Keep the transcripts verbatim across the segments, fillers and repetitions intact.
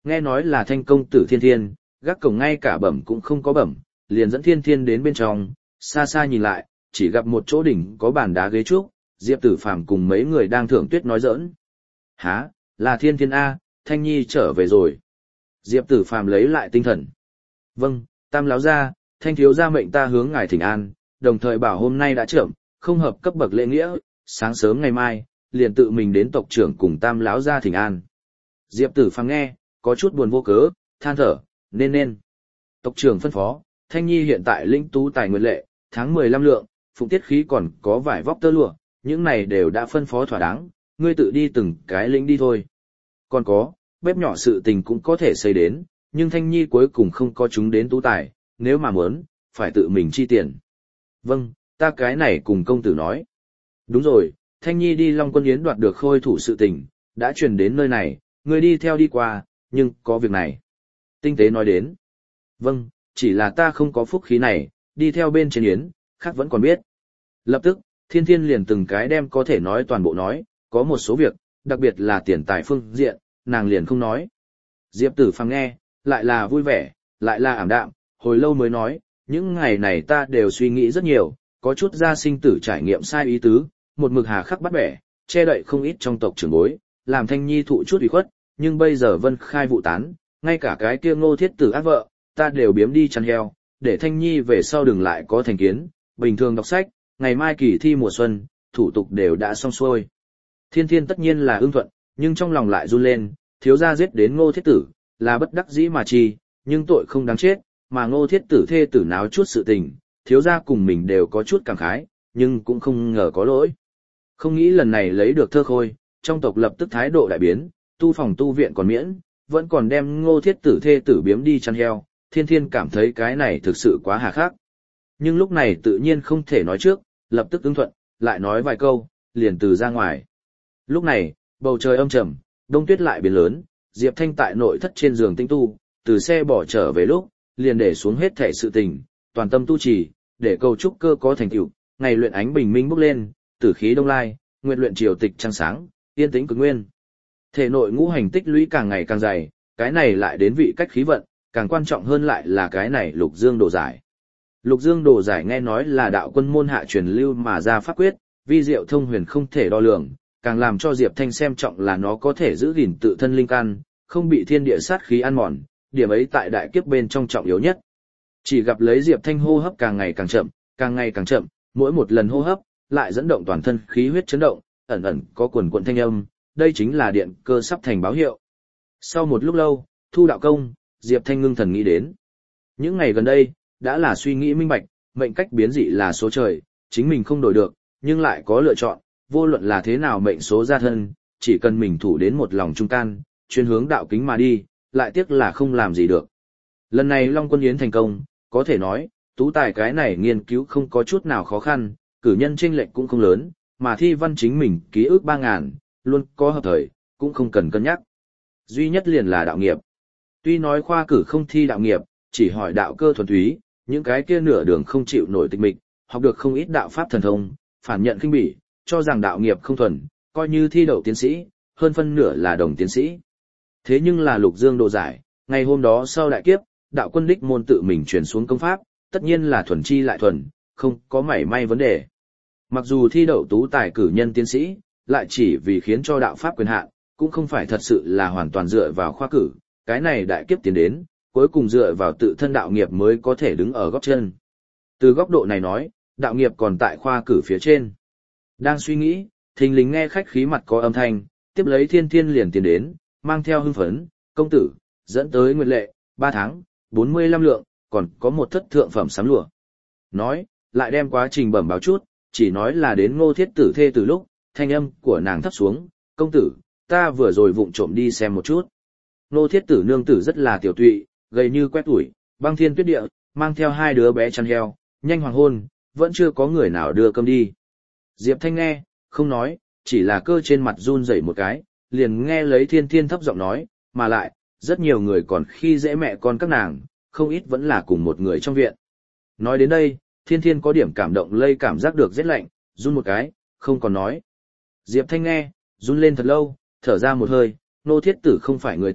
nghe nói là Thanh công tử Thiên Thiên, gác cổng ngay cả bẩm cũng không có bẩm, liền dẫn Thiên Thiên đến bên trong, xa xa nhìn lại, chỉ gặp một chỗ đỉnh có bàn đá ghế trúc, Diệp Tử Phàm cùng mấy người đang thưởng tuyết nói giỡn. Hả, là Thiên Thiên A, Thanh Nhi trở về rồi. Diệp Tử Phàm lấy lại tinh thần. Vâng, Tam lão gia, Thanh thiếu gia mệnh ta hướng ngài thỉnh an, đồng thời bảo hôm nay đã chậm, không hợp cấp bậc lễ nghĩa, sáng sớm ngày mai, liền tự mình đến tộc trưởng cùng Tam lão gia thỉnh an. Diệp Tử Phàm nghe, có chút buồn vô cớ, than thở, nên nên. Tộc trưởng phân phó, Thanh Nhi hiện tại lĩnh tú tài nguyện lệ, tháng mười lăm lượng, phụng tiết khí còn có vải vóc tơ lụa, những này đều đã phân phó thỏa đáng, ngươi tự đi từng cái lĩnh đi thôi. Còn có, bếp nhỏ sự tình cũng có thể xây đến, nhưng Thanh Nhi cuối cùng không có chúng đến tú tài, nếu mà muốn, phải tự mình chi tiền. Vâng, ta cái này cùng công tử nói. Đúng rồi, Thanh Nhi đi Long Quân Yến đoạt được khôi thủ sự tình, đã truyền đến nơi này, ngươi đi theo đi qua, nhưng có việc này. Tinh tế nói đến. Vâng, chỉ là ta không có phúc khí này, đi theo bên trên yến, khác vẫn còn biết. Lập tức, Thiên Thiên liền từng cái đem có thể nói toàn bộ nói, có một số việc, đặc biệt là tiền tài phương diện, nàng liền không nói. Diệp Tử Phàm nghe, lại là vui vẻ, lại là ảm đạm, hồi lâu mới nói, những ngày này ta đều suy nghĩ rất nhiều, có chút gia sinh tử trải nghiệm sai ý tứ, một mực hà khắc bắt bẻ, che đậy không ít trong tộc trưởng bối, làm Thanh Nhi thụ chút ủy khuất, nhưng bây giờ vân khai vụ tán, ngay cả cái kia Ngô Thiết Tử ác vợ, ta đều biếm đi chăn heo, để Thanh Nhi về sau đừng lại có thành kiến, bình thường đọc sách, ngày mai kỳ thi mùa xuân, thủ tục đều đã xong xuôi. Thiên Thiên tất nhiên là ưng thuận, nhưng trong lòng lại run lên, thiếu gia giết đến Ngô Thiết Tử, là bất đắc dĩ mà chi, nhưng tội không đáng chết, mà Ngô Thiết Tử thê tử náo chút sự tình, thiếu gia cùng mình đều có chút cảm khái, nhưng cũng không ngờ có lỗi. Không nghĩ lần này lấy được thơ khôi, trong tộc lập tức thái độ đại biến, tu phòng tu viện còn miễn, vẫn còn đem Ngô Thiết Tử thê tử biếm đi chăn heo, Thiên Thiên cảm thấy cái này thực sự quá hà khắc. Nhưng lúc này tự nhiên không thể nói trước, lập tức ứng thuận, lại nói vài câu, liền từ ra ngoài. Lúc này, bầu trời âm trầm, đông tuyết lại biến lớn, Diệp Thanh tại nội thất trên giường tinh tu, từ xe bỏ trở về lúc, liền để xuống hết thể sự tình, toàn tâm tu trì, để cầu trúc cơ có thành tựu, ngày luyện ánh bình minh bốc lên, tử khí đông lai, nguyệt luyện triều tịch trăng sáng, yên tĩnh cực nguyên. Thể nội ngũ hành tích lũy càng ngày càng dày, cái này lại đến vị cách khí vận, càng quan trọng hơn lại là cái này Lục Dương Đồ Giải. Lục Dương Đồ Giải nghe nói là đạo quân môn hạ truyền lưu mà ra pháp quyết, vi diệu thông huyền không thể đo lường, càng làm cho Diệp Thanh xem trọng là nó có thể giữ gìn tự thân linh căn, không bị thiên địa sát khí ăn mòn, điểm ấy tại đại kiếp bên trong trọng yếu nhất. Chỉ gặp lấy Diệp Thanh hô hấp càng ngày càng chậm, càng ngày càng chậm, mỗi một lần hô hấp lại dẫn động toàn thân khí huyết chấn động, ẩn ẩn có quần quần thanh âm, đây chính là điện cơ sắp thành báo hiệu. Sau một lúc lâu, thu đạo công, Diệp Thanh ngưng thần nghĩ đến. Những ngày gần đây, đã là suy nghĩ minh bạch, mệnh cách biến dị là số trời, chính mình không đổi được, nhưng lại có lựa chọn, vô luận là thế nào mệnh số gia thân, chỉ cần mình thủ đến một lòng trung can, chuyên hướng đạo kính mà đi, lại tiếc là không làm gì được. Lần này Long Quân Yến thành công, có thể nói, tú tài cái này nghiên cứu không có chút nào khó khăn, cử nhân chênh lệch cũng không lớn, mà thi văn chính mình ký ức ba ngàn, luôn có hợp thời, cũng không cần cân nhắc. Duy nhất liền là đạo nghiệp. Tuy nói khoa cử không thi đạo nghiệp, chỉ hỏi đạo cơ thuần túy, những cái kia nửa đường không chịu nổi tịch mịch, học được không ít đạo pháp thần thông, phản nhận khinh bỉ, cho rằng đạo nghiệp không thuần, coi như thi đậu tiến sĩ, hơn phân nửa là đồng tiến sĩ. Thế nhưng là Lục Dương Đồ Giải, ngày hôm đó sau đại kiếp, đạo quân đích môn tự mình truyền xuống công pháp, tất nhiên là thuần chi lại thuần, không có mảy may vấn đề. Mặc dù thi đậu tú tài cử nhân tiến sĩ, lại chỉ vì khiến cho đạo pháp quyền hạn, cũng không phải thật sự là hoàn toàn dựa vào khoa cử, cái này đại kiếp tiến đến, cuối cùng dựa vào tự thân đạo nghiệp mới có thể đứng ở góc chân. Từ góc độ này nói, đạo nghiệp còn tại khoa cử phía trên. Đang suy nghĩ, thình lình nghe khách khí mặt có âm thanh, tiếp lấy Thiên Thiên liền tiến đến, mang theo hưng phấn, công tử, dẫn tới nguyệt lệ, ba tháng, bốn mươi lăm lượng, còn có một thất thượng phẩm sắm lụa. Nói, lại đem quá trình bẩm báo chút, chỉ nói là đến Ngô Thiết Tử thê từ lúc, thanh âm của nàng thấp xuống, công tử, ta vừa rồi vụng trộm đi xem một chút. Ngô Thiết Tử nương tử rất là tiểu tụy, gầy như quét tuổi, băng thiên tuyết địa, mang theo hai đứa bé chăn heo, nhanh hoàng hôn, vẫn chưa có người nào đưa cơm đi. Diệp Thanh nghe, không nói, chỉ là cơ trên mặt run rẩy một cái, liền nghe lấy Thiên Thiên thấp giọng nói, mà lại, rất nhiều người còn khi dễ mẹ con các nàng, không ít vẫn là cùng một người trong viện. Nói đến đây, Thiên Thiên có điểm cảm động lây cảm giác được rét lạnh, run một cái, không còn nói. Diệp Thanh nghe, run lên thật lâu, thở ra một hơi, Ngô Thiết Tử không phải người tốt,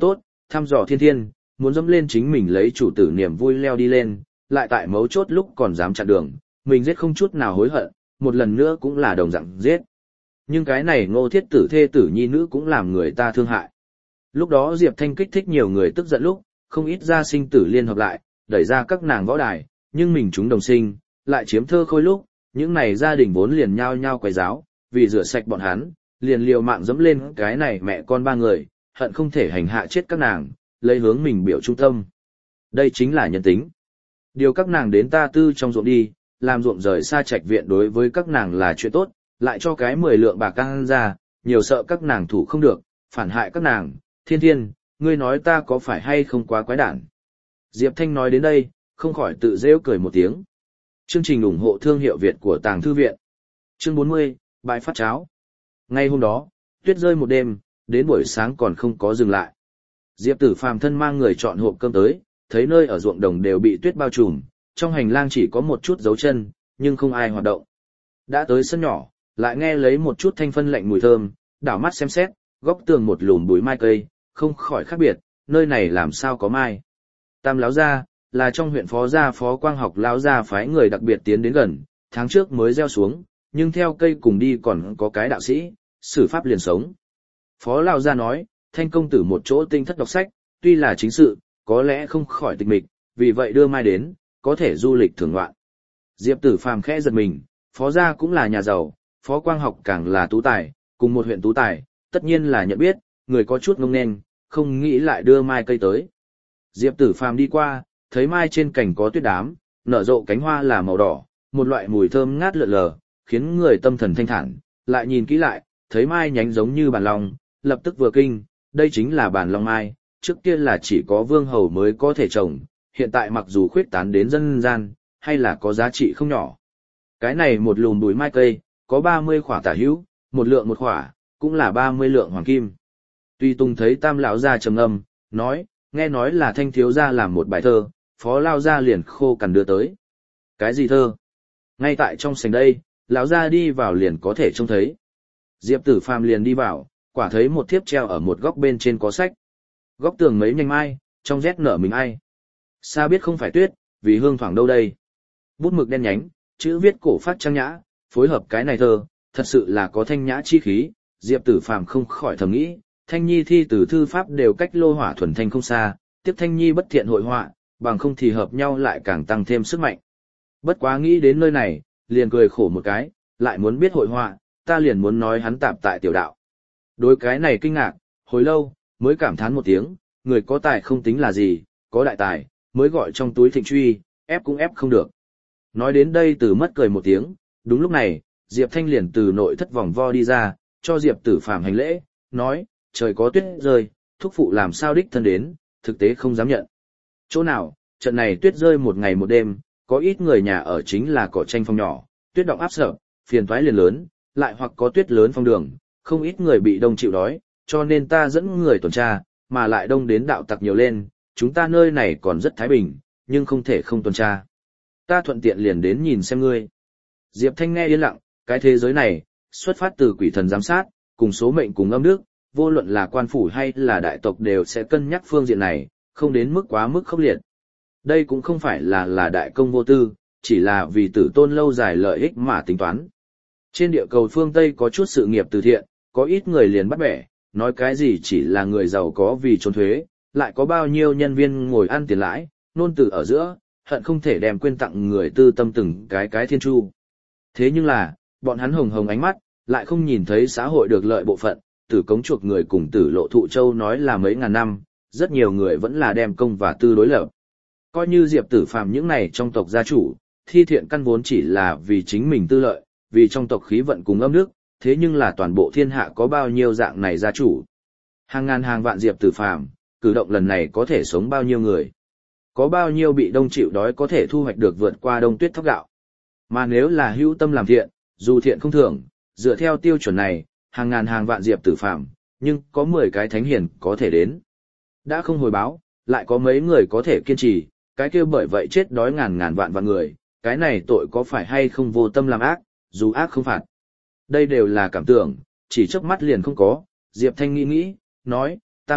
thăm dò thiên thiên, muốn dẫm lên chính mình lấy chủ tử niềm vui leo đi lên, lại tại mấu chốt lúc còn dám chặn đường, mình giết không chút nào hối hận, một lần nữa cũng là đồng dạng giết. Nhưng cái này Ngô Thiết Tử thê tử nhi nữ cũng làm người ta thương hại. Lúc đó Diệp Thanh kích thích nhiều người tức giận lúc, không ít gia sinh tử liên hợp lại, đẩy ra các nàng võ đài, nhưng mình chúng đồng sinh, lại chiếm thơ khôi lúc, những này gia đình vốn liền nhao nhao quấy giáo, vì rửa sạch bọn hắn, liền liều mạng dẫm lên cái này mẹ con ba người, hận không thể hành hạ chết các nàng, lấy hướng mình biểu trung tâm. Đây chính là nhân tính. Điều các nàng đến ta tư trong ruộng đi, làm ruộng rời xa trạch viện đối với các nàng là chuyện tốt, lại cho cái mười lượng bạc căng ra, nhiều sợ các nàng thủ không được, phản hại các nàng. Thiên Thiên, ngươi nói ta có phải hay không quá quái đản? Diệp Thanh nói đến đây, không khỏi tự rêu cười một tiếng. Chương trình ủng hộ thương hiệu Việt của Tàng Thư Viện. Chương bốn mươi, Bài phát cháo. Ngay hôm đó, tuyết rơi một đêm, đến buổi sáng còn không có dừng lại. Diệp Tử Phàm thân mang người chọn hộp cơm tới, thấy nơi ở ruộng đồng đều bị tuyết bao trùm, trong hành lang chỉ có một chút dấu chân, nhưng không ai hoạt động. Đã tới sân nhỏ, lại nghe lấy một chút thanh phân lạnh mùi thơm, đảo mắt xem xét, góc tường một lùm bụi mai cây, không khỏi khác biệt, nơi này làm sao có mai. Tam lão gia, là trong huyện phó gia phó quang học lão gia phái người đặc biệt tiến đến gần, tháng trước mới gieo xuống, nhưng theo cây cùng đi còn có cái đạo sĩ, sử pháp liền sống. Phó lão gia nói, Thanh công tử một chỗ tinh thất đọc sách, tuy là chính sự, có lẽ không khỏi tịch mịch, vì vậy đưa mai đến, có thể du lịch thưởng ngoạn. Diệp Tử Phàm khẽ giật mình, phó gia cũng là nhà giàu, phó quang học càng là tú tài, cùng một huyện tú tài, tất nhiên là nhận biết, người có chút ngông nên, không nghĩ lại đưa mai cây tới. Diệp Tử Phàm đi qua, thấy mai trên cành có tuyết đám, nở rộ cánh hoa là màu đỏ, một loại mùi thơm ngát lượn lờ, khiến người tâm thần thanh thản, lại nhìn kỹ lại, thấy mai nhánh giống như bàn long, lập tức vừa kinh, đây chính là bàn long mai, trước kia là chỉ có vương hầu mới có thể trồng, hiện tại mặc dù khuyết tán đến dân gian, hay là có giá trị không nhỏ. Cái này một lùm bùi mai cây, có ba mươi khỏa tả hữu, một lượng một khỏa, cũng là ba mươi lượng hoàng kim. Tuy Tùng thấy Tam lão gia trầm ngâm, nói, nghe nói là Thanh thiếu gia làm một bài thơ, phó lao gia liền khô cằn đưa tới. Cái gì thơ? Ngay tại trong sảnh đây, lão gia đi vào liền có thể trông thấy. Diệp Tử Phàm liền đi vào, quả thấy một thiếp treo ở một góc bên trên có sách. Góc tường mấy nhành mai, trong rét nở mình ai. Xa biết không phải tuyết, vì hương thoảng đâu đây. Bút mực đen nhánh, chữ viết cổ phát trang nhã, phối hợp cái này thơ, thật sự là có thanh nhã chi khí. Diệp Tử Phàm không khỏi thầm nghĩ, Thanh Nhi thi từ thư pháp đều cách lô hỏa thuần thanh không xa, tiếp Thanh Nhi bất thiện hội họa, bằng không thì hợp nhau lại càng tăng thêm sức mạnh. Bất quá nghĩ đến nơi này, liền cười khổ một cái, lại muốn biết hội họa, ta liền muốn nói hắn tạp tại tiểu đạo. Đối cái này kinh ngạc, hồi lâu, mới cảm thán một tiếng, người có tài không tính là gì, có đại tài, mới gọi trong túi thịnh truy, ép cũng ép không được. Nói đến đây từ mất cười một tiếng, đúng lúc này, Diệp Thanh liền từ nội thất vòng vo đi ra, cho Diệp Tử Phàm hành lễ, nói, trời có tuyết rơi, thúc phụ làm sao đích thân đến, thực tế không dám nhận. Chỗ nào, trận này tuyết rơi một ngày một đêm, có ít người nhà ở chính là cỏ tranh phong nhỏ, tuyết động áp sợ, phiền toái liền lớn, lại hoặc có tuyết lớn phong đường, không ít người bị đông chịu đói, cho nên ta dẫn người tuần tra, mà lại đông đến đạo tặc nhiều lên, chúng ta nơi này còn rất thái bình, nhưng không thể không tuần tra. Ta thuận tiện liền đến nhìn xem ngươi. Diệp Thanh nghe yên lặng, cái thế giới này, xuất phát từ quỷ thần giám sát, cùng số mệnh cùng âm đức, vô luận là quan phủ hay là đại tộc đều sẽ cân nhắc phương diện này, không đến mức quá mức khốc liệt. Đây cũng không phải là là đại công vô tư, chỉ là vì tử tôn lâu dài lợi ích mà tính toán. Trên địa cầu phương Tây có chút sự nghiệp từ thiện, có ít người liền bắt bẻ, nói cái gì chỉ là người giàu có vì trốn thuế, lại có bao nhiêu nhân viên ngồi ăn tiền lãi, nôn từ ở giữa, hận không thể đem quên tặng người tư tâm từng cái cái thiên chu. Thế nhưng là, bọn hắn hồng hồng ánh mắt, lại không nhìn thấy xã hội được lợi bộ phận, tử cống chuộc người cùng tử lộ thụ châu nói là mấy ngàn năm, rất nhiều người vẫn là đem công và tư đối lập. Coi như Diệp Tử Phàm những này trong tộc gia chủ, thi thiện căn vốn chỉ là vì chính mình tư lợi, vì trong tộc khí vận cùng âm đức, thế nhưng là toàn bộ thiên hạ có bao nhiêu dạng này gia chủ. Hàng ngàn hàng vạn Diệp Tử Phàm, cử động lần này có thể sống bao nhiêu người. Có bao nhiêu bị đông chịu đói có thể thu hoạch được vượt qua đông tuyết thóc gạo. Mà nếu là hữu tâm làm thiện, dù thiện không thưởng, dựa theo tiêu chuẩn này, hàng ngàn hàng vạn Diệp Tử Phàm, nhưng có mười cái thánh hiền có thể đến. Đã không hồi báo, lại có mấy người có thể kiên trì, cái kia bởi vậy chết đói ngàn ngàn vạn vạn người, cái này tội có phải hay không vô tâm làm ác, dù ác không phạt. Đây đều là cảm tưởng, chỉ chớp mắt liền không có, Diệp Thanh nghĩ nghĩ, nói, Tam thúc,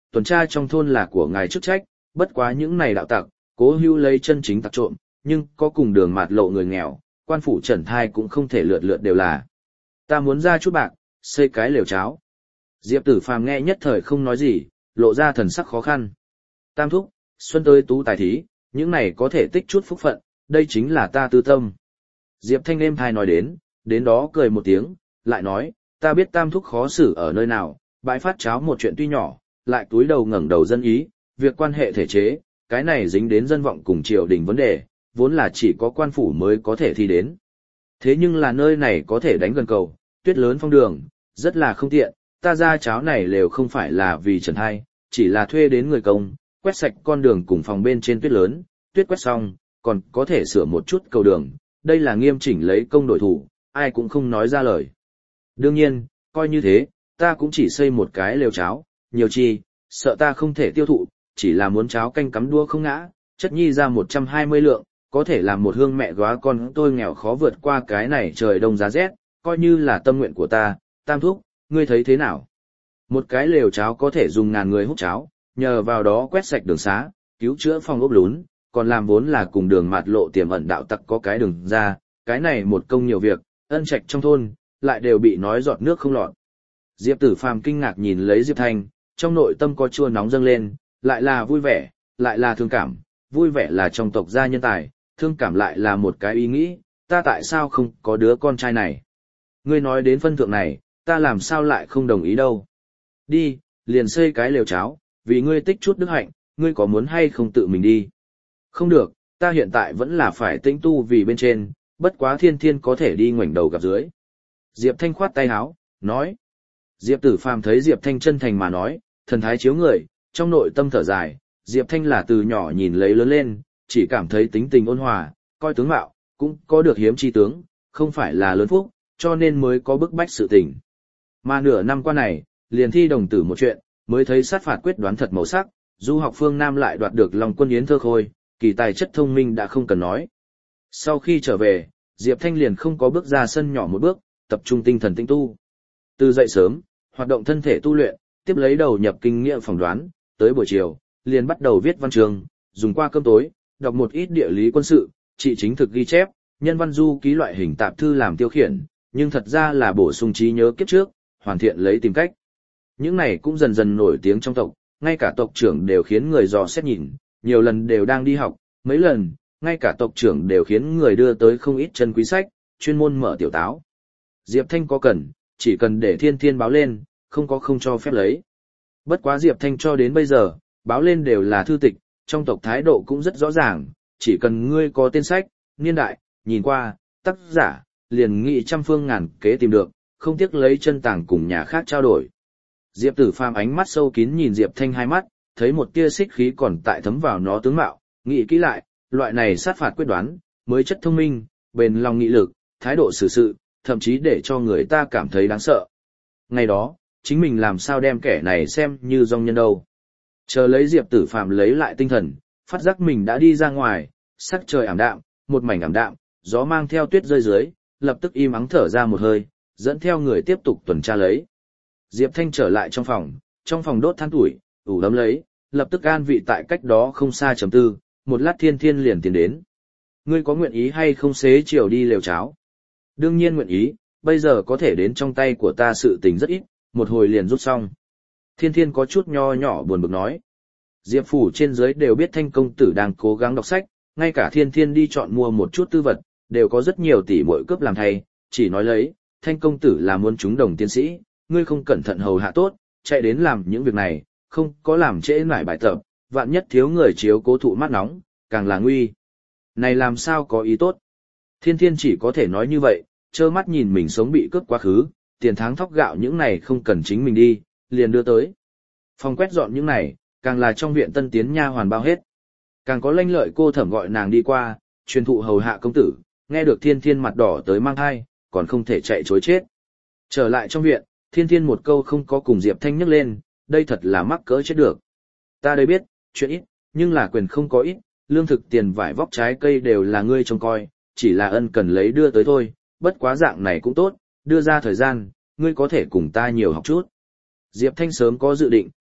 tuần tra trong thôn là của ngài chức trách, bất quá những này đạo tặc, cố hữu lấy chân chính tặc trộm, nhưng có cùng đường mạt lộ người nghèo, quan phủ Trần Thai cũng không thể lượt lượt đều là. Ta muốn ra chút bạc, xây cái lều cháo. Diệp Tử Phàm nghe nhất thời không nói gì, lộ ra thần sắc khó khăn. Tam thúc, xuân tới tú tài thí, những này có thể tích chút phúc phận, đây chính là ta tư tâm. Diệp Thanh êm thai nói đến, đến đó cười một tiếng, lại nói, ta biết tam thúc khó xử ở nơi nào, bãi phát cháo một chuyện tuy nhỏ, lại túi đầu ngẩng đầu dân ý, việc quan hệ thể chế, cái này dính đến dân vọng cùng triều đình vấn đề, vốn là chỉ có quan phủ mới có thể thi đến. Thế nhưng là nơi này có thể đánh gần cầu, tuyết lớn phong đường, rất là không tiện, ta ra cháo này đều không phải là vì Trần Hai, chỉ là thuê đến người công, quét sạch con đường cùng phòng bên trên tuyết lớn, tuyết quét xong, còn có thể sửa một chút cầu đường, đây là nghiêm chỉnh lấy công đổi thủ, ai cũng không nói ra lời. Đương nhiên, coi như thế, ta cũng chỉ xây một cái lều cháo, nhiều chi, sợ ta không thể tiêu thụ, chỉ là muốn cháo canh cắm đua không ngã, chất nhi ra một trăm hai mươi lượng, có thể làm một hương mẹ góa con tôi nghèo khó vượt qua cái này trời đông giá rét, coi như là tâm nguyện của ta, tam thúc, ngươi thấy thế nào? Một cái lều cháo có thể dùng ngàn người hút cháo, nhờ vào đó quét sạch đường xá, cứu chữa phòng ốc lún, còn làm vốn là cùng đường mạt lộ tiềm ẩn đạo tặc có cái đường ra, cái này một công nhiều việc, ân trạch trong thôn, lại đều bị nói giọt nước không lọt. Diệp Tử Phàm kinh ngạc nhìn lấy Diệp Thanh, trong nội tâm có chua nóng dâng lên, lại là vui vẻ, lại là thương cảm, vui vẻ là trong tộc gia nhân tài, thương cảm lại là một cái ý nghĩ, ta tại sao không có đứa con trai này? Ngươi nói đến phân thượng này, ta làm sao lại không đồng ý đâu? Đi, liền xây cái lều cháo, vì ngươi tích chút đức hạnh, ngươi có muốn hay không tự mình đi? Không được, ta hiện tại vẫn là phải tĩnh tu vì bên trên, bất quá thiên thiên có thể đi ngoảnh đầu gặp dưới. Diệp Thanh khoát tay áo, nói. Diệp Tử Phàm thấy Diệp Thanh chân thành mà nói, thần thái chiếu người, trong nội tâm thở dài, Diệp Thanh là từ nhỏ nhìn lấy lớn lên, chỉ cảm thấy tính tình ôn hòa, coi tướng mạo, cũng có được hiếm chi tướng, không phải là lớn phúc, cho nên mới có bức bách sự tình. Mà nửa năm qua này, liền thi đồng tử một chuyện, mới thấy sát phạt quyết đoán thật màu sắc, du học phương Nam lại đoạt được lòng quân yến thơ khôi, kỳ tài chất thông minh đã không cần nói. Sau khi trở về, Diệp Thanh liền không có bước ra sân nhỏ một bước, tập trung tinh thần tinh tu. Từ dậy sớm, hoạt động thân thể tu luyện, tiếp lấy đầu nhập kinh nghiệm phỏng đoán, tới buổi chiều, liền bắt đầu viết văn chương, dùng qua cơm tối, đọc một ít địa lý quân sự, trị chính thực ghi chép, nhân văn du ký loại hình tạp thư làm tiêu khiển, nhưng thật ra là bổ sung trí nhớ kiếp trước, hoàn thiện lấy tìm cách. Những này cũng dần dần nổi tiếng trong tộc, ngay cả tộc trưởng đều khiến người dò xét nhìn, nhiều lần đều đang đi học, mấy lần, ngay cả tộc trưởng đều khiến người đưa tới không ít chân quý sách, chuyên môn mở tiểu táo. Diệp Thanh có cần, chỉ cần để thiên thiên báo lên, không có không cho phép lấy. Bất quá Diệp Thanh cho đến bây giờ, báo lên đều là thư tịch, trong tộc thái độ cũng rất rõ ràng, chỉ cần ngươi có tên sách, niên đại, nhìn qua, tác giả, liền nghị trăm phương ngàn kế tìm được, không tiếc lấy chân tàng cùng nhà khác trao đổi. Diệp Tử Phàm ánh mắt sâu kín nhìn Diệp Thanh hai mắt, thấy một tia xích khí còn tại thấm vào nó tướng mạo, nghĩ kỹ lại, loại này sát phạt quyết đoán, mới chất thông minh, bền lòng nghị lực, thái độ xử sự, thậm chí để cho người ta cảm thấy đáng sợ. Ngày đó, chính mình làm sao đem kẻ này xem như dòng nhân đâu. Chờ lấy Diệp Tử Phàm lấy lại tinh thần, phát giác mình đã đi ra ngoài, sắc trời ảm đạm, một mảnh ảm đạm, gió mang theo tuyết rơi dưới, lập tức im ắng thở ra một hơi, dẫn theo người tiếp tục tuần tra lấy. Diệp Thanh trở lại trong phòng, trong phòng đốt than tuổi, ủ ấm lấy, lập tức an vị tại cách đó không xa chấm tư, một lát thiên thiên liền tiến đến. Ngươi có nguyện ý hay không xế chiều đi lều cháo? Đương nhiên nguyện ý, bây giờ có thể đến trong tay của ta sự tình rất ít, một hồi liền rút xong. Thiên thiên có chút nho nhỏ buồn bực nói. Diệp phủ trên dưới đều biết Thanh công tử đang cố gắng đọc sách, ngay cả thiên thiên đi chọn mua một chút tư vật, đều có rất nhiều tỷ muội cướp làm thay, chỉ nói lấy, Thanh công tử là muốn trúng đồng tiến sĩ, ngươi không cẩn thận hầu hạ tốt, chạy đến làm những việc này, không có làm trễ nải bài tập, vạn nhất thiếu người chiếu cố thụ mát nóng, càng là nguy. Này làm sao có ý tốt? Thiên thiên chỉ có thể nói như vậy, trơ mắt nhìn mình sống bị cướp quá khứ, tiền tháng thóc gạo những này không cần chính mình đi, liền đưa tới. Phòng quét dọn những này, càng là trong viện tân tiến nha hoàn bao hết. Càng có lanh lợi cô thẩm gọi nàng đi qua, truyền thụ hầu hạ công tử, nghe được thiên thiên mặt đỏ tới mang thai, còn không thể chạy chối chết. Trở lại trong viện, thiên thiên một câu không có cùng Diệp Thanh nhắc lên, đây thật là mắc cỡ chết được. Ta đây biết, chuyện ít, nhưng là quyền không có ít, lương thực tiền vải vóc trái cây đều là ngươi trông coi, chỉ là ân cần lấy đưa tới thôi, bất quá dạng này cũng tốt, đưa ra thời gian, ngươi có thể cùng ta nhiều học chút. Diệp Thanh sớm có dự định,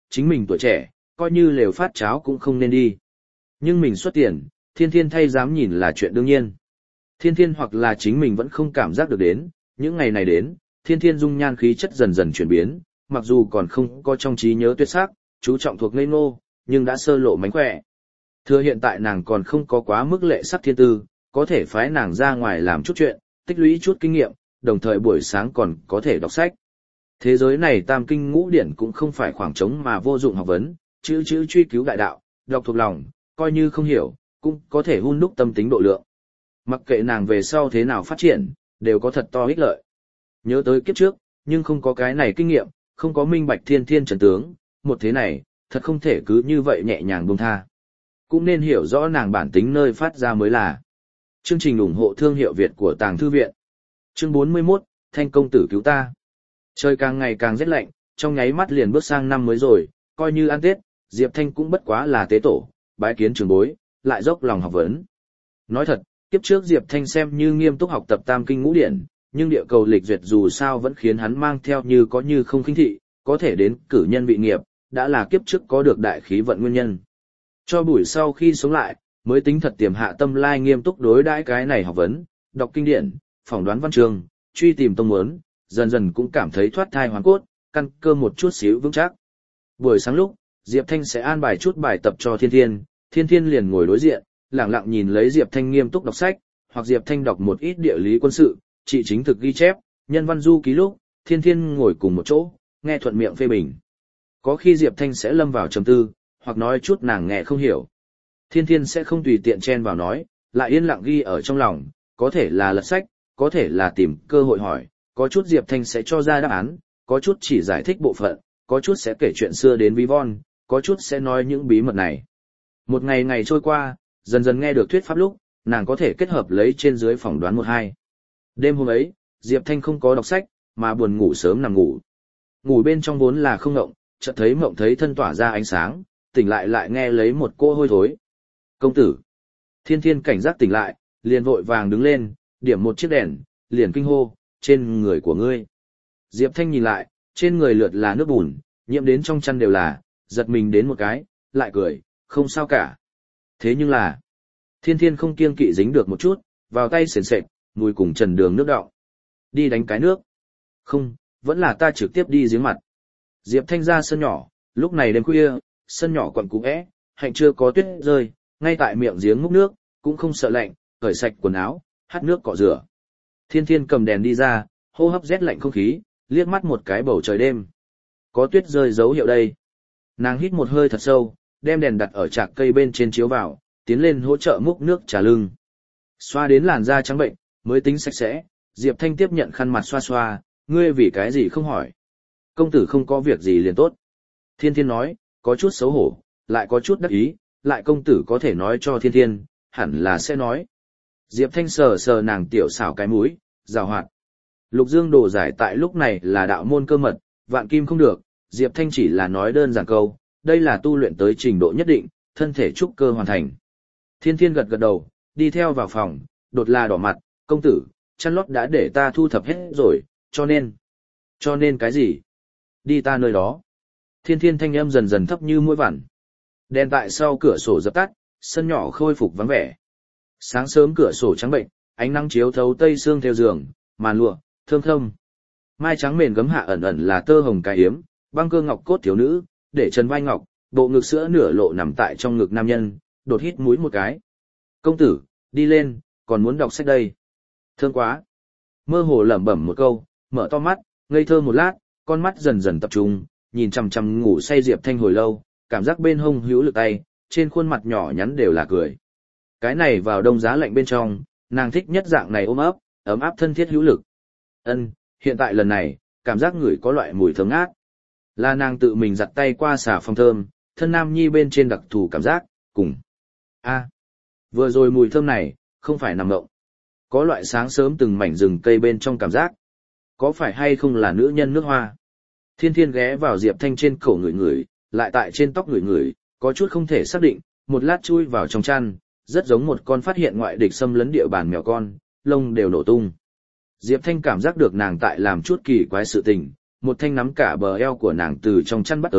chính mình tuổi trẻ, coi như lều phát cháo cũng không nên đi. Nhưng mình xuất tiền, Thiên Thiên thay dám nhìn là chuyện đương nhiên. Thiên Thiên hoặc là chính mình vẫn không cảm giác được đến, những ngày này đến, Thiên Thiên dung nhan khí chất dần dần chuyển biến, mặc dù còn không có trong trí nhớ tuyệt sắc, chú trọng thuộc ngây ngô, nhưng đã sơ lộ mánh khỏe. Thừa hiện tại nàng còn không có quá mức lệ sắc thiên tư, có thể phái nàng ra ngoài làm chút chuyện, tích lũy chút kinh nghiệm, đồng thời buổi sáng còn có thể đọc sách. Thế giới này tam kinh ngũ điển cũng không phải khoảng trống mà vô dụng học vấn, chữ chữ truy cứu đại đạo, đọc thuộc lòng, coi như không hiểu, cũng có thể hun đúc tâm tính độ lượng. Mặc kệ nàng về sau thế nào phát triển, đều có thật to ích lợi. Nhớ tới kiếp trước, nhưng không có cái này kinh nghiệm, không có minh bạch thiên thiên trần tướng, một thế này, thật không thể cứ như vậy nhẹ nhàng buông tha. Cũng nên hiểu rõ nàng bản tính nơi phát ra mới là. Chương trình ủng hộ thương hiệu Việt của Tàng Thư Viện. Chương bốn mươi mốt, Thanh công tử cứu ta. Trời càng ngày càng rét lạnh, trong nháy mắt liền bước sang năm mới rồi, coi như ăn Tết, Diệp Thanh cũng bất quá là tế tổ, bái kiến trường bối, lại dốc lòng học vấn. Nói thật, kiếp trước Diệp Thanh xem như nghiêm túc học tập tam kinh ngũ điển, nhưng địa cầu lịch duyệt dù sao vẫn khiến hắn mang theo như có như không khinh thị, có thể đến cử nhân vị nghiệp, đã là kiếp trước có được đại khí vận nguyên nhân. Cho buổi sau khi sống lại, mới tính thật tiềm hạ tâm lai nghiêm túc đối đãi cái này học vấn, đọc kinh điển, phỏng đoán văn chương, truy tìm tông muốn, dần dần cũng cảm thấy thoát thai hoàn cốt, căn cơ một chút xíu vững chắc. Buổi sáng lúc, Diệp Thanh sẽ an bài chút bài tập cho Thiên Thiên, Thiên Thiên liền ngồi đối diện, lặng lặng nhìn lấy Diệp Thanh nghiêm túc đọc sách, hoặc Diệp Thanh đọc một ít địa lý quân sự, trị chính thực ghi chép, nhân văn du ký lúc, Thiên Thiên ngồi cùng một chỗ, nghe thuận miệng phê bình. Có khi Diệp Thanh sẽ lâm vào trầm tư, hoặc nói chút nàng nghe không hiểu. Thiên Thiên sẽ không tùy tiện chen vào nói, lại yên lặng ghi ở trong lòng, có thể là lật sách, có thể là tìm cơ hội hỏi, có chút Diệp Thanh sẽ cho ra đáp án, có chút chỉ giải thích bộ phận, có chút sẽ kể chuyện xưa đến ví von, có chút sẽ nói những bí mật này. Một ngày ngày trôi qua, dần dần nghe được thuyết pháp lúc, nàng có thể kết hợp lấy trên dưới phỏng đoán một hai. Đêm hôm ấy, Diệp Thanh không có đọc sách, mà buồn ngủ sớm nằm ngủ. Ngủ bên trong vốn là không ngộng, chợt thấy mộng thấy thân tỏa ra ánh sáng, tỉnh lại lại nghe lấy một cô hôi thối. Công tử! Thiên Thiên cảnh giác tỉnh lại, liền vội vàng đứng lên, điểm một chiếc đèn, liền kinh hô, trên người của ngươi. Diệp Thanh nhìn lại, trên người lượt là nước bùn, nhiễm đến trong chăn đều là, giật mình đến một cái, lại cười, không sao cả. Thế nhưng là, Thiên Thiên không kiêng kỵ dính được một chút, vào tay sền sệt, mùi cùng trần đường nước đọng. Đi đánh cái nước. Không, vẫn là ta trực tiếp đi giếng mặt. Diệp Thanh ra sân nhỏ, lúc này đêm khuya, sân nhỏ quặn cũ é, hạnh chưa có tuyết rơi, ngay tại miệng giếng múc nước, cũng không sợ lạnh, cởi sạch quần áo, hắt nước cọ rửa. Thiên Thiên cầm đèn đi ra, hô hấp rét lạnh không khí, liếc mắt một cái bầu trời đêm. Có tuyết rơi dấu hiệu đây. Nàng hít một hơi thật sâu, đem đèn đặt ở trạc cây bên trên chiếu vào, tiến lên hỗ trợ múc nước trà lưng. Xoa đến làn da trắng bệnh, mới tính sạch sẽ, Diệp Thanh tiếp nhận khăn mặt xoa xoa, ngươi vì cái gì không hỏi. Công tử không có việc gì liền tốt. Thiên Thiên nói, có chút xấu hổ, lại có chút đắc ý, lại công tử có thể nói cho Thiên Thiên, hẳn là sẽ nói. Diệp Thanh sờ sờ nàng tiểu xảo cái mũi, rào hoạt. Lục Dương đồ giải tại lúc này là đạo môn cơ mật, vạn kim không được, Diệp Thanh chỉ là nói đơn giản câu, đây là tu luyện tới trình độ nhất định, thân thể trúc cơ hoàn thành. Thiên Thiên gật gật đầu, đi theo vào phòng, đột là đỏ mặt, công tử, chăn lót đã để ta thu thập hết rồi, cho nên. Cho nên cái gì? Đi ta nơi đó. Thiên Thiên thanh âm dần dần thấp như mũi vằn. Đèn tại sau cửa sổ dập tắt, sân nhỏ khôi phục vắng vẻ. Sáng sớm cửa sổ trắng bệnh, ánh nắng chiếu thấu tây sương theo giường, màn lụa, thơm thơm. Mai trắng mền gấm hạ ẩn ẩn là tơ hồng cái hiếm, băng cơ ngọc cốt thiếu nữ, để chân vai ngọc, bộ ngực sữa nửa lộ nằm tại trong ngực nam nhân, đột hít mũi một cái. Công tử, đi lên, còn muốn đọc sách đây. Thương quá. Mơ hồ lẩm bẩm một câu, mở to mắt, ngây thơ một lát, con mắt dần dần tập trung, nhìn chằm chằm ngủ say Diệp Thanh hồi lâu, cảm giác bên hông hữu lực tay, trên khuôn mặt nhỏ nhắn đều là cười. Cái này vào đông giá lạnh bên trong, nàng thích nhất dạng này ôm ấp, ấm áp thân thiết hữu lực. Ân, hiện tại lần này, cảm giác người có loại mùi thơm ngát. Là nàng tự mình giặt tay qua xà phòng thơm, thân nam nhi bên trên đặc thù cảm giác, cùng. A, vừa rồi mùi thơm này, không phải nằm ngộng. Có loại sáng sớm từng mảnh rừng cây bên trong cảm giác. Có phải hay không là nữ nhân nước hoa? Thiên Thiên ghé vào Diệp Thanh trên cổ người người, lại tại trên tóc người người, có chút không thể xác định, một lát chui vào trong chăn, rất giống một con phát hiện ngoại địch xâm lấn địa bàn mèo con, lông đều nổ tung. Diệp Thanh cảm giác được nàng tại làm chút kỳ quái sự tình, một thanh nắm cả bờ eo của nàng từ trong chăn bắt tới,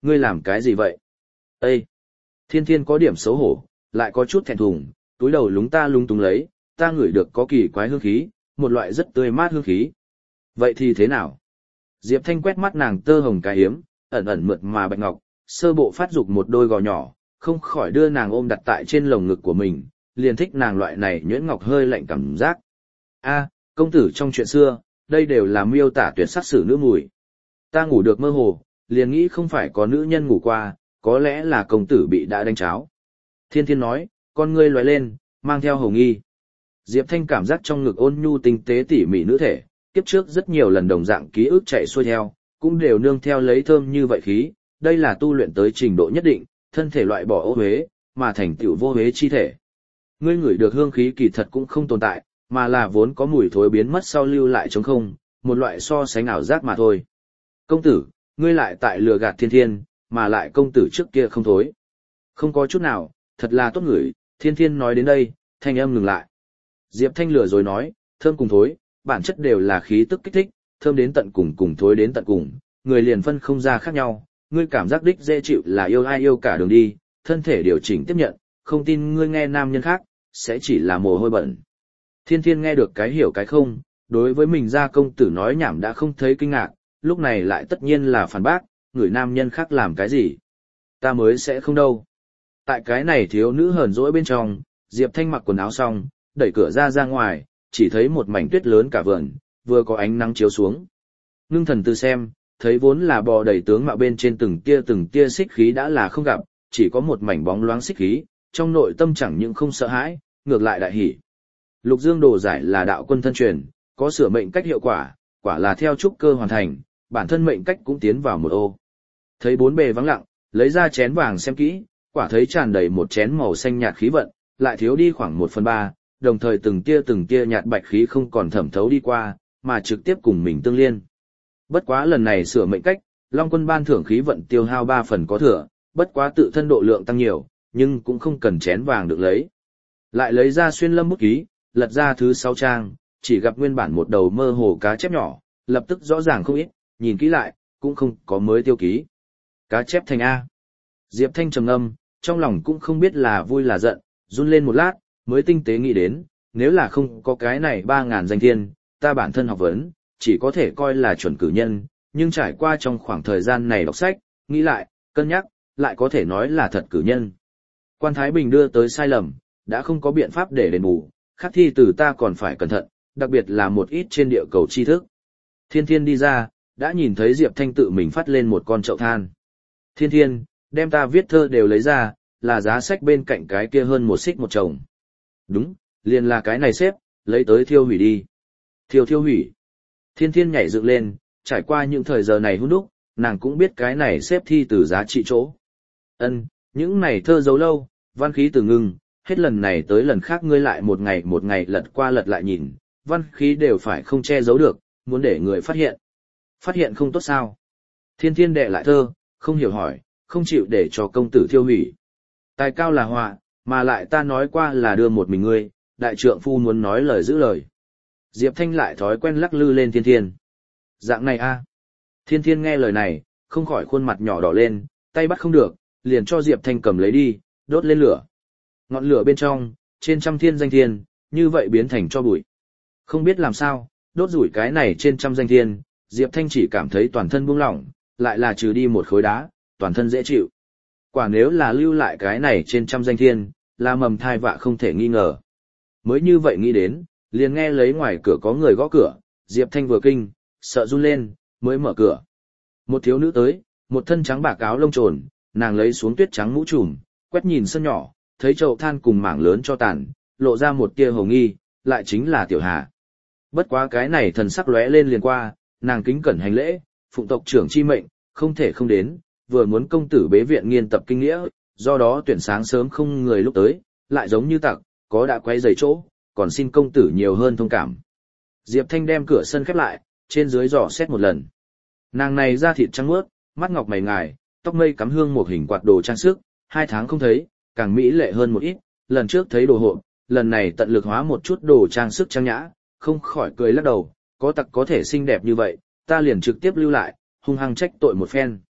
ngươi làm cái gì vậy? Ê! Thiên thiên có điểm xấu hổ, lại có chút thẹn thùng, túi đầu lúng ta lung túng lấy, ta ngửi được có kỳ quái hương khí, một loại rất tươi mát hương khí. Vậy thì thế nào? Diệp Thanh quét mắt nàng tơ hồng cái hiếm, ẩn ẩn mượt mà bạch ngọc, sơ bộ phát dục một đôi gò nhỏ, không khỏi đưa nàng ôm đặt tại trên lồng ngực của mình, liền thích nàng loại này nhuyễn ngọc hơi lạnh cảm giác. A, công tử trong chuyện xưa, đây đều là miêu tả tuyệt sắc sử nữ mùi. Ta ngủ được mơ hồ, liền nghĩ không phải có nữ nhân ngủ qua, có lẽ là công tử bị đã đánh cháo. Thiên thiên nói, con ngươi lóe lên, mang theo hồng nghi. Diệp Thanh cảm giác trong ngực ôn nhu tinh tế tỉ mỉ nữ thể, kiếp trước rất nhiều lần đồng dạng ký ức chạy xuôi theo, cũng đều nương theo lấy thơm như vậy khí, đây là tu luyện tới trình độ nhất định, thân thể loại bỏ ô huế, mà thành tựu vô huế chi thể. Ngươi ngửi được hương khí kỳ thật cũng không tồn tại, mà là vốn có mùi thối biến mất sau lưu lại trống không, một loại so sánh ảo giác mà thôi. Công tử, ngươi lại tại lừa gạt thiên thiên, mà lại công tử trước kia không thối. Không có chút nào, thật là tốt ngửi, thiên thiên nói đến đây, thanh âm ngừng lại. Diệp Thanh lừa rồi nói, thơm cùng thối, bản chất đều là khí tức kích thích, thơm đến tận cùng cùng thối đến tận cùng, người liền phân không ra khác nhau, ngươi cảm giác đích dễ chịu là yêu ai yêu cả đường đi, thân thể điều chỉnh tiếp nhận, không tin ngươi nghe nam nhân khác, sẽ chỉ là mồ hôi bẩn. Thiên thiên nghe được cái hiểu cái không, đối với mình ra công tử nói nhảm đã không thấy kinh ngạc, lúc này lại tất nhiên là phản bác, người nam nhân khác làm cái gì. Ta mới sẽ không đâu. Tại cái này thiếu nữ hờn dỗi bên trong, Diệp Thanh mặc quần áo xong, đẩy cửa ra ra ngoài, chỉ thấy một mảnh tuyết lớn cả vườn, vừa có ánh nắng chiếu xuống. Ngưng thần tư xem, thấy vốn là bò đầy tướng mạo bên trên từng tia từng tia xích khí đã là không gặp, chỉ có một mảnh bóng loáng xích khí, trong nội tâm chẳng những không sợ hãi, ngược lại đại hỉ. Lục Dương đồ giải là đạo quân thân truyền, có sửa mệnh cách hiệu quả, quả là theo trúc cơ hoàn thành, bản thân mệnh cách cũng tiến vào một ô. Thấy bốn bề vắng lặng, lấy ra chén vàng xem kỹ, quả thấy tràn đầy một chén màu xanh nhạt khí vận, lại thiếu đi khoảng một phần ba, đồng thời từng tia từng tia nhạt bạch khí không còn thẩm thấu đi qua, mà trực tiếp cùng mình tương liên. Bất quá lần này sửa mệnh cách, Long Quân ban thưởng khí vận tiêu hao ba phần có thừa, bất quá tự thân độ lượng tăng nhiều, nhưng cũng không cần chén vàng được lấy. Lại lấy ra xuyên lâm bút ký, lật ra thứ sáu trang, chỉ gặp nguyên bản một đầu mơ hồ cá chép nhỏ, lập tức rõ ràng không ít, nhìn kỹ lại, cũng không có mới tiêu ký. Cá chép thành A. Diệp Thanh trầm ngâm, trong lòng cũng không biết là vui là giận, run lên một lát, mới tinh tế nghĩ đến, nếu là không có cái này ba ngàn danh thiên, ta bản thân học vấn, chỉ có thể coi là chuẩn cử nhân, nhưng trải qua trong khoảng thời gian này đọc sách, nghĩ lại, cân nhắc, lại có thể nói là thật cử nhân. Quan Thái Bình đưa tới sai lầm, đã không có biện pháp để đền bù, khắc thi từ ta còn phải cẩn thận, đặc biệt là một ít trên địa cầu tri thức. Thiên Thiên đi ra, đã nhìn thấy Diệp Thanh tự mình phát lên một con chậu than. Thiên Thiên, đem ta viết thơ đều lấy ra, là giá sách bên cạnh cái kia hơn một xích một chồng. Đúng, liền là cái này xếp, lấy tới thiêu hủy đi. Thiêu thiêu hủy. Thiên Thiên nhảy dựng lên, trải qua những thời giờ này hút đúc, nàng cũng biết cái này xếp thi từ giá trị chỗ. Ân, những này thơ giấu lâu, văn khí từ ngưng, hết lần này tới lần khác ngươi lại một ngày một ngày lật qua lật lại nhìn, văn khí đều phải không che giấu được, muốn để người phát hiện. Phát hiện không tốt sao? Thiên Thiên đệ lại thơ, không hiểu hỏi, không chịu để cho công tử thiêu hủy. Tài cao là họa, mà lại ta nói qua là đưa một mình ngươi, đại trượng phu muốn nói lời giữ lời. Diệp Thanh lại thói quen lắc lư lên Thiên Thiên. Dạng này a. Thiên Thiên nghe lời này, không khỏi khuôn mặt nhỏ đỏ lên, tay bắt không được, liền cho Diệp Thanh cầm lấy đi, đốt lên lửa. Ngọn lửa bên trong, trên trăm thiên danh thiên, như vậy biến thành cho bụi. Không biết làm sao, đốt rủi cái này trên trăm danh thiên, Diệp Thanh chỉ cảm thấy toàn thân buông lỏng, lại là trừ đi một khối đá, toàn thân dễ chịu. Quả nếu là lưu lại cái này trên trăm danh thiên, là mầm thai vạ không thể nghi ngờ. Mới như vậy nghĩ đến, liền nghe lấy ngoài cửa có người gõ cửa, Diệp Thanh vừa kinh, sợ run lên, mới mở cửa. Một thiếu nữ tới, một thân trắng bạc áo lông trồn, nàng lấy xuống tuyết trắng mũ trùm, quét nhìn sân nhỏ, thấy chậu than cùng mảng lớn cho tàn, lộ ra một tia hồng nghi, lại chính là Tiểu Hà. Bất quá cái này thần sắc lóe lên liền qua, nàng kính cẩn hành lễ, phụng tộc trưởng chi mệnh, không thể không đến, vừa muốn công tử bế viện nghiên tập kinh nghĩa, do đó tuyển sáng sớm không người lúc tới, lại giống như tặc, có đã quay giày chỗ, còn xin công tử nhiều hơn thông cảm. Diệp Thanh đem cửa sân khép lại, trên dưới dò xét một lần. Nàng này da thịt trắng mướt, mắt ngọc mày ngài, tóc mây cắm hương một hình quạt đồ trang sức, hai tháng không thấy, càng mỹ lệ hơn một ít, lần trước thấy đồ hộp, lần này tận lực hóa một chút đồ trang sức trang nhã, không khỏi cười lắc đầu, có tặc có thể xinh đẹp như vậy, ta liền trực tiếp lưu lại, hung hăng trách tội một phen.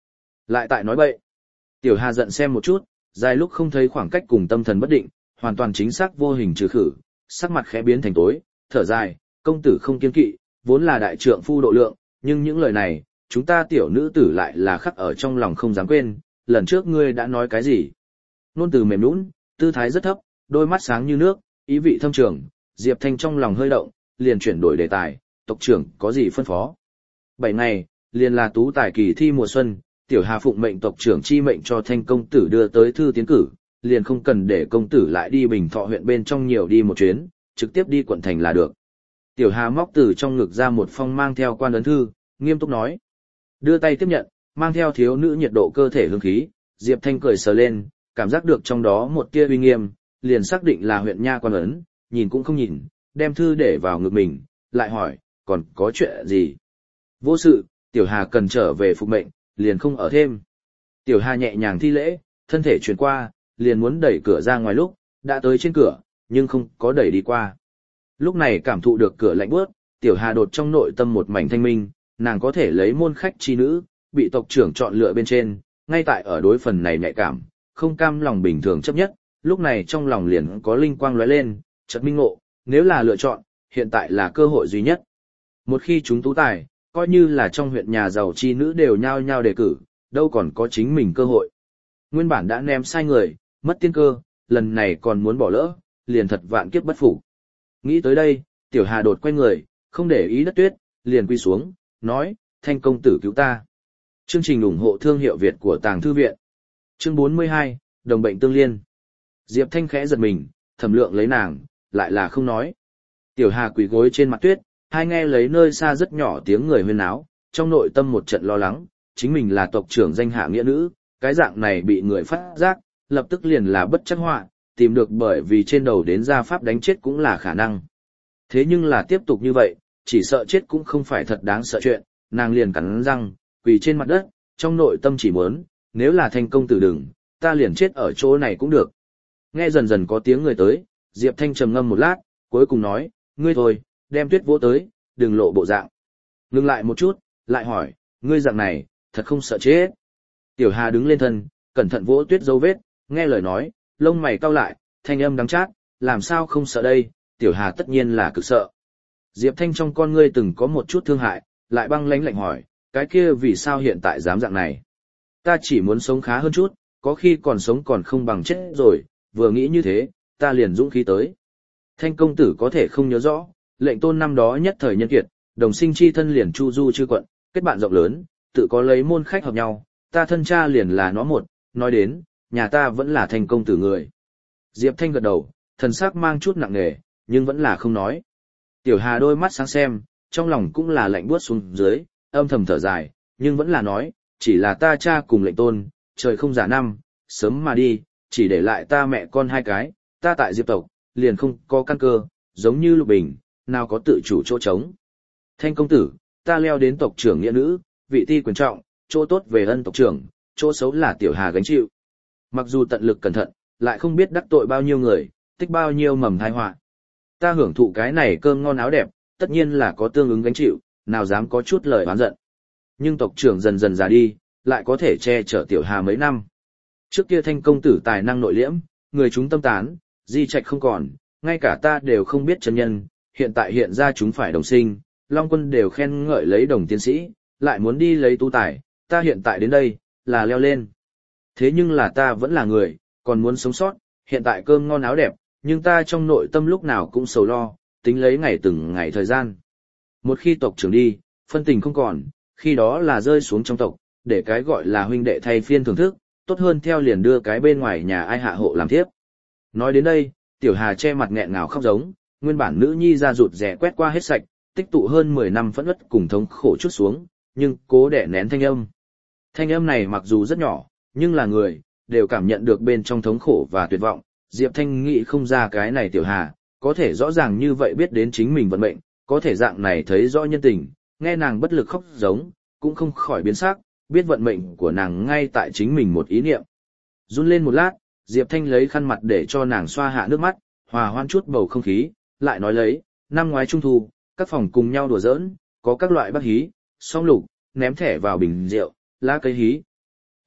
Lại tại nói bậy. Tiểu Hà giận xem một chút, dài lúc không thấy khoảng cách cùng tâm thần bất định, hoàn toàn chính xác vô hình trừ khử, sắc mặt khẽ biến thành tối, thở dài, công tử không kiên kỵ, vốn là đại trượng phu độ lượng, nhưng những lời này, chúng ta tiểu nữ tử lại là khắc ở trong lòng không dám quên, lần trước ngươi đã nói cái gì? Nôn từ mềm nũng, tư thái rất thấp, đôi mắt sáng như nước, ý vị thâm trường, Diệp Thanh trong lòng hơi động, liền chuyển đổi đề tài, tộc trưởng có gì phân phó? Bảy ngày, liền là tú tài kỳ thi mùa xuân, tiểu Hà phụng mệnh tộc trưởng chi mệnh cho Thanh công tử đưa tới thư tiến cử, liền không cần để công tử lại đi Bình Thọ huyện bên trong nhiều đi một chuyến, trực tiếp đi quận thành là được. Tiểu Hà móc từ trong ngực ra một phong mang theo quan ấn thư, nghiêm túc nói. Đưa tay tiếp nhận, mang theo thiếu nữ nhiệt độ cơ thể hương khí, Diệp Thanh cười sờ lên, cảm giác được trong đó một tia uy nghiêm, liền xác định là huyện nha quan ấn, nhìn cũng không nhìn, đem thư để vào ngực mình, lại hỏi, còn có chuyện gì? Vô sự, Tiểu Hà cần trở về phục mệnh, liền không ở thêm. Tiểu Hà nhẹ nhàng thi lễ, thân thể chuyển qua, liền muốn đẩy cửa ra ngoài lúc, đã tới trên cửa, nhưng không có đẩy đi qua. Lúc này cảm thụ được cửa lạnh bước, Tiểu Hà đột trong nội tâm một mảnh thanh minh, nàng có thể lấy môn khách chi nữ, bị tộc trưởng chọn lựa bên trên, ngay tại ở đối phần này nhạy cảm, không cam lòng bình thường chấp nhất, lúc này trong lòng liền có linh quang lóe lên, chợt minh ngộ, nếu là lựa chọn, hiện tại là cơ hội duy nhất. Một khi chúng tú tài, coi như là trong huyện nhà giàu chi nữ đều nhao nhao đề cử, đâu còn có chính mình cơ hội. Nguyên bản đã ném sai người, mất tiên cơ, lần này còn muốn bỏ lỡ, liền thật vạn kiếp bất phục. Nghĩ tới đây, Tiểu Hà đột quay người, không để ý đất tuyết, liền quy xuống, nói, Thanh công tử cứu ta. Chương trình ủng hộ thương hiệu Việt của Tàng Thư Viện. Chương bốn mươi hai, Đồng bệnh tương liên. Diệp Thanh khẽ giật mình, thẩm lượng lấy nàng, lại là không nói. Tiểu Hà quỳ gối trên mặt tuyết, hai nghe lấy nơi xa rất nhỏ tiếng người huyên náo, trong nội tâm một trận lo lắng, chính mình là tộc trưởng danh hạ nghĩa nữ, cái dạng này bị người phát giác, lập tức liền là bất trắc họa, tìm được bởi vì trên đầu đến gia pháp đánh chết cũng là khả năng. Thế nhưng là tiếp tục như vậy, chỉ sợ chết cũng không phải thật đáng sợ chuyện, nàng liền cắn răng, quỳ trên mặt đất, trong nội tâm chỉ muốn, nếu là Thanh công tử đừng, ta liền chết ở chỗ này cũng được. Nghe dần dần có tiếng người tới, Diệp Thanh trầm ngâm một lát, cuối cùng nói, ngươi thôi, đem tuyết vỗ tới, đừng lộ bộ dạng. Ngừng lại một chút, lại hỏi, ngươi dạng này, thật không sợ chết. Tiểu Hà đứng lên thân, cẩn thận vỗ tuyết dấu vết, nghe lời nói, lông mày cau lại, thanh âm đắng chát, làm sao không sợ đây, Tiểu Hà tất nhiên là cực sợ. Diệp Thanh trong con ngươi từng có một chút thương hại, lại băng lãnh lạnh hỏi, cái kia vì sao hiện tại dám dạng này? Ta chỉ muốn sống khá hơn chút, có khi còn sống còn không bằng chết rồi, vừa nghĩ như thế, ta liền dũng khí tới. Thanh công tử có thể không nhớ rõ, lệnh tôn năm đó nhất thời nhân kiệt, đồng sinh chi thân liền chu du chư quận, kết bạn rộng lớn, tự có lấy môn khách hợp nhau, ta thân cha liền là nó một, nói đến, nhà ta vẫn là Thanh công tử người. Diệp Thanh gật đầu, thần sắc mang chút nặng nề, nhưng vẫn là không nói. Tiểu Hà đôi mắt sáng xem, trong lòng cũng là lạnh buốt xuống dưới, âm thầm thở dài, nhưng vẫn là nói, chỉ là ta cha cùng lệnh tôn, trời không giả năm, sớm mà đi, chỉ để lại ta mẹ con hai cái, ta tại Diệp tộc, liền không có căn cơ, giống như Lục Bình, nào có tự chủ chỗ trống. Thanh công tử, ta leo đến tộc trưởng nghĩa nữ, vị ti quyền trọng, chỗ tốt về ân tộc trưởng, chỗ xấu là Tiểu Hà gánh chịu. Mặc dù tận lực cẩn thận, lại không biết đắc tội bao nhiêu người, tích bao nhiêu mầm tai họa. Ta hưởng thụ cái này cơm ngon áo đẹp, tất nhiên là có tương ứng gánh chịu, nào dám có chút lời oán giận. Nhưng tộc trưởng dần dần già đi, lại có thể che chở Tiểu Hà mấy năm. Trước kia Thanh công tử tài năng nội liễm, người chúng tâm tán, di trạch không còn, ngay cả ta đều không biết chân nhân, hiện tại hiện ra chúng phải đồng sinh, Long Quân đều khen ngợi lấy đồng tiến sĩ, lại muốn đi lấy tu tài, ta hiện tại đến đây, là leo lên. Thế nhưng là ta vẫn là người, còn muốn sống sót, hiện tại cơm ngon áo đẹp, nhưng ta trong nội tâm lúc nào cũng sầu lo, tính lấy ngày từng ngày thời gian. Một khi tộc trưởng đi, phân tình không còn, khi đó là rơi xuống trong tộc, để cái gọi là huynh đệ thay phiên thưởng thức, tốt hơn theo liền đưa cái bên ngoài nhà ai hạ hộ làm thiếp. Nói đến đây, Tiểu Hà che mặt nghẹn ngào khóc giống, nguyên bản nữ nhi ra rụt rẻ quét qua hết sạch, tích tụ hơn mười năm phẫn uất cùng thống khổ chút xuống, nhưng cố đẻ nén thanh âm. Thanh âm này mặc dù rất nhỏ, nhưng là người, đều cảm nhận được bên trong thống khổ và tuyệt vọng. Diệp Thanh nghĩ không ra cái này Tiểu Hà, có thể rõ ràng như vậy biết đến chính mình vận mệnh, có thể dạng này thấy rõ nhân tình, nghe nàng bất lực khóc giống, cũng không khỏi biến sắc, biết vận mệnh của nàng ngay tại chính mình một ý niệm. Run lên một lát, Diệp Thanh lấy khăn mặt để cho nàng xoa hạ nước mắt, hòa hoan chút bầu không khí, lại nói lấy, năm ngoái trung thu, các phòng cùng nhau đùa giỡn, có các loại bác hí, song lục, ném thẻ vào bình rượu, lá cây hí.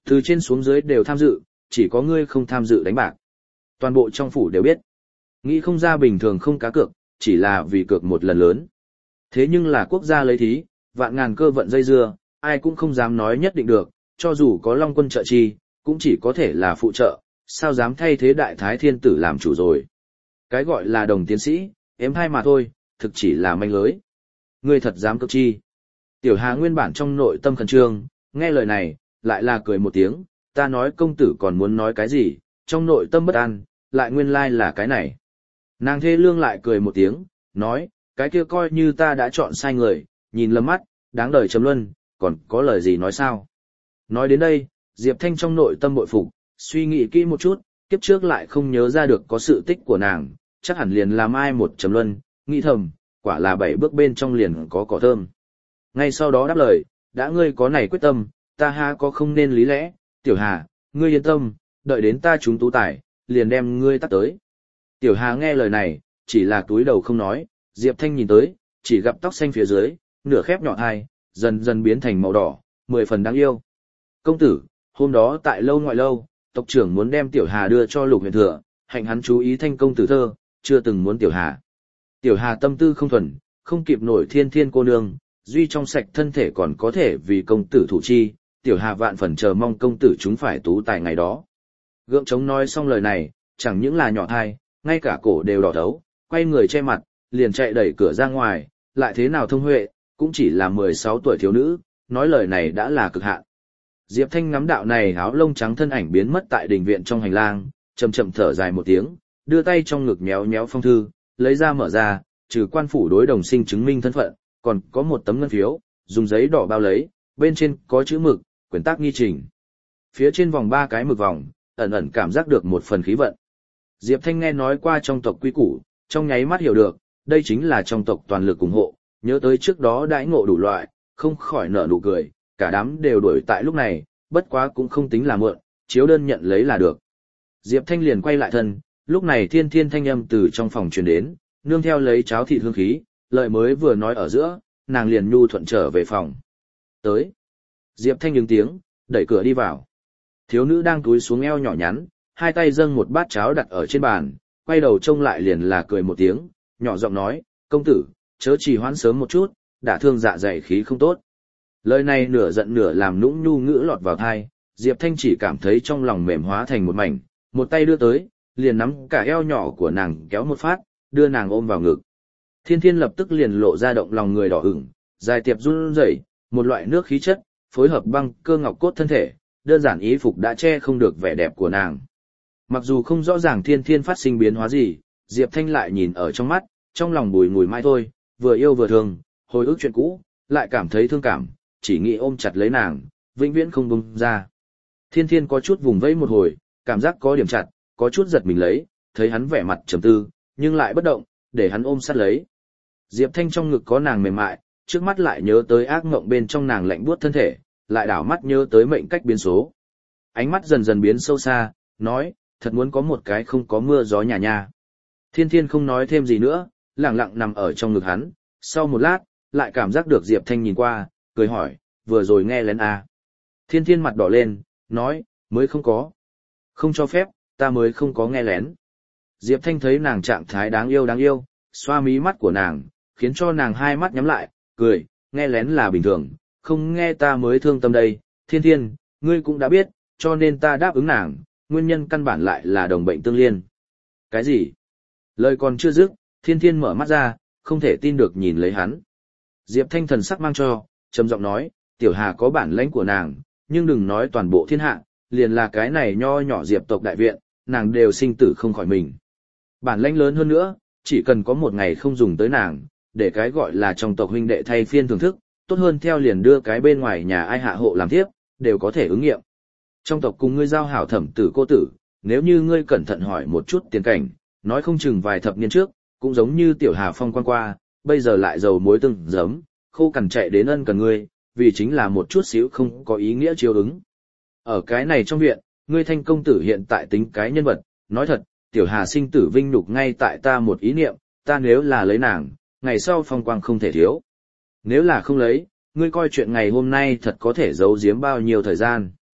Từ trên xuống dưới đều tham dự, chỉ có ngươi không tham dự đánh bạc. Toàn bộ trong phủ đều biết. Nghĩ không ra bình thường không cá cược, chỉ là vì cược một lần lớn. Thế nhưng là quốc gia lấy thí, vạn ngàn cơ vận dây dưa, ai cũng không dám nói nhất định được, cho dù có Long quân trợ chi, cũng chỉ có thể là phụ trợ, sao dám thay thế đại thái thiên tử làm chủ rồi. Cái gọi là đồng tiến sĩ, ếm hai mà thôi, thực chỉ là manh lưới. Ngươi thật dám cực chi. Tiểu Hà nguyên bản trong nội tâm khẩn trương, nghe lời này, lại là cười một tiếng, ta nói công tử còn muốn nói cái gì, trong nội tâm bất an, lại nguyên lai là cái này. Nàng thê lương lại cười một tiếng, nói, cái kia coi như ta đã chọn sai người, nhìn lầm mắt, đáng đời chấm luân, còn có lời gì nói sao. Nói đến đây, Diệp Thanh trong nội tâm bội phục, suy nghĩ kỹ một chút, kiếp trước lại không nhớ ra được có sự tích của nàng, chắc hẳn liền làm ai một chấm luân, nghĩ thầm, quả là bảy bước bên trong liền có cỏ thơm. Ngay sau đó đáp lời, đã ngươi có này quyết tâm, ta ha có không nên lý lẽ, Tiểu Hà, ngươi yên tâm, đợi đến ta chúng tú tài, liền đem ngươi tắt tới. Tiểu Hà nghe lời này, chỉ là túi đầu không nói, Diệp Thanh nhìn tới, chỉ gặp tóc xanh phía dưới, nửa khép nhỏ thai, dần dần biến thành màu đỏ, mười phần đáng yêu. Công tử, hôm đó tại lâu ngoại lâu, tộc trưởng muốn đem Tiểu Hà đưa cho Lục Huyền Thừa, hạnh hắn chú ý Thanh công tử thơ, chưa từng muốn Tiểu Hà. Tiểu Hà tâm tư không thuần, không kịp nổi thiên thiên cô nương, duy trong sạch thân thể còn có thể vì công tử thủ chi, Tiểu Hà vạn phần chờ mong công tử chúng phải tú tài ngày đó. Gượng chống nói xong lời này, chẳng những là nhỏ thai, ngay cả cổ đều đỏ thấu, quay người che mặt, liền chạy đẩy cửa ra ngoài, lại thế nào thông huệ, cũng chỉ là mười sáu tuổi thiếu nữ, nói lời này đã là cực hạn. Diệp Thanh ngắm đạo này áo lông trắng thân ảnh biến mất tại đình viện trong hành lang, chậm chậm thở dài một tiếng, đưa tay trong ngực nhéo nhéo phong thư, lấy ra mở ra, trừ quan phủ đối đồng sinh chứng minh thân phận, còn có một tấm ngân phiếu, dùng giấy đỏ bao lấy, bên trên có chữ mực, quyển tác nghi trình. Phía trên vòng ba cái mực vòng, ẩn ẩn cảm giác được một phần khí vận. Diệp Thanh nghe nói qua trong tộc quy củ, trong nháy mắt hiểu được, đây chính là trong tộc toàn lực ủng hộ, nhớ tới trước đó đãi ngộ đủ loại, không khỏi nở nụ cười, cả đám đều đuổi tại lúc này, bất quá cũng không tính là mượn, chiếu đơn nhận lấy là được. Diệp Thanh liền quay lại thân, lúc này thiên thiên thanh âm từ trong phòng truyền đến, nương theo lấy cháo thịt hương khí, lợi mới vừa nói ở giữa, nàng liền nhu thuận trở về phòng. Tới. Diệp Thanh những tiếng, đẩy cửa đi vào. Thiếu nữ đang túi xuống eo nhỏ nhắn, hai tay dâng một bát cháo đặt ở trên bàn, quay đầu trông lại liền là cười một tiếng, nhỏ giọng nói, công tử, chớ trì hoãn sớm một chút, đã thương dạ dày khí không tốt. Lời này nửa giận nửa làm nũng nhu ngữ lọt vào tai, Diệp Thanh chỉ cảm thấy trong lòng mềm hóa thành một mảnh, một tay đưa tới, liền nắm cả eo nhỏ của nàng kéo một phát, đưa nàng ôm vào ngực. Thiên Thiên lập tức liền lộ ra động lòng người đỏ ửng, dài tiệp run rẩy, một loại nước khí chất, phối hợp băng cơ ngọc cốt thân thể, đơn giản ý phục đã che không được vẻ đẹp của nàng. Mặc dù không rõ ràng Thiên Thiên phát sinh biến hóa gì, Diệp Thanh lại nhìn ở trong mắt, trong lòng bùi ngùi mãi thôi, vừa yêu vừa thương, hồi ức chuyện cũ, lại cảm thấy thương cảm, chỉ nghĩ ôm chặt lấy nàng, vĩnh viễn không buông ra. Thiên Thiên có chút vùng vẫy một hồi, cảm giác có điểm chặt, có chút giật mình lấy, thấy hắn vẻ mặt trầm tư, nhưng lại bất động, để hắn ôm sát lấy. Diệp Thanh trong ngực có nàng mềm mại, trước mắt lại nhớ tới ác mộng bên trong nàng lạnh buốt thân thể, lại đảo mắt nhớ tới mệnh cách biến số. Ánh mắt dần dần biến sâu xa, nói, thật muốn có một cái không có mưa gió nhà nha. Thiên Thiên không nói thêm gì nữa, lặng lặng nằm ở trong ngực hắn, sau một lát, lại cảm giác được Diệp Thanh nhìn qua, cười hỏi, vừa rồi nghe lén à. Thiên Thiên mặt đỏ lên, nói, mới không có. Không cho phép, ta mới không có nghe lén. Diệp Thanh thấy nàng trạng thái đáng yêu đáng yêu, xoa mí mắt của nàng, khiến cho nàng hai mắt nhắm lại, cười, nghe lén là bình thường, không nghe ta mới thương tâm đây. Thiên Thiên, ngươi cũng đã biết, cho nên ta đáp ứng nàng, nguyên nhân căn bản lại là đồng bệnh tương liên. Cái gì? Lời còn chưa dứt, Thiên Thiên mở mắt ra, không thể tin được nhìn lấy hắn. Diệp Thanh thần sắc mang cho, trầm giọng nói, Tiểu Hà có bản lãnh của nàng, nhưng đừng nói toàn bộ thiên hạ, liền là cái này nho nhỏ Diệp tộc đại viện, nàng đều sinh tử không khỏi mình. Bản lãnh lớn hơn nữa, chỉ cần có một ngày không dùng tới nàng, để cái gọi là trong tộc huynh đệ thay phiên thưởng thức, tốt hơn theo liền đưa cái bên ngoài nhà ai hạ hộ làm tiếp, đều có thể ứng nghiệm. Trong tộc cùng ngươi giao hảo thẩm tử cô tử, nếu như ngươi cẩn thận hỏi một chút tiền cảnh, nói không chừng vài thập niên trước, cũng giống như Tiểu Hà phong quan qua, bây giờ lại dầu muối từng giấm, khô cằn chạy đến ân cần ngươi, vì chính là một chút xíu không có ý nghĩa chiếu ứng. Ở cái này trong viện, ngươi Thanh công tử hiện tại tính cái nhân vật, nói thật, Tiểu Hà sinh tử vinh nhục ngay tại ta một ý niệm, ta nếu là lấy nàng, ngày sau phong quang không thể thiếu. Nếu là không lấy, ngươi coi chuyện ngày hôm nay thật có thể giấu giếm bao nhiêu thời gian.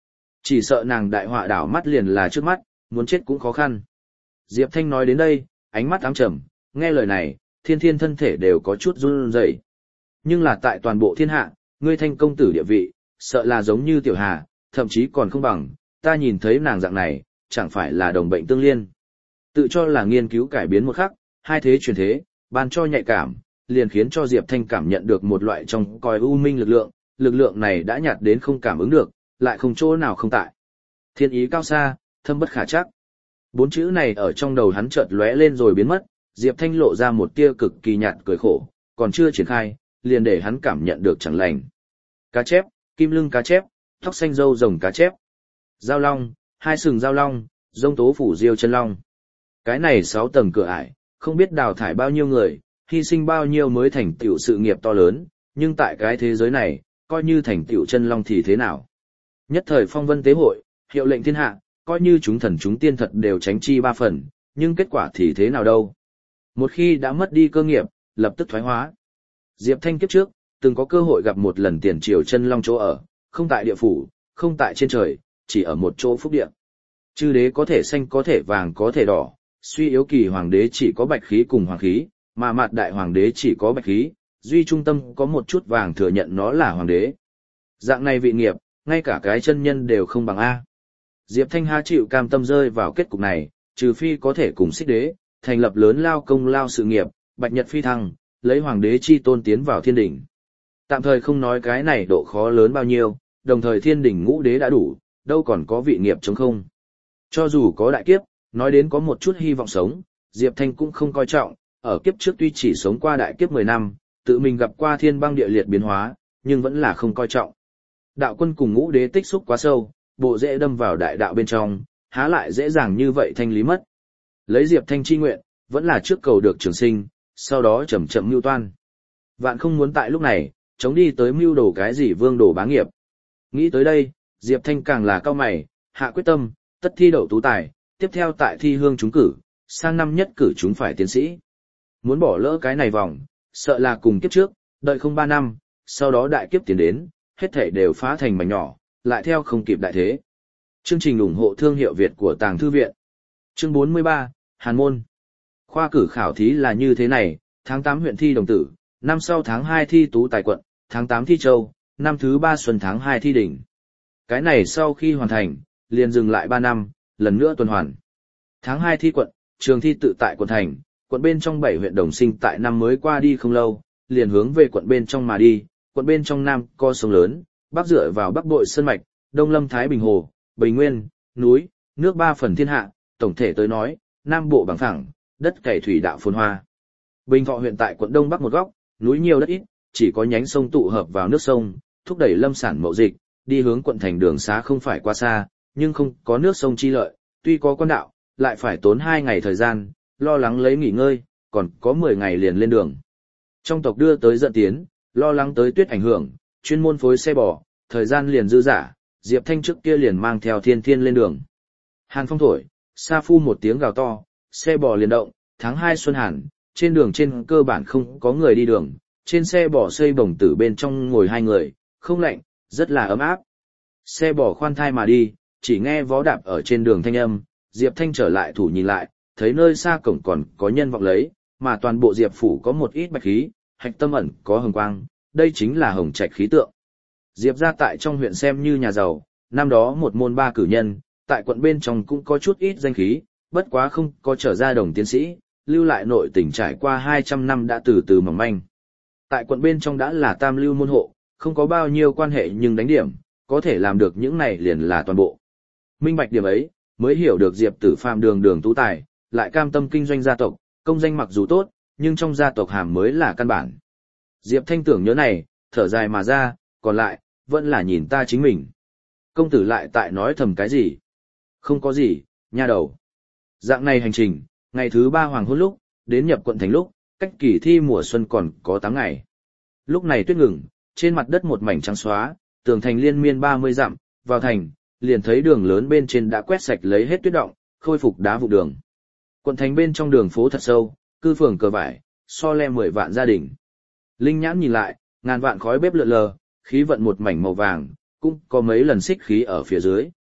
Chỉ sợ nàng đại họa đảo mắt liền là trước mắt, muốn chết cũng khó khăn. Diệp Thanh nói đến đây, ánh mắt ám trầm, nghe lời này, thiên thiên thân thể đều có chút run rẩy. Nhưng là tại toàn bộ thiên hạ, ngươi Thanh công tử địa vị, sợ là giống như tiểu hà, thậm chí còn không bằng, ta nhìn thấy nàng dạng này, chẳng phải là đồng bệnh tương liên. Tự cho là nghiên cứu cải biến một khắc, hai thế chuyển thế, ban cho nhạy cảm, liền khiến cho Diệp Thanh cảm nhận được một loại trong coi u minh lực lượng, lực lượng này đã nhạt đến không cảm ứng được, lại không chỗ nào không tại. Thiên ý cao xa, thâm bất khả chắc. Bốn chữ này ở trong đầu hắn chợt lóe lên rồi biến mất, Diệp Thanh lộ ra một tia cực kỳ nhạt cười khổ, còn chưa triển khai, liền để hắn cảm nhận được chẳng lành. Cá chép, kim lưng cá chép, tóc xanh râu rồng cá chép. Giao long, hai sừng giao long, rông tố phủ diêu chân long. Cái này sáu tầng cửa ải, không biết đào thải bao nhiêu người, hy sinh bao nhiêu mới thành tựu sự nghiệp to lớn, nhưng tại cái thế giới này, coi như thành tựu chân long thì thế nào? Nhất thời phong vân tế hội, hiệu lệnh thiên hạ, coi như chúng thần chúng tiên thật đều tránh chi ba phần, nhưng kết quả thì thế nào đâu? Một khi đã mất đi cơ nghiệp, lập tức thoái hóa. Diệp Thanh kiếp trước, từng có cơ hội gặp một lần tiền triều chân long chỗ ở, không tại địa phủ, không tại trên trời, chỉ ở một chỗ phúc địa. Chư đế có thể xanh có thể vàng có thể đỏ, suy yếu kỳ hoàng đế chỉ có bạch khí cùng hoàng khí, mà mạt đại hoàng đế chỉ có bạch khí, duy trung tâm có một chút vàng thừa nhận nó là hoàng đế. Dạng này vị nghiệp, ngay cả cái chân nhân đều không bằng A. Diệp Thanh há chịu cam tâm rơi vào kết cục này, trừ phi có thể cùng xích đế, thành lập lớn lao công lao sự nghiệp, bạch nhật phi thăng, lấy hoàng đế chi tôn tiến vào thiên đỉnh. Tạm thời không nói cái này độ khó lớn bao nhiêu, đồng thời thiên đỉnh ngũ đế đã đủ, đâu còn có vị nghiệp chống không. Cho dù có đại kiếp, nói đến có một chút hy vọng sống, Diệp Thanh cũng không coi trọng, ở kiếp trước tuy chỉ sống qua đại kiếp mười năm, tự mình gặp qua thiên băng địa liệt biến hóa, nhưng vẫn là không coi trọng. Đạo quân cùng ngũ đế tích xúc quá sâu, bộ dễ đâm vào đại đạo bên trong, há lại dễ dàng như vậy thanh lý mất. Lấy Diệp Thanh chi nguyện, vẫn là trước cầu được trường sinh, sau đó chậm chậm mưu toan. Vạn không muốn tại lúc này, chống đi tới mưu đồ cái gì vương đồ bá nghiệp. Nghĩ tới đây, Diệp Thanh càng là cao mày, hạ quyết tâm, tất thi đậu tú tài, tiếp theo tại thi hương trúng cử, sang năm nhất cử chúng phải tiến sĩ. Muốn bỏ lỡ cái này vòng, sợ là cùng kiếp trước, đợi không ba năm, sau đó đại kiếp tiến đến, hết thảy đều phá thành mảnh nhỏ, lại theo không kịp đại thế. Chương trình ủng hộ thương hiệu Việt của Tàng Thư Viện. Chương bốn mươi ba, Hàn Môn. Khoa cử khảo thí là như thế này, tháng tám huyện thi đồng tử, năm sau tháng hai thi tú tài quận, tháng tám thi châu, năm thứ ba xuân tháng hai thi đỉnh. Cái này sau khi hoàn thành, liền dừng lại ba năm, lần nữa tuần hoàn. Tháng hai thi quận, trường thi tự tại quận thành, quận bên trong bảy huyện đồng sinh tại năm mới qua đi không lâu, liền hướng về quận bên trong mà đi, quận bên trong nam co sông lớn, bắc dựa vào bắc bội sơn mạch, đông lâm thái bình hồ, bình nguyên, núi, nước ba phần thiên hạ, tổng thể tới nói, nam bộ bằng phẳng, đất cày thủy đạo phồn hoa. Bình Thọ huyện tại quận đông bắc một góc, núi nhiều đất ít, chỉ có nhánh sông tụ hợp vào nước sông, thúc đẩy lâm sản mậu dịch, đi hướng quận thành đường xá không phải quá xa, nhưng không có nước sông chi lợi, tuy có quan đạo, lại phải tốn hai ngày thời gian, lo lắng lấy nghỉ ngơi, còn có mười ngày liền lên đường. Trong tộc đưa tới dẫn tiến, lo lắng tới tuyết ảnh hưởng, chuyên môn phối xe bò, thời gian liền dư dả, Diệp Thanh trước kia liền mang theo Thiên Thiên lên đường. Hàn phong thổi, sa phu một tiếng gào to, xe bò liền động, tháng hai xuân hàn, trên đường trên cơ bản không có người đi đường, trên xe bò xây bồng tử bên trong ngồi hai người, không lạnh, rất là ấm áp. Xe bò khoan thai mà đi, chỉ nghe vó đạp ở trên đường thanh âm, Diệp Thanh trở lại thủ nhìn lại, thấy nơi xa cổng còn có nhân vọng lấy, mà toàn bộ Diệp phủ có một ít bạch khí, hạch tâm ẩn có hồng quang, đây chính là hồng trạch khí tượng. Diệp gia tại trong huyện xem như nhà giàu, năm đó một môn ba cử nhân, tại quận bên trong cũng có chút ít danh khí, bất quá không có trở ra đồng tiến sĩ, lưu lại nội tình trải qua hai trăm năm đã từ từ mỏng manh. Tại quận bên trong đã là tam lưu môn hộ, không có bao nhiêu quan hệ nhưng đánh điểm, có thể làm được những này liền là toàn bộ. Minh bạch điểm ấy, mới hiểu được Diệp Tử Phàm đường đường tú tài, lại cam tâm kinh doanh gia tộc, công danh mặc dù tốt, nhưng trong gia tộc hàm mới là căn bản. Diệp Thanh tưởng nhớ này, thở dài mà ra, còn lại, vẫn là nhìn ta chính mình. Công tử lại tại nói thầm cái gì? Không có gì, nha đầu. Dạng này hành trình, ngày thứ ba hoàng hôn lúc, đến nhập quận thành lúc, cách kỳ thi mùa xuân còn có tám ngày. Lúc này tuyết ngừng, trên mặt đất một mảnh trắng xóa, tường thành liên miên ba mươi dặm, vào thành, liền thấy đường lớn bên trên đã quét sạch lấy hết tuyết động, khôi phục đá vụ đường. Quận thành bên trong đường phố thật sâu, cư phường cờ vải, so le mười vạn gia đình. Linh nhãn nhìn lại, ngàn vạn khói bếp lượn lờ, khí vận một mảnh màu vàng, cũng có mấy lần xích khí ở phía dưới.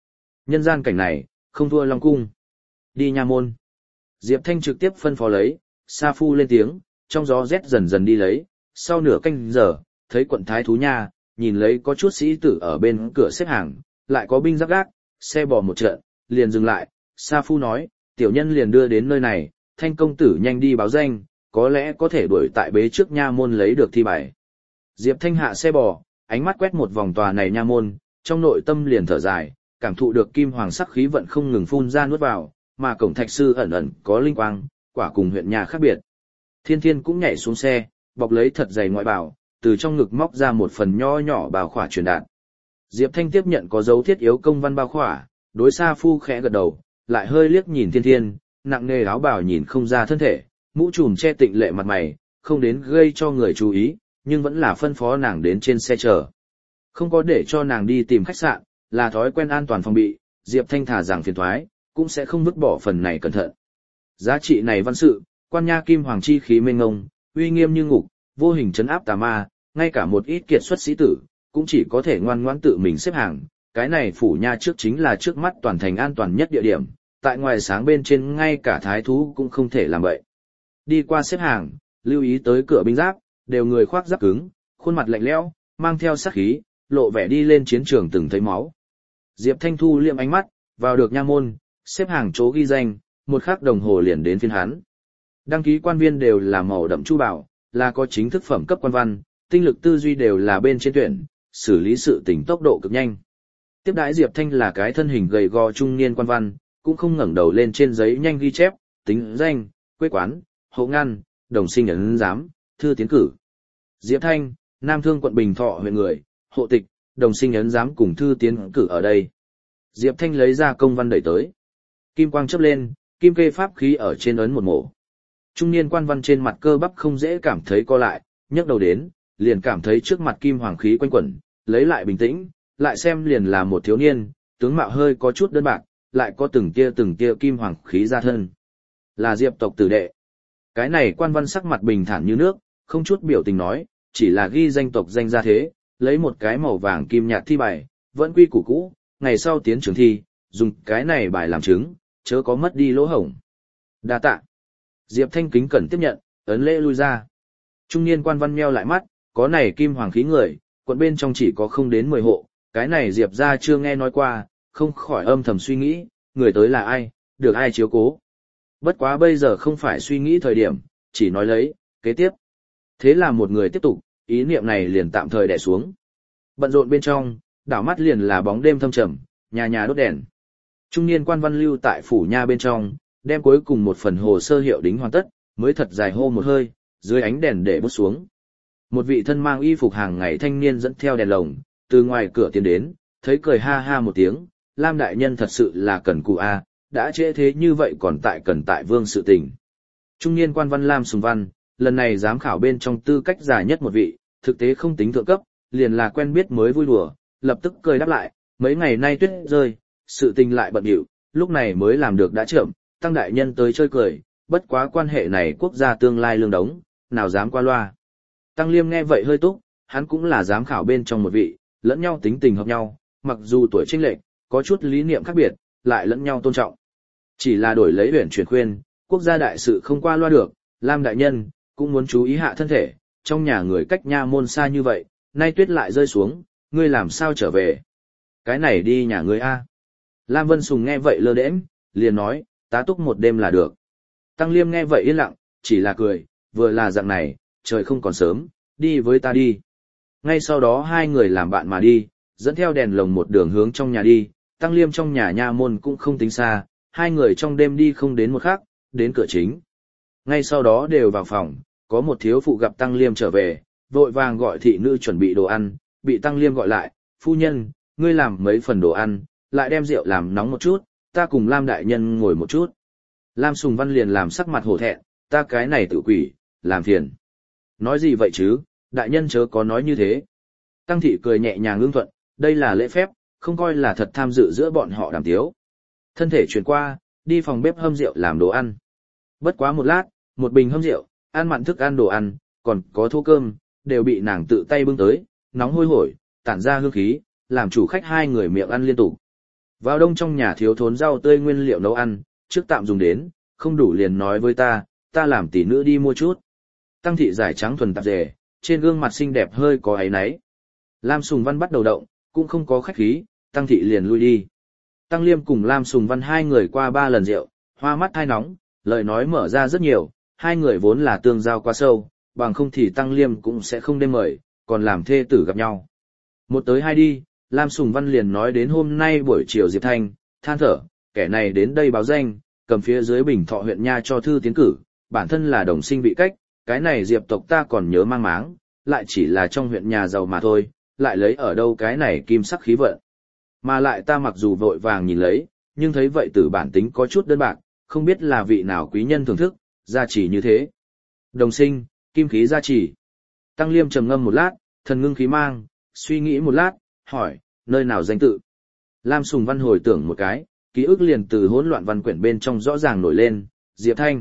Nhân gian cảnh này, không thua Long Cung. Đi nha môn. Diệp Thanh trực tiếp phân phó lấy, Sa Phu lên tiếng, trong gió rét dần dần đi lấy, sau nửa canh giờ, thấy quận Thái Thú Nha, nhìn lấy có chút sĩ tử ở bên cửa xếp hàng, lại có binh giáp gác, xe bò một trận, liền dừng lại, Sa Phu nói, tiểu nhân liền đưa đến nơi này, Thanh công tử nhanh đi báo danh, có lẽ có thể đuổi tại bế trước nha môn lấy được thi bài. Diệp Thanh hạ xe bò, ánh mắt quét một vòng tòa này nha môn, trong nội tâm liền thở dài, cảm thụ được kim hoàng sắc khí vận không ngừng phun ra nuốt vào, mà cổng thạch sư ẩn ẩn có linh quang, quả cùng huyện nhà khác biệt. Thiên Thiên cũng nhảy xuống xe, bọc lấy thật dày ngoại bào, từ trong ngực móc ra một phần nho nhỏ bào khỏa truyền đạt. Diệp Thanh tiếp nhận có dấu thiết yếu công văn bao khỏa, đối Sa Phu khẽ gật đầu, lại hơi liếc nhìn Thiên Thiên, nặng nề áo bào nhìn không ra thân thể, mũ trùm che tịnh lệ mặt mày, không đến gây cho người chú ý, nhưng vẫn là phân phó nàng đến trên xe chờ. Không có để cho nàng đi tìm khách sạn, là thói quen an toàn phòng bị, Diệp Thanh thả rằng phiền thoái, cũng sẽ không vứt bỏ phần này cẩn thận. Giá trị này văn sự, quan nha kim hoàng chi khí mênh ngông, uy nghiêm như ngục, vô hình trấn áp tà ma, ngay cả một ít kiệt xuất sĩ tử, cũng chỉ có thể ngoan ngoãn tự mình xếp hàng. Cái này phủ nha trước chính là trước mắt toàn thành an toàn nhất địa điểm, tại ngoài sáng bên trên ngay cả thái thú cũng không thể làm vậy. Đi qua xếp hàng, lưu ý tới cửa binh giáp, đều người khoác giáp cứng, khuôn mặt lạnh lẽo, mang theo sát khí, lộ vẻ đi lên chiến trường từng thấy máu. Diệp Thanh thu liệm ánh mắt, vào được nha môn, xếp hàng chỗ ghi danh, một khắc đồng hồ liền đến phiên hắn. Đăng ký quan viên đều là màu đậm chu bảo, là có chính thức phẩm cấp quan văn, tinh lực tư duy đều là bên trên tuyển, xử lý sự tình tốc độ cực nhanh. Tiếp đãi Diệp Thanh là cái thân hình gầy gò trung niên quan văn, cũng không ngẩng đầu lên trên giấy nhanh ghi chép, tính danh, quê quán, hộ ngăn, đồng sinh ấn giám, thư tiến cử. Diệp Thanh, Nam Thương quận Bình Thọ huyện người, hộ tịch, đồng sinh ấn giám cùng thư tiến cử ở đây. Diệp Thanh lấy ra công văn đẩy tới. Kim quang chớp lên, kim kê pháp khí ở trên ấn một mổ. Trung niên quan văn trên mặt cơ bắp không dễ cảm thấy co lại, nhấc đầu đến, liền cảm thấy trước mặt kim hoàng khí quanh quẩn, lấy lại bình tĩnh, lại xem liền là một thiếu niên, tướng mạo hơi có chút đơn bạc, lại có từng tia từng tia kim hoàng khí ra thân. Là Diệp tộc tử đệ. Cái này quan văn sắc mặt bình thản như nước, không chút biểu tình nói, chỉ là ghi danh tộc danh ra thế, lấy một cái màu vàng kim nhạt thi bài, vẫn quy củ cũ, ngày sau tiến trường thi, dùng cái này bài làm chứng, chớ có mất đi lỗ hổng. Đa tạ. Diệp Thanh kính cẩn tiếp nhận, ấn lễ lui ra. Trung niên quan văn meo lại mắt, có này kim hoàng khí người, quận bên trong chỉ có không đến mười hộ, cái này Diệp ra chưa nghe nói qua, không khỏi âm thầm suy nghĩ, người tới là ai, được ai chiếu cố. Bất quá bây giờ không phải suy nghĩ thời điểm, chỉ nói lấy, kế tiếp. Thế là một người tiếp tục, ý niệm này liền tạm thời đè xuống. Bận rộn bên trong, đảo mắt liền là bóng đêm thâm trầm, nhà nhà đốt đèn. Trung niên quan văn lưu tại phủ nha bên trong, đem cuối cùng một phần hồ sơ hiệu đính hoàn tất, mới thật dài hô một hơi, dưới ánh đèn để bút xuống. Một vị thân mang y phục hàng ngày thanh niên dẫn theo đèn lồng, từ ngoài cửa tiến đến, thấy cười ha ha một tiếng, Lam đại nhân thật sự là cần cù a, đã trễ thế như vậy còn tại cần tại vương sự tình. Trung niên quan văn Lam Sùng Văn, lần này giám khảo bên trong tư cách già nhất một vị, thực tế không tính thượng cấp, liền là quen biết mới vui đùa, lập tức cười đáp lại, mấy ngày nay tuyết rơi, sự tình lại bận rộn, lúc này mới làm được đã chậm, tăng đại nhân tới chơi cười, bất quá quan hệ này quốc gia tương lai lương đống, nào dám qua loa. Tăng Liêm nghe vậy hơi túc, hắn cũng là giám khảo bên trong một vị, lẫn nhau tính tình hợp nhau, mặc dù tuổi chênh lệch, có chút lý niệm khác biệt, lại lẫn nhau tôn trọng. Chỉ là đổi lấy huyền chuyển khuyên, quốc gia đại sự không qua loa được, Lam đại nhân cũng muốn chú ý hạ thân thể, trong nhà người cách nha môn xa như vậy, nay tuyết lại rơi xuống, ngươi làm sao trở về? Cái này đi nhà ngươi a. Lam Vân Sùng nghe vậy lơ đễnh, liền nói, tá túc một đêm là được. Tăng Liêm nghe vậy yên lặng, chỉ là cười, vừa là dạng này, trời không còn sớm, đi với ta đi. Ngay sau đó hai người làm bạn mà đi, dẫn theo đèn lồng một đường hướng trong nhà đi, Tăng Liêm trong nhà nha môn cũng không tính xa, hai người trong đêm đi không đến một khắc, đến cửa chính. Ngay sau đó đều vào phòng, có một thiếu phụ gặp Tăng Liêm trở về, vội vàng gọi thị nữ chuẩn bị đồ ăn, bị Tăng Liêm gọi lại, phu nhân, ngươi làm mấy phần đồ ăn, lại đem rượu làm nóng một chút, ta cùng Lam đại nhân ngồi một chút. Lam Sùng Văn liền làm sắc mặt hổ thẹn, ta cái này tự quỷ, làm phiền. Nói gì vậy chứ, đại nhân chớ có nói như thế. Tăng thị cười nhẹ nhàng ưng thuận, đây là lễ phép, không coi là thật tham dự giữa bọn họ đàm tiếu. Thân thể chuyển qua, đi phòng bếp hâm rượu làm đồ ăn. Bất quá một lát, một bình hâm rượu, ăn mặn thức ăn đồ ăn, còn có thô cơm, đều bị nàng tự tay bưng tới, nóng hôi hổi, tản ra hương khí, làm chủ khách hai người miệng ăn liên tục. Vào đông trong nhà thiếu thốn rau tươi nguyên liệu nấu ăn, trước tạm dùng đến, không đủ liền nói với ta, ta làm tỷ nữ đi mua chút. Tăng thị giải trắng thuần tạp dề, trên gương mặt xinh đẹp hơi có áy náy. Lam Sùng Văn bắt đầu động, cũng không có khách khí, Tăng thị liền lui đi. Tăng Liêm cùng Lam Sùng Văn hai người qua ba lần rượu, hoa mắt hai nóng, lời nói mở ra rất nhiều, hai người vốn là tương giao quá sâu, bằng không thì Tăng Liêm cũng sẽ không đêm mời, còn làm thê tử gặp nhau. Một tới hai đi, Lam Sùng Văn liền nói đến hôm nay buổi chiều Diệp Thanh, than thở, kẻ này đến đây báo danh, cầm phía dưới Bình Thọ huyện nha cho thư tiến cử, bản thân là đồng sinh vị cách, cái này Diệp tộc ta còn nhớ mang máng, lại chỉ là trong huyện nhà giàu mà thôi, lại lấy ở đâu cái này kim sắc khí vận. Mà lại ta mặc dù vội vàng nhìn lấy, nhưng thấy vậy tử bản tính có chút đơn bạc, không biết là vị nào quý nhân thưởng thức, gia trì như thế. Đồng sinh, kim khí gia trì. Tăng Liêm trầm ngâm một lát, thần ngưng khí mang, suy nghĩ một lát, hỏi, nơi nào danh tự? Lam Sùng Văn hồi tưởng một cái, ký ức liền từ hỗn loạn văn quyển bên trong rõ ràng nổi lên, Diệp Thanh.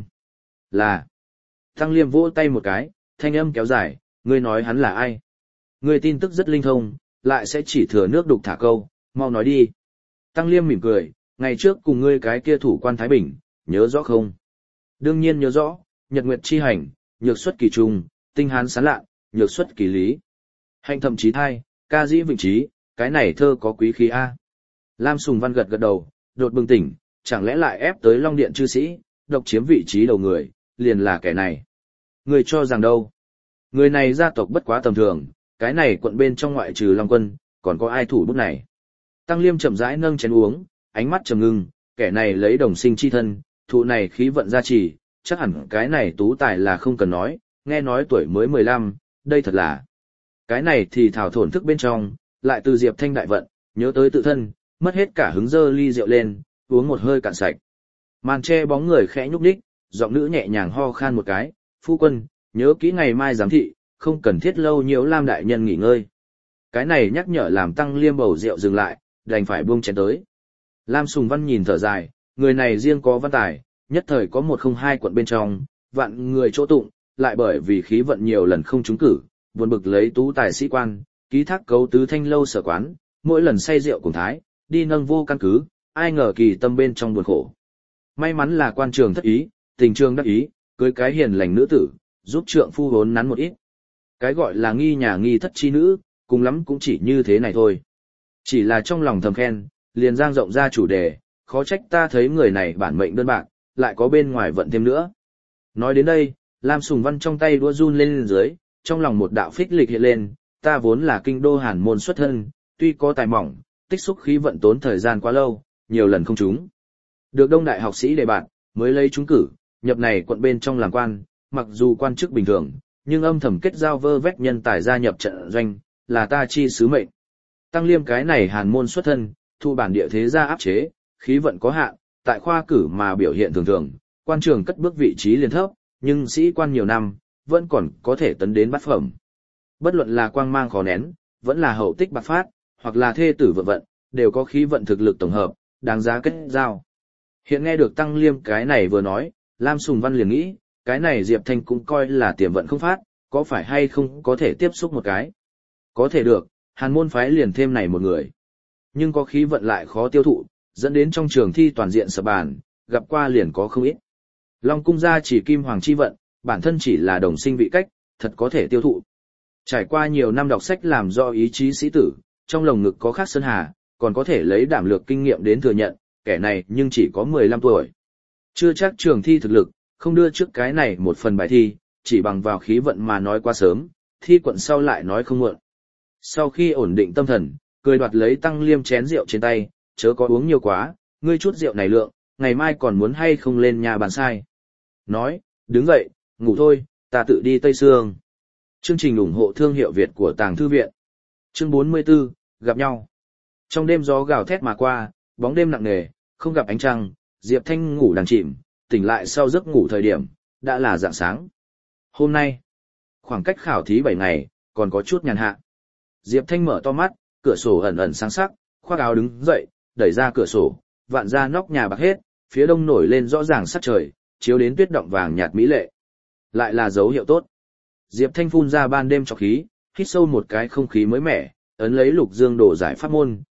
Là. Tăng Liêm vỗ tay một cái, thanh âm kéo dài, ngươi nói hắn là ai? Ngươi tin tức rất linh thông, lại sẽ chỉ thừa nước đục thả câu, mau nói đi. Tăng Liêm mỉm cười, ngày trước cùng ngươi cái kia thủ quan Thái Bình, nhớ rõ không? Đương nhiên nhớ rõ, nhật nguyệt chi hành, nhược xuất kỳ trung, tinh hán sán lạ, nhược xuất kỳ lý. Hành thậm chí thai, ca dĩ vịnh trí, cái này thơ có quý khí A. Lam Sùng Văn gật gật đầu, đột bừng tỉnh, chẳng lẽ lại ép tới Long Điện chư sĩ, độc chiếm vị trí đầu người, liền là kẻ này. Người cho rằng đâu? Người này gia tộc bất quá tầm thường, cái này quận bên trong ngoại trừ Long Quân, còn có ai thủ bút này? Tăng Liêm chậm rãi nâng chén uống, ánh mắt trầm ngưng, kẻ này lấy đồng sinh chi thân, thụ này khí vận gia trì, chắc hẳn cái này tú tài là không cần nói, nghe nói tuổi mới mười lăm, đây thật là. Cái này thì thảo thổn thức bên trong, lại từ Diệp Thanh đại vận, nhớ tới tự thân, mất hết cả hứng dơ ly rượu lên, uống một hơi cạn sạch. Màn che bóng người khẽ nhúc nhích, giọng nữ nhẹ nhàng ho khan một cái, phu quân, nhớ kỹ ngày mai giám thị, không cần thiết lâu nhiễu Lam đại nhân nghỉ ngơi. Cái này nhắc nhở làm Tăng Liêm bầu rượu dừng lại, đành phải buông chén tới. Lam Sùng Văn nhìn thở dài, người này riêng có văn tài, nhất thời có một không hai quận bên trong, vạn người chỗ tụng, lại bởi vì khí vận nhiều lần không trúng cử, buồn bực lấy tú tài sĩ quan, ký thác cấu tứ thanh lâu sở quán, mỗi lần say rượu cùng thái, đi nâng vô căn cứ, ai ngờ kỳ tâm bên trong buồn khổ. May mắn là quan trường thất ý, tình trường đắc ý, cưới cái hiền lành nữ tử, giúp trượng phu vốn nắn một ít. Cái gọi là nghi nhà nghi thất chi nữ, cùng lắm cũng chỉ như thế này thôi. Chỉ là trong lòng thầm khen, liền giang rộng ra chủ đề, khó trách ta thấy người này bản mệnh đơn bạc, lại có bên ngoài vận thêm nữa. Nói đến đây, Lam Sùng Văn trong tay đũa run lên, lên dưới, trong lòng một đạo phích lịch hiện lên, ta vốn là kinh đô Hàn môn xuất thân, tuy có tài mỏng, tích xúc khí vận tốn thời gian quá lâu, nhiều lần không trúng. Được đông đại học sĩ đề bạt, mới lấy trúng cử, nhập này quận bên trong làm quan, mặc dù quan chức bình thường, nhưng âm thầm kết giao vơ vét nhân tài gia nhập trận doanh, là ta chi sứ mệnh. Tăng Liêm cái này Hàn môn xuất thân, thu bản địa thế gia áp chế, khí vận có hạn, tại khoa cử mà biểu hiện thường thường, quan trường cất bước vị trí liền thấp, nhưng sĩ quan nhiều năm, vẫn còn có thể tấn đến bát phẩm. Bất luận là quang mang khó nén, vẫn là hậu tích bạc phát, hoặc là thê tử vợ vận, đều có khí vận thực lực tổng hợp, đáng giá kết giao. Hiện nghe được Tăng Liêm cái này vừa nói, Lam Sùng Văn liền nghĩ, cái này Diệp Thanh cũng coi là tiềm vận không phát, có phải hay không có thể tiếp xúc một cái. Có thể được, Hàn môn phái liền thêm này một người. Nhưng có khí vận lại khó tiêu thụ, dẫn đến trong trường thi toàn diện sập bàn, gặp qua liền có không ít. Long cung gia chỉ kim hoàng chi vận, bản thân chỉ là đồng sinh vị cách, thật có thể tiêu thụ. Trải qua nhiều năm đọc sách làm do ý chí sĩ tử, trong lồng ngực có khắc sơn hà, còn có thể lấy đảm lược kinh nghiệm đến thừa nhận, kẻ này nhưng chỉ có mười lăm tuổi. Chưa chắc trường thi thực lực, không đưa trước cái này một phần bài thi, chỉ bằng vào khí vận mà nói quá sớm, thi quận sau lại nói không muộn. Sau khi ổn định tâm thần, cười đoạt lấy Tăng Liêm chén rượu trên tay, chớ có uống nhiều quá, ngươi chút rượu này lượng, ngày mai còn muốn hay không lên nhà bàn sai. Nói, đứng dậy, ngủ thôi, ta tự đi Tây Sương. Chương trình ủng hộ thương hiệu Việt của Tàng Thư Viện. Chương bốn mươi tư, gặp nhau. Trong đêm gió gào thét mà qua, bóng đêm nặng nề, không gặp ánh trăng, Diệp Thanh ngủ đàng chìm, tỉnh lại sau giấc ngủ thời điểm, đã là rạng sáng. Hôm nay, khoảng cách khảo thí bảy ngày, còn có chút nhàn hạ. Diệp Thanh mở to mắt, cửa sổ ẩn ẩn sáng sắc, khoác áo đứng dậy, đẩy ra cửa sổ, vạn ra nóc nhà bạc hết, phía đông nổi lên rõ ràng sắc trời, chiếu đến tuyết động vàng nhạt mỹ lệ. Lại là dấu hiệu tốt. Diệp Thanh phun ra ban đêm trọc khí, hít sâu một cái không khí mới mẻ, ấn lấy lục dương đổ giải pháp môn,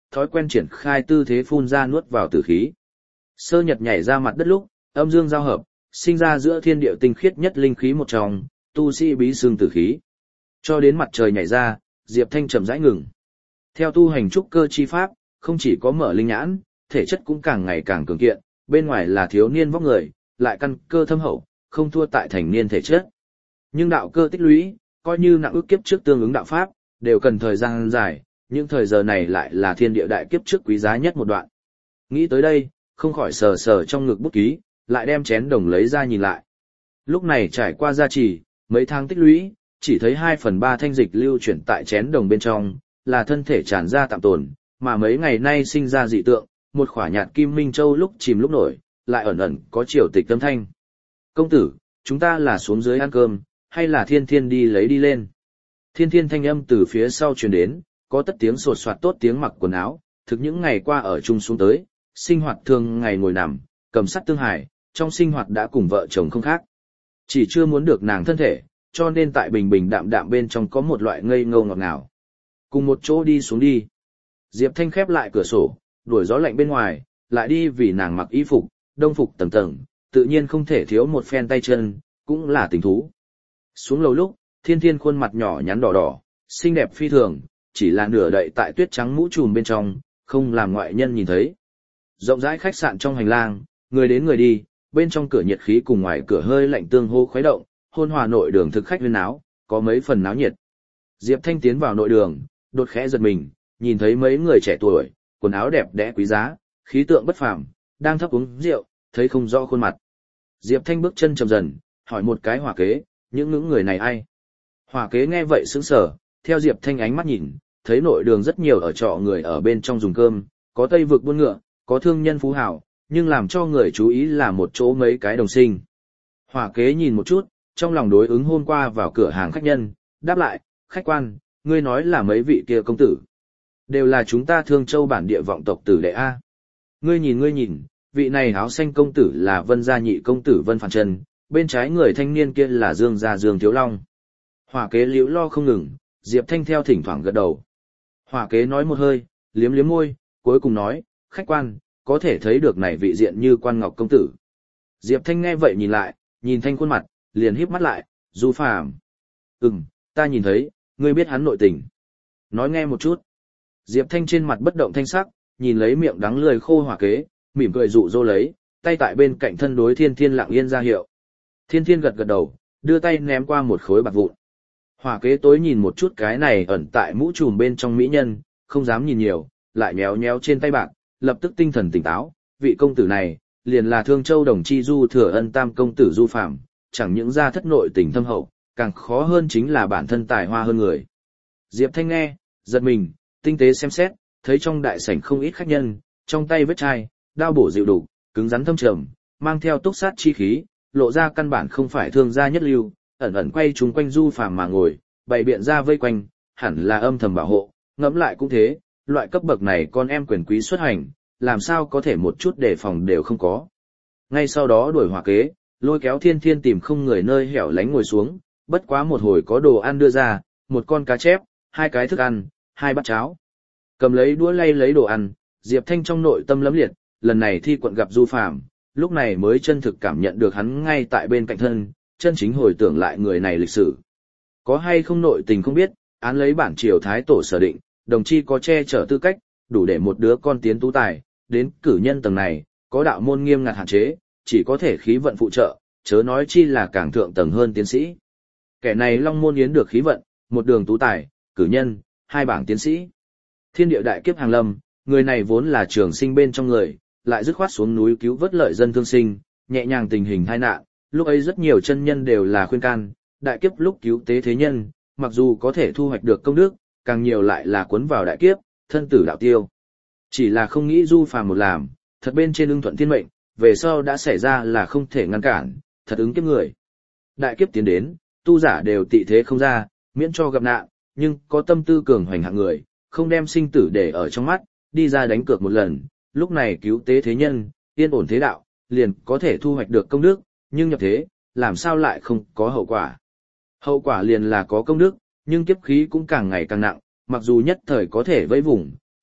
thói quen triển khai tư thế phun ra nuốt vào tử khí. Sơ nhật nhảy ra mặt đất lúc, âm dương giao hợp, sinh ra giữa thiên địa tinh khiết nhất linh khí một trong, tu sĩ bí xương tử khí. Cho đến mặt trời nhảy ra, Diệp Thanh chậm rãi ngừng. Theo tu hành trúc cơ chi pháp, không chỉ có mở linh nhãn, thể chất cũng càng ngày càng cường kiện, bên ngoài là thiếu niên vóc người, lại căn cơ thâm hậu, không thua tại thành niên thể chất. Nhưng đạo cơ tích lũy, coi như nặng ước kiếp trước tương ứng đạo pháp, đều cần thời gian dài, những thời giờ này lại là thiên địa đại kiếp trước quý giá nhất một đoạn. Nghĩ tới đây, không khỏi sờ sờ trong ngực bút ký, lại đem chén đồng lấy ra nhìn lại. Lúc này trải qua gia trì, mấy tháng tích lũy, chỉ thấy hai phần ba thanh dịch lưu chuyển tại chén đồng bên trong, là thân thể tràn ra tạm tồn, mà mấy ngày nay sinh ra dị tượng, một khỏa nhạt kim minh châu lúc chìm lúc nổi, lại ẩn ẩn có triều tịch âm thanh. Công tử, chúng ta là xuống dưới ăn cơm, hay là thiên thiên đi lấy đi lên? Thiên thiên thanh âm từ phía sau truyền đến, có tất tiếng sột soạt tốt tiếng mặc quần áo, thực những ngày qua ở chung xuống tới, sinh hoạt thường ngày ngồi nằm, cầm sắt tương hải, trong sinh hoạt đã cùng vợ chồng không khác. Chỉ chưa muốn được nàng thân thể, cho nên tại bình bình đạm đạm bên trong có một loại ngây ngô ngọt ngào. Cùng một chỗ đi xuống đi. Diệp Thanh khép lại cửa sổ, đuổi gió lạnh bên ngoài, lại đi vì nàng mặc y phục, đông phục tầng tầng, tự nhiên không thể thiếu một phen tay chân, cũng là tình thú. Xuống lầu lúc, thiên thiên khuôn mặt nhỏ nhắn đỏ đỏ, xinh đẹp phi thường, chỉ là nửa đậy tại tuyết trắng mũ trùm bên trong, không làm ngoại nhân nhìn thấy. Rộng rãi khách sạn trong hành lang, người đến người đi, bên trong cửa nhiệt khí cùng ngoài cửa hơi lạnh tương hô khuấy động, hôn hòa nội đường thực khách huyên náo, có mấy phần náo nhiệt. Diệp Thanh tiến vào nội đường, đột khẽ giật mình, nhìn thấy mấy người trẻ tuổi, quần áo đẹp đẽ quý giá, khí tượng bất phàm, đang thấp uống rượu, thấy không rõ khuôn mặt. Diệp Thanh bước chân chậm dần, hỏi một cái hỏa kế, những những người này ai? Hỏa kế nghe vậy sững sờ, theo Diệp Thanh ánh mắt nhìn, thấy nội đường rất nhiều ở trọ người ở bên trong dùng cơm, có tây vực buôn ngựa, có thương nhân phú hào, nhưng làm cho người chú ý là một chỗ mấy cái đồng sinh. Hỏa kế nhìn một chút, trong lòng đối ứng hôm qua vào cửa hàng khách nhân, đáp lại, khách quan, ngươi nói là mấy vị kia công tử. Đều là chúng ta Thương Châu bản địa vọng tộc tử đệ A. Ngươi nhìn ngươi nhìn, vị này áo xanh công tử là Vân Gia nhị công tử Vân Phản Trần, bên trái người thanh niên kia là Dương Gia Dương Thiếu Long. Hỏa kế liễu lo không ngừng, Diệp Thanh theo thỉnh thoảng gật đầu. Hỏa kế nói một hơi, liếm liếm môi, cuối cùng nói, khách quan, có thể thấy được này vị diện như quan ngọc công tử. Diệp Thanh nghe vậy nhìn lại, nhìn Thanh khuôn mặt, liền híp mắt lại, Du Phàm. Ừm, ta nhìn thấy, ngươi biết hắn nội tình. Nói nghe một chút. Diệp Thanh trên mặt bất động thanh sắc, nhìn lấy miệng đắng lười khô hỏa kế, mỉm cười dụ dỗ lấy, tay tại bên cạnh thân đối Thiên Thiên lặng yên ra hiệu. Thiên Thiên gật gật đầu, đưa tay ném qua một khối bạc vụn. Hỏa kế tối nhìn một chút cái này ẩn tại mũ trùm bên trong mỹ nhân, không dám nhìn nhiều, lại nhéo nhéo trên tay bạc, lập tức tinh thần tỉnh táo, vị công tử này, liền là Thương Châu đồng chi Du Thừa Ân tam công tử Du Phàm, chẳng những ra thất nội tình thâm hậu, càng khó hơn chính là bản thân tài hoa hơn người. Diệp Thanh nghe, giật mình, tinh tế xem xét, thấy trong đại sảnh không ít khách nhân, trong tay vết chai, đao bổ dịu đủ, cứng rắn thâm trầm, mang theo túc sát chi khí, lộ ra căn bản không phải thương gia nhất lưu, ẩn ẩn quay chúng quanh Du Phàm mà ngồi, bày biện ra vây quanh, hẳn là âm thầm bảo hộ, ngẫm lại cũng thế, loại cấp bậc này con em quyền quý xuất hành, làm sao có thể một chút đề phòng đều không có. Ngay sau đó đuổi hỏa kế, lôi kéo Thiên Thiên tìm không người nơi hẻo lánh ngồi xuống, bất quá một hồi có đồ ăn đưa ra, một con cá chép, hai cái thức ăn, hai bát cháo. Cầm lấy đũa lay lấy đồ ăn, Diệp Thanh trong nội tâm lấm liệt, lần này thi quận gặp Du Phàm, lúc này mới chân thực cảm nhận được hắn ngay tại bên cạnh thân, chân chính hồi tưởng lại người này lịch sử. Có hay không nội tình không biết, án lấy bản triều thái tổ sở định, đồng chi có che chở tư cách, đủ để một đứa con tiến tú tài, đến cử nhân tầng này, có đạo môn nghiêm ngặt hạn chế, chỉ có thể khí vận phụ trợ, chớ nói chi là càng thượng tầng hơn tiến sĩ. Kẻ này long môn yến được khí vận, một đường tú tài, cử nhân, hai bảng tiến sĩ. Thiên địa đại kiếp hàng lâm, người này vốn là trường sinh bên trong người, lại dứt khoát xuống núi cứu vớt lợi dân thương sinh, nhẹ nhàng tình hình tai nạn, lúc ấy rất nhiều chân nhân đều là khuyên can, đại kiếp lúc cứu tế thế nhân, mặc dù có thể thu hoạch được công đức, càng nhiều lại là cuốn vào đại kiếp, thân tử đạo tiêu. Chỉ là không nghĩ Du Phàm một làm, thật bên trên ưng thuận thiên mệnh, về sau đã xảy ra là không thể ngăn cản, thật ứng kiếp người. Đại kiếp tiến đến, tu giả đều tị thế không ra, miễn cho gặp nạn, nhưng có tâm tư cường hoành hạng người, không đem sinh tử để ở trong mắt, đi ra đánh cược một lần, lúc này cứu tế thế nhân, yên ổn thế đạo, liền có thể thu hoạch được công đức, nhưng nhập thế, làm sao lại không có hậu quả. Hậu quả liền là có công đức, nhưng kiếp khí cũng càng ngày càng nặng, mặc dù nhất thời có thể vẫy vùng,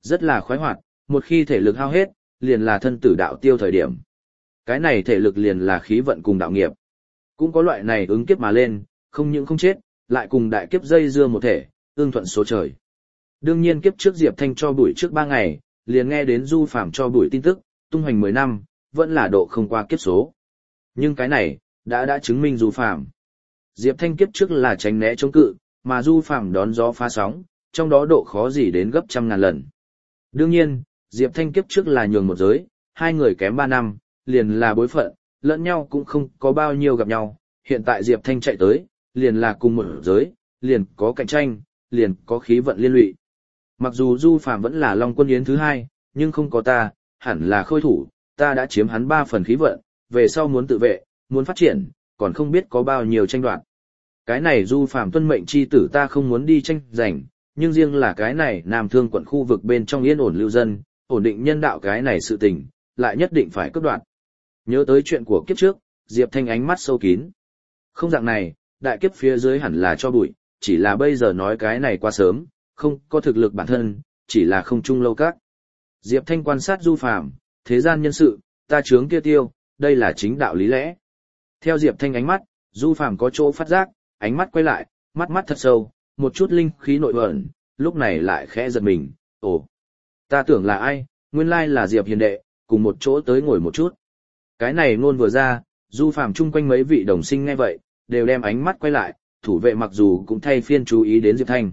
rất là khoái hoạt, một khi thể lực hao hết, liền là thân tử đạo tiêu thời điểm. Cái này thể lực liền là khí vận cùng đạo nghiệp. Cũng có loại này ứng kiếp mà lên, không những không chết, lại cùng đại kiếp dây dưa một thể, ương thuận số trời. Đương nhiên kiếp trước Diệp Thanh cho bụi trước ba ngày, liền nghe đến Du Phàm cho bụi tin tức, tung hoành mười năm, vẫn là độ không qua kiếp số. Nhưng cái này, đã đã chứng minh Du Phàm. Diệp Thanh kiếp trước là tránh né chống cự, mà Du Phàm đón gió phá sóng, trong đó độ khó gì đến gấp trăm ngàn lần. Đương nhiên, Diệp Thanh kiếp trước là nhường một giới, hai người kém ba năm, liền là bối phận, lẫn nhau cũng không có bao nhiêu gặp nhau. Hiện tại Diệp Thanh chạy tới, liền là cùng một giới, liền có cạnh tranh, liền có khí vận liên lụy. Mặc dù Du Phàm vẫn là Long Quân Yến thứ hai, nhưng không có ta, hẳn là khôi thủ, ta đã chiếm hắn ba phần khí vận, về sau muốn tự vệ, muốn phát triển, còn không biết có bao nhiêu tranh đoạt. Cái này Du Phàm tuân mệnh chi tử ta không muốn đi tranh giành, nhưng riêng là cái này Nam Thương quận khu vực bên trong yên ổn lưu dân, ổn định nhân đạo cái này sự tình, lại nhất định phải cướp đoạt. Nhớ tới chuyện của kiếp trước, Diệp Thanh ánh mắt sâu kín. Không dạng này, đại kiếp phía dưới hẳn là cho bụi, chỉ là bây giờ nói cái này quá sớm, không có thực lực bản thân, chỉ là không chung lâu các. Diệp Thanh quan sát Du Phàm, thế gian nhân sự, ta chướng kia tiêu, đây là chính đạo lý lẽ. Theo Diệp Thanh ánh mắt, Du Phàm có chỗ phát giác, ánh mắt quay lại, mắt mắt thật sâu, một chút linh khí nội ẩn, lúc này lại khẽ giật mình, ồ, ta tưởng là ai, nguyên lai là Diệp hiền đệ, cùng một chỗ tới ngồi một chút. Cái này ngôn vừa ra, Du Phàm chung quanh mấy vị đồng sinh nghe vậy, đều đem ánh mắt quay lại, thủ vệ mặc dù cũng thay phiên chú ý đến Diệp Thanh.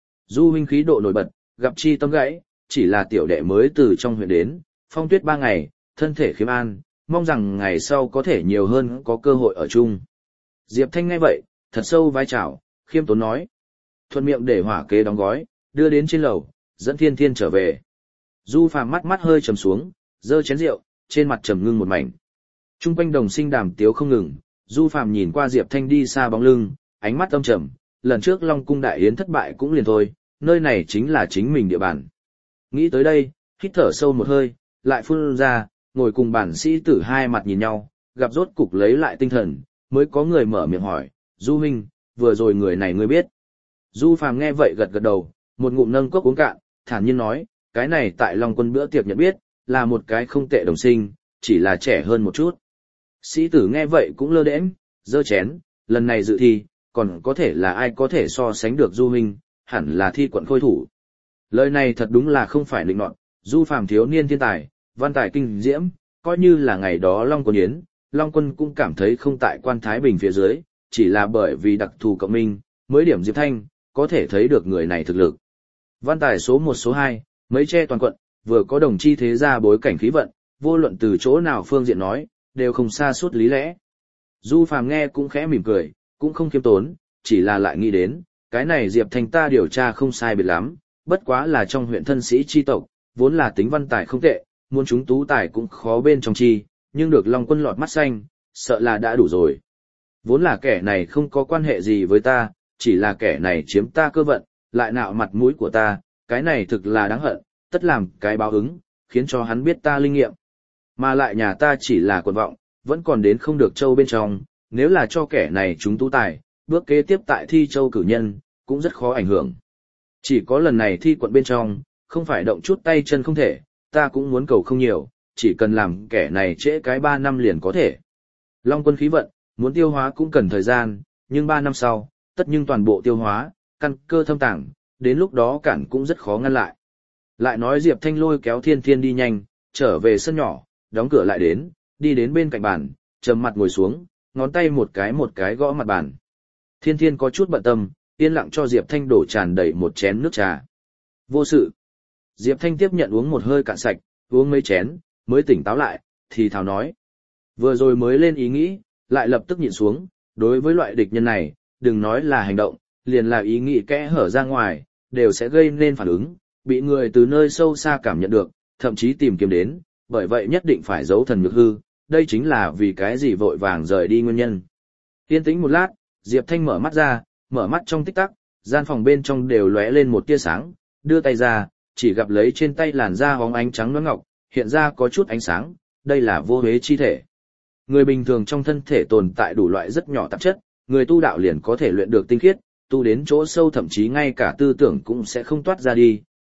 Du huynh khí độ nổi bật, gặp chi tâm gãy, chỉ là tiểu đệ mới từ trong huyện đến, phong tuyết ba ngày, thân thể khiêm an, mong rằng ngày sau có thể nhiều hơn có cơ hội ở chung. Diệp Thanh nghe vậy, thật sâu vai chào, khiêm tốn nói. Thuận miệng để hỏa kế đóng gói, đưa đến trên lầu, dẫn Thiên Thiên trở về. Du Phàm mắt mắt hơi trầm xuống, giơ chén rượu, trên mặt trầm ngưng một mảnh. Trung quanh đồng sinh đàm tiếu không ngừng, Du Phàm nhìn qua Diệp Thanh đi xa bóng lưng, ánh mắt âm trầm, lần trước Long cung đại yến thất bại cũng liền thôi, nơi này chính là chính mình địa bàn. Nghĩ tới đây, hít thở sâu một hơi, lại phun ra, ngồi cùng bản sĩ tử hai mặt nhìn nhau, gặp rốt cục lấy lại tinh thần, mới có người mở miệng hỏi, Du huynh, vừa rồi người này ngươi biết. Du Phàm nghe vậy gật gật đầu, một ngụm nâng cốc uống cạn, thản nhiên nói, cái này tại Long quân bữa tiệc nhận biết, là một cái không tệ đồng sinh, chỉ là trẻ hơn một chút. Sĩ tử nghe vậy cũng lơ đễnh, giơ chén, lần này dự thi, còn có thể là ai có thể so sánh được Du huynh, hẳn là thi quận khôi thủ. Lời này thật đúng là không phải định nọt, Du Phàm thiếu niên thiên tài, văn tài kinh diễm, coi như là ngày đó Long Quân Yến, Long Quân cũng cảm thấy không tại quan Thái Bình phía dưới, chỉ là bởi vì đặc thù cộng minh, mới điểm Diệp Thanh, có thể thấy được người này thực lực. Văn tài số một số hai, mấy che toàn quận, vừa có đồng chi thế gia bối cảnh khí vận, vô luận từ chỗ nào phương diện nói, đều không xa suốt lý lẽ. Du Phàm nghe cũng khẽ mỉm cười, cũng không khiêm tốn, chỉ là lại nghĩ đến, cái này Diệp Thanh ta điều tra không sai biệt lắm, bất quá là trong huyện thân sĩ chi tộc, vốn là tính văn tài không tệ, muốn chúng tú tài cũng khó bên trong chi, nhưng được Long quân lọt mắt xanh, sợ là đã đủ rồi. Vốn là kẻ này không có quan hệ gì với ta, chỉ là kẻ này chiếm ta cơ vận, lại nạo mặt mũi của ta, cái này thực là đáng hận, tất làm cái báo ứng, khiến cho hắn biết ta linh nghiệm. Mà lại nhà ta chỉ là quần vọng, vẫn còn đến không được châu bên trong, nếu là cho kẻ này chúng tú tài, bước kế tiếp tại thi châu cử nhân, cũng rất khó ảnh hưởng. Chỉ có lần này thi quận bên trong, không phải động chút tay chân không thể, ta cũng muốn cầu không nhiều, chỉ cần làm kẻ này trễ cái ba năm liền có thể. Long quân khí vận, muốn tiêu hóa cũng cần thời gian, nhưng ba năm sau, tất nhưng toàn bộ tiêu hóa, căn cơ thâm tàng, đến lúc đó cản cũng rất khó ngăn lại. Lại nói Diệp Thanh lôi kéo Thiên Thiên đi nhanh, trở về sân nhỏ, đóng cửa lại đến, đi đến bên cạnh bàn, trầm mặt ngồi xuống, ngón tay một cái một cái gõ mặt bàn. Thiên Thiên có chút bận tâm, yên lặng cho Diệp Thanh đổ tràn đầy một chén nước trà. Vô sự. Diệp Thanh tiếp nhận uống một hơi cạn sạch, uống mấy chén, mới tỉnh táo lại, thì thào nói. Vừa rồi mới lên ý nghĩ, lại lập tức nhịn xuống, đối với loại địch nhân này, đừng nói là hành động, liền là ý nghĩ kẽ hở ra ngoài, đều sẽ gây nên phản ứng, bị người từ nơi sâu xa cảm nhận được, thậm chí tìm kiếm đến, bởi vậy nhất định phải giấu thần nhược hư, đây chính là vì cái gì vội vàng rời đi nguyên nhân. Yên tĩnh một lát, Diệp Thanh mở mắt ra, mở mắt trong tích tắc, gian phòng bên trong đều lóe lên một tia sáng, đưa tay ra, chỉ gặp lấy trên tay làn da hóng ánh trắng nõn ngọc, hiện ra có chút ánh sáng, đây là vô huế chi thể. Người bình thường trong thân thể tồn tại đủ loại rất nhỏ tạp chất, người tu đạo liền có thể luyện được tinh khiết, tu đến chỗ sâu thậm chí ngay cả tư tưởng cũng sẽ không toát ra đi,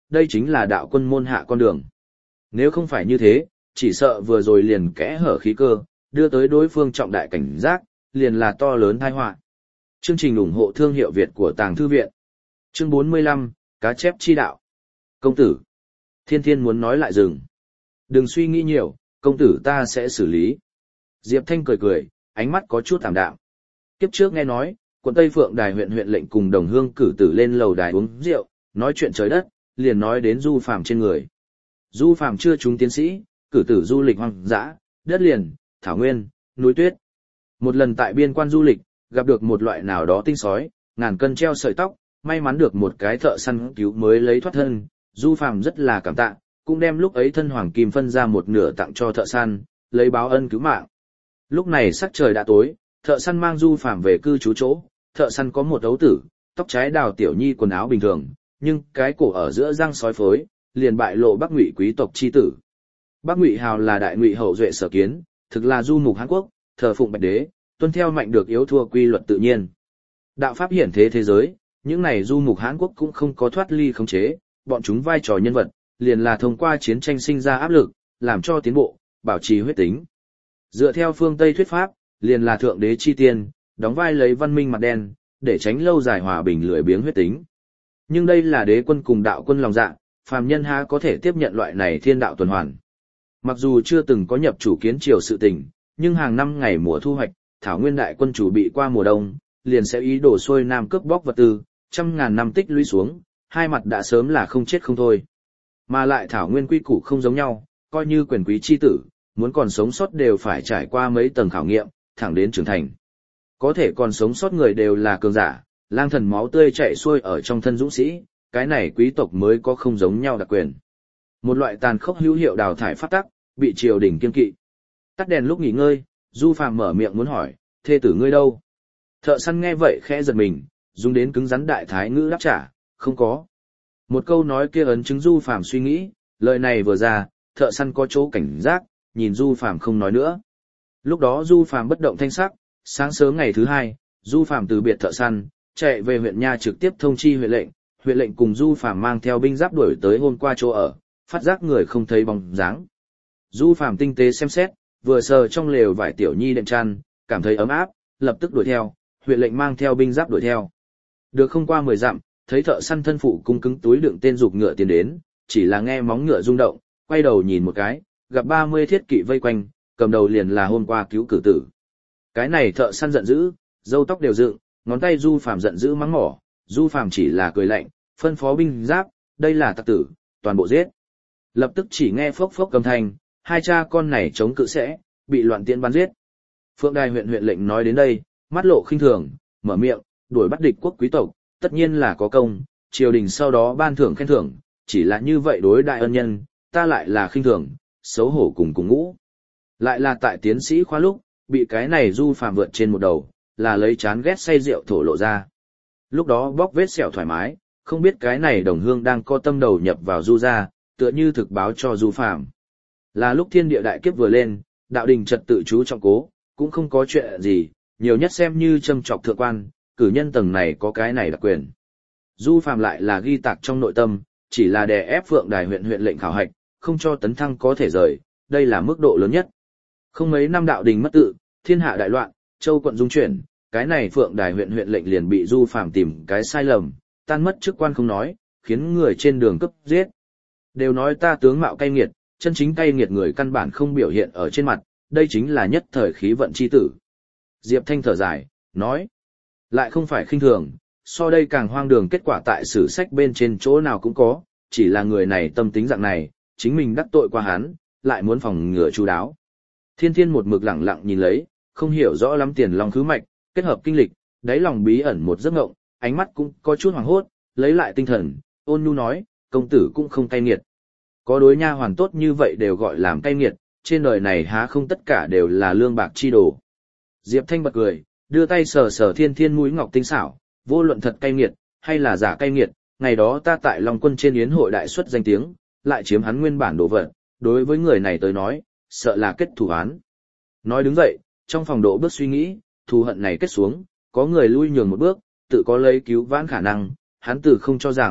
đây chính là đạo quân môn hạ con đường. Nếu không phải như thế, chỉ sợ vừa rồi liền kẽ hở khí cơ, đưa tới đối phương trọng đại cảnh giác, liền là to lớn tai họa. Chương trình ủng hộ thương hiệu Việt của Tàng Thư Viện. Chương bốn mươi lăm, Cá chép chi đạo. Công tử. Thiên Thiên muốn nói lại dừng. Đừng suy nghĩ nhiều, công tử ta sẽ xử lý. Diệp Thanh cười cười, ánh mắt có chút tạm đạm. Kiếp trước nghe nói, quận Tây Phượng Đài huyện huyện lệnh cùng đồng hương cử tử lên lầu đài uống rượu, nói chuyện trời đất, liền nói đến Du Phàm trên người. Du Phàm chưa trúng tiến sĩ, cử tử du lịch hoang dã, đất liền, thảo nguyên, núi tuyết. Một lần tại biên quan du lịch, gặp được một loại nào đó tinh sói, ngàn cân treo sợi tóc, may mắn được một cái thợ săn cứu mới lấy thoát thân. Du Phàm rất là cảm tạ, cũng đem lúc ấy thân hoàng kim phân ra một nửa tặng cho thợ săn, lấy báo ân cứu mạng. Lúc này sắc trời đã tối, thợ săn mang Du Phàm về cư trú chỗ, thợ săn có một ấu tử, tóc trái đào tiểu nhi quần áo bình thường, nhưng cái cổ ở giữa răng sói phối, liền bại lộ Bắc Ngụy quý tộc chi tử. Bắc Ngụy Hào là đại ngụy hậu duệ sở kiến, thực là du mục Hán Quốc, thờ phụng Bạch Đế, tuân theo mạnh được yếu thua quy luật tự nhiên. Đạo pháp hiển thế thế giới, những này du mục Hán Quốc cũng không có thoát ly khống chế, bọn chúng vai trò nhân vật, liền là thông qua chiến tranh sinh ra áp lực, làm cho tiến bộ, bảo trì huyết tính. Dựa theo phương Tây thuyết pháp, liền là thượng đế chi tiên, đóng vai lấy văn minh mặt đen, để tránh lâu dài hòa bình lười biếng huyết tính. Nhưng đây là đế quân cùng đạo quân lòng dạ, phàm nhân há có thể tiếp nhận loại này thiên đạo tuần hoàn. Mặc dù chưa từng có nhập chủ kiến triều sự tình, nhưng hàng năm ngày mùa thu hoạch, Thảo Nguyên đại quân chủ bị qua mùa đông, liền sẽ ý đồ xuôi nam cướp bóc vật tư, trăm ngàn năm tích lũy xuống, hai mặt đã sớm là không chết không thôi. Mà lại Thảo Nguyên quy củ không giống nhau, coi như quyền quý chi tử, muốn còn sống sót đều phải trải qua mấy tầng khảo nghiệm, thẳng đến trưởng thành. Có thể còn sống sót người đều là cường giả, lang thần máu tươi chảy xuôi ở trong thân dũng sĩ, cái này quý tộc mới có không giống nhau đặc quyền. Một loại tàn khốc hữu hiệu đào thải phát tắc, bị triều đình kiên kỵ. Tắt đèn lúc nghỉ ngơi, Du Phàm mở miệng muốn hỏi, thê tử ngươi đâu? Thợ săn nghe vậy khẽ giật mình, dùng đến cứng rắn đại thái ngữ đáp trả, không có. Một câu nói kia ấn chứng Du Phàm suy nghĩ, lời này vừa ra, thợ săn có chỗ cảnh giác, nhìn Du Phàm không nói nữa. Lúc đó Du Phàm bất động thanh sắc, sáng sớm ngày thứ hai, Du Phàm từ biệt thợ săn, chạy về huyện nha trực tiếp thông chi huyện lệnh, huyện lệnh cùng Du Phàm mang theo binh giáp đuổi tới hôm qua chỗ ở, phát giác người không thấy bóng dáng. Du Phàm tinh tế xem xét, vừa sờ trong lều vải tiểu nhi đệm chăn, cảm thấy ấm áp, lập tức đuổi theo, huyện lệnh mang theo binh giáp đuổi theo. Được không qua mười dặm, thấy thợ săn thân phụ cung cứng túi đựng tên dục ngựa tiến đến, chỉ là nghe móng ngựa rung động, quay đầu nhìn một cái, gặp ba mươi thiết kỵ vây quanh, cầm đầu liền là hôm qua cứu cử tử. Cái này thợ săn giận dữ, râu tóc đều dựng, ngón tay Du Phàm giận dữ mắng mỏ, Du Phàm chỉ là cười lạnh, phân phó binh giáp, đây là tặc tử, toàn bộ giết. Lập tức chỉ nghe phốc phốc cầm thanh, hai cha con này chống cự sẽ, bị loạn tiễn bắn giết. Phượng Đài huyện huyện lệnh nói đến đây, mắt lộ khinh thường, mở miệng, đuổi bắt địch quốc quý tộc, tất nhiên là có công, triều đình sau đó ban thưởng khen thưởng, chỉ là như vậy đối đại ân nhân, ta lại là khinh thường, xấu hổ cùng cùng ngũ. Lại là tại tiến sĩ khoa lúc, bị cái này Du Phàm vượt trên một đầu, là lấy chán ghét say rượu thổ lộ ra. Lúc đó bóc vết sẹo thoải mái, không biết cái này đồng hương đang co tâm đầu nhập vào Du ra, tựa như thực báo cho Du Phàm. Là lúc thiên địa đại kiếp vừa lên, đạo đình trật tự chú trọng cố, cũng không có chuyện gì, nhiều nhất xem như châm chọc thượng quan, cử nhân tầng này có cái này đặc quyền. Du Phàm lại là ghi tạc trong nội tâm, chỉ là đè ép Phượng Đài huyện huyện lệnh khảo hạch, không cho tấn thăng có thể rời, đây là mức độ lớn nhất. Không mấy năm đạo đình mất tự, thiên hạ đại loạn, châu quận dung chuyển, cái này Phượng Đài huyện huyện lệnh liền bị Du Phàm tìm cái sai lầm, tan mất chức quan không nói, khiến người trên đường cấp giết. Đều nói ta tướng mạo cay nghiệt, chân chính cay nghiệt người căn bản không biểu hiện ở trên mặt, đây chính là nhất thời khí vận chi tử. Diệp Thanh thở dài, nói, lại không phải khinh thường, so đây càng hoang đường kết quả tại sử sách bên trên chỗ nào cũng có, chỉ là người này tâm tính dạng này, chính mình đắc tội qua hắn, lại muốn phòng ngừa chu đáo. Thiên Thiên một mực lặng lặng nhìn lấy, không hiểu rõ lắm tiền long khứ mạch, kết hợp kinh lịch, đáy lòng bí ẩn một giấc ngộng, ánh mắt cũng có chút hoảng hốt, lấy lại tinh thần, ôn nhu nói, công tử cũng không cay nghiệt. Có đối nha hoàn tốt như vậy đều gọi làm cay nghiệt, trên đời này há không tất cả đều là lương bạc chi đồ. Diệp Thanh bật cười, đưa tay sờ sờ Thiên Thiên mũi ngọc tinh xảo, vô luận thật cay nghiệt, hay là giả cay nghiệt, ngày đó ta tại Long Quân trên yến hội đại xuất danh tiếng, lại chiếm hắn nguyên bản đồ vật, đối với người này tới nói, sợ là kết thù án. Nói đứng dậy, trong phòng độ bước suy nghĩ, thù hận này kết xuống, có người lui nhường một bước, tự có lấy cứu vãn khả năng, hắn từ không cho rằng,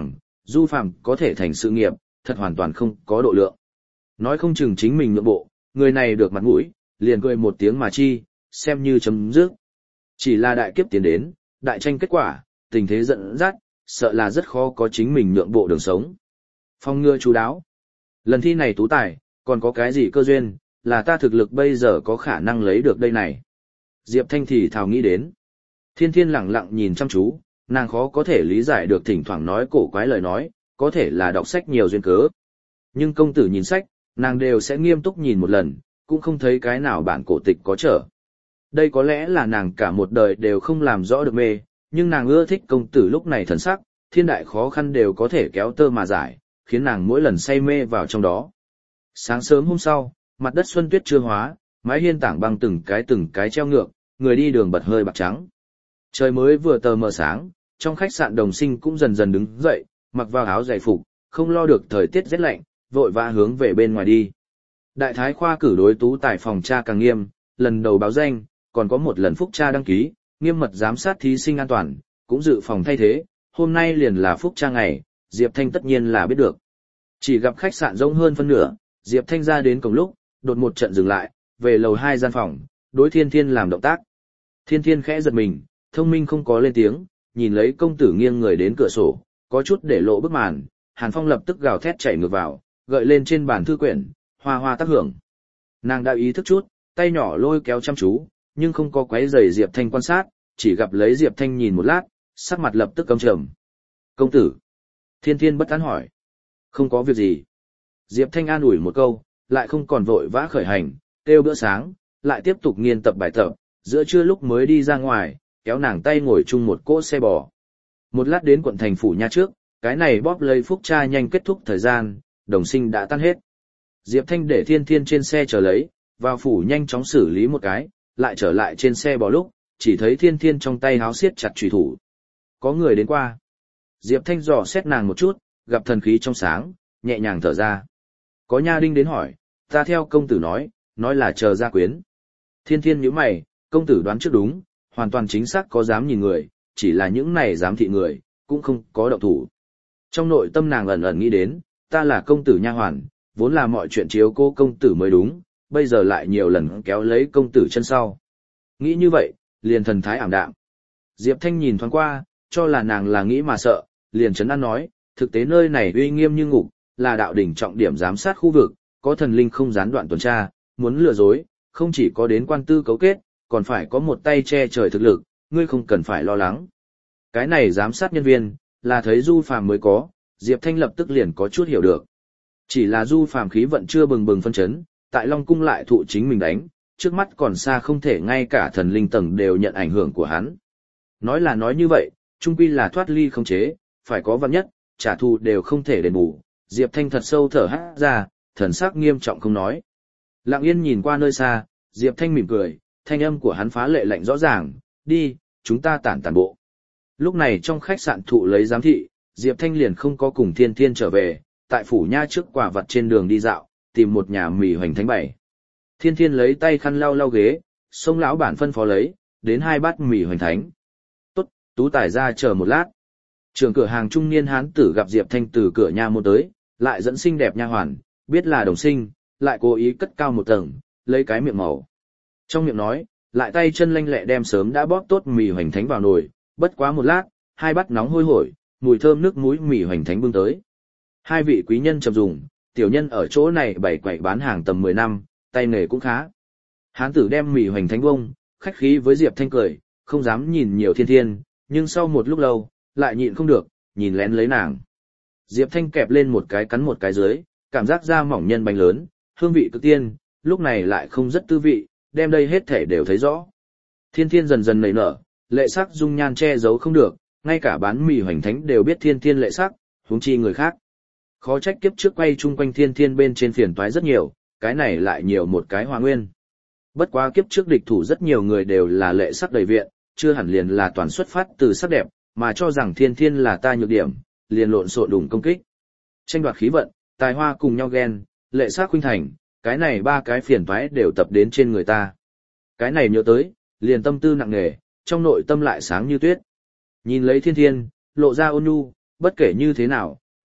Du Phàm có thể thành sự nghiệp, thật hoàn toàn không có độ lượng. Nói không chừng chính mình nhượng bộ, người này được mặt mũi, liền cười một tiếng mà chi, xem như chấm dứt. Chỉ là đại kiếp tiến đến, đại tranh kết quả, tình thế dẫn dắt, sợ là rất khó có chính mình nhượng bộ đường sống. Phong ngừa chú đáo. Lần thi này tú tài, còn có cái gì cơ duyên, là ta thực lực bây giờ có khả năng lấy được đây này. Diệp Thanh thì thào nghĩ đến. Thiên Thiên lặng lặng nhìn chăm chú, nàng khó có thể lý giải được thỉnh thoảng nói cổ quái lời nói, có thể là đọc sách nhiều duyên cớ. Nhưng công tử nhìn sách, nàng đều sẽ nghiêm túc nhìn một lần, cũng không thấy cái nào bản cổ tịch có trở. Đây có lẽ là nàng cả một đời đều không làm rõ được mê, nhưng nàng ưa thích công tử lúc này thần sắc, thiên đại khó khăn đều có thể kéo tơ mà giải, khiến nàng mỗi lần say mê vào trong đó. Sáng sớm hôm sau, mặt đất xuân tuyết chưa hóa, mái hiên tảng băng từng cái từng cái treo ngược, người đi đường bật hơi bạc trắng. Trời mới vừa tờ mờ sáng, trong khách sạn Đồng Sinh cũng dần dần đứng dậy, mặc vào áo dày phục, không lo được thời tiết rét lạnh, vội vã hướng về bên ngoài đi. Đại thái khoa cử đối tú tài phòng tra càng nghiêm, lần đầu báo danh, còn có một lần phúc tra đăng ký, nghiêm mật giám sát thí sinh an toàn, cũng dự phòng thay thế, hôm nay liền là phúc tra ngày, Diệp Thanh tất nhiên là biết được. Chỉ gặp khách sạn rỗng hơn phân nửa, Diệp Thanh ra đến cổng lúc, đột một trận dừng lại, về lầu hai gian phòng, đối Thiên Thiên làm động tác. Thiên Thiên khẽ giật mình, thông minh không có lên tiếng, nhìn lấy công tử nghiêng người đến cửa sổ, có chút để lộ bức màn, Hàn Phong lập tức gào thét chạy ngược vào, gợi lên trên bàn thư quyển, hoa hoa tác hưởng. Nàng đã ý thức chút, tay nhỏ lôi kéo chăm chú, nhưng không có quấy rầy Diệp Thanh quan sát, chỉ gặp lấy Diệp Thanh nhìn một lát, sắc mặt lập tức căm trầm. Công tử. Thiên Thiên bất an hỏi. Không có việc gì. Diệp Thanh an ủi một câu, lại không còn vội vã khởi hành, kêu bữa sáng, lại tiếp tục nghiên tập bài tập, giữa trưa lúc mới đi ra ngoài, kéo nàng tay ngồi chung một cỗ xe bò. Một lát đến quận thành phủ nha trước, cái này bóp lấy phúc tra nhanh kết thúc thời gian, Đồng Sinh đã tan hết. Diệp Thanh để Thiên Thiên trên xe chờ lấy, vào phủ nhanh chóng xử lý một cái, lại trở lại trên xe bò lúc, chỉ thấy Thiên Thiên trong tay háo siết chặt chùy thủ. Có người đến qua. Diệp Thanh dò xét nàng một chút, gặp thần khí trong sáng, nhẹ nhàng thở ra. Có nha đinh đến hỏi, ta theo công tử nói, nói là chờ gia quyến. Thiên Thiên nhíu mày, công tử đoán trước đúng, hoàn toàn chính xác có dám nhìn người, chỉ là những này dám thị người, cũng không có động thủ. Trong nội tâm nàng ẩn ẩn nghĩ đến, ta là công tử nha hoàn, vốn là mọi chuyện chiếu cô công tử mới đúng, bây giờ lại nhiều lần kéo lấy công tử chân sau. Nghĩ như vậy, liền thần thái ảm đạm. Diệp Thanh nhìn thoáng qua, cho là nàng là nghĩ mà sợ, liền trấn an nói, thực tế nơi này uy nghiêm như ngục, là đạo đỉnh trọng điểm giám sát khu vực, có thần linh không gián đoạn tuần tra, muốn lừa dối, không chỉ có đến quan tư cấu kết, còn phải có một tay che trời thực lực, ngươi không cần phải lo lắng. Cái này giám sát nhân viên, là thấy Du Phàm mới có, Diệp Thanh lập tức liền có chút hiểu được. Chỉ là Du Phàm khí vận chưa bừng bừng phân chấn, tại Long Cung lại thụ chính mình đánh, trước mắt còn xa không thể ngay cả thần linh tầng đều nhận ảnh hưởng của hắn. Nói là nói như vậy, chung quy là thoát ly không chế, phải có vạn nhất, trả thù đều không thể đền bù. Diệp Thanh thật sâu thở hắt ra, thần sắc nghiêm trọng không nói. Lặng yên nhìn qua nơi xa, Diệp Thanh mỉm cười, thanh âm của hắn phá lệ lạnh rõ ràng, đi, chúng ta tản tản bộ. Lúc này trong khách sạn thụ lấy giám thị, Diệp Thanh liền không có cùng Thiên Thiên trở về, tại phủ nha trước quả vật trên đường đi dạo, tìm một nhà mì hoành thánh bày. Thiên Thiên lấy tay khăn lau lau ghế, xông lão bản phân phó lấy, đến hai bát mì hoành thánh. Tốt, tú tài ra chờ một lát. Trưởng cửa hàng trung niên hán tử gặp Diệp Thanh từ cửa nhà môn tới, lại dẫn xinh đẹp nha hoàn, biết là Đồng Sinh, lại cố ý cất cao một tầng, lấy cái miệng màu. Trong miệng nói, lại tay chân lanh lẹ đem sớm đã bóp tốt mì hoành thánh vào nồi, bất quá một lát, hai bát nóng hôi hổi, mùi thơm nước muối mì hoành thánh bưng tới. Hai vị quý nhân trầm dùng, tiểu nhân ở chỗ này bày quậy bán hàng tầm mười năm, tay nghề cũng khá. Hán tử đem mì hoành thánh bông, khách khí với Diệp Thanh cười, không dám nhìn nhiều Thiên Thiên, nhưng sau một lúc lâu, lại nhịn không được, nhìn lén lấy nàng. Diệp Thanh kẹp lên một cái cắn một cái dưới, cảm giác da mỏng nhân bánh lớn, hương vị cực tiên, lúc này lại không rất tư vị, đem đây hết thể đều thấy rõ. Thiên Thiên dần dần nảy nở, lệ sắc dung nhan che giấu không được, ngay cả bán mì hoành thánh đều biết Thiên Thiên lệ sắc, huống chi người khác. Khó trách kiếp trước quay chung quanh Thiên Thiên bên trên phiền toái rất nhiều, cái này lại nhiều một cái hòa nguyên. Bất quá kiếp trước địch thủ rất nhiều người đều là lệ sắc đầy viện, chưa hẳn liền là toàn xuất phát từ sắc đẹp, mà cho rằng Thiên Thiên là ta nhược điểm, liền lộn xộn đùng công kích. Tranh đoạt khí vận, tài hoa cùng nhau ghen, lệ sắc khuynh thành, cái này ba cái phiền toái đều tập đến trên người ta. Cái này nhớ tới, liền tâm tư nặng nề, trong nội tâm lại sáng như tuyết. Nhìn lấy Thiên Thiên, lộ ra ôn nhu, bất kể như thế nào,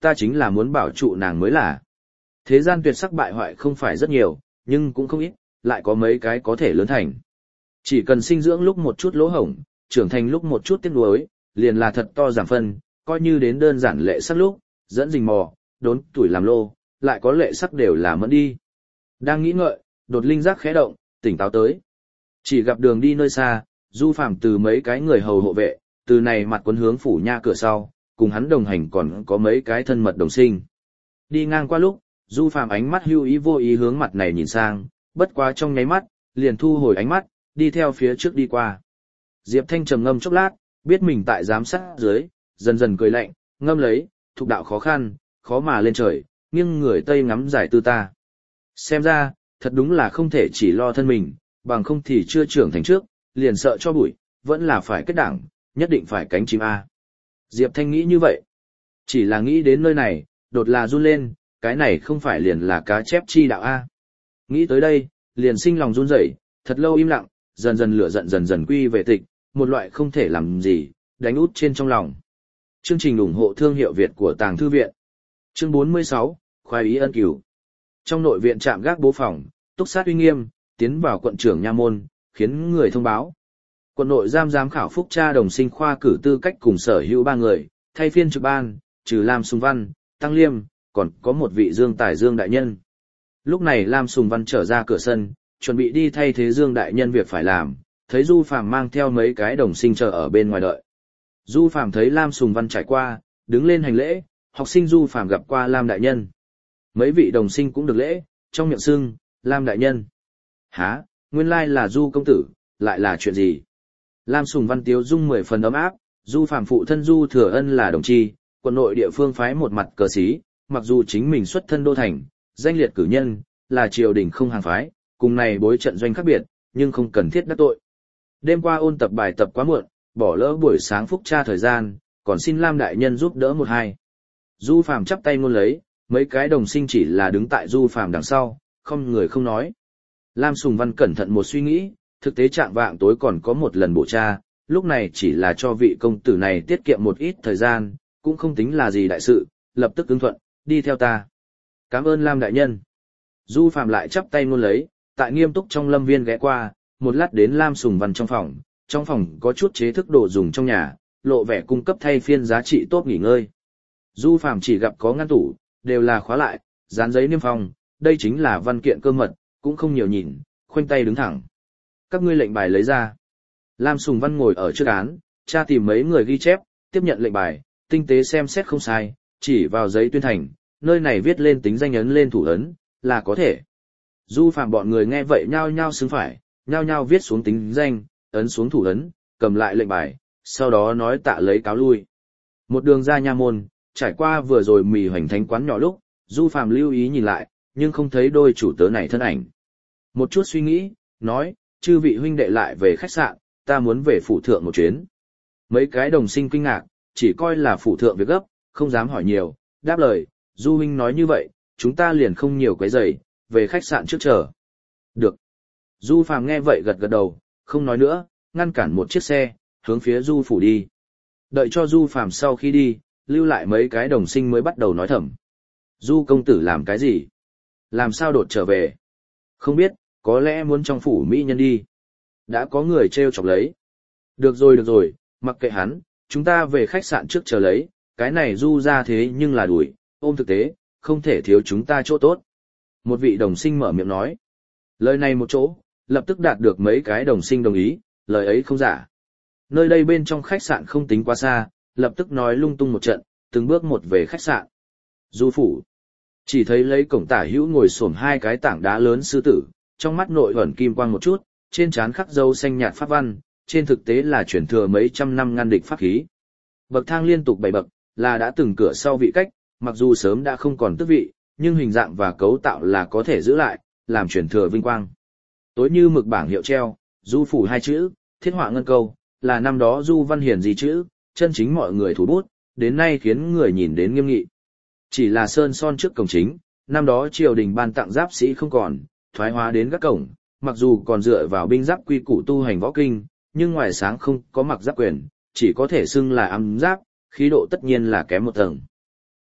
ta chính là muốn bảo trụ nàng mới là. Thế gian tuyệt sắc bại hoại không phải rất nhiều, nhưng cũng không ít, lại có mấy cái có thể lớn thành. Chỉ cần sinh dưỡng lúc một chút lỗ hổng, trưởng thành lúc một chút tiếc nuối, liền là thật to giảm phân, coi như đến đơn giản lệ sắc lúc, dẫn rình mò, đốn tuổi làm lô, lại có lệ sắc đều là mất đi. Đang nghĩ ngợi, đột linh giác khẽ động, tỉnh táo tới. Chỉ gặp đường đi nơi xa, Du Phàm từ mấy cái người hầu hộ vệ, từ này mặt quấn hướng phủ nha cửa sau, cùng hắn đồng hành còn có mấy cái thân mật đồng sinh. Đi ngang qua lúc, Du Phàm ánh mắt hưu ý vô ý hướng mặt này nhìn sang, bất quá trong nháy mắt, liền thu hồi ánh mắt, đi theo phía trước đi qua. Diệp Thanh trầm ngâm chốc lát, biết mình tại giám sát dưới, dần dần cười lạnh, ngâm lấy, thục đạo khó khăn, khó mà lên trời, nghiêng người tây ngắm giải tư ta. Xem ra, thật đúng là không thể chỉ lo thân mình, bằng không thì chưa trưởng thành trước, liền sợ cho bụi, vẫn là phải kết đảng, nhất định phải cánh chim A. Diệp Thanh nghĩ như vậy. Chỉ là nghĩ đến nơi này, đột là run lên, cái này không phải liền là cá chép chi đạo A. Nghĩ tới đây, liền sinh lòng run rẩy, thật lâu im lặng, dần dần lửa giận dần dần quy về tịch, một loại không thể làm gì, đánh út trên trong lòng. Chương trình ủng hộ thương hiệu Việt của Tàng Thư Viện. Chương bốn mươi sáu, khoái ý ân cửu. Trong nội viện trạm gác bố phòng, túc sát uy nghiêm, tiến vào quận trưởng nha môn, khiến người thông báo. Quận nội giam giám khảo phúc tra đồng sinh khoa cử tư cách cùng sở hữu ba người, thay phiên trực ban, trừ Lam Sùng Văn, Tăng Liêm, còn có một vị Dương Tài Dương đại nhân. Lúc này Lam Sùng Văn trở ra cửa sân, chuẩn bị đi thay thế Dương đại nhân việc phải làm, thấy Du Phàm mang theo mấy cái đồng sinh chờ ở bên ngoài đợi. Du Phàm thấy Lam Sùng Văn trải qua, đứng lên hành lễ, học sinh Du Phàm gặp qua Lam đại nhân. Mấy vị đồng sinh cũng được lễ, trong miệng xưng, Lam đại nhân. Hả, nguyên lai là Du công tử, lại là chuyện gì? Lam Sùng Văn tiếu dung mười phần ấm áp, Du Phàm phụ thân Du Thừa Ân là đồng chi, quận nội địa phương phái một mặt cờ xí, mặc dù chính mình xuất thân đô thành, danh liệt cử nhân, là triều đình không hàng phái, cùng này bối trận doanh khác biệt, nhưng không cần thiết đắc tội. Đêm qua ôn tập bài tập quá muộn, bỏ lỡ buổi sáng phúc tra thời gian, còn xin Lam đại nhân giúp đỡ một hai. Du Phàm chắp tay ngôn lấy, mấy cái đồng sinh chỉ là đứng tại Du Phàm đằng sau, không người không nói. Lam Sùng Văn cẩn thận một suy nghĩ, thực tế trạng vạng tối còn có một lần bổ tra, lúc này chỉ là cho vị công tử này tiết kiệm một ít thời gian, cũng không tính là gì đại sự, lập tức ứng thuận, đi theo ta. Cảm ơn Lam đại nhân. Du Phàm lại chắp tay ngôn lấy, tại nghiêm túc trong lâm viên ghé qua, một lát đến Lam Sùng Văn trong phòng, trong phòng có chút chế thức đồ dùng trong nhà, lộ vẻ cung cấp thay phiên giá trị tốt nghỉ ngơi. Du Phàm chỉ gặp có ngăn tủ, đều là khóa lại, dán giấy niêm phong, đây chính là văn kiện cơ mật, cũng không nhiều nhìn, khoanh tay đứng thẳng. Các ngươi lệnh bài lấy ra. Lam Sùng Văn ngồi ở trước án, tra tìm mấy người ghi chép, tiếp nhận lệnh bài, tinh tế xem xét không sai, chỉ vào giấy tuyên thành, nơi này viết lên tính danh ấn lên thủ ấn, là có thể. Du Phàm bọn người nghe vậy nhao nhao xứng phải, nhao nhao viết xuống tính danh, ấn xuống thủ ấn, cầm lại lệnh bài, sau đó nói tạ lấy cáo lui. Một đường ra nha môn, trải qua vừa rồi mì hoành thánh quán nhỏ lúc, Du Phàm lưu ý nhìn lại, nhưng không thấy đôi chủ tớ này thân ảnh. Một chút suy nghĩ, nói, chư vị huynh đệ lại về khách sạn, ta muốn về phủ thượng một chuyến. Mấy cái đồng sinh kinh ngạc, chỉ coi là phủ thượng việc gấp, không dám hỏi nhiều, đáp lời, Du huynh nói như vậy, chúng ta liền không nhiều quấy rầy, về khách sạn trước chờ. Được. Du Phàm nghe vậy gật gật đầu, không nói nữa, ngăn cản một chiếc xe, hướng phía Du phủ đi. Đợi cho Du Phàm sau khi đi, lưu lại mấy cái đồng sinh mới bắt đầu nói thầm. Du công tử làm cái gì? Làm sao đột trở về? Không biết, có lẽ muốn trong phủ mỹ nhân đi. Đã có người trêu chọc lấy. Được rồi được rồi, mặc kệ hắn, chúng ta về khách sạn trước chờ lấy, cái này Du ra thế nhưng là đuổi, ôm thực tế, không thể thiếu chúng ta chỗ tốt. Một vị đồng sinh mở miệng nói. Lời này một chỗ, lập tức đạt được mấy cái đồng sinh đồng ý, lời ấy không giả. Nơi đây bên trong khách sạn không tính quá xa, lập tức nói lung tung một trận, từng bước một về khách sạn. Du phủ. Chỉ thấy lấy cổng tả hữu ngồi xổm hai cái tảng đá lớn sư tử, trong mắt nội ẩn kim quang một chút, trên trán khắc dâu xanh nhạt pháp văn, trên thực tế là chuyển thừa mấy trăm năm ngăn địch pháp khí. Bậc thang liên tục bảy bậc, là đã từng cửa sau vị cách, mặc dù sớm đã không còn tước vị, nhưng hình dạng và cấu tạo là có thể giữ lại, làm chuyển thừa vinh quang. Tối như mực bảng hiệu treo, Du phủ hai chữ, thiết họa ngân câu, là năm đó Du Văn Hiền gì chữ, chân chính mọi người thủ bút, đến nay khiến người nhìn đến nghiêm nghị. Chỉ là sơn son trước cổng chính, năm đó triều đình ban tặng giáp sĩ không còn, thoái hóa đến các cổng, mặc dù còn dựa vào binh giáp quy củ tu hành võ kinh, nhưng ngoài sáng không có mặc giáp quyền, chỉ có thể xưng là ám giáp, khí độ tất nhiên là kém một tầng.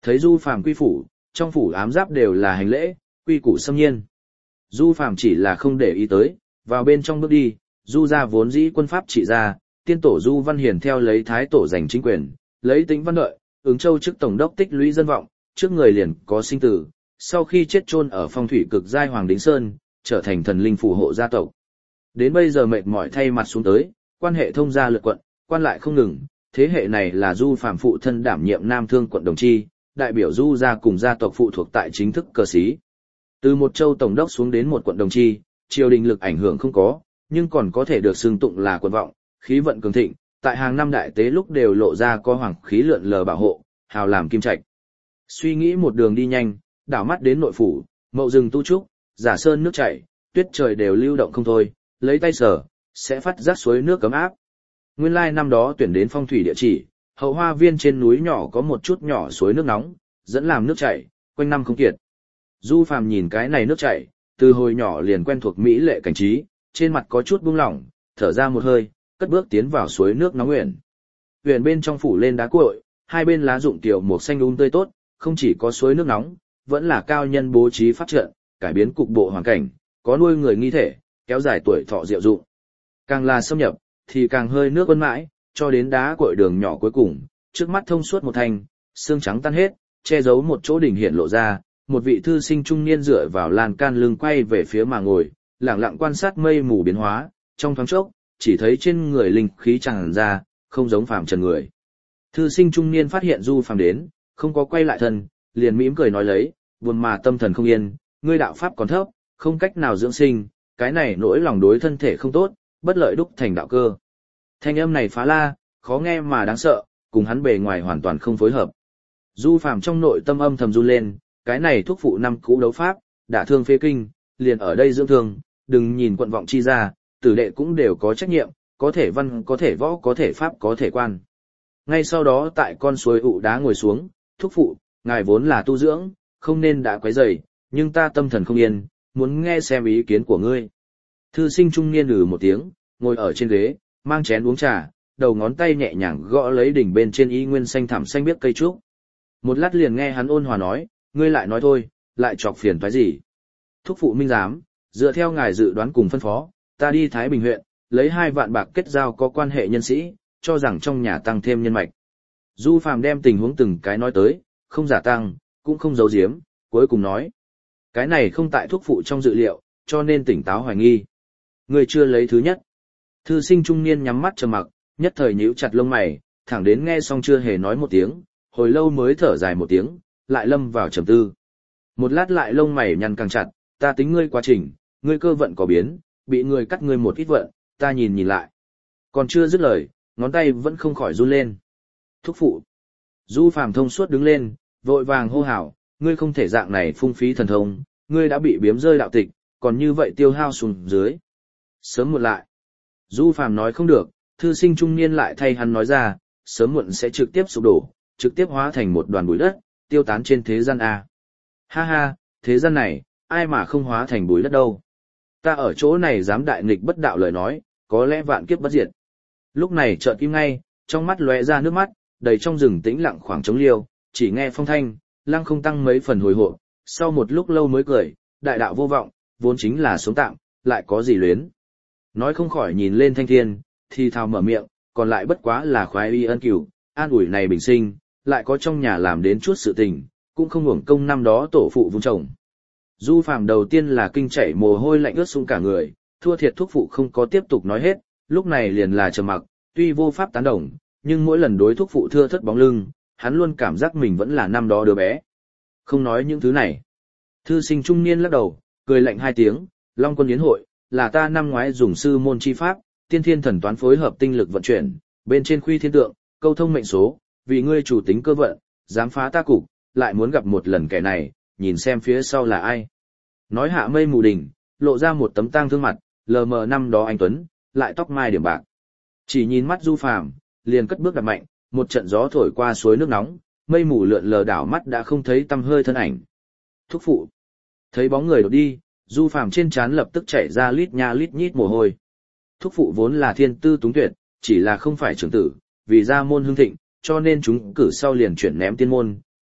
Thấy Du Phàm quy phủ, trong phủ ám giáp đều là hành lễ, quy củ xâm nhiên. Du Phàm chỉ là không để ý tới, vào bên trong bước đi, Du gia vốn dĩ quân pháp trị ra, tiên tổ Du Văn Hiền theo lấy thái tổ giành chính quyền, lấy Tĩnh Văn Đợi, Ứng Châu chức tổng đốc tích lũy dân vọng, trước người liền có sinh tử, sau khi chết chôn ở phong thủy cực giai Hoàng Đính Sơn, trở thành thần linh phù hộ gia tộc. Đến bây giờ mệt mỏi thay mặt xuống tới, quan hệ thông gia lượt quận, quan lại không ngừng, thế hệ này là Du Phàm phụ thân đảm nhiệm Nam Thương quận đồng chi, đại biểu Du gia cùng gia tộc phụ thuộc tại chính thức cờ xí. Từ một châu tổng đốc xuống đến một quận đồng chi, triều đình lực ảnh hưởng không có, nhưng còn có thể được xưng tụng là quận vọng, khí vận cường thịnh, tại hàng năm đại tế lúc đều lộ ra có hoàng khí lượn lờ bảo hộ, hào làm kim trạch. Suy nghĩ một đường đi nhanh, đảo mắt đến nội phủ, mậu rừng tu trúc, giả sơn nước chảy, tuyết trời đều lưu động không thôi, lấy tay sờ, sẽ phát giác suối nước cấm áp. Nguyên lai năm đó tuyển đến phong thủy địa chỉ, hậu hoa viên trên núi nhỏ có một chút nhỏ suối nước nóng, dẫn làm nước chảy, quanh năm không kiệt. Du Phàm nhìn cái này nước chảy, từ hồi nhỏ liền quen thuộc mỹ lệ cảnh trí, trên mặt có chút buông lỏng, thở ra một hơi, cất bước tiến vào suối nước nóng nguyện. Huyền bên trong phủ lên đá cuội, hai bên lá rụng tiểu mục xanh um tươi tốt, không chỉ có suối nước nóng, vẫn là cao nhân bố trí pháp trận, cải biến cục bộ hoàn cảnh, có nuôi người nghi thể, kéo dài tuổi thọ diệu dụng. Càng là xâm nhập, thì càng hơi nước ôn mãi, cho đến đá cuội đường nhỏ cuối cùng, trước mắt thông suốt một thành, xương trắng tan hết, che giấu một chỗ đỉnh hiện lộ ra, một vị thư sinh trung niên dựa vào lan can lưng quay về phía mà ngồi, lặng lặng quan sát mây mù biến hóa, trong thoáng chốc, chỉ thấy trên người linh khí tràn ra, không giống phàm trần người. Thư sinh trung niên phát hiện Du Phàm đến, không có quay lại thân, liền mỉm cười nói lấy, buồn mà tâm thần không yên, ngươi đạo pháp còn thấp, không cách nào dưỡng sinh, cái này nỗi lòng đối thân thể không tốt, bất lợi đúc thành đạo cơ. Thanh âm này phá la, khó nghe mà đáng sợ, cùng hắn bề ngoài hoàn toàn không phối hợp. Du Phàm trong nội tâm âm thầm run lên, cái này thuốc phụ năm cũ đấu pháp, đả thương phế kinh, liền ở đây dưỡng thương, đừng nhìn quận vọng chi ra, tử đệ cũng đều có trách nhiệm, có thể văn, có thể võ, có thể pháp, có thể quan. Ngay sau đó tại con suối ụ đá ngồi xuống, thúc phụ, ngài vốn là tu dưỡng, không nên đã quấy rầy, nhưng ta tâm thần không yên, muốn nghe xem ý kiến của ngươi. Thư sinh trung niên lừ một tiếng, ngồi ở trên ghế, mang chén uống trà, đầu ngón tay nhẹ nhàng gõ lấy đỉnh bên trên y nguyên xanh thẳm xanh biếc cây trúc. Một lát liền nghe hắn ôn hòa nói, ngươi lại nói thôi, lại chọc phiền toái gì? Thúc phụ minh giám, dựa theo ngài dự đoán cùng phân phó, ta đi Thái Bình huyện, lấy hai vạn bạc kết giao có quan hệ nhân sĩ, cho rằng trong nhà tăng thêm nhân mạch. Du Phàm đem tình huống từng cái nói tới, không giả tăng, cũng không giấu giếm, cuối cùng nói. Cái này không tại thuốc phụ trong dự liệu, cho nên tỉnh táo hoài nghi. Người chưa lấy thứ nhất. Thư sinh trung niên nhắm mắt trầm mặc, nhất thời nhíu chặt lông mày, thẳng đến nghe xong chưa hề nói một tiếng, hồi lâu mới thở dài một tiếng, lại lâm vào trầm tư. Một lát lại lông mày nhăn càng chặt, ta tính ngươi quá trình, ngươi cơ vận có biến, bị người cắt ngươi một ít vận, ta nhìn nhìn lại. Còn chưa dứt lời, ngón tay vẫn không khỏi run lên. Thúc phụ. Du Phàm thông suốt đứng lên, vội vàng hô hào, ngươi không thể dạng này phung phí thần thông, ngươi đã bị biếm rơi đạo tịch, còn như vậy tiêu hao xuống dưới. Sớm muộn lại. Du Phàm nói không được, thư sinh trung niên lại thay hắn nói ra, sớm muộn sẽ trực tiếp sụp đổ, trực tiếp hóa thành một đoàn bụi đất, tiêu tán trên thế gian A. Ha ha, thế gian này, ai mà không hóa thành bụi đất đâu. Ta ở chỗ này dám đại nghịch bất đạo lời nói, có lẽ vạn kiếp bất diệt. Lúc này chợt im ngay, trong mắt lóe ra nước mắt, đầy trong rừng tĩnh lặng khoảng trống liêu, chỉ nghe phong thanh, lăng không tăng mấy phần hồi hộp, sau một lúc lâu mới cười, đại đạo vô vọng, vốn chính là sống tạm, lại có gì luyến. Nói không khỏi nhìn lên thanh thiên, thì thào mở miệng, còn lại bất quá là khoái y ân cửu, an ủi này bình sinh, lại có trong nhà làm đến chút sự tình, cũng không hưởng công năm đó tổ phụ vun trồng. Du Phàm đầu tiên là kinh chảy mồ hôi lạnh ướt sũng cả người, thua thiệt thuốc phụ không có tiếp tục nói hết, lúc này liền là trầm mặc, tuy vô pháp tán đồng, nhưng mỗi lần đối thuốc phụ thưa thất bóng lưng, hắn luôn cảm giác mình vẫn là năm đó đứa bé. Không nói những thứ này. Thư sinh trung niên lắc đầu, cười lạnh hai tiếng, Long Quân Yến hội, là ta năm ngoái dùng sư môn chi pháp, tiên thiên thần toán phối hợp tinh lực vận chuyển, bên trên khuy thiên tượng, câu thông mệnh số, vì ngươi chủ tính cơ vận, dám phá ta cục, lại muốn gặp một lần kẻ này, nhìn xem phía sau là ai. Nói hạ mây mù đỉnh, lộ ra một tấm tang thương mặt, lờ mờ năm đó anh Tuấn, lại tóc mai điểm bạc. Chỉ nhìn mắt Du Phàm, liền cất bước đạp mạnh, một trận gió thổi qua suối nước nóng, mây mù lượn lờ đảo mắt đã không thấy tăm hơi thân ảnh. Thúc phụ. Thấy bóng người đột đi, Du Phàm trên trán lập tức chảy ra lít nha lít nhít mồ hôi. Thúc phụ vốn là thiên tư túng tuyệt, chỉ là không phải trưởng tử, vì gia môn hưng thịnh, cho nên chúng cử sau liền chuyển ném tiên môn,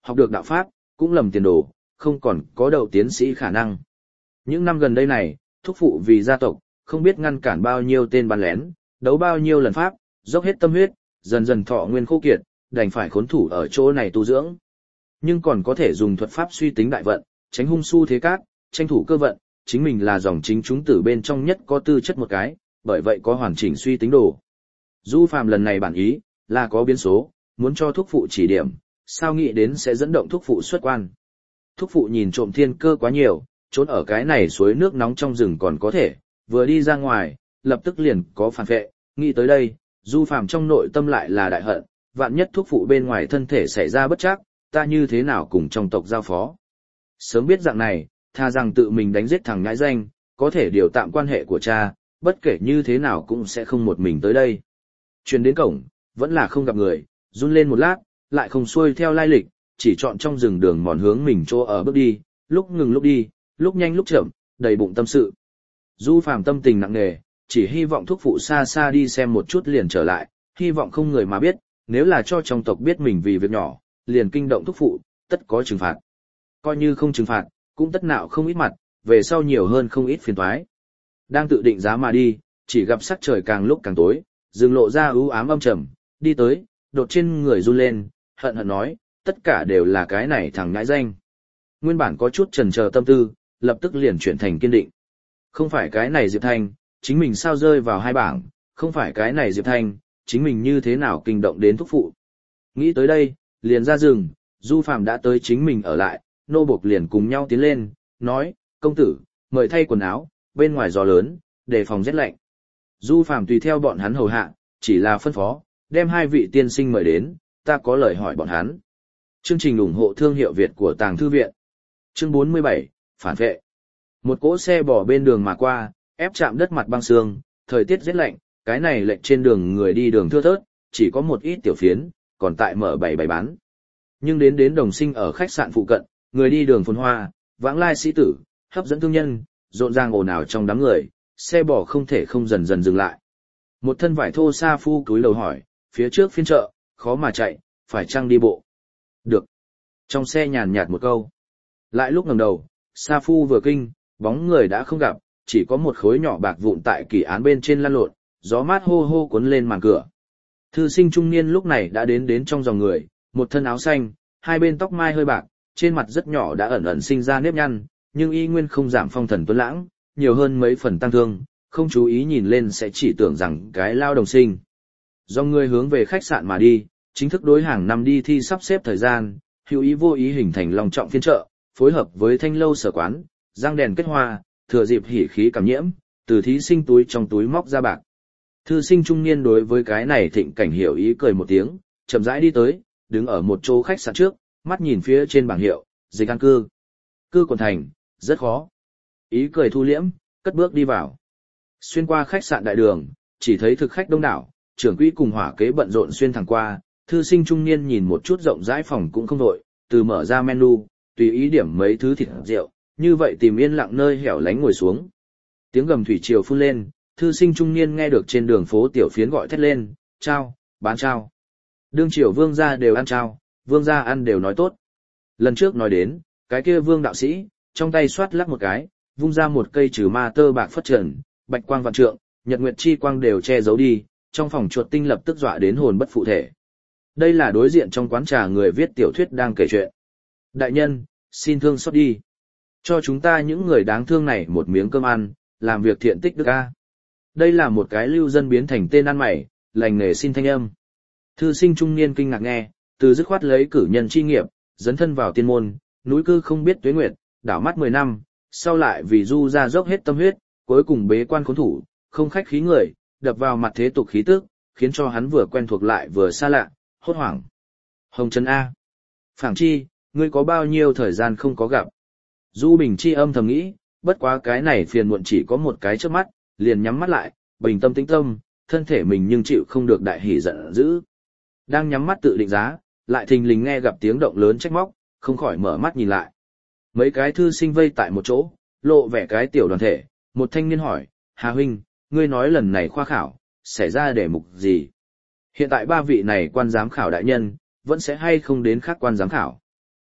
học được đạo pháp, cũng lầm tiền đồ, không còn có đậu tiến sĩ khả năng. Những năm gần đây này, thúc phụ vì gia tộc, không biết ngăn cản bao nhiêu tên bắn lén, đấu bao nhiêu lần pháp, dốc hết tâm huyết, dần dần thọ nguyên khô kiệt, đành phải khốn thủ ở chỗ này tu dưỡng. Nhưng còn có thể dùng thuật pháp suy tính đại vận, tránh hung su thế cát, tranh thủ cơ vận, chính mình là dòng chính chúng tử bên trong nhất có tư chất một cái, bởi vậy có hoàn chỉnh suy tính đồ. Du Phàm lần này bản ý là có biến số, muốn cho thúc phụ chỉ điểm, sao nghĩ đến sẽ dẫn động thúc phụ xuất quan. Thúc phụ nhìn trộm thiên cơ quá nhiều, trốn ở cái này suối nước nóng trong rừng còn có thể, vừa đi ra ngoài, lập tức liền có phản vệ, nghĩ tới đây, Du Phàm trong nội tâm lại là đại hận, vạn nhất thúc phụ bên ngoài thân thể xảy ra bất trắc, ta như thế nào cùng trong tộc giao phó. Sớm biết dạng này, thà rằng tự mình đánh giết thằng nhãi danh, có thể điều tạm quan hệ của cha, bất kể như thế nào cũng sẽ không một mình tới đây. Chuyển đến cổng, vẫn là không gặp người, run lên một lát, lại không xuôi theo lai lịch, chỉ chọn trong rừng đường mòn hướng mình chỗ ở bước đi, lúc ngừng lúc đi, lúc nhanh lúc chậm, đầy bụng tâm sự. Du Phàm tâm tình nặng nề, chỉ hy vọng thúc phụ xa xa đi xem một chút liền trở lại, hy vọng không người mà biết, nếu là cho trong tộc biết mình vì việc nhỏ, liền kinh động thúc phụ, tất có trừng phạt. Coi như không trừng phạt, cũng tất nạo không ít mặt, về sau nhiều hơn không ít phiền toái. Đang tự định giá mà đi, chỉ gặp sắc trời càng lúc càng tối, rừng lộ ra u ám âm trầm, đi tới, đột trên người run lên, hận hận nói, tất cả đều là cái này thằng nhãi danh. Nguyên bản có chút chần chờ tâm tư, lập tức liền chuyển thành kiên định. Không phải cái này Diệp Thanh, chính mình sao rơi vào hai bảng, không phải cái này Diệp Thanh, chính mình như thế nào kinh động đến thúc phụ. Nghĩ tới đây, liền ra rừng, Du Phàm đã tới chính mình ở lại, nô bộc liền cùng nhau tiến lên, nói, công tử, mời thay quần áo, bên ngoài gió lớn, đề phòng rét lạnh. Du Phàm tùy theo bọn hắn hầu hạ, chỉ là phân phó, đem hai vị tiên sinh mời đến, ta có lời hỏi bọn hắn. Chương trình ủng hộ thương hiệu Việt của Tàng Thư Viện. Chương bốn mươi bảy, Phản vệ. Một cỗ xe bỏ bên đường mà qua, ép chạm đất mặt băng sương, thời tiết rét lạnh, cái này lệnh trên đường người đi đường thưa thớt, chỉ có một ít tiểu phiến, còn tại mở bày bày bán. Nhưng đến đến Đồng Sinh ở khách sạn phụ cận, người đi đường phồn hoa, vãng lai sĩ tử, hấp dẫn thương nhân, rộn ràng ồn ào trong đám người, xe bò không thể không dần dần dừng lại. Một thân vải thô sa phu cúi đầu hỏi, phía trước phiên chợ, khó mà chạy, phải chăng đi bộ? Được. Trong xe nhàn nhạt một câu. Lại lúc ngẩng đầu, sa phu vừa kinh, bóng người đã không gặp, chỉ có một khối nhỏ bạc vụn tại kỳ án bên trên lăn lộn, gió mát hô hô cuốn lên màn cửa. Thư sinh trung niên lúc này đã đến đến trong dòng người, một thân áo xanh, hai bên tóc mai hơi bạc, trên mặt rất nhỏ đã ẩn ẩn sinh ra nếp nhăn, nhưng y nguyên không giảm phong thần tuấn lãng, nhiều hơn mấy phần tăng thương, không chú ý nhìn lên sẽ chỉ tưởng rằng cái lao đồng sinh. Dòng người hướng về khách sạn mà đi, chính thức đối hàng năm đi thi sắp xếp thời gian, hữu ý vô ý hình thành long trọng phiên chợ, phối hợp với thanh lâu sở quán, răng đèn kết hoa, thừa dịp hỉ khí cảm nhiễm, từ thí sinh túi trong túi móc ra bạc. Thư sinh trung niên đối với cái này thịnh cảnh hiểu ý cười một tiếng, chậm rãi đi tới, đứng ở một chỗ khách sạn trước, mắt nhìn phía trên bảng hiệu, dịch an cư. Cư quận thành, rất khó. Ý cười thu liễm, cất bước đi vào. Xuyên qua khách sạn đại đường, chỉ thấy thực khách đông đảo, trưởng quỹ cùng hỏa kế bận rộn xuyên thẳng qua, thư sinh trung niên nhìn một chút rộng rãi phòng cũng không đội, từ mở ra menu, tùy ý điểm mấy thứ thịt rượu, như vậy tìm yên lặng nơi hẻo lánh ngồi xuống. Tiếng gầm thủy triều phun lên, thư sinh trung niên nghe được trên đường phố tiểu phiến gọi thét lên, trao, bán trao. Đương triều vương gia đều ăn trao, vương gia ăn đều nói tốt. Lần trước nói đến, cái kia vương đạo sĩ, trong tay xoát lắc một cái, vung ra một cây trừ ma tơ bạc phất trần, bạch quang vạn trượng, nhật nguyệt chi quang đều che giấu đi, trong phòng chuột tinh lập tức dọa đến hồn bất phụ thể. Đây là đối diện trong quán trà người viết tiểu thuyết đang kể chuyện. Đại nhân, xin thương xót đi. Cho chúng ta những người đáng thương này một miếng cơm ăn, làm việc thiện tích đức a. Đây là một cái lưu dân biến thành tên ăn mày, lành nghề xin thanh âm. Thư sinh trung niên kinh ngạc nghe, từ dứt khoát lấy cử nhân chi nghiệp, dấn thân vào tiên môn, núi cư không biết tuế nguyệt, đảo mắt mười năm, sau lại vì du ra dốc hết tâm huyết, cuối cùng bế quan khốn thủ, không khách khí người, đập vào mặt thế tục khí tức, khiến cho hắn vừa quen thuộc lại vừa xa lạ, hốt hoảng. Hồng Trấn A. Phảng Chi, ngươi có bao nhiêu thời gian không có gặp? Du Bình Chi âm thầm nghĩ, bất quá cái này phiền muộn chỉ có một cái trước mắt, liền nhắm mắt lại, bình tâm tĩnh tâm, thân thể mình nhưng chịu không được đại hỉ giận dữ. Đang nhắm mắt tự định giá, lại thình lình nghe gặp tiếng động lớn trách móc, không khỏi mở mắt nhìn lại. Mấy cái thư sinh vây tại một chỗ, lộ vẻ cái tiểu đoàn thể, một thanh niên hỏi, Hà huynh, ngươi nói lần này khoa khảo, xảy ra đề mục gì? Hiện tại ba vị này quan giám khảo đại nhân, vẫn sẽ hay không đến khác quan giám khảo?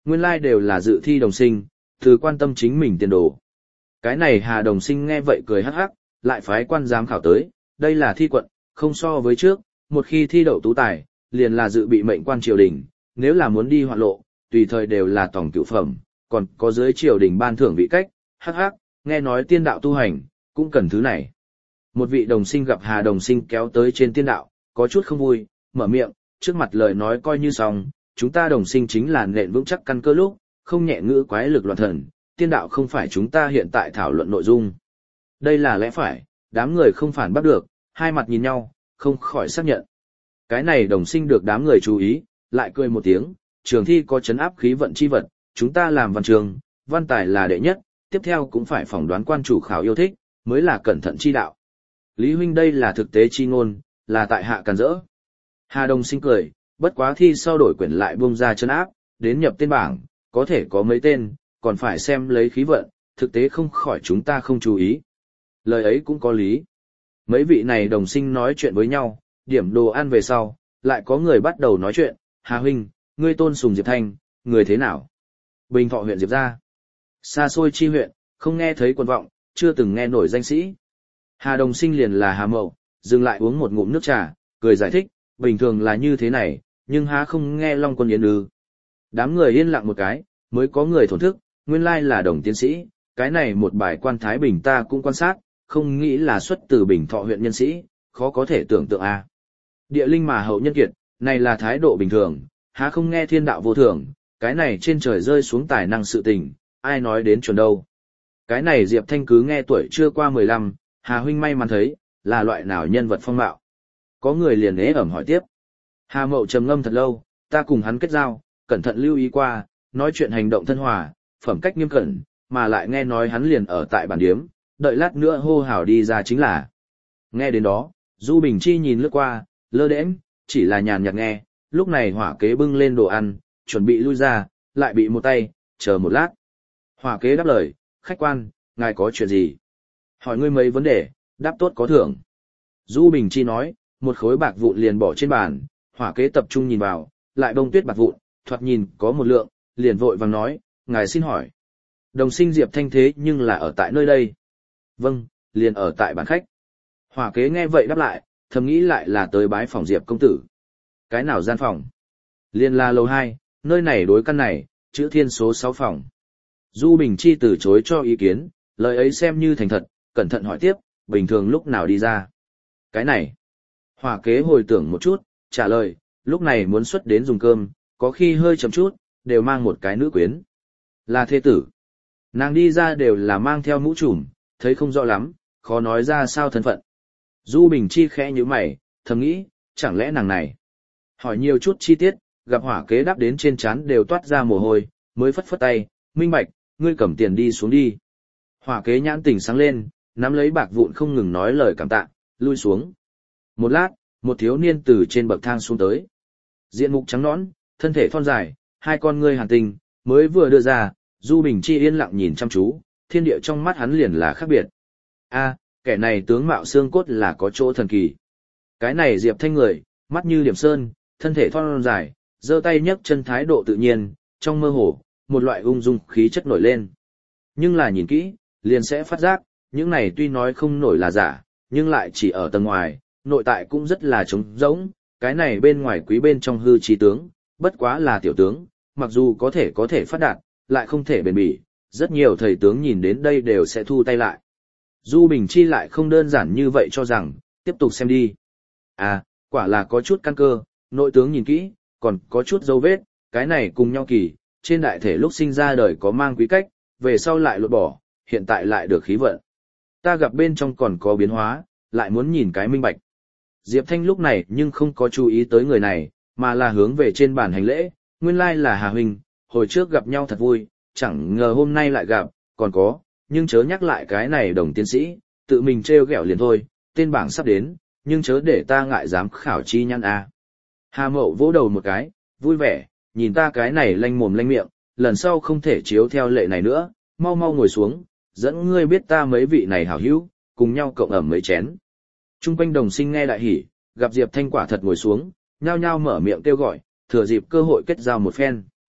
Nguyên lai đều là dự thi đồng sinh, từ quan tâm chính mình tiền đồ. Cái này Hà đồng sinh nghe vậy cười hắc hắc, lại phái quan giám khảo tới, đây là thi quận, không so với trước, một khi thi đậu tú tài, liền là dự bị mệnh quan triều đình, nếu là muốn đi hoạn lộ, tùy thời đều là tổng cửu phẩm, còn có dưới triều đình ban thưởng vị cách, hắc hắc, nghe nói tiên đạo tu hành, cũng cần thứ này. Một vị đồng sinh gặp Hà đồng sinh kéo tới trên tiên đạo, có chút không vui, mở miệng, trước mặt lời nói coi như xong, chúng ta đồng sinh chính là nền vững chắc căn cơ lúc, không nhẹ ngữ quái lực loạn thần, tiên đạo không phải chúng ta hiện tại thảo luận nội dung. Đây là lẽ phải, đám người không phản bắt được, hai mặt nhìn nhau, không khỏi xác nhận. Cái này đồng sinh được đám người chú ý, lại cười một tiếng, trường thi có chấn áp khí vận chi vật, chúng ta làm văn trường, văn tài là đệ nhất, tiếp theo cũng phải phỏng đoán quan chủ khảo yêu thích, mới là cẩn thận chi đạo. Lý huynh đây là thực tế chi ngôn, là tại hạ càn rỡ. Hà đồng sinh cười, bất quá thi sau đổi quyển lại buông ra chấn áp, đến nhập tên bảng, có thể có mấy tên, còn phải xem lấy khí vận, thực tế không khỏi chúng ta không chú ý. Lời ấy cũng có lý. Mấy vị này đồng sinh nói chuyện với nhau, điểm đồ ăn về sau, lại có người bắt đầu nói chuyện, Hà huynh, ngươi tôn sùng Diệp Thanh, người thế nào? Bình Thọ huyện Diệp gia. Xa xôi chi huyện, không nghe thấy quần vọng, chưa từng nghe nổi danh sĩ. Hà đồng sinh liền là Hà Mậu, dừng lại uống một ngụm nước trà, cười giải thích, bình thường là như thế này, nhưng há không nghe Long Quân Yến ư. Đám người yên lặng một cái, mới có người thổn thức, nguyên lai là đồng tiến sĩ, cái này một bài quan Thái Bình ta cũng quan sát, không nghĩ là xuất từ Bình Thọ huyện nhân sĩ, khó có thể tưởng tượng a. Địa linh mà hậu nhân kiệt, này là thái độ bình thường, há không nghe thiên đạo vô thường, cái này trên trời rơi xuống tài năng sự tình, ai nói đến chuẩn đâu. Cái này Diệp Thanh cứ nghe tuổi chưa qua mười lăm, Hà huynh may mắn thấy, là loại nào nhân vật phong mạo. Có người liền ế ẩm hỏi tiếp. Hà Mậu trầm ngâm thật lâu, ta cùng hắn kết giao, cẩn thận lưu ý qua, nói chuyện hành động thân hòa, phẩm cách nghiêm cẩn, mà lại nghe nói hắn liền ở tại bản điếm, đợi lát nữa hô hào đi ra chính là. Nghe đến đó, Du Bình Chi nhìn lướt qua, lơ đễnh, chỉ là nhàn nhạt nghe, lúc này hỏa kế bưng lên đồ ăn, chuẩn bị lui ra, lại bị một tay, chờ một lát. Hỏa kế đáp lời, khách quan, ngài có chuyện gì? Hỏi ngươi mấy vấn đề, đáp tốt có thưởng. Du Bình Chi nói, một khối bạc vụn liền bỏ trên bàn, hỏa kế tập trung nhìn vào, lại bông tuyết bạc vụn, thoạt nhìn có một lượng, liền vội vàng nói, ngài xin hỏi. Đồng sinh Diệp Thanh thế nhưng là ở tại nơi đây. Vâng, liền ở tại bàn khách. Hỏa kế nghe vậy đáp lại, thầm nghĩ lại là tới bái phòng Diệp công tử. Cái nào gian phòng? Liền là lầu hai, nơi này đối căn này, chữ thiên số sáu phòng. Du Bình Chi từ chối cho ý kiến, lời ấy xem như thành thật, cẩn thận hỏi tiếp, bình thường lúc nào đi ra. Cái này. Hỏa kế hồi tưởng một chút, trả lời, lúc này muốn xuất đến dùng cơm, có khi hơi chậm chút, đều mang một cái nữ quyến. Là thê tử. Nàng đi ra đều là mang theo mũ trùm, thấy không rõ lắm, khó nói ra sao thân phận. Du Bình Chi khẽ như mày, thầm nghĩ, chẳng lẽ nàng này. Hỏi nhiều chút chi tiết, gặp hỏa kế đáp đến trên trán đều toát ra mồ hôi, mới phất phất tay, minh bạch, ngươi cầm tiền đi xuống đi. Hỏa kế nhãn tỉnh sáng lên, nắm lấy bạc vụn không ngừng nói lời cảm tạ, lui xuống. Một lát, một thiếu niên từ trên bậc thang xuống tới. Diện mục trắng nõn, thân thể thon dài, hai con ngươi hàn tình, mới vừa đưa ra, Du Bình Chi yên lặng nhìn chăm chú, thiên địa trong mắt hắn liền là khác biệt. A, kẻ này tướng mạo xương cốt là có chỗ thần kỳ. Cái này Diệp Thanh người, mắt như điểm sơn, thân thể thon dài, giơ tay nhấc chân thái độ tự nhiên, trong mơ hồ, một loại ung dung khí chất nổi lên. Nhưng là nhìn kỹ, liền sẽ phát giác, những này tuy nói không nổi là giả, nhưng lại chỉ ở tầng ngoài, nội tại cũng rất là trống rỗng, cái này bên ngoài quý bên trong hư trí tướng, bất quá là tiểu tướng, mặc dù có thể có thể phát đạt, lại không thể bền bỉ, rất nhiều thầy tướng nhìn đến đây đều sẽ thu tay lại. Du Bình Chi lại không đơn giản như vậy cho rằng, tiếp tục xem đi. À, quả là có chút căn cơ, nội tướng nhìn kỹ, còn có chút dấu vết, cái này cùng nhau kỳ, trên đại thể lúc sinh ra đời có mang quý cách, về sau lại lột bỏ, hiện tại lại được khí vận. Ta gặp bên trong còn có biến hóa, lại muốn nhìn cái minh bạch. Diệp Thanh lúc này nhưng không có chú ý tới người này, mà là hướng về trên bàn hành lễ, nguyên lai là Hà huynh, hồi trước gặp nhau thật vui, chẳng ngờ hôm nay lại gặp, còn có, nhưng chớ nhắc lại cái này đồng tiến sĩ, tự mình trêu ghẹo liền thôi, tên bảng sắp đến, nhưng chớ để ta ngại dám khảo chi nhăn a. Hà Mậu vỗ đầu một cái, vui vẻ, nhìn ta cái này lanh mồm lanh miệng, lần sau không thể chiếu theo lệ này nữa, mau mau ngồi xuống, dẫn ngươi biết ta mấy vị này hảo hữu, cùng nhau cộng ẩm mấy chén. Trung quanh đồng sinh nghe đại hỉ, gặp Diệp Thanh quả thật ngồi xuống, nhao nhao mở miệng kêu gọi, thừa dịp cơ hội kết giao một phen.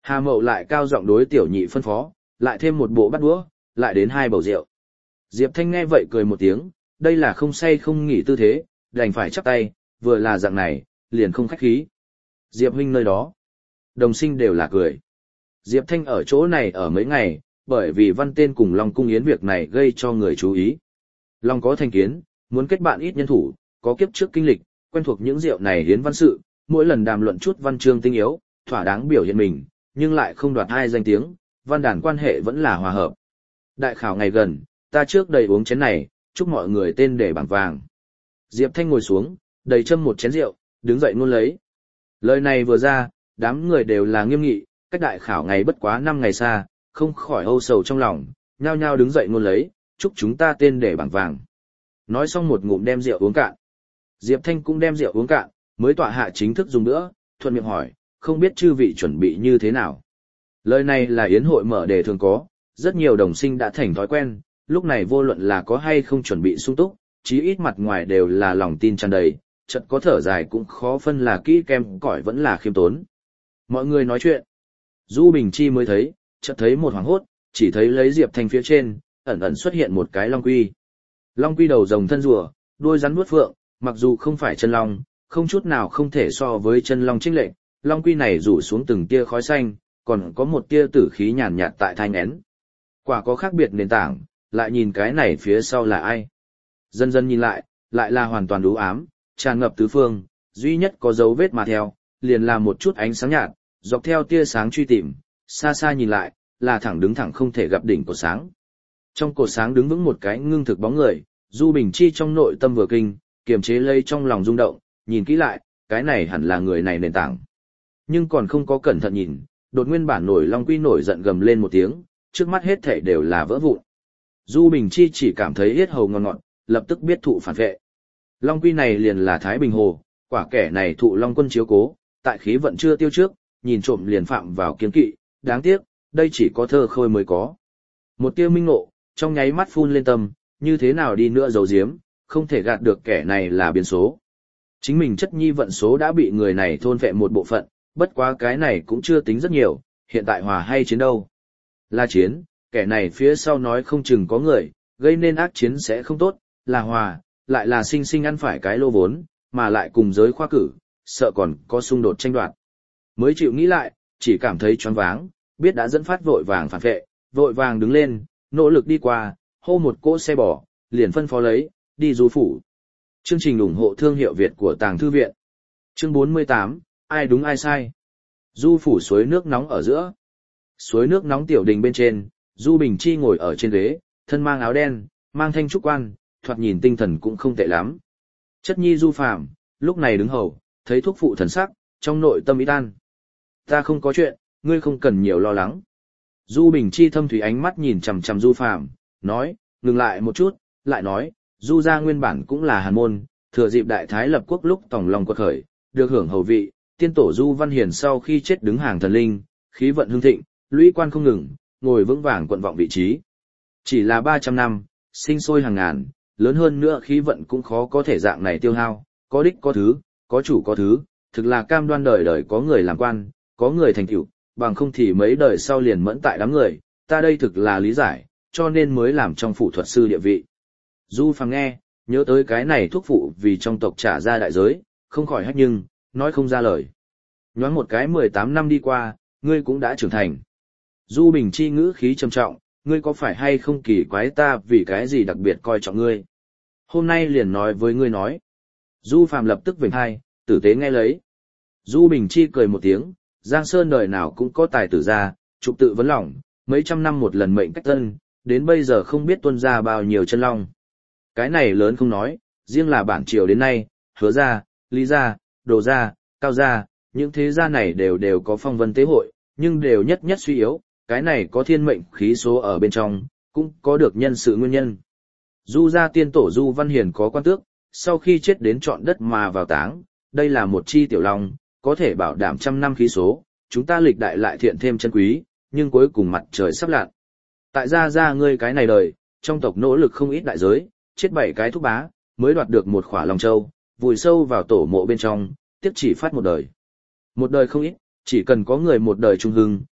Hà Mậu lại cao giọng đối tiểu nhị phân phó, lại thêm một bộ bát đũa, lại đến hai bầu rượu. Diệp Thanh nghe vậy cười một tiếng, đây là không say không nghỉ tư thế, đành phải chắp tay, vừa là dạng này, liền không khách khí. Diệp huynh nơi đó, đồng sinh đều là cười. Diệp Thanh ở chỗ này ở mấy ngày, bởi vì văn tên cùng Long Cung Yến việc này gây cho người chú ý. Long có thành kiến, muốn kết bạn ít nhân thủ, có kiếp trước kinh lịch, quen thuộc những rượu này hiến văn sự, mỗi lần đàm luận chút văn chương tinh yếu, thỏa đáng biểu hiện mình, nhưng lại không đoạt hai danh tiếng, văn đàn quan hệ vẫn là hòa hợp. Đại khảo ngày gần, ta trước đầy uống chén này, chúc mọi người tên để bảng vàng. Diệp Thanh ngồi xuống, đầy châm một chén rượu, đứng dậy ngôn lấy. Lời này vừa ra, đám người đều là nghiêm nghị, cách đại khảo ngày bất quá năm ngày xa, không khỏi âu sầu trong lòng, nhao nhao đứng dậy ngôn lấy, chúc chúng ta tên để bảng vàng. Nói xong một ngụm đem rượu uống cạn. Diệp Thanh cũng đem rượu uống cạn, mới tọa hạ chính thức dùng nữa, thuận miệng hỏi, không biết chư vị chuẩn bị như thế nào. Lời này là yến hội mở đề thường có, rất nhiều đồng sinh đã thành thói quen, lúc này vô luận là có hay không chuẩn bị sung túc, chí ít mặt ngoài đều là lòng tin tràn đầy, chợt có thở dài cũng khó phân là kỹ kem cỏi vẫn là khiêm tốn. Mọi người nói chuyện. Du Bình Chi mới thấy, chợt thấy một hoảng hốt, chỉ thấy lấy Diệp Thanh phía trên, ẩn ẩn xuất hiện một cái long quy. Long quy đầu rồng thân rùa, đuôi rắn vuốt phượng, mặc dù không phải chân long, không chút nào không thể so với chân long chênh lệch, long quy này rủ xuống từng tia khói xanh, còn có một tia tử khí nhàn nhạt tại thai nghén. Quả có khác biệt nền tảng, lại nhìn cái này phía sau là ai. Dần dần nhìn lại, lại là hoàn toàn u ám, tràn ngập tứ phương, duy nhất có dấu vết mà theo, liền là một chút ánh sáng nhạt, dọc theo tia sáng truy tìm, xa xa nhìn lại, là thẳng đứng thẳng không thể gặp đỉnh của sáng. Trong cột sáng đứng vững một cái ngưng thực bóng người, Du Bình Chi trong nội tâm vừa kinh, kiềm chế lây trong lòng rung động, nhìn kỹ lại, cái này hẳn là người này nền tảng. Nhưng còn không có cẩn thận nhìn, đột nguyên bản nổi long quy nổi giận gầm lên một tiếng, trước mắt hết thảy đều là vỡ vụn. Du Bình Chi chỉ cảm thấy yết hầu ngon ngọt, lập tức biết thụ phản vệ. Long quy này liền là Thái Bình Hồ, quả kẻ này thụ Long Quân chiếu cố, tại khí vận chưa tiêu trước, nhìn trộm liền phạm vào kiêng kỵ, đáng tiếc, đây chỉ có thơ khôi mới có. Một tia minh ngộ, trong nháy mắt phun lên tâm, như thế nào đi nữa giấu giếm, không thể gạt được kẻ này là biến số. Chính mình chất nhi vận số đã bị người này thôn phệ một bộ phận, bất quá cái này cũng chưa tính rất nhiều, hiện tại hòa hay chiến đâu. Là chiến, kẻ này phía sau nói không chừng có người, gây nên ác chiến sẽ không tốt, là hòa, lại là sinh sinh ăn phải cái lô vốn, mà lại cùng giới khoa cử, sợ còn có xung đột tranh đoạt. Mới chịu nghĩ lại, chỉ cảm thấy choáng váng, biết đã dẫn phát vội vàng phản vệ, vội vàng đứng lên, nỗ lực đi qua, hô một cỗ xe bò, liền phân phó lấy, đi du phủ. Chương trình ủng hộ thương hiệu Việt của Tàng Thư Viện. Chương bốn mươi tám, ai đúng ai sai. Du phủ suối nước nóng ở giữa. Suối nước nóng tiểu đình bên trên, Du Bình Chi ngồi ở trên ghế, thân mang áo đen, mang thanh trúc quan, thoạt nhìn tinh thần cũng không tệ lắm. Chất nhi Du Phàm, lúc này đứng hầu, thấy thuốc phụ thần sắc, trong nội tâm ý tan. Ta không có chuyện, ngươi không cần nhiều lo lắng. Du Bình Chi thâm thủy ánh mắt nhìn chằm chằm Du Phàm, nói, ngừng lại một chút, lại nói, Du gia nguyên bản cũng là hàn môn, thừa dịp đại thái lập quốc lúc tòng lòng quật khởi, được hưởng hầu vị, tiên tổ Du Văn Hiền sau khi chết đứng hàng thần linh, khí vận hưng thịnh, lũy quan không ngừng, ngồi vững vàng quận vọng vị trí. Chỉ là ba trăm năm, sinh sôi hàng ngàn, lớn hơn nữa khí vận cũng khó có thể dạng này tiêu hao, có đích có thứ, có chủ có thứ, thực là cam đoan đời đời có người làm quan, có người thành tựu, bằng không thì mấy đời sau liền mẫn tại đám người, ta đây thực là lý giải, cho nên mới làm trong phủ thuật sư địa vị. Du Phàm nghe, nhớ tới cái này thuốc phụ vì trong tộc trả ra đại giới, không khỏi hách nhưng, nói không ra lời. Nhoáng một cái mười tám năm đi qua, ngươi cũng đã trưởng thành. Du Bình Chi ngữ khí trầm trọng, ngươi có phải hay không kỳ quái ta vì cái gì đặc biệt coi trọng ngươi. Hôm nay liền nói với ngươi nói. Du Phàm lập tức vểnh hai, tử tế nghe lấy. Du Bình Chi cười một tiếng, Giang Sơn đời nào cũng có tài tử ra, trục tự vấn lòng, mấy trăm năm một lần mệnh cách tân, đến bây giờ không biết tuân ra bao nhiêu chân long. Cái này lớn không nói, riêng là bản triều đến nay, Hứa gia, Lý gia, Đồ gia, Cao gia, những thế gia này đều đều có phong vân tế hội, nhưng đều nhất nhất suy yếu, cái này có thiên mệnh khí số ở bên trong, cũng có được nhân sự nguyên nhân. Du gia tiên tổ Du Văn Hiền có quan tước, sau khi chết đến chọn đất mà vào táng, đây là một chi tiểu long, có thể bảo đảm trăm năm khí số, chúng ta lịch đại lại thiện thêm chân quý, nhưng cuối cùng mặt trời sắp lặn. Tại gia gia ngươi cái này đời, trong tộc nỗ lực không ít đại giới, chết bảy cái thúc bá, mới đoạt được một khỏa long châu, vùi sâu vào tổ mộ bên trong, tiếc chỉ phát một đời. Một đời không ít, chỉ cần có người một đời trung hưng,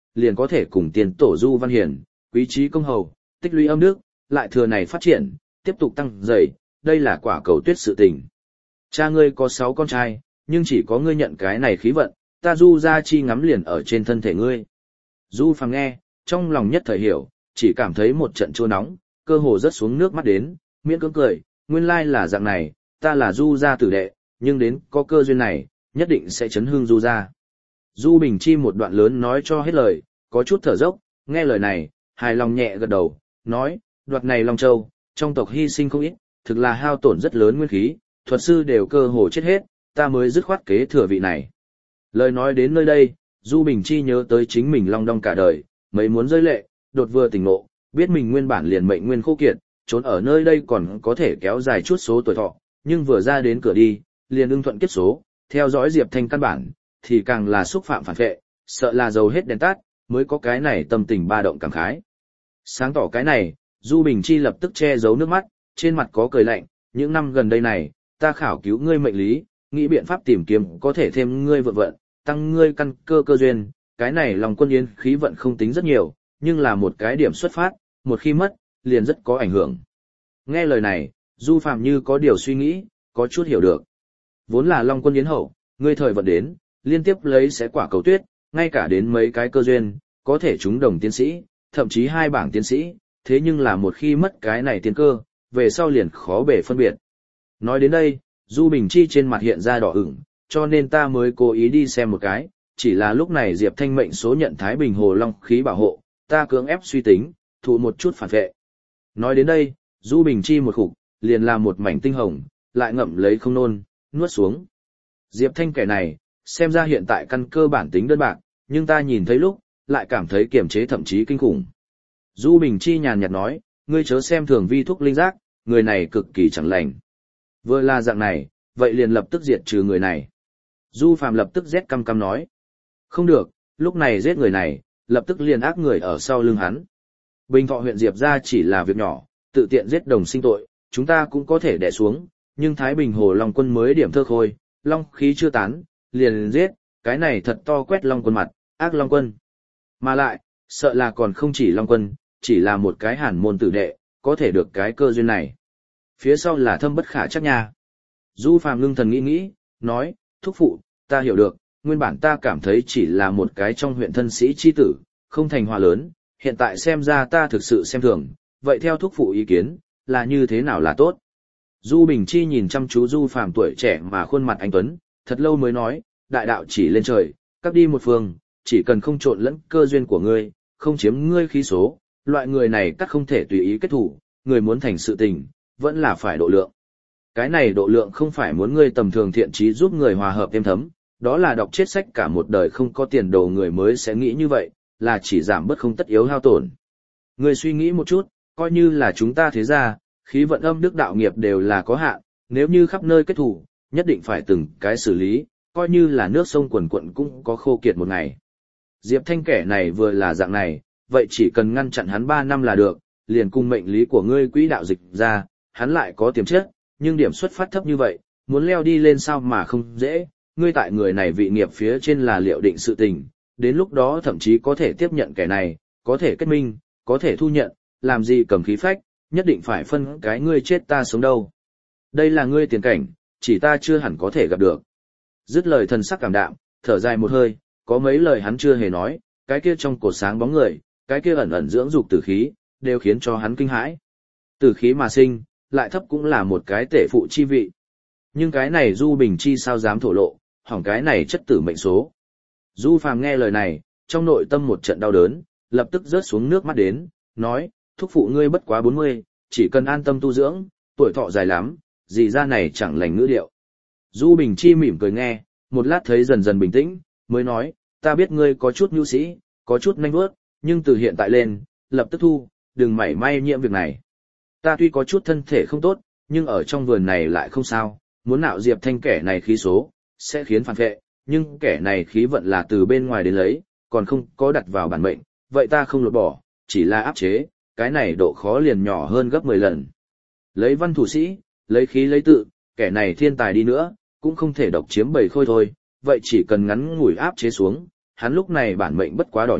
liền có thể cùng tiền tổ Du Văn Hiển, quý trí công hầu, tích lũy âm đức, lại thừa này phát triển, tiếp tục tăng dày, đây là quả cầu tuyết sự tình. Cha ngươi có sáu con trai, nhưng chỉ có ngươi nhận cái này khí vận, ta Du gia chi ngắm liền ở trên thân thể ngươi. Du Phàm nghe, trong lòng nhất thời hiểu, chỉ cảm thấy một trận chua nóng, cơ hồ rớt xuống nước mắt đến, miễn cưỡng cười, nguyên lai là dạng này, ta là Du gia tử đệ, nhưng đến có cơ duyên này, nhất định sẽ chấn hương Du gia. Du Bình Chi một đoạn lớn nói cho hết lời, có chút thở dốc, nghe lời này, hài lòng nhẹ gật đầu, nói, đoạt này Long Châu, trong tộc hy sinh không ít, thực là hao tổn rất lớn nguyên khí, thuật sư đều cơ hồ chết hết, ta mới dứt khoát kế thừa vị này. Lời nói đến nơi đây, Du Bình Chi nhớ tới chính mình long đong cả đời, mấy muốn rơi lệ, đột vừa tỉnh ngộ, biết mình nguyên bản liền mệnh nguyên khô kiệt, trốn ở nơi đây còn có thể kéo dài chút số tuổi thọ, nhưng vừa ra đến cửa đi, liền ưng thuận kiếp số, theo dõi Diệp Thanh căn bản, thì càng là xúc phạm phản vệ, sợ là dầu hết đèn tắt, mới có cái này tâm tình ba động cảm khái. Sáng tỏ cái này, Du Bình Chi lập tức che giấu nước mắt, trên mặt có cười lạnh, những năm gần đây này, ta khảo cứu ngươi mệnh lý, nghĩ biện pháp tìm kiếm có thể thêm ngươi vượng vận, tăng ngươi căn cơ cơ duyên, cái này lòng quân yến khí vận không tính rất nhiều, nhưng là một cái điểm xuất phát, một khi mất, liền rất có ảnh hưởng. Nghe lời này, Du Phạm như có điều suy nghĩ, có chút hiểu được. Vốn là Long Quân Yến hậu, ngươi thời vận đến, liên tiếp lấy sẽ quả cầu tuyết, ngay cả đến mấy cái cơ duyên, có thể trúng đồng tiến sĩ, thậm chí hai bảng tiến sĩ, thế nhưng là một khi mất cái này tiên cơ, về sau liền khó bề phân biệt. Nói đến đây, Du Bình Chi trên mặt hiện ra đỏ ửng, cho nên ta mới cố ý đi xem một cái, chỉ là lúc này Diệp Thanh mệnh số nhận Thái Bình Hồ Long khí bảo hộ, ta cưỡng ép suy tính, thụ một chút phản vệ. Nói đến đây, Du Bình Chi một khục, liền làm một mảnh tinh hồng, lại ngậm lấy không nôn, nuốt xuống. Diệp Thanh kẻ này, xem ra hiện tại căn cơ bản tính đơn bạc, nhưng ta nhìn thấy lúc, lại cảm thấy kiềm chế thậm chí kinh khủng. Du Bình Chi nhàn nhạt nói, ngươi chớ xem thường vi thúc linh giác, người này cực kỳ chẳng lành. Vừa là dạng này, vậy liền lập tức diệt trừ người này. Du Phạm lập tức rét căm căm nói. Không được, lúc này giết người này, lập tức liền ác người ở sau lưng hắn. Bình Thọ huyện Diệp ra chỉ là việc nhỏ, tự tiện giết đồng sinh tội, chúng ta cũng có thể đè xuống, nhưng Thái Bình Hồ Long Quân mới điểm thơ khôi, long khí chưa tán, liền giết, cái này thật to quét Long Quân mặt, ác Long Quân. Mà lại, sợ là còn không chỉ Long Quân, chỉ là một cái hàn môn tử đệ, có thể được cái cơ duyên này. Phía sau là thâm bất khả chắc nha. Du Phạm ngưng thần nghĩ nghĩ, nói, thúc phụ, ta hiểu được, nguyên bản ta cảm thấy chỉ là một cái trong huyện thân sĩ chi tử, không thành hòa lớn, hiện tại xem ra ta thực sự xem thường, vậy theo thúc phụ ý kiến, là như thế nào là tốt. Du Bình Chi nhìn chăm chú Du Phạm tuổi trẻ mà khuôn mặt anh tuấn, thật lâu mới nói, đại đạo chỉ lên trời, cắt đi một phương, chỉ cần không trộn lẫn cơ duyên của ngươi, không chiếm ngươi khí số, loại người này cắt không thể tùy ý kết thủ, người muốn thành sự tình, vẫn là phải độ lượng. Cái này độ lượng không phải muốn ngươi tầm thường thiện trí giúp người hòa hợp thêm thấm, đó là đọc chết sách cả một đời không có tiền đồ người mới sẽ nghĩ như vậy, là chỉ giảm bớt không tất yếu hao tổn. Ngươi suy nghĩ một chút, coi như là chúng ta thế ra, khí vận âm đức đạo nghiệp đều là có hạn, nếu như khắp nơi kết thủ, nhất định phải từng cái xử lý, coi như là nước sông quần quận cũng có khô kiệt một ngày. Diệp Thanh kẻ này vừa là dạng này, vậy chỉ cần ngăn chặn hắn ba năm là được, liền cùng mệnh lý của ngươi quỹ đạo dịch ra, hắn lại có tiềm chất, nhưng điểm xuất phát thấp như vậy, muốn leo đi lên sao mà không dễ, ngươi tại người này vị nghiệp phía trên là liệu định sự tình, đến lúc đó thậm chí có thể tiếp nhận kẻ này, có thể kết minh, có thể thu nhận, làm gì cầm khí phách, nhất định phải phân cái ngươi chết ta sống đâu. Đây là ngươi tiền cảnh, chỉ ta chưa hẳn có thể gặp được. Dứt lời thần sắc cảm đạm, thở dài một hơi, có mấy lời hắn chưa hề nói, cái kia trong cột sáng bóng người, cái kia ẩn ẩn dưỡng dục tử khí, đều khiến cho hắn kinh hãi. Tử khí mà sinh, lại thấp cũng là một cái tể phụ chi vị. Nhưng cái này Du Bình Chi sao dám thổ lộ, hỏng cái này chất tử mệnh số. Du Phàm nghe lời này, trong nội tâm một trận đau đớn, lập tức rớt xuống nước mắt đến, nói, thúc phụ ngươi bất quá bốn mươi, chỉ cần an tâm tu dưỡng, tuổi thọ dài lắm, gì ra này chẳng lành ngữ điệu. Du Bình Chi mỉm cười nghe, một lát thấy dần dần bình tĩnh, mới nói, ta biết ngươi có chút nhu sĩ, có chút nhanh vớt, nhưng từ hiện tại lên, lập tức thu, đừng mảy may nhiễm việc này. Ta tuy có chút thân thể không tốt, nhưng ở trong vườn này lại không sao, muốn nạo Diệp Thanh kẻ này khí số, sẽ khiến phản vệ, nhưng kẻ này khí vận là từ bên ngoài đến lấy, còn không có đặt vào bản mệnh, vậy ta không lột bỏ, chỉ là áp chế, cái này độ khó liền nhỏ hơn gấp mười lần. Lấy văn thủ sĩ, lấy khí lấy tự, kẻ này thiên tài đi nữa, cũng không thể độc chiếm bầy khôi thôi, vậy chỉ cần ngắn ngủi áp chế xuống, hắn lúc này bản mệnh bất quá đỏ nhạt,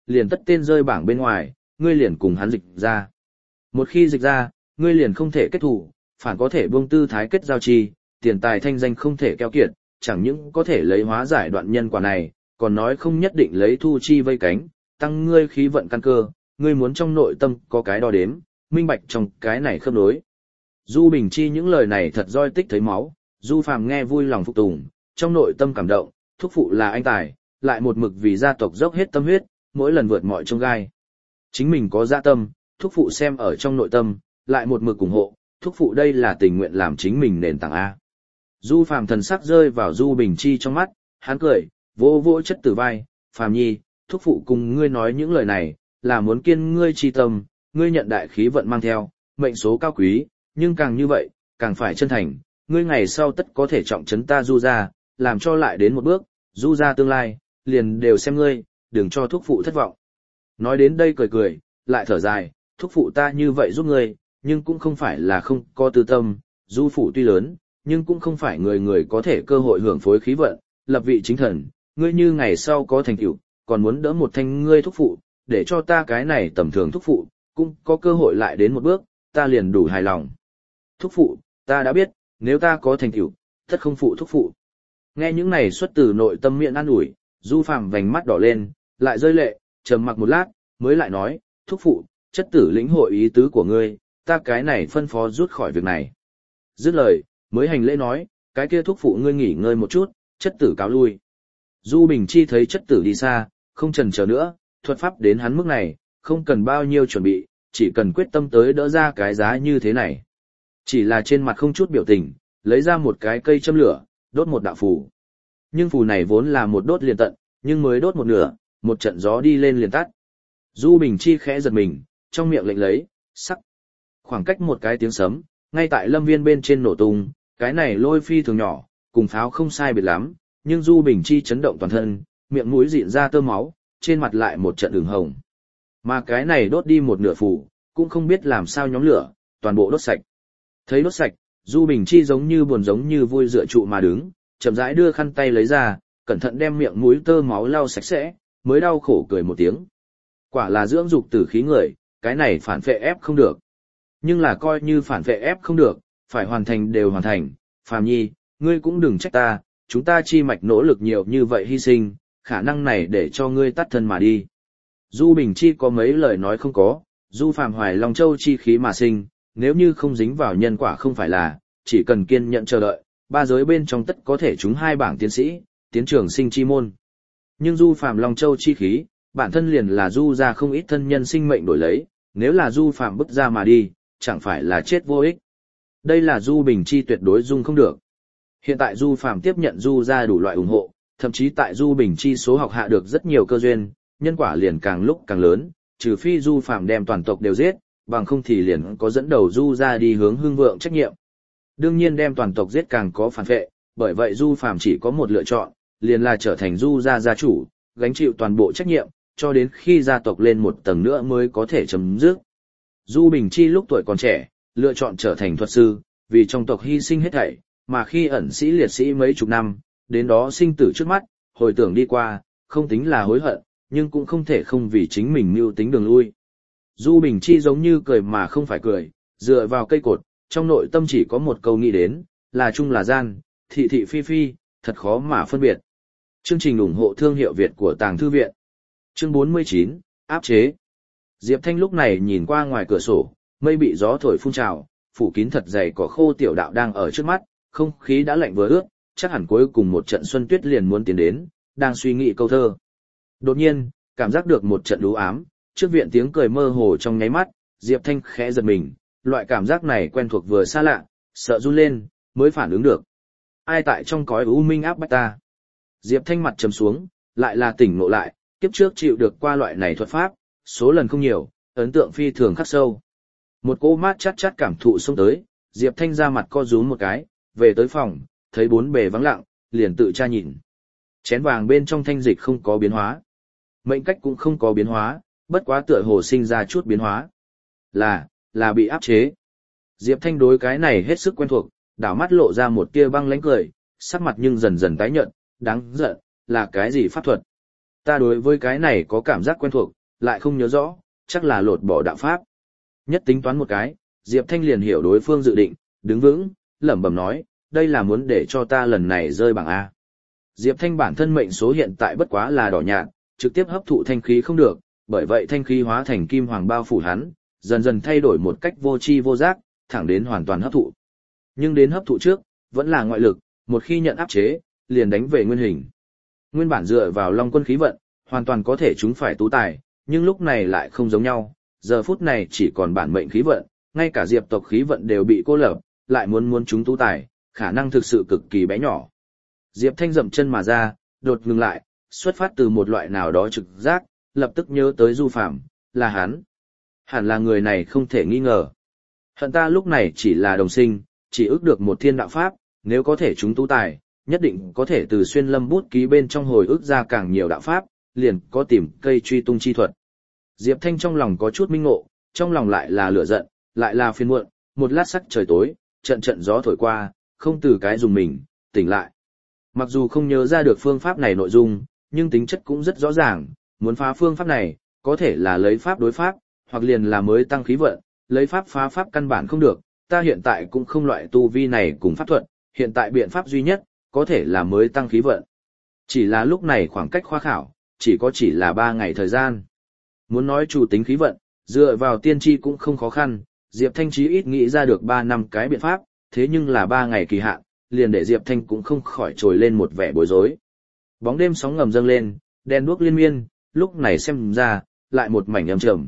liền tất tên rơi bảng bên ngoài, ngươi liền cùng hắn dịch ra. Một khi dịch ra, ngươi liền không thể kết thủ, phản có thể buông tư thái kết giao chi, tiền tài thanh danh không thể keo kiệt, chẳng những có thể lấy hóa giải đoạn nhân quả này, còn nói không nhất định lấy thu chi vây cánh, tăng ngươi khí vận căn cơ, ngươi muốn trong nội tâm có cái đo đếm, minh bạch trong cái này khớp nối. Du Bình Chi những lời này thật roi tích thấy máu, Du Phàm nghe vui lòng phục tùng, trong nội tâm cảm động, thúc phụ là anh tài, lại một mực vì gia tộc dốc hết tâm huyết, mỗi lần vượt mọi chông gai. Chính mình có dạ tâm, thúc phụ xem ở trong nội tâm, lại một mực ủng hộ, thúc phụ đây là tình nguyện làm chính mình nền tảng A. Du Phàm thần sắc rơi vào Du Bình Chi trong mắt, hắn cười, vỗ vỗ chất tử vai, Phàm nhi, thúc phụ cùng ngươi nói những lời này, là muốn kiên ngươi chi tâm, ngươi nhận đại khí vận mang theo, mệnh số cao quý, nhưng càng như vậy, càng phải chân thành, ngươi ngày sau tất có thể trọng trấn ta Du ra, làm cho lại đến một bước, Du ra tương lai, liền đều xem ngươi, đừng cho thúc phụ thất vọng. Nói đến đây cười cười, lại thở dài, thúc phụ ta như vậy giúp ngươi, nhưng cũng không phải là không có tư tâm, Du phụ tuy lớn, nhưng cũng không phải người người có thể cơ hội hưởng phối khí vận, lập vị chính thần, ngươi như ngày sau có thành tựu, còn muốn đỡ một thanh ngươi thúc phụ, để cho ta cái này tầm thường thúc phụ, cũng có cơ hội lại đến một bước, ta liền đủ hài lòng. Thúc phụ, ta đã biết, nếu ta có thành tựu, tất không phụ thúc phụ. Nghe những này xuất từ nội tâm miệng an ủi, Du Phàm vành mắt đỏ lên, lại rơi lệ, trầm mặc một lát, mới lại nói, thúc phụ, chất tử lĩnh hội ý tứ của ngươi, ta cái này phân phó rút khỏi việc này. Dứt lời, mới hành lễ nói, cái kia thúc phụ ngươi nghỉ ngơi một chút, chất tử cáo lui. Du Bình Chi thấy chất tử đi xa, không chần chờ nữa, thuật pháp đến hắn mức này, không cần bao nhiêu chuẩn bị, chỉ cần quyết tâm tới đỡ ra cái giá như thế này. Chỉ là trên mặt không chút biểu tình, lấy ra một cái cây châm lửa, đốt một đạo phù. Nhưng phù này vốn là một đốt liền tận, nhưng mới đốt một nửa, một trận gió đi lên liền tắt. Du Bình Chi khẽ giật mình, trong miệng lệnh lấy, sắc. Khoảng cách một cái tiếng sấm, ngay tại lâm viên bên trên nổ tung, cái này lôi phi thường nhỏ, cùng pháo không sai biệt lắm, nhưng Du Bình Chi chấn động toàn thân, miệng mũi dịn ra tơ máu, trên mặt lại một trận ửng hồng. Mà cái này đốt đi một nửa phù, cũng không biết làm sao nhóm lửa, toàn bộ đốt sạch. Thấy đốt sạch, Du Bình Chi giống như buồn giống như vui dựa trụ mà đứng, chậm rãi đưa khăn tay lấy ra, cẩn thận đem miệng mũi tơ máu lau sạch sẽ, mới đau khổ cười một tiếng. Quả là dưỡng dục tử khí người, cái này phản phệ ép không được. Nhưng là coi như phản phệ ép không được, phải hoàn thành đều hoàn thành, Phàm nhi, ngươi cũng đừng trách ta, chúng ta chi mạch nỗ lực nhiều như vậy hy sinh, khả năng này để cho ngươi tắt thân mà đi. Du Bình Chi có mấy lời nói không có, Du Phàm hoài Long Châu chi khí mà sinh, nếu như không dính vào nhân quả không phải là, chỉ cần kiên nhẫn chờ đợi, ba giới bên trong tất có thể trúng hai bảng tiến sĩ, tiến trường sinh chi môn. Nhưng Du Phàm Long Châu chi khí, bản thân liền là Du ra không ít thân nhân sinh mệnh đổi lấy, nếu là Du Phàm bức ra mà đi, chẳng phải là chết vô ích. Đây là Du Bình Chi tuyệt đối dung không được. Hiện tại Du Phàm tiếp nhận Du ra đủ loại ủng hộ, thậm chí tại Du Bình Chi số học hạ được rất nhiều cơ duyên, nhân quả liền càng lúc càng lớn, trừ phi Du Phàm đem toàn tộc đều giết, bằng không thì liền có dẫn đầu Du ra đi hướng hưng vượng trách nhiệm. Đương nhiên đem toàn tộc giết càng có phản vệ, bởi vậy Du Phàm chỉ có một lựa chọn, liền là trở thành Du gia gia chủ, gánh chịu toàn bộ trách nhiệm, cho đến khi gia tộc lên một tầng nữa mới có thể chấm dứt. Du Bình Chi lúc tuổi còn trẻ, lựa chọn trở thành thuật sư, vì trong tộc hy sinh hết thảy, mà khi ẩn sĩ liệt sĩ mấy chục năm, đến đó sinh tử trước mắt, hồi tưởng đi qua, không tính là hối hận, nhưng cũng không thể không vì chính mình mưu tính đường lui. Du Bình Chi giống như cười mà không phải cười, dựa vào cây cột, trong nội tâm chỉ có một câu nghĩ đến, là chung là gian, thị thị phi phi, thật khó mà phân biệt. Chương trình ủng hộ thương hiệu Việt của Tàng Thư Viện. Chương bốn mươi chín, áp chế. Diệp Thanh lúc này nhìn qua ngoài cửa sổ, mây bị gió thổi phun trào, phủ kín thật dày cỏ khô tiểu đạo đang ở trước mắt, không khí đã lạnh vừa ướt, chắc hẳn cuối cùng một trận xuân tuyết liền muốn tiến đến, đang suy nghĩ câu thơ. Đột nhiên, cảm giác được một trận đú ám, trước viện tiếng cười mơ hồ trong nháy mắt, Diệp Thanh khẽ giật mình, loại cảm giác này quen thuộc vừa xa lạ, sợ run lên, mới phản ứng được. Ai tại trong cõi u minh áp bách ta? Diệp Thanh mặt trầm xuống, lại là tỉnh ngộ lại, kiếp trước chịu được qua loại này thuật pháp, số lần không nhiều, ấn tượng phi thường khắc sâu. Một cỗ mát chát chát cảm thụ xông tới, Diệp Thanh ra mặt co rúm một cái, về tới phòng, thấy bốn bề vắng lặng, liền tự tra nhìn. Chén vàng bên trong thanh dịch không có biến hóa. Mệnh cách cũng không có biến hóa, bất quá tựa hồ sinh ra chút biến hóa. Là, là bị áp chế. Diệp Thanh đối cái này hết sức quen thuộc, đảo mắt lộ ra một tia băng lãnh cười, sắc mặt nhưng dần dần tái nhợt, đáng giận, là cái gì pháp thuật? Ta đối với cái này có cảm giác quen thuộc, lại không nhớ rõ, chắc là lột bỏ đạo pháp. Nhất tính toán một cái, Diệp Thanh liền hiểu đối phương dự định, đứng vững, lẩm bẩm nói, đây là muốn để cho ta lần này rơi bảng A. Diệp Thanh bản thân mệnh số hiện tại bất quá là đỏ nhạt, trực tiếp hấp thụ thanh khí không được, bởi vậy thanh khí hóa thành kim hoàng bao phủ hắn, dần dần thay đổi một cách vô tri vô giác, thẳng đến hoàn toàn hấp thụ. Nhưng đến hấp thụ trước, vẫn là ngoại lực, một khi nhận áp chế, liền đánh về nguyên hình. Nguyên bản dựa vào Long Quân khí vận, hoàn toàn có thể chúng phải tú tài, nhưng lúc này lại không giống nhau, giờ phút này chỉ còn bản mệnh khí vận, ngay cả Diệp tộc khí vận đều bị cô lập, lại muốn muốn chúng tú tài, khả năng thực sự cực kỳ bé nhỏ. Diệp Thanh dậm chân mà ra, đột ngừng lại, xuất phát từ một loại nào đó trực giác, lập tức nhớ tới Du Phàm, là hắn. Hẳn là người này không thể nghi ngờ. Hận ta lúc này chỉ là đồng sinh, chỉ ước được một thiên đạo pháp, nếu có thể chúng tú tài, nhất định có thể từ xuyên lâm bút ký bên trong hồi ức ra càng nhiều đạo pháp, liền có tìm cây truy tung chi thuật. Diệp Thanh trong lòng có chút minh ngộ, trong lòng lại là lửa giận, lại là phiền muộn, một lát sắc trời tối, trận trận gió thổi qua, không từ cái dùng mình, tỉnh lại. Mặc dù không nhớ ra được phương pháp này nội dung, nhưng tính chất cũng rất rõ ràng, muốn phá phương pháp này, có thể là lấy pháp đối pháp, hoặc liền là mới tăng khí vận, lấy pháp phá pháp căn bản không được, ta hiện tại cũng không loại tu vi này cùng pháp thuật, hiện tại biện pháp duy nhất, có thể là mới tăng khí vận. Chỉ là lúc này khoảng cách khoa khảo, chỉ có chỉ là ba ngày thời gian. Muốn nói chủ tính khí vận, dựa vào tiên tri cũng không khó khăn, Diệp Thanh chí ít nghĩ ra được ba năm cái biện pháp, thế nhưng là ba ngày kỳ hạn, liền để Diệp Thanh cũng không khỏi trồi lên một vẻ bối rối. Bóng đêm sóng ngầm dâng lên, đèn đuốc liên miên, lúc này xem ra, lại một mảnh âm trầm.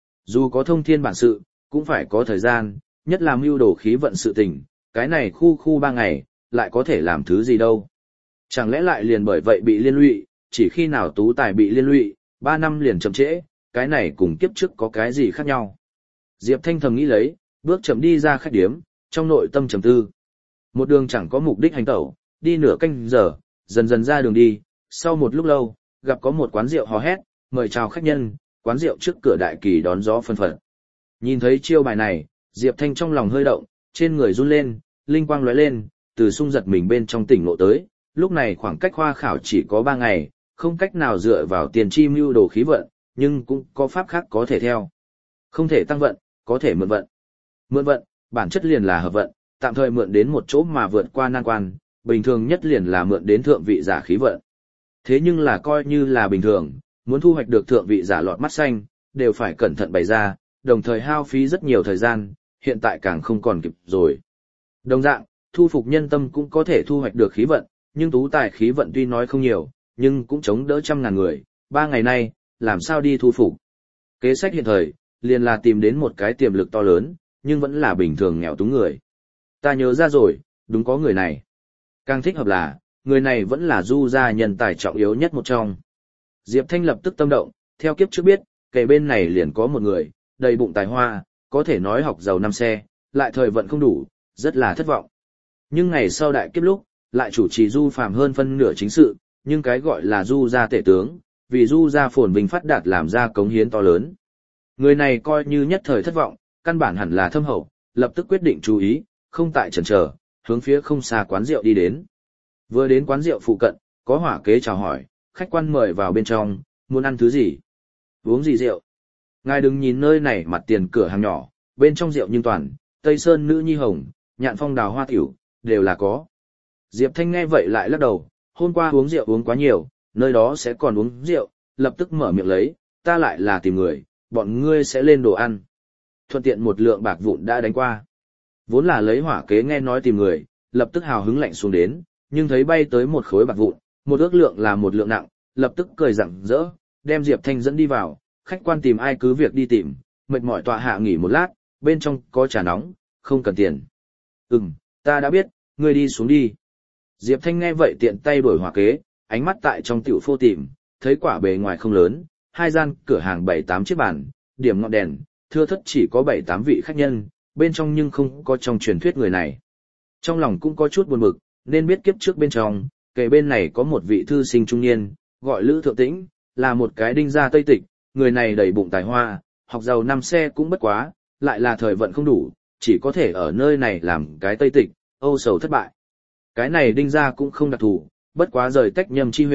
Dù có thông thiên bản sự, cũng phải có thời gian, nhất là mưu đồ khí vận sự tình, cái này khu khu ba ngày, lại có thể làm thứ gì đâu. Chẳng lẽ lại liền bởi vậy bị liên lụy, chỉ khi nào tú tài bị liên lụy, ba năm liền chậm trễ, cái này cùng kiếp trước có cái gì khác nhau. Diệp Thanh thầm nghĩ lấy, bước chậm đi ra khách điếm, trong nội tâm trầm tư. Một đường chẳng có mục đích hành tẩu, đi nửa canh giờ, dần dần ra đường đi, sau một lúc lâu, gặp có một quán rượu hò hét, mời chào khách nhân, quán rượu trước cửa đại kỳ đón gió phân phật. Nhìn thấy chiêu bài này, Diệp Thanh trong lòng hơi động, trên người run lên, linh quang lóe lên, từ sung giật mình bên trong tỉnh ngộ tới, lúc này khoảng cách khoa khảo chỉ có ba ngày, không cách nào dựa vào tiền chi mưu đồ khí vận, nhưng cũng có pháp khác có thể theo. Không thể tăng vận, có thể mượn vận. Mượn vận, bản chất liền là hợp vận, tạm thời mượn đến một chỗ mà vượt qua nan quan, bình thường nhất liền là mượn đến thượng vị giả khí vận. Thế nhưng là coi như là bình thường, muốn thu hoạch được thượng vị giả lọt mắt xanh, đều phải cẩn thận bày ra, đồng thời hao phí rất nhiều thời gian, hiện tại càng không còn kịp rồi. Đồng dạng, thu phục nhân tâm cũng có thể thu hoạch được khí vận, nhưng tú tài khí vận tuy nói không nhiều, nhưng cũng chống đỡ trăm ngàn người, ba ngày nay, làm sao đi thu phục. Kế sách hiện thời, liền là tìm đến một cái tiềm lực to lớn, nhưng vẫn là bình thường nghèo túng người. Ta nhớ ra rồi, đúng có người này. Càng thích hợp là, người này vẫn là Du gia nhân tài trọng yếu nhất một trong. Diệp Thanh lập tức tâm động, theo kiếp trước biết, kề bên này liền có một người, đầy bụng tài hoa, có thể nói học giàu năm xe, lại thời vận không đủ, rất là thất vọng. Nhưng ngày sau đại kiếp lúc, lại chủ trì Du Phàm hơn phân nửa chính sự, nhưng cái gọi là Du gia tể tướng, vì Du gia phồn vinh phát đạt làm ra cống hiến to lớn. Người này coi như nhất thời thất vọng, căn bản hẳn là thâm hậu, lập tức quyết định chú ý, không tại chần chờ, hướng phía không xa quán rượu đi đến. Vừa đến quán rượu phụ cận, có hỏa kế chào hỏi, khách quan mời vào bên trong, muốn ăn thứ gì? Uống gì rượu? Ngài đừng nhìn nơi này mặt tiền cửa hàng nhỏ, bên trong rượu nhưng toàn, Tây Sơn nữ nhi hồng, nhạn phong đào hoa tiểu, đều là có. Diệp Thanh nghe vậy lại lắc đầu, hôm qua uống rượu uống quá nhiều, nơi đó sẽ còn uống rượu, lập tức mở miệng lấy, ta lại là tìm người, bọn ngươi sẽ lên đồ ăn. Thuận tiện một lượng bạc vụn đã đánh qua. Vốn là lấy hỏa kế nghe nói tìm người, lập tức hào hứng lạnh xuống đến, nhưng thấy bay tới một khối bạc vụn, một ước lượng là một lượng nặng, lập tức cười rặng rỡ, đem Diệp Thanh dẫn đi vào, khách quan tìm ai cứ việc đi tìm, mệt mỏi tọa hạ nghỉ một lát, bên trong có trà nóng, không cần tiền. Ừm, ta đã biết, ngươi đi xuống đi. Diệp Thanh nghe vậy tiện tay đổi hỏa kế, ánh mắt tại trong tiểu phô tìm, thấy quả bề ngoài không lớn, hai gian cửa hàng bảy tám chiếc bàn, điểm ngọn đèn, thưa thất chỉ có bảy tám vị khách nhân, bên trong nhưng không có trong truyền thuyết người này. Trong lòng cũng có chút buồn bực, nên biết kiếp trước bên trong, kề bên này có một vị thư sinh trung niên, gọi Lữ Thượng Tĩnh, là một cái đinh gia Tây Tịch, người này đầy bụng tài hoa, học giàu năm xe cũng bất quá, lại là thời vận không đủ, chỉ có thể ở nơi này làm cái Tây Tịch, âu sầu thất bại. Cái này đinh gia cũng không đặc thù, bất quá rời tách nhâm chi huyện,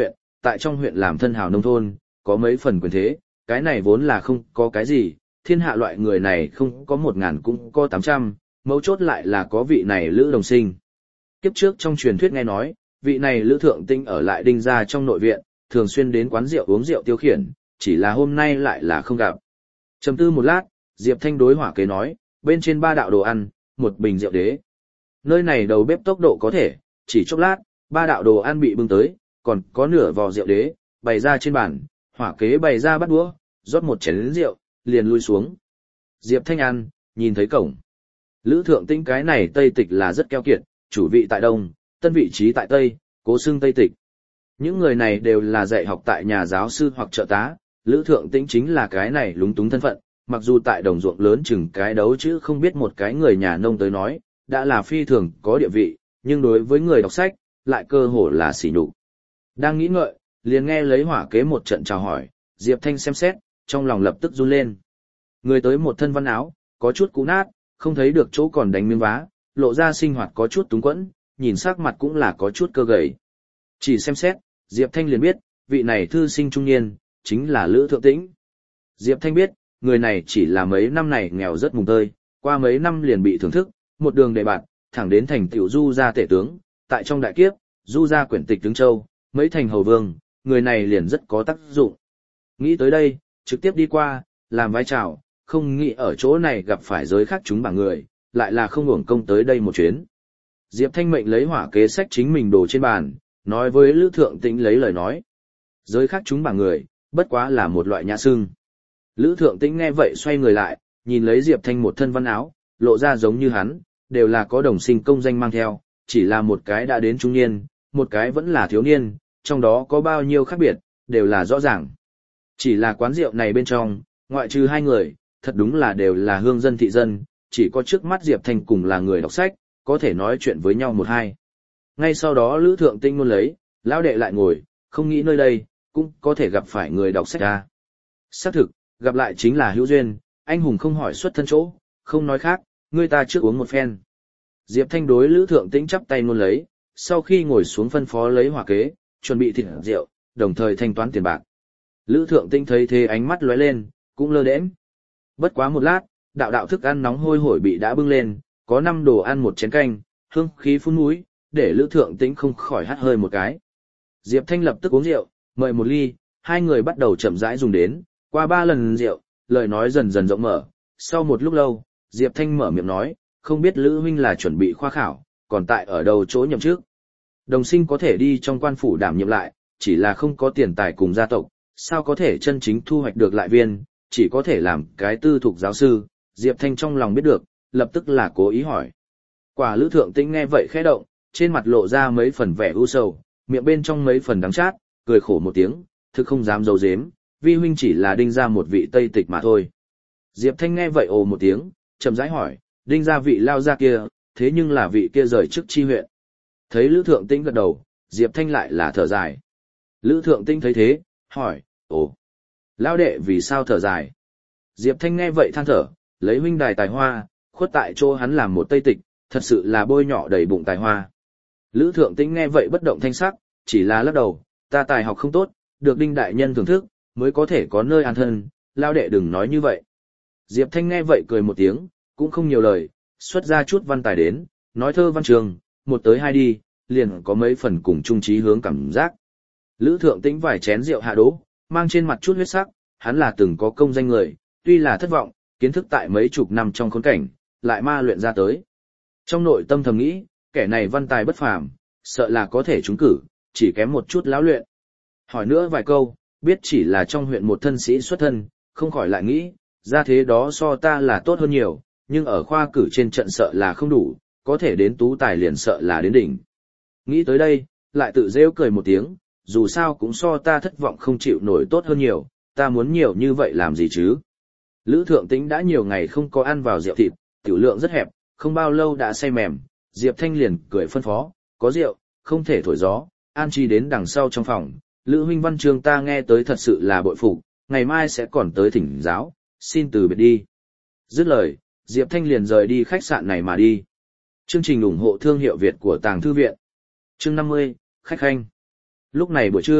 tại trong huyện làm thân hào nông thôn, có mấy phần quyền thế, cái này vốn là không có cái gì, thiên hạ loại người này không có một ngàn cũng có tám trăm, mấu chốt lại là có vị này Lữ Đồng Sinh. Kiếp trước trong truyền thuyết nghe nói, vị này Lữ Thượng Tinh ở lại Đinh gia trong nội viện, thường xuyên đến quán rượu uống rượu tiêu khiển, chỉ là hôm nay lại là không gặp. Trầm tư một lát, Diệp Thanh đối hỏa kế nói, bên trên ba đạo đồ ăn, một bình rượu đế. Nơi này đầu bếp tốc độ có thể, chỉ chốc lát, ba đạo đồ ăn bị bưng tới, còn có nửa vò rượu đế, bày ra trên bàn, hỏa kế bày ra bắt đũa, rót một chén rượu, liền lui xuống. Diệp Thanh ăn, nhìn thấy cổng. Lữ Thượng Tinh cái này Tây Tịch là rất keo kiệt, chủ vị tại Đông, tân vị trí tại Tây, cố xưng Tây Tịch. Những người này đều là dạy học tại nhà giáo sư hoặc trợ tá, Lữ Thượng Tinh chính là cái này lúng túng thân phận, mặc dù tại đồng ruộng lớn chừng cái đấu chứ không biết một cái người nhà nông tới nói, đã là phi thường có địa vị, nhưng đối với người đọc sách, lại cơ hồ là sỉ nhục. Đang nghĩ ngợi, liền nghe lấy hỏa kế một trận chào hỏi, Diệp Thanh xem xét, trong lòng lập tức run lên. Người tới một thân văn áo, có chút cũ nát, không thấy được chỗ còn đánh miếng vá, lộ ra sinh hoạt có chút túng quẫn, nhìn sắc mặt cũng là có chút cơ gầy. Chỉ xem xét, Diệp Thanh liền biết, vị này thư sinh trung niên, chính là Lữ Thượng Tĩnh. Diệp Thanh biết, người này chỉ là mấy năm này nghèo rất mùng tơi, qua mấy năm liền bị thưởng thức, một đường đề bạt, thẳng đến thành tiểu Du gia tể tướng, tại trong đại kiếp, Du gia quyển tịch tướng châu, mấy thành hầu vương, người này liền rất có tác dụng. Nghĩ tới đây, trực tiếp đi qua, làm vai chào, không nghĩ ở chỗ này gặp phải giới khác chúng bảng người, lại là không hưởng công tới đây một chuyến. Diệp Thanh mệnh lấy hỏa kế sách chính mình đồ trên bàn, nói với Lữ Thượng Tĩnh lấy lời nói. Giới khác chúng bảng người, bất quá là một loại nhã xưng. Lữ Thượng Tĩnh nghe vậy xoay người lại, nhìn lấy Diệp Thanh một thân văn áo, lộ ra giống như hắn, đều là có đồng sinh công danh mang theo, chỉ là một cái đã đến trung niên, một cái vẫn là thiếu niên, trong đó có bao nhiêu khác biệt, đều là rõ ràng. Chỉ là quán rượu này bên trong, ngoại trừ hai người, thật đúng là đều là hương dân thị dân, chỉ có trước mắt Diệp Thanh cùng là người đọc sách, có thể nói chuyện với nhau một hai. Ngay sau đó Lữ Thượng Tinh luôn lấy, lão đệ lại ngồi, không nghĩ nơi đây, cũng có thể gặp phải người đọc sách ra. Xác thực, gặp lại chính là hữu duyên, anh hùng không hỏi xuất thân chỗ, không nói khác, người ta trước uống một phen. Diệp Thanh đối Lữ Thượng Tĩnh chắp tay luôn lấy, sau khi ngồi xuống phân phó lấy hỏa kế, chuẩn bị thịt rượu, đồng thời thanh toán tiền bạc. Lữ Thượng Tĩnh thấy thế ánh mắt lóe lên, cũng lơ đễnh. Bất quá một lát, đạo đạo thức ăn nóng hôi hổi bị đã bưng lên, có năm đồ ăn một chén canh, hương khí phun mũi, để Lữ Thượng Tĩnh không khỏi hắt hơi một cái. Diệp Thanh lập tức uống rượu, mời một ly, hai người bắt đầu chậm rãi dùng đến, qua ba lần rượu, lời nói dần dần rộng mở. Sau một lúc lâu, Diệp Thanh mở miệng nói, không biết Lữ huynh là chuẩn bị khoa khảo, còn tại ở đâu chỗ nhậm chức. Đồng sinh có thể đi trong quan phủ đảm nhiệm lại, chỉ là không có tiền tài cùng gia tộc, sao có thể chân chính thu hoạch được lại viên, chỉ có thể làm cái tư thục giáo sư. Diệp Thanh trong lòng biết được, lập tức là cố ý hỏi. Quả Lữ Thượng Tĩnh nghe vậy khẽ động, trên mặt lộ ra mấy phần vẻ u sầu, miệng bên trong mấy phần đắng chát, cười khổ một tiếng, thực không dám giấu giếm, vi huynh chỉ là đinh ra một vị Tây Tịch mà thôi. Diệp Thanh nghe vậy ồ một tiếng, chậm rãi hỏi, đinh ra vị lao ra kia, thế nhưng là vị kia rời chức chi huyện. Thấy Lữ Thượng Tĩnh gật đầu, Diệp Thanh lại là thở dài. Lữ Thượng Tĩnh thấy thế, hỏi, ồ, lao đệ vì sao thở dài? Diệp Thanh nghe vậy than thở, lấy huynh đài tài hoa, khuất tại chỗ hắn làm một Tây Tịch, thật sự là bôi nhọ đầy bụng tài hoa. Lữ Thượng Tĩnh nghe vậy bất động thanh sắc, chỉ là lắc đầu, ta tài học không tốt, được đinh đại nhân thưởng thức, mới có thể có nơi an thân, lao đệ đừng nói như vậy. Diệp Thanh nghe vậy cười một tiếng, cũng không nhiều lời, xuất ra chút văn tài đến, nói thơ văn trường, một tới hai đi, liền có mấy phần cùng chung trí hướng cảm giác. Lữ Thượng Tĩnh vài chén rượu hạ đỗ, mang trên mặt chút huyết sắc, hắn là từng có công danh người, tuy là thất vọng, kiến thức tại mấy chục năm trong khốn cảnh, lại ma luyện ra tới. Trong nội tâm thầm nghĩ, kẻ này văn tài bất phàm, sợ là có thể trúng cử, chỉ kém một chút lão luyện. Hỏi nữa vài câu, biết chỉ là trong huyện một thân sĩ xuất thân, không khỏi lại nghĩ, ra thế đó so ta là tốt hơn nhiều, nhưng ở khoa cử trên trận sợ là không đủ, có thể đến tú tài liền sợ là đến đỉnh. Nghĩ tới đây, lại tự rêu cười một tiếng, dù sao cũng so ta thất vọng không chịu nổi tốt hơn nhiều, ta muốn nhiều như vậy làm gì chứ. Lữ Thượng Tĩnh đã nhiều ngày không có ăn vào rượu thịt, tiểu lượng rất hẹp, không bao lâu đã say mềm, Diệp Thanh liền cười phân phó, có rượu, không thể thổi gió, an chi đến đằng sau trong phòng, Lữ huynh văn chương ta nghe tới thật sự là bội phục, ngày mai sẽ còn tới thỉnh giáo, xin từ biệt đi. Dứt lời, Diệp Thanh liền rời đi khách sạn này mà đi. Chương trình ủng hộ thương hiệu Việt của Tàng Thư Viện. Chương năm mươi, Khách Khanh. Lúc này buổi trưa,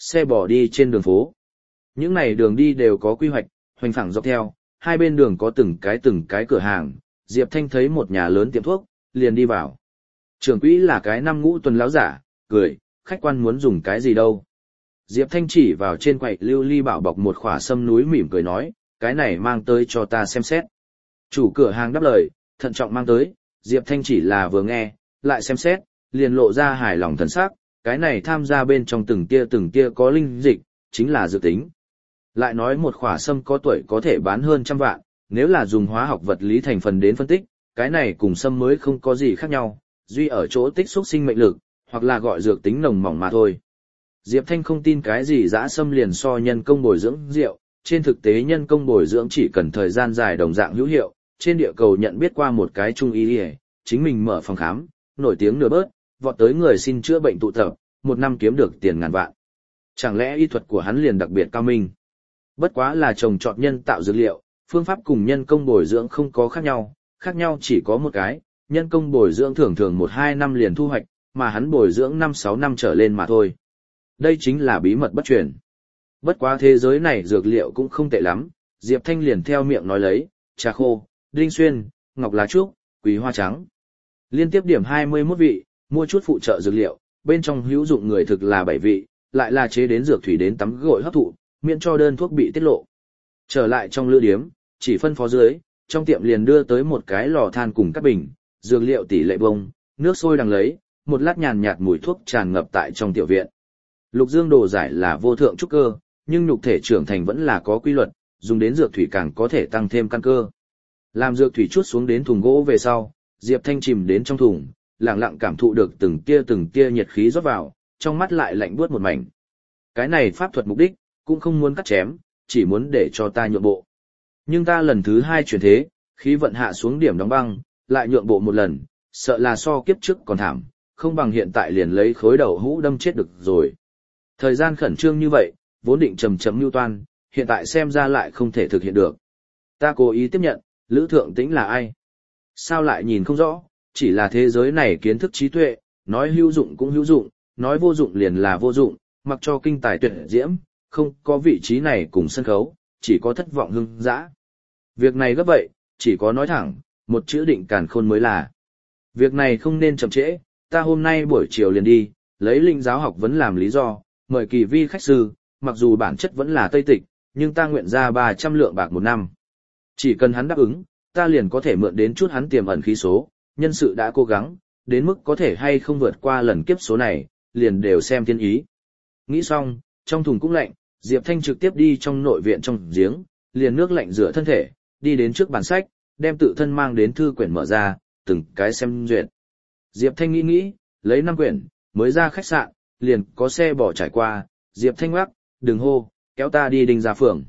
xe bò đi trên đường phố. Những này đường đi đều có quy hoạch, hoành phẳng dọc theo, hai bên đường có từng cái từng cái cửa hàng, Diệp Thanh thấy một nhà lớn tiệm thuốc, liền đi vào. Trưởng quỹ là cái năm ngũ tuần lão giả, cười, khách quan muốn dùng cái gì đâu. Diệp Thanh chỉ vào trên quầy lưu ly bảo bọc một khỏa sâm núi mỉm cười nói, cái này mang tới cho ta xem xét. Chủ cửa hàng đáp lời, thận trọng mang tới, Diệp Thanh chỉ là vừa nghe, lại xem xét, liền lộ ra hài lòng thần sắc, cái này tham gia bên trong từng tia từng tia có linh dịch, chính là dược tính. Lại nói một khỏa sâm có tuổi có thể bán hơn trăm vạn, nếu là dùng hóa học vật lý thành phần đến phân tích, cái này cùng sâm mới không có gì khác nhau, duy ở chỗ tích xúc sinh mệnh lực, hoặc là gọi dược tính nồng mỏng mà thôi. Diệp Thanh không tin cái gì dã sâm liền so nhân công bồi dưỡng rượu, trên thực tế nhân công bồi dưỡng chỉ cần thời gian dài đồng dạng hữu hiệu, trên địa cầu nhận biết qua một cái trung y y, chính mình mở phòng khám, nổi tiếng nửa bớt, vọt tới người xin chữa bệnh tụ tập, một năm kiếm được tiền ngàn vạn. Chẳng lẽ y thuật của hắn liền đặc biệt cao minh? Bất quá là trồng trọt nhân tạo dược liệu, phương pháp cùng nhân công bồi dưỡng không có khác nhau, khác nhau chỉ có một cái, nhân công bồi dưỡng thường thường một hai năm liền thu hoạch, mà hắn bồi dưỡng năm sáu năm trở lên mà thôi. Đây chính là bí mật bất truyền. Bất quá thế giới này dược liệu cũng không tệ lắm, Diệp Thanh liền theo miệng nói lấy, trà khô, đinh xuyên, ngọc lá trúc, quý hoa trắng. Liên tiếp điểm hai mươi mốt vị, mua chút phụ trợ dược liệu, bên trong hữu dụng người thực là bảy vị, lại là chế đến dược thủy đến tắm gội hấp thụ, miễn cho đơn thuốc bị tiết lộ. Trở lại trong lữ điếm, chỉ phân phó dưới, trong tiệm liền đưa tới một cái lò than cùng các bình, dược liệu tỷ lệ bông, nước sôi đằng lấy, một lát nhàn nhạt mùi thuốc tràn ngập tại trong tiểu viện. Lục Dương đồ giải là vô thượng trúc cơ, nhưng nhục thể trưởng thành vẫn là có quy luật, dùng đến dược thủy càng có thể tăng thêm căn cơ. Làm dược thủy chút xuống đến thùng gỗ về sau, Diệp Thanh chìm đến trong thùng, lặng lặng cảm thụ được từng tia từng tia nhiệt khí rót vào, trong mắt lại lạnh buốt một mảnh. Cái này pháp thuật mục đích, cũng không muốn cắt chém, chỉ muốn để cho ta nhượng bộ. Nhưng ta lần thứ hai chuyển thế, khí vận hạ xuống điểm đóng băng, lại nhượng bộ một lần, sợ là so kiếp trước còn thảm, không bằng hiện tại liền lấy khối đầu hũ đâm chết được rồi. Thời gian khẩn trương như vậy, vốn định chầm chậm mưu toan, hiện tại xem ra lại không thể thực hiện được. Ta cố ý tiếp nhận, Lữ Thượng Tĩnh là ai? Sao lại nhìn không rõ, chỉ là thế giới này kiến thức trí tuệ, nói hữu dụng cũng hữu dụng, nói vô dụng liền là vô dụng, mặc cho kinh tài tuyệt diễm, không có vị trí này cùng sân khấu, chỉ có thất vọng hưng dã. Việc này gấp vậy, chỉ có nói thẳng, một chữ định càn khôn mới là. Việc này không nên chậm trễ, ta hôm nay buổi chiều liền đi, lấy linh giáo học vấn làm lý do, mời kỳ vi khách sư, mặc dù bản chất vẫn là Tây Tịch, nhưng ta nguyện ra ba trăm lượng bạc một năm. Chỉ cần hắn đáp ứng, ta liền có thể mượn đến chút hắn tiềm ẩn khí số, nhân sự đã cố gắng, đến mức có thể hay không vượt qua lần kiếp số này, liền đều xem thiên ý. Nghĩ xong, trong thùng cũng lạnh, Diệp Thanh trực tiếp đi trong nội viện trong giếng, liền nước lạnh rửa thân thể, đi đến trước bàn sách, đem tự thân mang đến thư quyển mở ra, từng cái xem duyệt. Diệp Thanh nghĩ nghĩ, lấy năm quyển, mới ra khách sạn, liền có xe bỏ trải qua, Diệp Thanh ngoắc, đừng hô, kéo ta đi Đinh Gia Phường.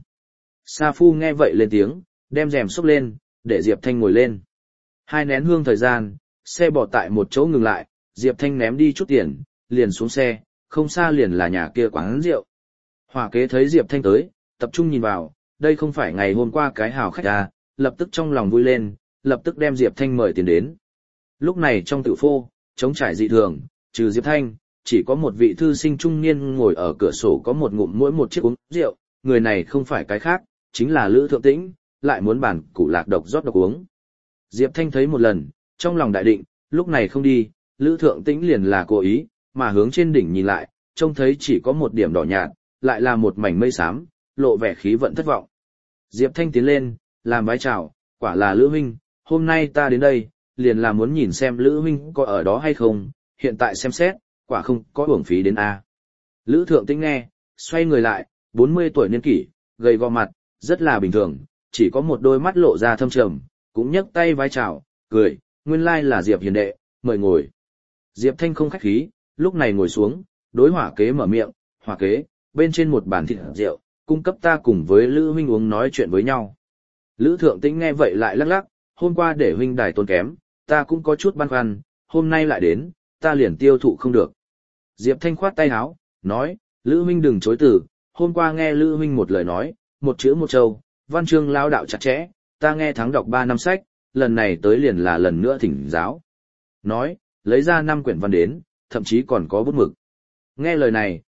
Sa Phu nghe vậy lên tiếng, đem rèm xốc lên, để Diệp Thanh ngồi lên. Hai nén hương thời gian, xe bỏ tại một chỗ ngừng lại, Diệp Thanh ném đi chút tiền, liền xuống xe, không xa liền là nhà kia quán rượu. Hỏa kế thấy Diệp Thanh tới, tập trung nhìn vào, đây không phải ngày hôm qua cái hào khách à, lập tức trong lòng vui lên, lập tức đem Diệp Thanh mời tiền đến. Lúc này trong tử phô, trống trải dị thường, trừ Diệp Thanh, chỉ có một vị thư sinh trung niên ngồi ở cửa sổ có một ngụm mỗi một chiếc uống rượu, người này không phải cái khác, chính là Lữ Thượng Tĩnh, lại muốn bản củ lạc độc rót độc uống. Diệp Thanh thấy một lần, trong lòng đại định, lúc này không đi, Lữ Thượng Tĩnh liền là cố ý, mà hướng trên đỉnh nhìn lại, trông thấy chỉ có một điểm đỏ nhạt, lại là một mảnh mây xám, lộ vẻ khí vận thất vọng. Diệp Thanh tiến lên, làm vái chào, quả là Lữ huynh, hôm nay ta đến đây, liền là muốn nhìn xem Lữ huynh có ở đó hay không, hiện tại xem xét, quả không có uổng phí đến a. Lữ Thượng Tĩnh nghe, xoay người lại, bốn mươi tuổi niên kỷ, gầy gò mặt, rất là bình thường, chỉ có một đôi mắt lộ ra thâm trầm, cũng nhấc tay vái chào, cười, nguyên lai là Diệp hiền đệ, mời ngồi. Diệp Thanh không khách khí, lúc này ngồi xuống, đối hỏa kế mở miệng, hỏa kế, bên trên một bàn thịt rượu, cung cấp ta cùng với Lữ huynh uống nói chuyện với nhau. Lữ Thượng Tĩnh nghe vậy lại lắc lắc, hôm qua để huynh đài tốn kém, ta cũng có chút băn khoăn, hôm nay lại đến, ta liền tiêu thụ không được. Diệp Thanh khoát tay áo, nói, Lữ huynh đừng chối từ, hôm qua nghe Lữ huynh một lời nói, một chữ một châu, văn chương lao đạo chặt chẽ, ta nghe thắng đọc ba năm sách, lần này tới liền là lần nữa thỉnh giáo. Nói, lấy ra năm quyển văn đến, thậm chí còn có bút mực. Nghe lời này,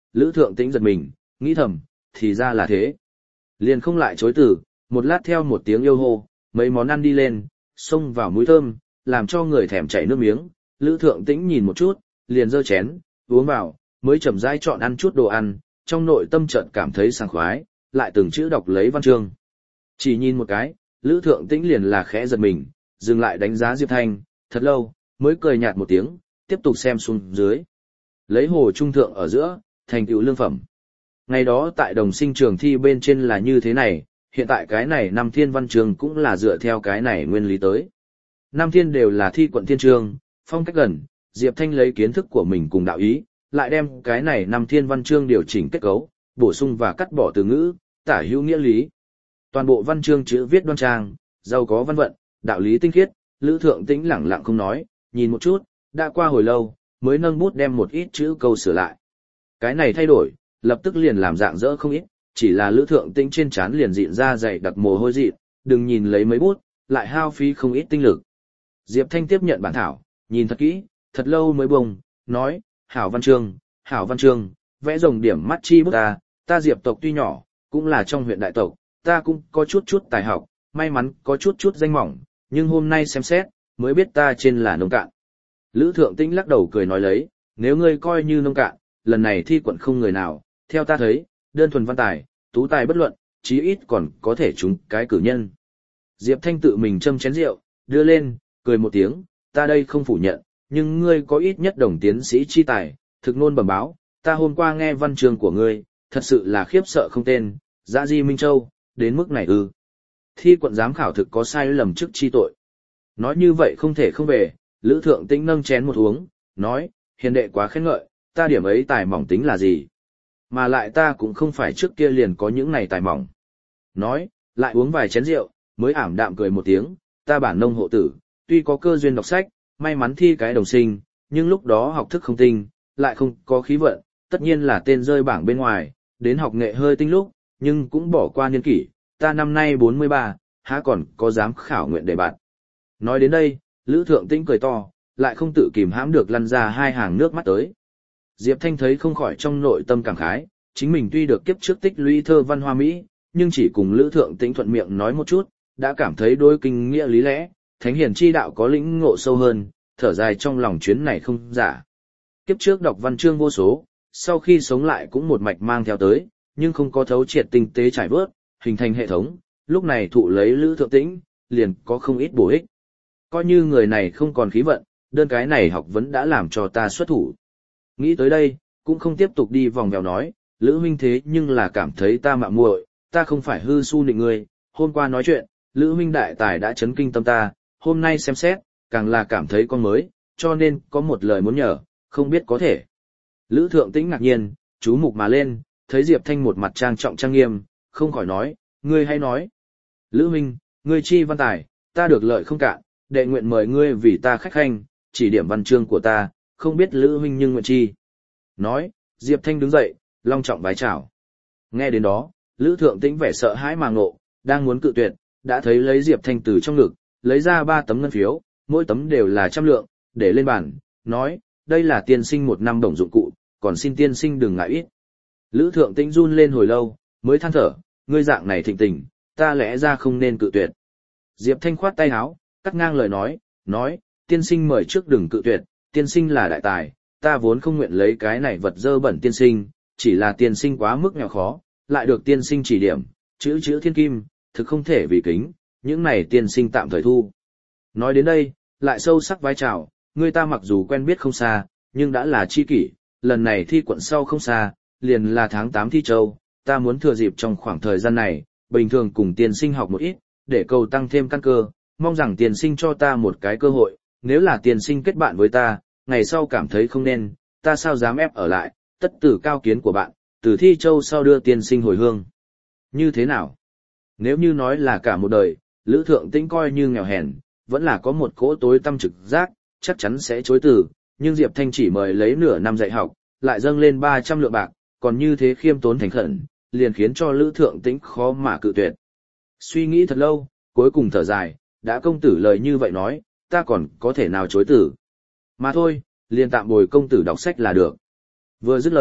Lữ Thượng Tĩnh giật mình, nghĩ thầm, thì ra là thế. Liền không lại chối từ, một lát theo một tiếng yêu hô, mấy món ăn đi lên, xông vào mũi thơm, làm cho người thèm chảy nước miếng. Lữ Thượng Tĩnh nhìn một chút, liền giơ chén, uống vào, mới chậm rãi chọn ăn chút đồ ăn, trong nội tâm chợt cảm thấy sảng khoái, lại từng chữ đọc lấy văn chương. Chỉ nhìn một cái, Lữ Thượng Tĩnh liền là khẽ giật mình, dừng lại đánh giá Diệp Thanh, thật lâu, mới cười nhạt một tiếng, tiếp tục xem xuống dưới. Lấy hồ trung thượng ở giữa, thành tựu lương phẩm. Ngày đó tại đồng sinh trường thi bên trên là như thế này, hiện tại cái này năm thiên văn trường cũng là dựa theo cái này nguyên lý tới. Năm thiên đều là thi quận thiên trường, phong cách gần, Diệp Thanh lấy kiến thức của mình cùng đạo ý, lại đem cái này năm thiên văn chương điều chỉnh kết cấu, bổ sung và cắt bỏ từ ngữ, tả hữu nghĩa lý. Toàn bộ văn chương chữ viết đoan trang, giàu có văn vận, đạo lý tinh khiết, Lữ Thượng Tĩnh lẳng lặng không nói, nhìn một chút, đã qua hồi lâu, mới nâng bút đem một ít chữ câu sửa lại. Cái này thay đổi, lập tức liền làm dạng dỡ không ít, chỉ là Lữ Thượng Tĩnh trên trán liền dịn ra dày đặc mồ hôi dịn, đừng nhìn lấy mấy bút, lại hao phí không ít tinh lực. Diệp Thanh tiếp nhận bản thảo, nhìn thật kỹ, thật lâu mới bông, nói, hảo văn chương, hảo văn chương, vẽ rồng điểm mắt chi bút ta, ta Diệp tộc tuy nhỏ, cũng là trong huyện đại tộc, ta cũng có chút chút tài học, may mắn có chút chút danh mỏng, nhưng hôm nay xem xét, mới biết ta trên là nông cạn. Lữ Thượng Tĩnh lắc đầu cười nói lấy, nếu ngươi coi như nông cạn, lần này thi quận không người nào, theo ta thấy, đơn thuần văn tài, tú tài bất luận, chí ít còn có thể trúng cái cử nhân. Diệp Thanh tự mình châm chén rượu, đưa lên, cười một tiếng, ta đây không phủ nhận, nhưng ngươi có ít nhất đồng tiến sĩ chi tài, thực nôn bẩm báo, ta hôm qua nghe văn chương của ngươi, thật sự là khiếp sợ không tên, dã di Minh Châu, đến mức này ư. Thi quận giám khảo thực có sai lầm trước chi tội. Nói như vậy không thể không về, Lữ Thượng Tĩnh nâng chén một uống, nói, hiền đệ quá khen ngợi, ta điểm ấy tài mỏng tính là gì? Mà lại ta cũng không phải trước kia liền có những này tài mỏng. Nói, lại uống vài chén rượu, mới ảm đạm cười một tiếng, ta bản nông hộ tử, tuy có cơ duyên đọc sách, may mắn thi cái đồng sinh, nhưng lúc đó học thức không tinh, lại không có khí vận, tất nhiên là tên rơi bảng bên ngoài, đến học nghệ hơi tinh lúc, nhưng cũng bỏ qua niên kỷ, ta năm nay bốn mươi ba, há còn có dám khảo nguyện đề bạt. Nói đến đây, Lữ Thượng Tĩnh cười to, lại không tự kìm hãm được lăn ra hai hàng nước mắt tới. Diệp Thanh thấy không khỏi trong nội tâm cảm khái, chính mình tuy được kiếp trước tích lũy thơ văn hoa mỹ, nhưng chỉ cùng Lữ Thượng Tĩnh thuận miệng nói một chút, đã cảm thấy đôi kinh nghĩa lý lẽ, thánh hiền chi đạo có lĩnh ngộ sâu hơn, thở dài trong lòng chuyến này không giả. Kiếp trước đọc văn chương vô số, sau khi sống lại cũng một mạch mang theo tới, nhưng không có thấu triệt tinh tế trải vớt, hình thành hệ thống, lúc này thụ lấy Lữ Thượng Tĩnh, liền có không ít bổ ích. Coi như người này không còn khí vận, đơn cái này học vấn đã làm cho ta xuất thủ. Nghĩ tới đây, cũng không tiếp tục đi vòng vèo nói, Lữ huynh thế nhưng là cảm thấy ta mạo muội, ta không phải hư su nịnh ngươi, hôm qua nói chuyện, Lữ huynh đại tài đã chấn kinh tâm ta, hôm nay xem xét, càng là cảm thấy con mới, cho nên có một lời muốn nhờ, không biết có thể. Lữ Thượng Tĩnh ngạc nhiên, chú mục mà lên, thấy Diệp Thanh một mặt trang trọng trang nghiêm, không khỏi nói, ngươi hay nói. Lữ huynh, ngươi chi văn tài, ta được lợi không cạn, đệ nguyện mời ngươi vì ta khách khanh, chỉ điểm văn chương của ta, không biết Lữ huynh nhưng nguyện chi. Nói, Diệp Thanh đứng dậy, long trọng vái chào. Nghe đến đó, Lữ Thượng Tĩnh vẻ sợ hãi mà ngộ, đang muốn cự tuyệt, đã thấy lấy Diệp Thanh từ trong ngực, lấy ra ba tấm ngân phiếu, mỗi tấm đều là trăm lượng, để lên bàn, nói, đây là tiên sinh một năm đồng dụng cụ, còn xin tiên sinh đừng ngại ít. Lữ Thượng Tĩnh run lên hồi lâu, mới than thở, ngươi dạng này thịnh tình, ta lẽ ra không nên cự tuyệt. Diệp Thanh khoát tay áo, cắt ngang lời nói, nói, tiên sinh mời trước đừng cự tuyệt, tiên sinh là đại tài, ta vốn không nguyện lấy cái này vật dơ bẩn tiên sinh, chỉ là tiên sinh quá mức nghèo khó, lại được tiên sinh chỉ điểm, chữ chữ thiên kim, thực không thể vì kính, những này tiên sinh tạm thời thu. Nói đến đây, lại sâu sắc vai trào, người ta mặc dù quen biết không xa, nhưng đã là chi kỷ, lần này thi quận sau không xa, liền là tháng tám thi châu, ta muốn thừa dịp trong khoảng thời gian này, bình thường cùng tiên sinh học một ít, để cầu tăng thêm căn cơ, mong rằng tiên sinh cho ta một cái cơ hội, nếu là tiên sinh kết bạn với ta, ngày sau cảm thấy không nên, ta sao dám ép ở lại, tất tử cao kiến của bạn, từ thi châu sau đưa tiên sinh hồi hương. Như thế nào? Nếu như nói là cả một đời, Lữ Thượng Tĩnh coi như nghèo hèn, vẫn là có một cỗ tối tâm trực giác, chắc chắn sẽ chối từ, nhưng Diệp Thanh chỉ mời lấy nửa năm dạy học, lại dâng lên ba trăm lượng bạc, còn như thế khiêm tốn thành khẩn, liền khiến cho Lữ Thượng Tĩnh khó mà cự tuyệt. Suy nghĩ thật lâu, cuối cùng thở dài, đã công tử lời như vậy nói, ta còn có thể nào chối từ. Mà thôi, liền tạm bồi công tử đọc sách là được. Vừa dứt lời,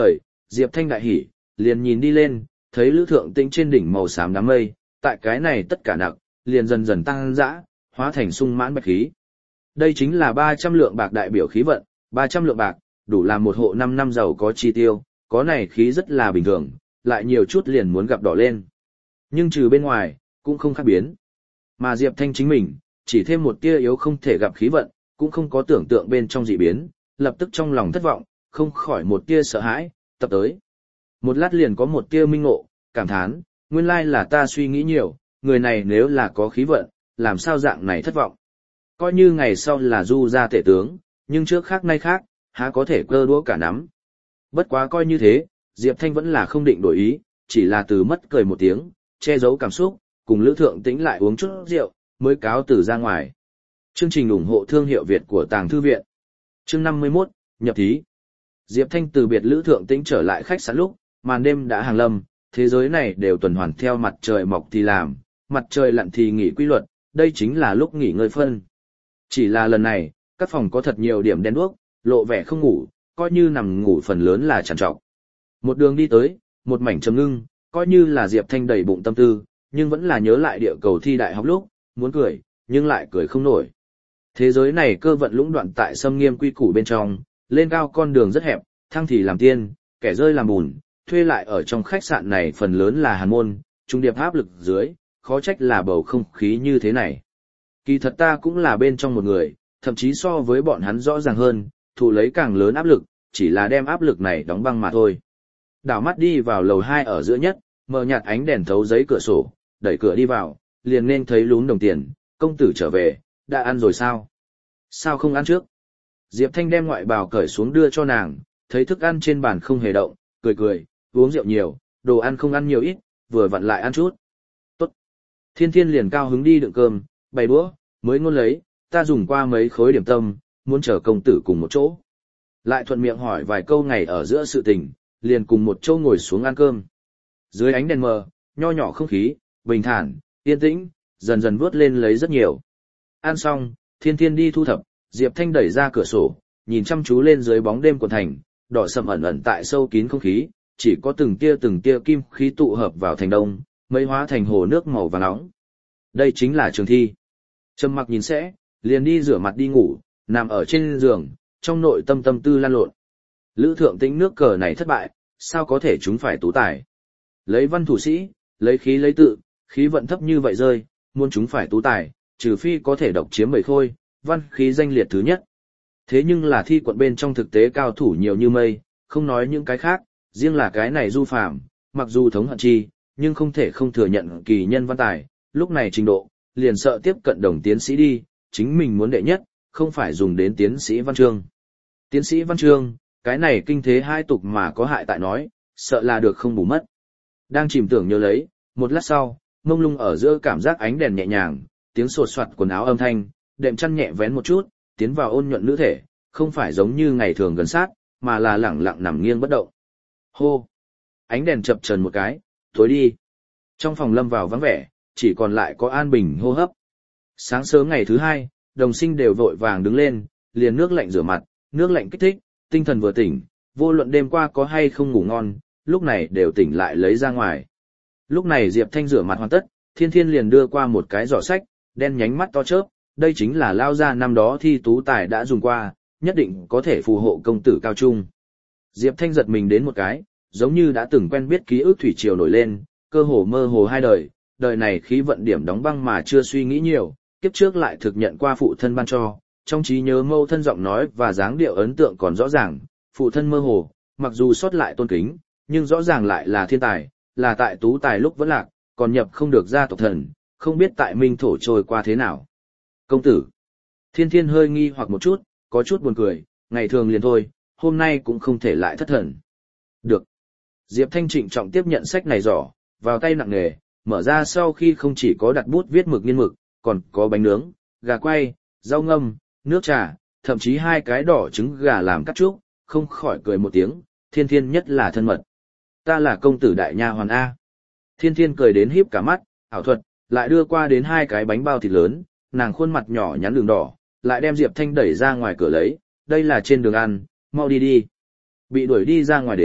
Diệp Thanh đại hỉ, liền nhìn đi lên, thấy Lữ Thượng Tĩnh trên đỉnh màu xám đám mây, tại cái này tất cả nặc, liền dần dần tăng dã, hóa thành sung mãn bạch khí. Đây chính là ba trăm lượng bạc đại biểu khí vận, ba trăm lượng bạc, đủ làm một hộ năm năm giàu có chi tiêu, có này khí rất là bình thường, lại nhiều chút liền muốn gặp đỏ lên. Nhưng trừ bên ngoài, cũng không khác biến. Mà Diệp Thanh chính mình, chỉ thêm một tia yếu không thể gặp khí vận, cũng không có tưởng tượng bên trong dị biến, lập tức trong lòng thất vọng, không khỏi một tia sợ hãi, tập tới. Một lát liền có một tia minh ngộ, cảm thán, nguyên lai là ta suy nghĩ nhiều, người này nếu là có khí vận, làm sao dạng này thất vọng. Coi như ngày sau là du gia tể tướng, nhưng trước khác nay khác, há có thể cơ đũa cả nắm. Bất quá coi như thế, Diệp Thanh vẫn là không định đổi ý, chỉ là từ mất cười một tiếng, che giấu cảm xúc, cùng Lữ Thượng Tĩnh lại uống chút rượu, mới cáo từ ra ngoài. Chương trình ủng hộ thương hiệu Việt của Tàng Thư Viện. Chương năm mươi mốt, nhập thí. Diệp Thanh từ biệt Lữ Thượng Tĩnh trở lại khách sạn lúc, màn đêm đã hàng lâm, thế giới này đều tuần hoàn theo mặt trời mọc thì làm, mặt trời lặn thì nghỉ quy luật, đây chính là lúc nghỉ ngơi phân. Chỉ là lần này, các phòng có thật nhiều điểm đen đuốc, lộ vẻ không ngủ, coi như nằm ngủ phần lớn là trằn trọc. Một đường đi tới, một mảnh trầm ngưng, coi như là Diệp Thanh đầy bụng tâm tư, nhưng vẫn là nhớ lại địa cầu thi đại học lúc, muốn cười, nhưng lại cười không nổi. Thế giới này cơ vận lũng đoạn tại xâm nghiêm quy củ bên trong, lên cao con đường rất hẹp, thăng thì làm tiên, kẻ rơi làm bùn, thuê lại ở trong khách sạn này phần lớn là hàn môn, trung điệp áp lực dưới, khó trách là bầu không khí như thế này. Kỳ thật ta cũng là bên trong một người, thậm chí so với bọn hắn rõ ràng hơn, thụ lấy càng lớn áp lực, chỉ là đem áp lực này đóng băng mà thôi. Đảo mắt đi vào lầu hai ở giữa nhất, mở nhạt ánh đèn thấu giấy cửa sổ, đẩy cửa đi vào, liền nên thấy lún đồng tiền, công tử trở về, đã ăn rồi sao? Sao không ăn trước? Diệp Thanh đem ngoại bào cởi xuống đưa cho nàng, thấy thức ăn trên bàn không hề động, cười cười, uống rượu nhiều, đồ ăn không ăn nhiều ít, vừa vặn lại ăn chút. Tốt. Thiên Thiên liền cao hứng đi đựng cơm, bày đũa, mới ngôn lấy, ta dùng qua mấy khối điểm tâm, muốn chờ công tử cùng một chỗ. Lại thuận miệng hỏi vài câu ngày ở giữa sự tình, liền cùng một chỗ ngồi xuống ăn cơm. Dưới ánh đèn mờ, nho nhỏ không khí, bình thản, yên tĩnh, dần dần vớt lên lấy rất nhiều. Ăn xong, Thiên Thiên đi thu thập, Diệp Thanh đẩy ra cửa sổ, nhìn chăm chú lên dưới bóng đêm của thành, đỏ sậm ẩn ẩn tại sâu kín không khí, chỉ có từng tia từng tia kim khí tụ hợp vào thành đông, mấy hóa thành hồ nước màu vàng nóng. Đây chính là trường thi. Trầm mặc nhìn sẽ, liền đi rửa mặt đi ngủ, nằm ở trên giường, trong nội tâm tâm tư lan lộn. Lữ Thượng Tĩnh nước cờ này thất bại, sao có thể chúng phải tú tài. Lấy văn thủ sĩ, lấy khí lấy tự, khí vận thấp như vậy rơi, muốn chúng phải tú tài, trừ phi có thể độc chiếm bảy khôi, văn khí danh liệt thứ nhất. Thế nhưng là thi quận bên trong thực tế cao thủ nhiều như mây, không nói những cái khác, riêng là cái này Du Phàm, mặc dù thống hận chi, nhưng không thể không thừa nhận kỳ nhân văn tài, lúc này trình độ, liền sợ tiếp cận đồng tiến sĩ đi, chính mình muốn đệ nhất, không phải dùng đến tiến sĩ văn chương. Tiến sĩ văn chương, cái này kinh thế hai tục mà có hại tại nói, sợ là được không bù mất. Đang chìm tưởng nhớ lấy, một lát sau, mông lung ở giữa cảm giác ánh đèn nhẹ nhàng, tiếng sột soạt quần áo âm thanh, đệm chăn nhẹ vén một chút, tiến vào ôn nhuận nữ thể, không phải giống như ngày thường gần sát, mà là lẳng lặng nằm nghiêng bất động. Hô! Ánh đèn chập chờn một cái, tối đi. Trong phòng lâm vào vắng vẻ, chỉ còn lại có an bình hô hấp. Sáng sớm ngày thứ hai, đồng sinh đều vội vàng đứng lên, liền nước lạnh rửa mặt, nước lạnh kích thích, tinh thần vừa tỉnh, vô luận đêm qua có hay không ngủ ngon, lúc này đều tỉnh lại lấy ra ngoài. Lúc này Diệp Thanh rửa mặt hoàn tất, Thiên Thiên liền đưa qua một cái giỏ sách, đen nhánh mắt to chớp, đây chính là lao ra năm đó thi tú tài đã dùng qua, nhất định có thể phù hộ công tử cao trung. Diệp Thanh giật mình đến một cái, giống như đã từng quen biết ký ức thủy triều nổi lên, cơ hồ mơ hồ hai đời, đời này khí vận điểm đóng băng mà chưa suy nghĩ nhiều, kiếp trước lại thực nhận qua phụ thân ban cho, trong trí nhớ mâu thân giọng nói và dáng điệu ấn tượng còn rõ ràng, phụ thân mơ hồ, mặc dù sót lại tôn kính, nhưng rõ ràng lại là thiên tài, là tại tú tài lúc vẫn lạc, còn nhập không được gia tộc thần, không biết tại minh thổ trôi qua thế nào. Công tử. Thiên Thiên hơi nghi hoặc một chút, có chút buồn cười, ngày thường liền thôi, hôm nay cũng không thể lại thất thần. Được. Diệp Thanh trịnh trọng tiếp nhận sách này giỏ, vào tay nặng nề, mở ra sau khi không chỉ có đặt bút viết mực nghiên mực, còn có bánh nướng, gà quay, rau ngâm, nước trà, thậm chí hai cái đỏ trứng gà làm cắt chúc, không khỏi cười một tiếng, Thiên Thiên nhất là thân mật. Ta là công tử đại nha hoàn A. Thiên Thiên cười đến híp cả mắt, ảo thuật, lại đưa qua đến hai cái bánh bao thịt lớn, nàng khuôn mặt nhỏ nhắn đường đỏ, lại đem Diệp Thanh đẩy ra ngoài cửa lấy, đây là trên đường ăn, mau đi đi. Bị đuổi đi ra ngoài đến,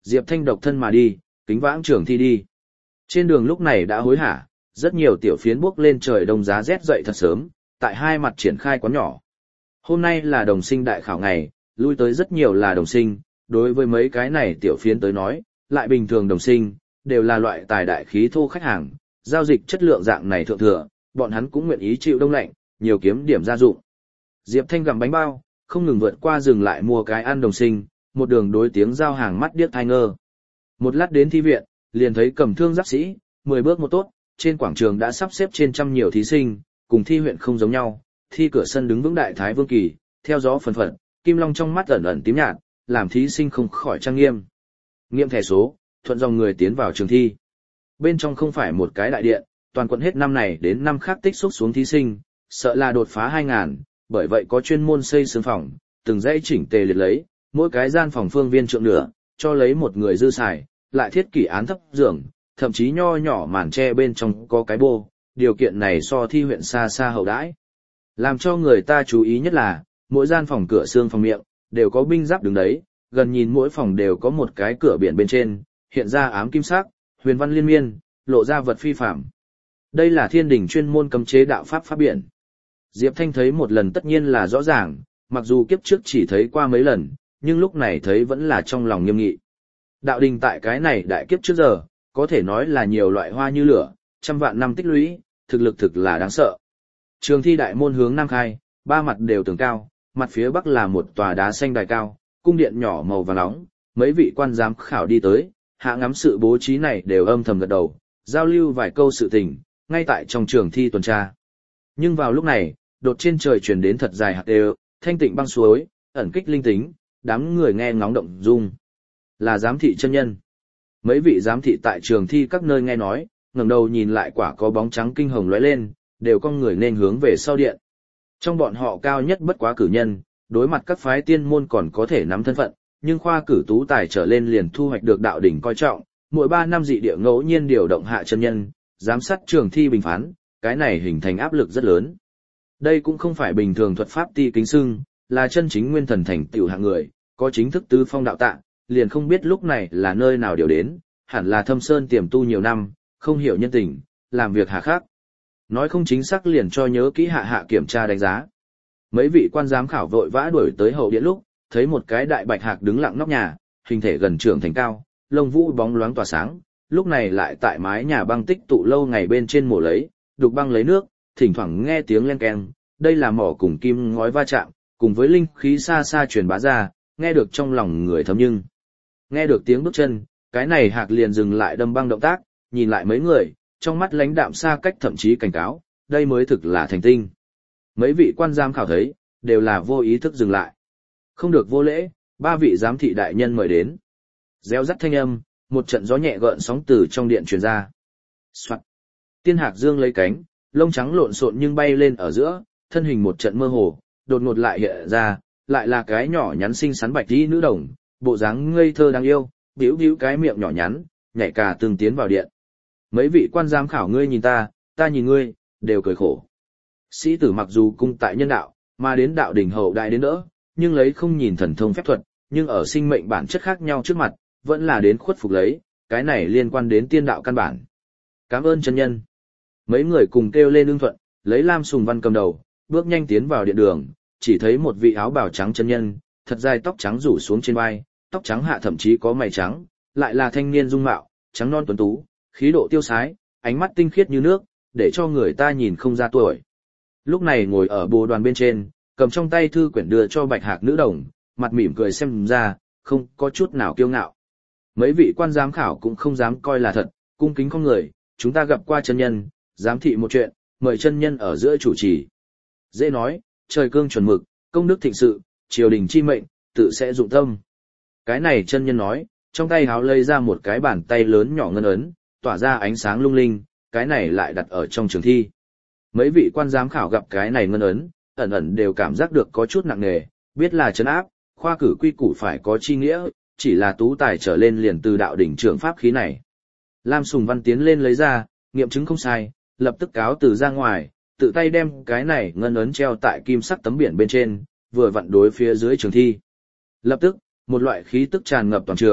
Diệp Thanh độc thân mà đi, kính vãng trường thi đi. Trên đường lúc này đã hối hả, rất nhiều tiểu phiến bước lên trời đông giá rét dậy thật sớm, tại hai mặt triển khai quán nhỏ. Hôm nay là đồng sinh đại khảo ngày, lui tới rất nhiều là đồng sinh, đối với mấy cái này tiểu phiến tới nói, lại bình thường đồng sinh, đều là loại tài đại khí thô khách hàng, giao dịch chất lượng dạng này thượng thừa, bọn hắn cũng nguyện ý chịu đông lạnh, nhiều kiếm điểm gia dụng. Diệp Thanh gặm bánh bao, không ngừng vượt qua dừng lại mua cái ăn đồng sinh, một đường đối tiếng giao hàng mắt điếc thai ngơ. Một lát đến thi viện, liền thấy cầm thương giáp sĩ, mười bước một tốt, trên quảng trường đã sắp xếp trên trăm nhiều thí sinh, cùng thi huyện không giống nhau, thi cửa sân đứng vững đại thái vương kỳ, theo gió phần phật, kim long trong mắt ẩn ẩn tím nhạt, làm thí sinh không khỏi trang nghiêm. Nghiệm thẻ số, thuận dòng người tiến vào trường thi. Bên trong không phải một cái đại điện, toàn quận hết năm này đến năm khác tích xúc xuống thí sinh, sợ là đột phá hai ngàn, bởi vậy có chuyên môn xây xương phòng, từng dãy chỉnh tề liệt lấy, mỗi cái gian phòng phương viên trượng nửa, cho lấy một người dư xài, lại thiết kỷ án thấp giường, thậm chí nho nhỏ màn tre bên trong có cái bô, điều kiện này so thi huyện xa xa hậu đãi. Làm cho người ta chú ý nhất là, mỗi gian phòng cửa xương phòng miệng, đều có binh giáp đứng đấy, gần nhìn mỗi phòng đều có một cái cửa biển bên trên, hiện ra ám kim sắc, huyền văn liên miên, lộ ra vật phi phạm. Đây là thiên đình chuyên môn cấm chế đạo pháp pháp biển. Diệp Thanh thấy một lần tất nhiên là rõ ràng, mặc dù kiếp trước chỉ thấy qua mấy lần, nhưng lúc này thấy vẫn là trong lòng nghiêm nghị. Đạo đình tại cái này đại kiếp trước giờ, có thể nói là nhiều loại hoa như lửa, trăm vạn năm tích lũy, thực lực thực là đáng sợ. Trường thi đại môn hướng nam khai, ba mặt đều tường cao, mặt phía bắc là một tòa đá xanh đài cao, cung điện nhỏ màu vàng nóng, mấy vị quan giám khảo đi tới, hạ ngắm sự bố trí này đều âm thầm gật đầu, giao lưu vài câu sự tình, ngay tại trong trường thi tuần tra. Nhưng vào lúc này, đột trên trời truyền đến thật dài hạt đều, thanh tịnh băng suối, ẩn kích linh tính, đám người nghe ngóng động dung. Là giám thị chân nhân. Mấy vị giám thị tại trường thi các nơi nghe nói, ngẩng đầu nhìn lại quả có bóng trắng kinh hồng lóe lên, đều con người nên hướng về sau điện. Trong bọn họ cao nhất bất quá cử nhân, đối mặt các phái tiên môn còn có thể nắm thân phận, nhưng khoa cử tú tài trở lên liền thu hoạch được đạo đỉnh coi trọng, mỗi ba năm dị địa ngẫu nhiên điều động hạ chân nhân, giám sát trường thi bình phán, cái này hình thành áp lực rất lớn. Đây cũng không phải bình thường thuật pháp ti kính xưng, là chân chính nguyên thần thành tiểu hạng người, có chính thức tứ phong đạo tạng, liền không biết lúc này là nơi nào điều đến, hẳn là thâm sơn tiềm tu nhiều năm, không hiểu nhân tình, làm việc hà khắc. Nói không chính xác liền cho nhớ kỹ hạ hạ kiểm tra đánh giá. Mấy vị quan giám khảo vội vã đuổi tới hậu điện lúc, thấy một cái đại bạch hạc đứng lặng nóc nhà, hình thể gần trưởng thành cao, lông vũ bóng loáng tỏa sáng, lúc này lại tại mái nhà băng tích tụ lâu ngày bên trên mổ lấy, đục băng lấy nước, thỉnh thoảng nghe tiếng len keng, đây là mỏ cùng kim ngói va chạm, cùng với linh khí xa xa truyền bá ra, nghe được trong lòng người thấm nhưng. Nghe được tiếng bước chân, cái này hạc liền dừng lại đâm băng động tác, nhìn lại mấy người, trong mắt lãnh đạm xa cách thậm chí cảnh cáo, đây mới thực là thành tinh. Mấy vị quan giám khảo thấy, đều là vô ý thức dừng lại. Không được vô lễ, ba vị giám thị đại nhân mời đến. Réo rắt thanh âm, một trận gió nhẹ gợn sóng từ trong điện truyền ra. Soạt. Tiên hạc dương lấy cánh, lông trắng lộn xộn nhưng bay lên ở giữa, thân hình một trận mơ hồ, đột ngột lại hiện ra, lại là cái nhỏ nhắn xinh xắn bạch tí nữ đồng, bộ dáng ngây thơ đáng yêu, bĩu bĩu cái miệng nhỏ nhắn, nhảy cả từng tiến vào điện. Mấy vị quan giám khảo ngươi nhìn ta, ta nhìn ngươi, đều cười khổ. Sĩ tử mặc dù cung tại nhân đạo, mà đến đạo đỉnh hậu đại đến đỡ, nhưng lấy không nhìn thần thông phép thuật, nhưng ở sinh mệnh bản chất khác nhau trước mặt, vẫn là đến khuất phục lấy, cái này liên quan đến tiên đạo căn bản. Cảm ơn chân nhân. Mấy người cùng kêu lên ưng thuận, lấy Lam Sùng Văn cầm đầu, bước nhanh tiến vào điện đường, chỉ thấy một vị áo bào trắng chân nhân, thật dài tóc trắng rủ xuống trên vai, tóc trắng hạ thậm chí có mày trắng, lại là thanh niên dung mạo, trắng non tuấn tú, khí độ tiêu sái, ánh mắt tinh khiết như nước, để cho người ta nhìn không ra tuổi. Lúc này ngồi ở bồ đoàn bên trên, cầm trong tay thư quyển đưa cho bạch hạc nữ đồng, mặt mỉm cười xem ra, không có chút nào kiêu ngạo. Mấy vị quan giám khảo cũng không dám coi là thật, cung kính con người, chúng ta gặp qua chân nhân, giám thị một chuyện, mời chân nhân ở giữa chủ trì. Dễ nói, trời cương chuẩn mực, công đức thịnh sự, triều đình chi mệnh, tự sẽ dụng tâm. Cái này chân nhân nói, trong tay háo lấy ra một cái bàn tay lớn nhỏ ngân ấn, tỏa ra ánh sáng lung linh, cái này lại đặt ở trong trường thi. Mấy vị quan giám khảo gặp cái này ngân ấn, ẩn ẩn đều cảm giác được có chút nặng nề, biết là trấn áp, khoa cử quy củ phải có chi nghĩa, chỉ là tú tài trở lên liền từ đạo đỉnh trưởng pháp khí này. Lam Sùng Văn tiến lên lấy ra, nghiệm chứng không sai, lập tức cáo từ ra ngoài, tự tay đem cái này ngân ấn treo tại kim sắc tấm biển bên trên, vừa vặn đối phía dưới trường thi. Lập tức, một loại khí tức tràn ngập toàn trường,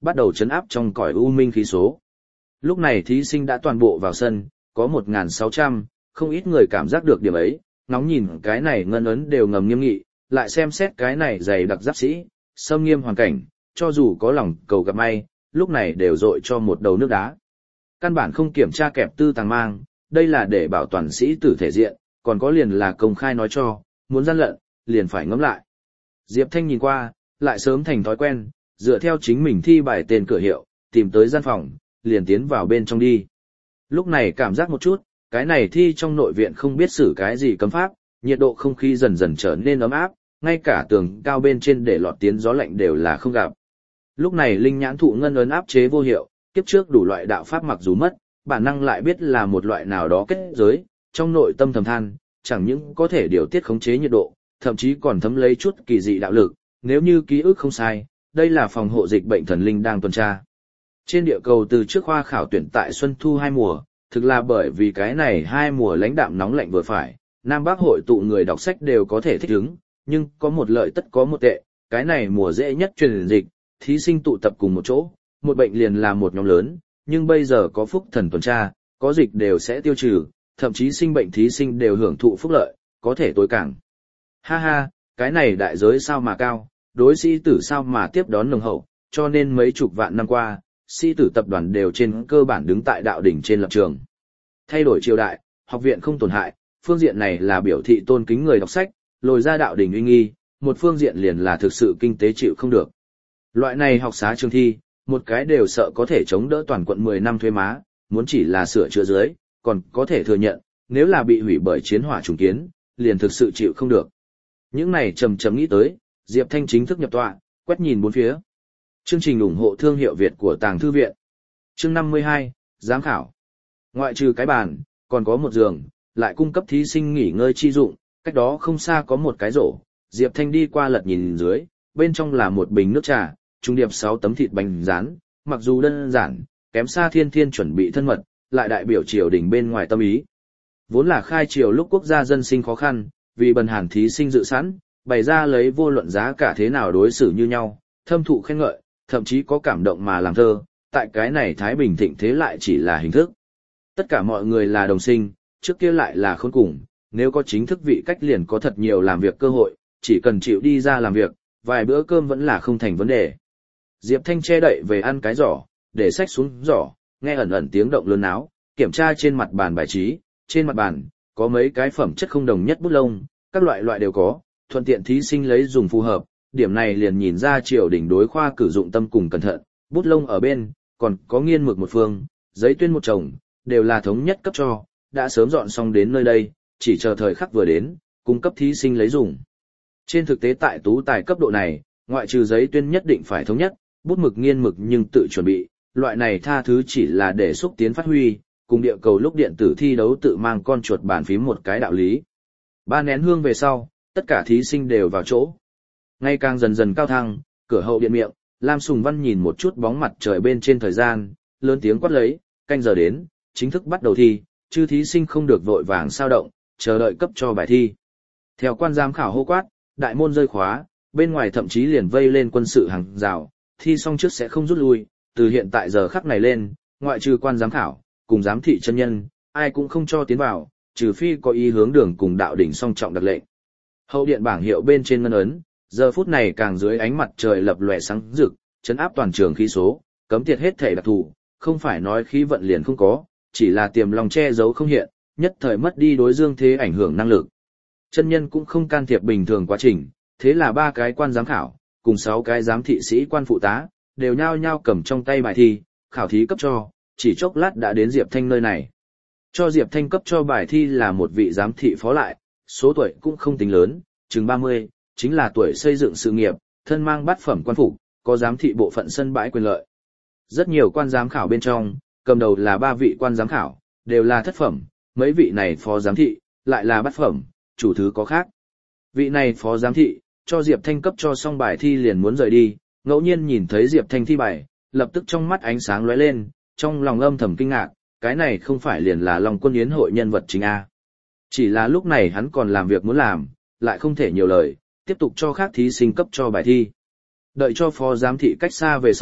bắt đầu chấn áp trong cõi u minh khí số. Lúc này thí sinh đã toàn bộ vào sân, có một nghìn sáu trăm, không ít người cảm giác được điểm ấy, ngóng nhìn cái này ngân ấn đều ngầm nghiêm nghị, lại xem xét cái này dày đặc giáp sĩ, xâm nghiêm hoàn cảnh, cho dù có lòng cầu gặp may, lúc này đều dội cho một đầu nước đá. Căn bản không kiểm tra kẹp tư tàng mang, đây là để bảo toàn sĩ tử thể diện, còn có liền là công khai nói cho, muốn gian lận, liền phải ngẫm lại. Diệp Thanh nhìn qua, lại sớm thành thói quen, dựa theo chính mình thi bài tên cửa hiệu, tìm tới gian phòng, liền tiến vào bên trong đi. Lúc này cảm giác một chút, cái này thi trong nội viện không biết xử cái gì cấm pháp, nhiệt độ không khí dần dần trở nên ấm áp, ngay cả tường cao bên trên để lọt tiến gió lạnh đều là không gặp. Lúc này linh nhãn thụ ngân ấn áp chế vô hiệu, kiếp trước đủ loại đạo pháp mặc dù mất, bản năng lại biết là một loại nào đó kết giới, trong nội tâm thầm than, chẳng những có thể điều tiết khống chế nhiệt độ, thậm chí còn thấm lấy chút kỳ dị đạo lực, nếu như ký ức không sai, đây là phòng hộ dịch bệnh thần linh đang tuần tra. Trên địa cầu từ trước khoa khảo tuyển tại xuân thu hai mùa, thực là bởi vì cái này hai mùa lãnh đạm nóng lạnh vừa phải, Nam Bắc hội tụ người đọc sách đều có thể thích ứng, nhưng có một lợi tất có một tệ, cái này mùa dễ nhất truyền dịch, thí sinh tụ tập cùng một chỗ, một bệnh liền là một nhóm lớn, nhưng bây giờ có phúc thần tuần tra, có dịch đều sẽ tiêu trừ, thậm chí sinh bệnh thí sinh đều hưởng thụ phúc lợi, có thể tối càng. Ha ha, cái này đại giới sao mà cao, đối sĩ tử sao mà tiếp đón nồng hậu, cho nên mấy chục vạn năm qua, sĩ tử tập đoàn đều trên cơ bản đứng tại đạo đỉnh trên lập trường. Thay đổi triều đại, học viện không tổn hại, phương diện này là biểu thị tôn kính người đọc sách, lồi ra đạo đỉnh uy nghi, một phương diện liền là thực sự kinh tế chịu không được. Loại này học xá trường thi, một cái đều sợ có thể chống đỡ toàn quận mười năm thuế má, muốn chỉ là sửa chữa dưới, còn có thể thừa nhận, nếu là bị hủy bởi chiến hỏa trùng kiến, liền thực sự chịu không được. Những này trầm trầm nghĩ tới, Diệp Thanh chính thức nhập tọa, quét nhìn bốn phía. Chương trình ủng hộ thương hiệu Việt của Tàng Thư Viện. Chương năm mươi hai, Giám khảo. Ngoại trừ cái bàn, còn có một giường, lại cung cấp thí sinh nghỉ ngơi chi dụng, cách đó không xa có một cái rổ. Diệp Thanh đi qua lật nhìn dưới, bên trong là một bình nước trà, trung điệp sáu tấm thịt bánh rán, mặc dù đơn giản, kém xa thiên thiên chuẩn bị thân mật, lại đại biểu triều đình bên ngoài tâm ý. Vốn là khai triều lúc quốc gia dân sinh khó khăn, vì bần hàn thí sinh dự sẵn, bày ra lấy vô luận giá cả thế nào đối xử như nhau, thâm thụ khen ngợi, thậm chí có cảm động mà làm thơ, tại cái này Thái Bình thịnh thế lại chỉ là hình thức. Tất cả mọi người là đồng sinh, trước kia lại là khốn cùng, nếu có chính thức vị cách liền có thật nhiều làm việc cơ hội, chỉ cần chịu đi ra làm việc, vài bữa cơm vẫn là không thành vấn đề. Diệp Thanh che đậy về ăn cái giỏ, để sách xuống giỏ, nghe ẩn ẩn tiếng động lớn náo, kiểm tra trên mặt bàn bài trí, trên mặt bàn có mấy cái phẩm chất không đồng nhất bút lông, các loại loại đều có, thuận tiện thí sinh lấy dùng phù hợp, điểm này liền nhìn ra triều đình đối khoa cử dụng tâm cùng cẩn thận, bút lông ở bên, còn có nghiên mực một phương, giấy tuyên một chồng, đều là thống nhất cấp cho, đã sớm dọn xong đến nơi đây, chỉ chờ thời khắc vừa đến, cung cấp thí sinh lấy dùng. Trên thực tế tại tú tài cấp độ này, ngoại trừ giấy tuyên nhất định phải thống nhất, bút mực nghiên mực nhưng tự chuẩn bị, loại này tha thứ chỉ là để xúc tiến phát huy, cùng địa cầu lúc điện tử thi đấu tự mang con chuột bàn phím một cái đạo lý. Ba nén hương về sau, tất cả thí sinh đều vào chỗ. Ngày càng dần dần cao thăng, cửa hậu điện miệng, Lam Sùng Văn nhìn một chút bóng mặt trời bên trên thời gian, lớn tiếng quát lấy, canh giờ đến, chính thức bắt đầu thi, chư thí sinh không được vội vàng sao động, chờ đợi cấp cho bài thi. Theo quan giám khảo hô quát, đại môn rơi khóa, bên ngoài thậm chí liền vây lên quân sự hàng rào, thi xong trước sẽ không rút lui, từ hiện tại giờ khắc này lên, ngoại trừ quan giám khảo, cùng giám thị chân nhân, ai cũng không cho tiến vào, trừ phi có ý hướng đường cùng đạo đỉnh song trọng đặc lệnh. Hậu điện bảng hiệu bên trên ngân ấn, giờ phút này càng dưới ánh mặt trời lập lòe sáng rực, chấn áp toàn trường khí số, cấm tiệt hết thể đặc thù, không phải nói khí vận liền không có, chỉ là tiềm lòng che giấu không hiện, nhất thời mất đi đối dương thế ảnh hưởng năng lực. Chân nhân cũng không can thiệp bình thường quá trình, thế là ba cái quan giám khảo, cùng sáu cái giám thị sĩ quan phụ tá, đều nhao nhao cầm trong tay bài thi, khảo thí cấp cho, chỉ chốc lát đã đến Diệp Thanh nơi này. Cho Diệp Thanh cấp cho bài thi là một vị giám thị phó lại, số tuổi cũng không tính lớn, chừng ba mươi, chính là tuổi xây dựng sự nghiệp, thân mang bát phẩm quan phục, có giám thị bộ phận sân bãi quyền lợi. Rất nhiều quan giám khảo bên trong, cầm đầu là ba vị quan giám khảo, đều là thất phẩm, mấy vị này phó giám thị, lại là bát phẩm, chủ thứ có khác. Vị này phó giám thị, cho Diệp Thanh cấp cho xong bài thi liền muốn rời đi, ngẫu nhiên nhìn thấy Diệp Thanh thi bài, lập tức trong mắt ánh sáng lóe lên, trong lòng âm thầm kinh ngạc, cái này không phải liền là Long Quân Yến hội nhân vật chính A. Chỉ là lúc này hắn còn làm việc muốn làm, lại không thể nhiều lời, tiếp tục cho khác thí sinh cấp cho bài thi. Đợi cho phó giám thị cách xa về sau,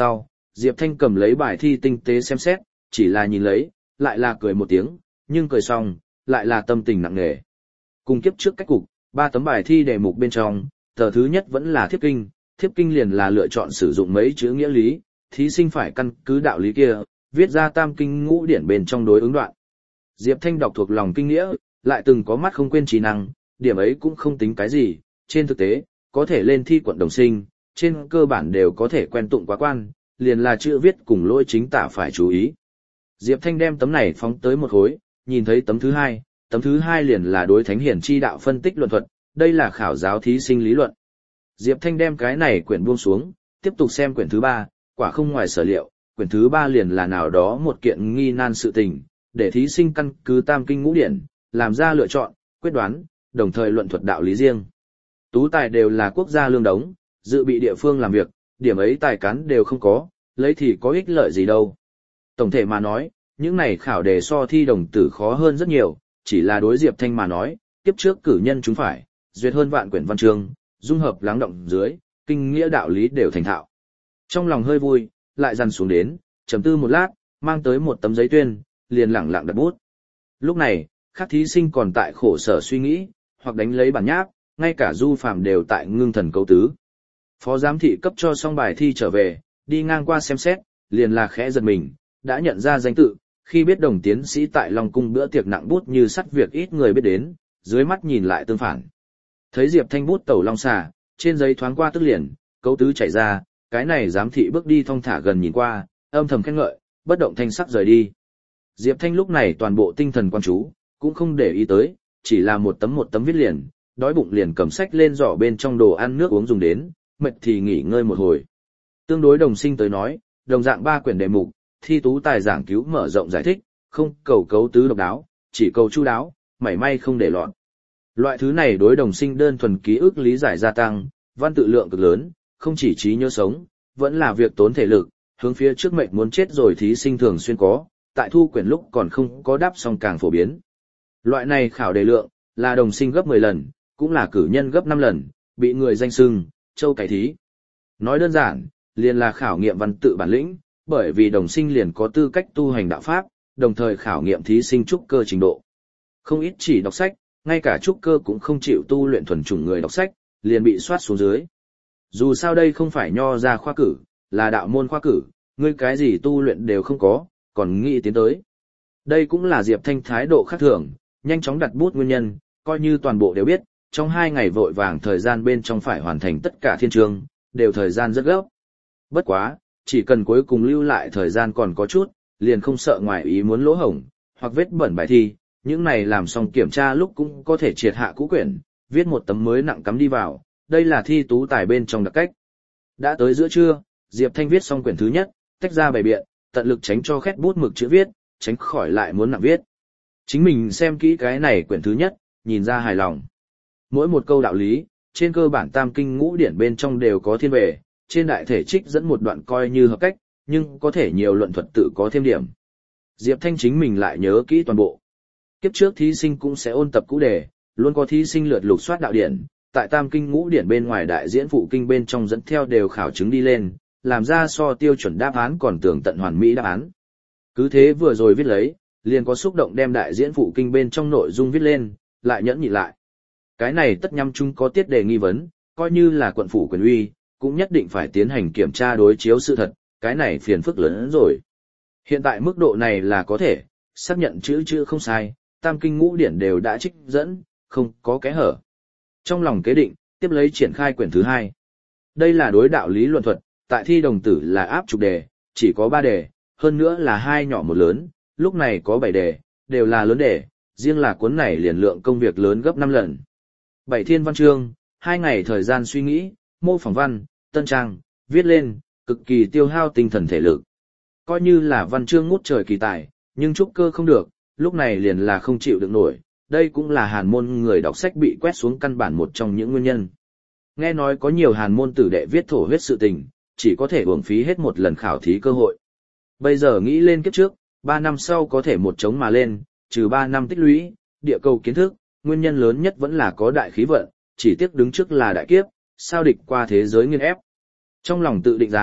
Diệp Thanh cầm lấy bài thi tinh tế xem xét, chỉ là nhìn lấy, lại là cười một tiếng, nhưng cười xong, lại là tâm tình nặng nề. Cùng kiếp trước cách cục, ba tấm bài thi đề mục bên trong, tờ thứ nhất vẫn là thiếp kinh, thiếp kinh liền là lựa chọn sử dụng mấy chữ nghĩa lý, thí sinh phải căn cứ đạo lý kia, viết ra tam kinh ngũ điển bên trong đối ứng đoạn. Diệp Thanh đọc thuộc lòng kinh nghĩa, lại từng có mắt không quên trí năng, điểm ấy cũng không tính cái gì, trên thực tế, có thể lên thi quận đồng sinh, trên cơ bản đều có thể quen tụng quá quan, liền là chữ viết cùng lỗi chính tả phải chú ý. Diệp Thanh đem tấm này phóng tới một khối, nhìn thấy tấm thứ hai, tấm thứ hai liền là đối thánh hiển chi đạo phân tích luận thuật, đây là khảo giáo thí sinh lý luận. Diệp Thanh đem cái này quyển buông xuống, tiếp tục xem quyển thứ ba, quả không ngoài sở liệu, quyển thứ ba liền là nào đó một kiện nghi nan sự tình, để thí sinh căn cứ tam kinh ngũ điển, làm ra lựa chọn, quyết đoán, đồng thời luận thuật đạo lý riêng. Tú tài đều là quốc gia lương đống, dự bị địa phương làm việc, điểm ấy tài cán đều không có, lấy thì có ích lợi gì đâu. Tổng thể mà nói, những này khảo đề so thi đồng tử khó hơn rất nhiều, chỉ là đối Diệp Thanh mà nói, kiếp trước cử nhân chúng phải, duyệt hơn vạn quyển văn chương, dung hợp lắng động dưới, kinh nghĩa đạo lý đều thành thạo. Trong lòng hơi vui, lại dằn xuống đến, trầm tư một lát, mang tới một tấm giấy tuyên, liền lẳng lặng đặt bút. Lúc này, các thí sinh còn tại khổ sở suy nghĩ, hoặc đánh lấy bản nháp, ngay cả Du Phàm đều tại ngưng thần câu tứ. Phó giám thị cấp cho xong bài thi trở về, đi ngang qua xem xét, liền là khẽ giật mình, đã nhận ra danh tự, khi biết đồng tiến sĩ tại Long Cung bữa tiệc nặng bút như sắt việc ít người biết đến, dưới mắt nhìn lại tương phản. Thấy Diệp Thanh bút tẩu long xà, trên giấy thoáng qua tức liền, câu tứ chảy ra, cái này giám thị bước đi thong thả gần nhìn qua, âm thầm khen ngợi, bất động thanh sắc rời đi. Diệp Thanh lúc này toàn bộ tinh thần quan chú, cũng không để ý tới, chỉ là một tấm một tấm viết liền, đói bụng liền cầm sách lên giỏ bên trong đồ ăn nước uống dùng đến, mệt thì nghỉ ngơi một hồi. Tương đối đồng sinh tới nói, đồng dạng ba quyển đề mục, thi tú tài giảng cứu mở rộng giải thích, không cầu cấu tứ độc đáo, chỉ cầu chu đáo, mảy may không để lọt. Loại thứ này đối đồng sinh đơn thuần ký ức lý giải gia tăng, văn tự lượng cực lớn, không chỉ trí nhớ sống, vẫn là việc tốn thể lực, hướng phía trước mệnh muốn chết rồi thí sinh thường xuyên có, tại thu quyển lúc còn không có đáp xong càng phổ biến. Loại này khảo đề lượng, là đồng sinh gấp mười lần, cũng là cử nhân gấp năm lần, bị người danh xưng, châu cải thí. Nói đơn giản, liền là khảo nghiệm văn tự bản lĩnh, bởi vì đồng sinh liền có tư cách tu hành đạo pháp, đồng thời khảo nghiệm thí sinh trúc cơ trình độ. Không ít chỉ đọc sách, ngay cả trúc cơ cũng không chịu tu luyện thuần chủng người đọc sách, liền bị soát xuống dưới. Dù sao đây không phải nho ra khoa cử, là đạo môn khoa cử, ngươi cái gì tu luyện đều không có, còn nghĩ tiến tới. Đây cũng là Diệp Thanh thái độ khác thường, nhanh chóng đặt bút nguyên nhân, coi như toàn bộ đều biết, trong hai ngày vội vàng thời gian bên trong phải hoàn thành tất cả thiên chương, đều thời gian rất gấp. Bất quá, chỉ cần cuối cùng lưu lại thời gian còn có chút, liền không sợ ngoài ý muốn lỗ hổng, hoặc vết bẩn bài thi, những này làm xong kiểm tra lúc cũng có thể triệt hạ cũ quyển, viết một tấm mới nặng cắm đi vào, đây là thi tú tài bên trong đặc cách. Đã tới giữa trưa, Diệp Thanh viết xong quyển thứ nhất, tách ra bày biện, tận lực tránh cho khét bút mực chữ viết, tránh khỏi lại muốn nặng viết. Chính mình xem kỹ cái này quyển thứ nhất, nhìn ra hài lòng. Mỗi một câu đạo lý, trên cơ bản tam kinh ngũ điển bên trong đều có thiên về, trên đại thể trích dẫn một đoạn coi như hợp cách, nhưng có thể nhiều luận thuật tự có thêm điểm. Diệp Thanh chính mình lại nhớ kỹ toàn bộ. Kiếp trước thí sinh cũng sẽ ôn tập cũ đề, luôn có thí sinh lượt lục soát đạo điển, tại tam kinh ngũ điển bên ngoài đại diễn phụ kinh bên trong dẫn theo đều khảo chứng đi lên, làm ra so tiêu chuẩn đáp án còn tưởng tận hoàn mỹ đáp án. Cứ thế vừa rồi viết lấy, liền có xúc động đem đại diễn phụ kinh bên trong nội dung viết lên, lại nhẫn nhịn lại. Cái này tất nhằm chung có tiết đề nghi vấn, coi như là quận phủ quyền uy, cũng nhất định phải tiến hành kiểm tra đối chiếu sự thật, cái này phiền phức lớn hơn rồi. Hiện tại mức độ này là có thể, xác nhận chữ chữ không sai, tam kinh ngũ điển đều đã trích dẫn, không có kẽ hở. Trong lòng kế định, tiếp lấy triển khai quyển thứ hai. Đây là đối đạo lý luận thuật, tại thi đồng tử là áp trục đề, chỉ có ba đề, hơn nữa là hai nhỏ một lớn, lúc này có bảy đề, đều là lớn đề, riêng là cuốn này liền lượng công việc lớn gấp năm lần. Bảy thiên văn chương, hai ngày thời gian suy nghĩ, mô phỏng văn, tân trang, viết lên, cực kỳ tiêu hao tinh thần thể lực. Coi như là văn chương ngút trời kỳ tài, nhưng trúc cơ không được, lúc này liền là không chịu được nổi, đây cũng là hàn môn người đọc sách bị quét xuống căn bản một trong những nguyên nhân. Nghe nói có nhiều hàn môn tử đệ viết thổ huyết sự tình, chỉ có thể uổng phí hết một lần khảo thí cơ hội. Bây giờ nghĩ lên kiếp trước, ba năm sau có thể một trống mà lên, trừ ba năm tích lũy, địa cầu kiến thức, nguyên nhân lớn nhất vẫn là có đại khí vận, chỉ tiếc đứng trước là đại kiếp, sao địch qua thế giới nghiên ép. Trong lòng tự định giá,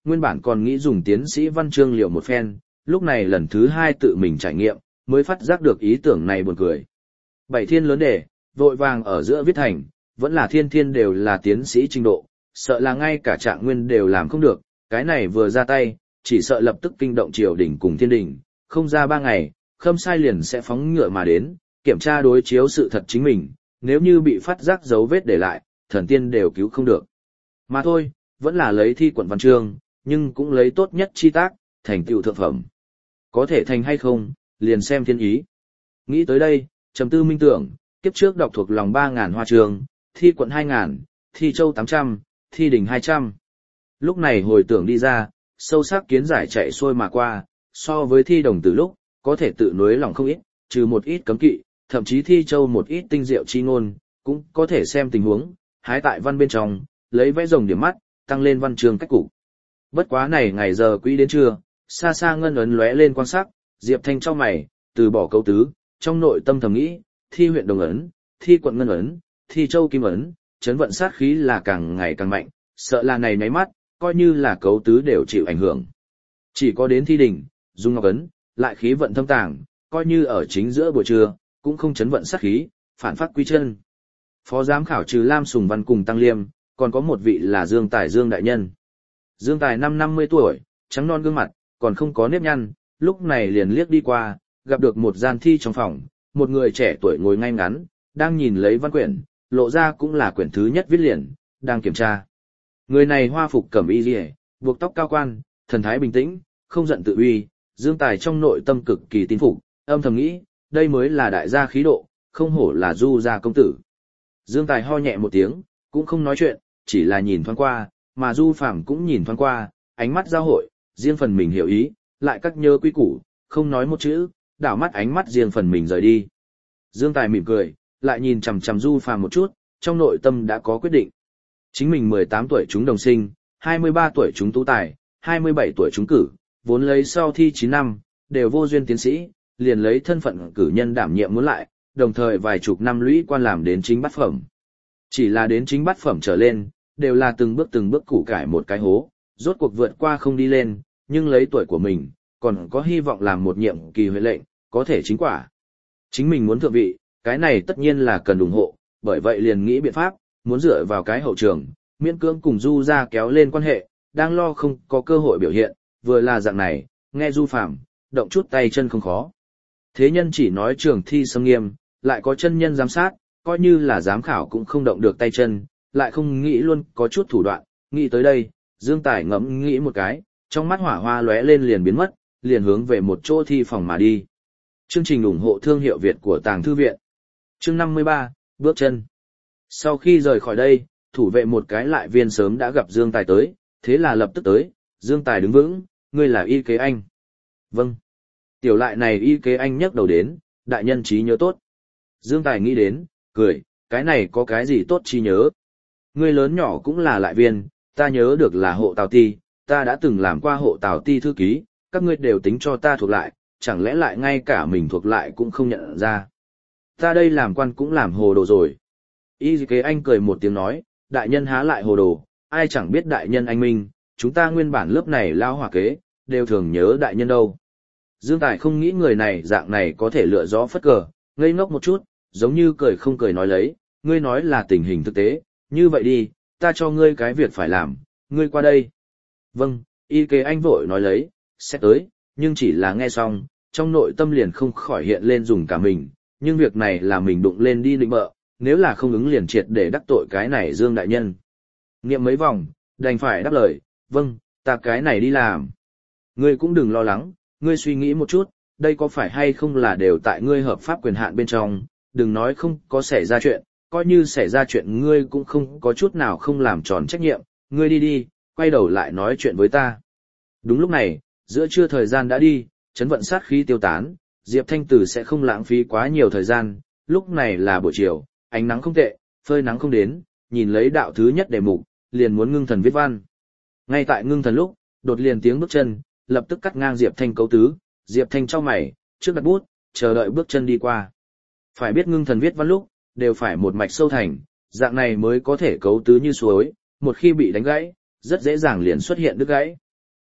nguyên bản còn nghĩ dùng tiến sĩ văn chương liệu một phen, lúc này lần thứ hai tự mình trải nghiệm, mới phát giác được ý tưởng này buồn cười. Bảy thiên lớn đề, vội vàng ở giữa viết thành, vẫn là thiên thiên đều là tiến sĩ trình độ, sợ là ngay cả Trạng Nguyên đều làm không được, cái này vừa ra tay, chỉ sợ lập tức kinh động triều đình cùng thiên đình, không ra ba ngày, Khâm Sai liền sẽ phóng ngựa mà đến, kiểm tra đối chiếu sự thật chính mình, nếu như bị phát giác dấu vết để lại, thần tiên đều cứu không được. Mà thôi, vẫn là lấy thi quận văn chương, nhưng cũng lấy tốt nhất chi tác, thành tựu thượng phẩm. Có thể thành hay không, liền xem thiên ý. Nghĩ tới đây, trầm tư minh tưởng, kiếp trước đọc thuộc lòng ba ngàn hoa trường, thi quận hai ngàn, thi châu tám trăm, thi đình hai trăm. Lúc này hồi tưởng đi ra, sâu sắc kiến giải chạy xuôi mà qua, so với thi đồng từ lúc, có thể tự nuối lòng không ít, trừ một ít cấm kỵ, thậm chí thi châu một ít tinh diệu chi ngôn, cũng có thể xem tình huống, hái tại văn bên trong, lấy vẽ rồng điểm mắt, tăng lên văn chương cách cục. Bất quá này ngày giờ quý đến trưa, xa xa ngân ấn lóe lên quan sắc, Diệp Thanh cho mày, từ bỏ câu tứ, trong nội tâm thầm nghĩ, thi huyện đồng ấn, thi quận ngân ấn, thi châu kim ấn, chấn vận sát khí là càng ngày càng mạnh, sợ là này nháy mắt, coi như là cấu tứ đều chịu ảnh hưởng. Chỉ có đến thi đỉnh, dung ngọc ấn, lại khí vận thâm tàng, coi như ở chính giữa buổi trưa, cũng không chấn vận sát khí, phản phát quy chân. Phó giám khảo trừ Lam Sùng Văn cùng Tăng Liêm, còn có một vị là Dương Tài Dương đại nhân. Dương Tài năm năm mươi tuổi, trắng non gương mặt, còn không có nếp nhăn, lúc này liền liếc đi qua, gặp được một gian thi trong phòng, một người trẻ tuổi ngồi ngay ngắn, đang nhìn lấy văn quyển, lộ ra cũng là quyển thứ nhất viết liền, đang kiểm tra. Người này hoa phục cẩm y liễu, buộc tóc cao quan, thần thái bình tĩnh, không giận tự uy, Dương Tài trong nội tâm cực kỳ tín phục, âm thầm nghĩ, đây mới là đại gia khí độ, không hổ là Du gia công tử. Dương Tài ho nhẹ một tiếng, cũng không nói chuyện, chỉ là nhìn thoáng qua, mà Du Phàm cũng nhìn thoáng qua, ánh mắt giao hội, riêng phần mình hiểu ý, lại các nhớ quy củ, không nói một chữ, đảo mắt ánh mắt riêng phần mình rời đi. Dương Tài mỉm cười, lại nhìn chằm chằm Du Phàm một chút, trong nội tâm đã có quyết định. Chính mình mười tám tuổi trúng đồng sinh, hai mươi ba tuổi trúng tú tài, hai mươi bảy tuổi trúng cử, vốn lấy sau thi chín năm, đều vô duyên tiến sĩ, liền lấy thân phận cử nhân đảm nhiệm muốn lại, đồng thời vài chục năm lũy quan làm đến chính bát phẩm. Chỉ là đến chính bát phẩm trở lên, đều là từng bước từng bước củ cải một cái hố, rốt cuộc vượt qua không đi lên, nhưng lấy tuổi của mình, còn có hy vọng làm một nhiệm kỳ huệ lệnh, có thể chính quả. Chính mình muốn thượng vị, cái này tất nhiên là cần ủng hộ, bởi vậy liền nghĩ biện pháp, muốn dựa vào cái hậu trường, miễn cưỡng cùng Du gia kéo lên quan hệ, đang lo không có cơ hội biểu hiện, vừa là dạng này, nghe Du Phàm, động chút tay chân không khó. Thế nhân chỉ nói trường thi xâm nghiêm, lại có chân nhân giám sát, coi như là giám khảo cũng không động được tay chân, lại không nghĩ luôn có chút thủ đoạn, nghĩ tới đây, Dương Tài ngẫm nghĩ một cái, trong mắt hỏa hoa lóe lên liền biến mất, liền hướng về một chỗ thi phòng mà đi. Chương trình ủng hộ thương hiệu Việt của Tàng Thư Viện. Chương năm mươi ba, bước chân. Sau khi rời khỏi đây, thủ vệ một cái lại viên sớm đã gặp Dương Tài tới, thế là lập tức tới, Dương Tài đứng vững, ngươi là Y Kế Anh. Vâng. Tiểu lại này Y Kế Anh nhấc đầu đến, đại nhân trí nhớ tốt. Dương Tài nghĩ đến, cười, cái này có cái gì tốt trí nhớ. Ngươi lớn nhỏ cũng là lại viên, ta nhớ được là hộ Tào Ti, ta đã từng làm qua hộ Tào Ti thư ký, các ngươi đều tính cho ta thuộc lại, chẳng lẽ lại ngay cả mình thuộc lại cũng không nhận ra. Ta đây làm quan cũng làm hồ đồ rồi. Y Kế Anh cười một tiếng nói, đại nhân há lại hồ đồ, ai chẳng biết đại nhân anh minh, chúng ta nguyên bản lớp này lao hòa kế, đều thường nhớ đại nhân đâu. Dương Tài không nghĩ người này dạng này có thể lựa gió phất cờ, ngây ngốc một chút, giống như cười không cười nói lấy, ngươi nói là tình hình thực tế, như vậy đi, ta cho ngươi cái việc phải làm, ngươi qua đây. Vâng, Y Kế Anh vội nói lấy, sẽ tới, nhưng chỉ là nghe xong, trong nội tâm liền không khỏi hiện lên dùng cả mình, nhưng việc này là mình đụng lên đi định bợ, nếu là không ứng liền triệt để đắc tội cái này Dương đại nhân. Nghiệm mấy vòng, đành phải đáp lời, vâng, ta cái này đi làm. Ngươi cũng đừng lo lắng, ngươi suy nghĩ một chút, đây có phải hay không là đều tại ngươi hợp pháp quyền hạn bên trong, đừng nói không có xảy ra chuyện, coi như xảy ra chuyện ngươi cũng không có chút nào không làm tròn trách nhiệm, ngươi đi đi, quay đầu lại nói chuyện với ta. Đúng lúc này, giữa trưa thời gian đã đi, chấn vận sát khí tiêu tán, Diệp Thanh Tử sẽ không lãng phí quá nhiều thời gian, lúc này là buổi chiều, ánh nắng không tệ, phơi nắng không đến, nhìn lấy đạo thứ nhất đề mục, liền muốn ngưng thần viết văn. Ngay tại ngưng thần lúc, đột liền tiếng bước chân, lập tức cắt ngang Diệp Thanh cấu tứ, Diệp Thanh chau mày, trước đặt bút, chờ đợi bước chân đi qua. Phải biết ngưng thần viết văn lúc, đều phải một mạch sâu thành, dạng này mới có thể cấu tứ như suối, một khi bị đánh gãy, rất dễ dàng liền xuất hiện đứt gãy.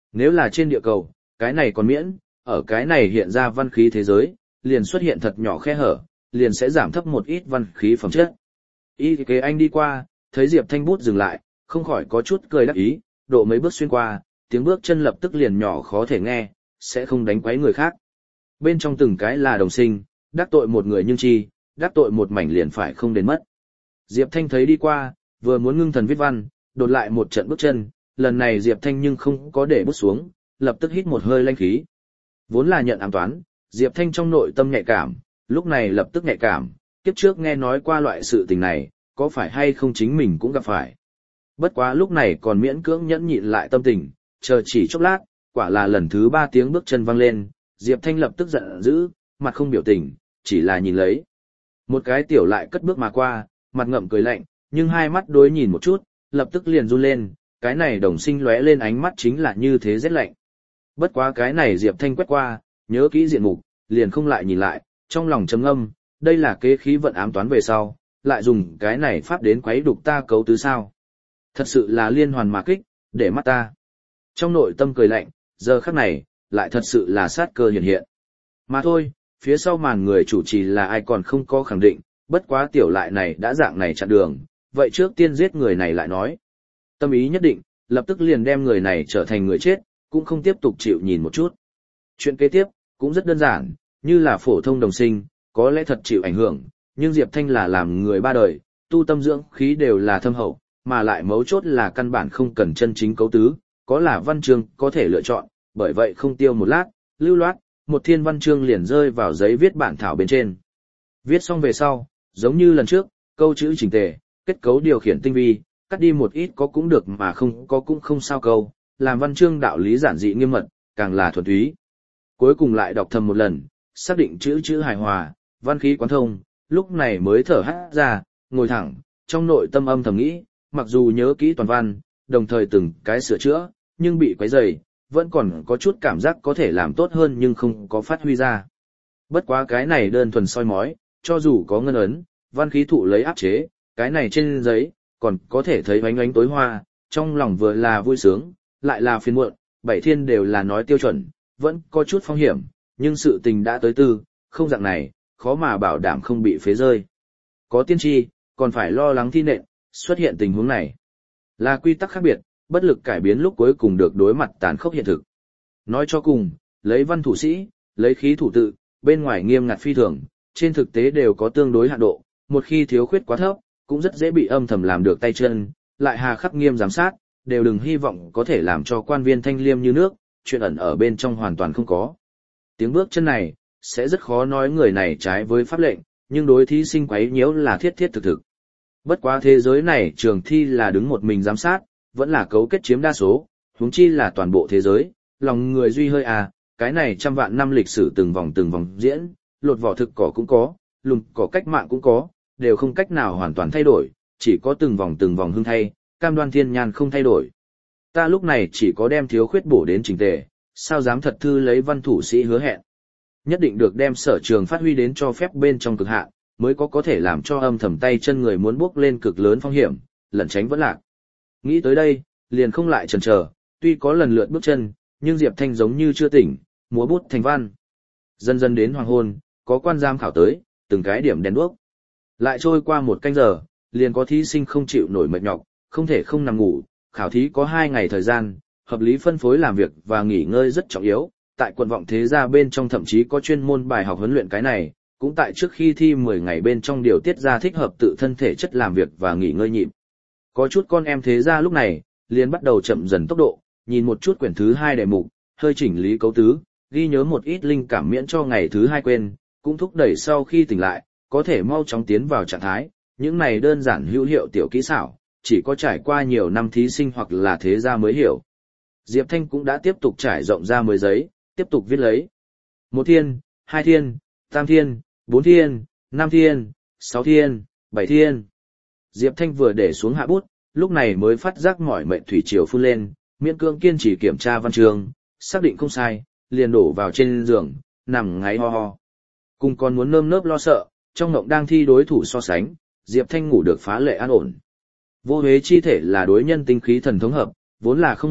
Nếu là trên địa cầu, cái này còn miễn, ở cái này hiện ra văn khí thế giới, liền xuất hiện thật nhỏ khe hở, liền sẽ giảm thấp một ít văn khí phẩm chất. Y kế anh đi qua, thấy Diệp Thanh bút dừng lại, không khỏi có chút cười đắc ý, độ mấy bước xuyên qua, tiếng bước chân lập tức liền nhỏ khó thể nghe, sẽ không đánh quấy người khác. Bên trong từng cái là đồng sinh, đắc tội một người nhưng chi, đắc tội một mảnh liền phải không đến mất. Diệp Thanh thấy đi qua, vừa muốn ngưng thần viết văn, đột lại một trận bước chân, lần này Diệp Thanh nhưng không có để bút xuống, lập tức hít một hơi lanh khí. Vốn là nhận ám toán, Diệp Thanh trong nội tâm nhạy cảm, lúc này lập tức nhạy cảm, kiếp trước nghe nói qua loại sự tình này, có phải hay không chính mình cũng gặp phải. Bất quá lúc này còn miễn cưỡng nhẫn nhịn lại tâm tình, chờ chỉ chốc lát, quả là lần thứ ba tiếng bước chân vang lên, Diệp Thanh lập tức giận dữ, mặt không biểu tình, chỉ là nhìn lấy. Một cái tiểu lại cất bước mà qua, mặt ngậm cười lạnh, nhưng hai mắt đối nhìn một chút, lập tức liền run lên, cái này đồng sinh lóe lên ánh mắt chính là như thế rét lạnh. Bất quá cái này Diệp Thanh quét qua, nhớ kỹ diện mục, liền không lại nhìn lại, trong lòng trầm ngâm, đây là kế khí vận ám toán về sau, lại dùng cái này pháp đến quấy đục ta cấu tứ sao. Thật sự là liên hoàn mà kích, để mắt ta. Trong nội tâm cười lạnh, giờ khắc này, lại thật sự là sát cơ hiện hiện. Mà thôi, phía sau màn người chủ trì là ai còn không có khẳng định, bất quá tiểu lại này đã dạng này chặn đường, vậy trước tiên giết người này lại nói. Tâm ý nhất định, lập tức liền đem người này trở thành người chết, cũng không tiếp tục chịu nhìn một chút. Chuyện kế tiếp, cũng rất đơn giản, như là phổ thông đồng sinh, có lẽ thật chịu ảnh hưởng, nhưng Diệp Thanh là làm người ba đời, tu tâm dưỡng khí đều là thâm hậu, mà lại mấu chốt là căn bản không cần chân chính cấu tứ, có là văn chương có thể lựa chọn, bởi vậy không tiêu một lát, lưu loát, một thiên văn chương liền rơi vào giấy viết bản thảo bên trên. Viết xong về sau, giống như lần trước, câu chữ chỉnh tề, kết cấu điều khiển tinh vi, cắt đi một ít có cũng được mà không có cũng không sao câu, làm văn chương đạo lý giản dị nghiêm mật, càng là thuần túy. Cuối cùng lại đọc thầm một lần, xác định chữ chữ hài hòa, văn khí quán thông, lúc này mới thở hắt ra, ngồi thẳng, trong nội tâm âm thầm nghĩ, mặc dù nhớ kỹ toàn văn, đồng thời từng cái sửa chữa, nhưng bị quấy rầy, vẫn còn có chút cảm giác có thể làm tốt hơn nhưng không có phát huy ra. Bất quá cái này đơn thuần soi mói, cho dù có ngân ấn, văn khí thụ lấy áp chế, cái này trên giấy, còn có thể thấy oánh oánh tối hoa, trong lòng vừa là vui sướng, lại là phiền muộn, bảy thiên đều là nói tiêu chuẩn, vẫn có chút phong hiểm, nhưng sự tình đã tới tư, không dạng này, khó mà bảo đảm không bị phế rơi. Có tiên tri, còn phải lo lắng thi nện, xuất hiện tình huống này. Là quy tắc khác biệt, bất lực cải biến lúc cuối cùng được đối mặt tàn khốc hiện thực. Nói cho cùng, lấy văn thủ sĩ, lấy khí thủ tự, bên ngoài nghiêm ngặt phi thường, trên thực tế đều có tương đối hạn độ, một khi thiếu khuyết quá thấp, cũng rất dễ bị âm thầm làm được tay chân, lại hà khắc nghiêm giám sát, đều đừng hy vọng có thể làm cho quan viên thanh liêm như nước, chuyện ẩn ở bên trong hoàn toàn không có. Tiếng bước chân này, sẽ rất khó nói người này trái với pháp lệnh, nhưng đối thí sinh quấy nhiễu là thiết thiết thực thực. Bất quá thế giới này trường thi là đứng một mình giám sát, vẫn là cấu kết chiếm đa số, huống chi là toàn bộ thế giới, lòng người duy hơi à, cái này trăm vạn năm lịch sử từng vòng từng vòng diễn, lột vỏ thực cỏ cũng có, lùn cỏ cách mạng cũng có, đều không cách nào hoàn toàn thay đổi, chỉ có từng vòng từng vòng hưng thay, cam đoan thiên nhàn không thay đổi. Ta lúc này chỉ có đem thiếu khuyết bổ đến chỉnh tề, sao dám thật thư lấy văn thủ sĩ hứa hẹn. Nhất định được đem sở trường phát huy đến cho phép bên trong cực hạn, mới có có thể làm cho âm thầm tay chân người muốn bước lên cực lớn phong hiểm, lẩn tránh vẫn lạc. Nghĩ tới đây, liền không lại chần chờ, tuy có lần lượt bước chân, nhưng Diệp Thanh giống như chưa tỉnh, múa bút thành văn. Dần dần đến hoàng hôn, có quan giám khảo tới, từng cái điểm đèn đuốc. Lại trôi qua một canh giờ, liền có thí sinh không chịu nổi mệt nhọc, không thể không nằm ngủ, khảo thí có hai ngày thời gian, hợp lý phân phối làm việc và nghỉ ngơi rất trọng yếu, tại quận vọng thế gia bên trong thậm chí có chuyên môn bài học huấn luyện cái này, cũng tại trước khi thi mười ngày bên trong điều tiết ra thích hợp tự thân thể chất làm việc và nghỉ ngơi nhịp. Có chút con em thế gia lúc này, liền bắt đầu chậm dần tốc độ, nhìn một chút quyển thứ hai đề mục, hơi chỉnh lý cấu tứ, ghi nhớ một ít linh cảm miễn cho ngày thứ hai quên, cũng thúc đẩy sau khi tỉnh lại, có thể mau chóng tiến vào trạng thái, những này đơn giản hữu hiệu tiểu kỹ xảo, chỉ có trải qua nhiều năm thí sinh hoặc là thế gia mới hiểu. Diệp Thanh cũng đã tiếp tục trải rộng ra mười giấy, tiếp tục viết lấy. Một thiên, hai thiên, tam thiên, bốn thiên, năm thiên, sáu thiên, bảy thiên. Diệp Thanh vừa để xuống hạ bút, lúc này mới phát giác mỏi mệt thủy triều phun lên, miễn cưỡng kiên trì kiểm tra văn chương, xác định không sai, liền đổ vào trên giường, nằm ngáy ho ho. Cùng còn muốn nơm nớp lo sợ, trong mộng đang thi đối thủ so sánh, Diệp Thanh ngủ được phá lệ an ổn. Vô huế chi thể là đối nhân tinh khí thần thống hợp, vốn là không ngộng,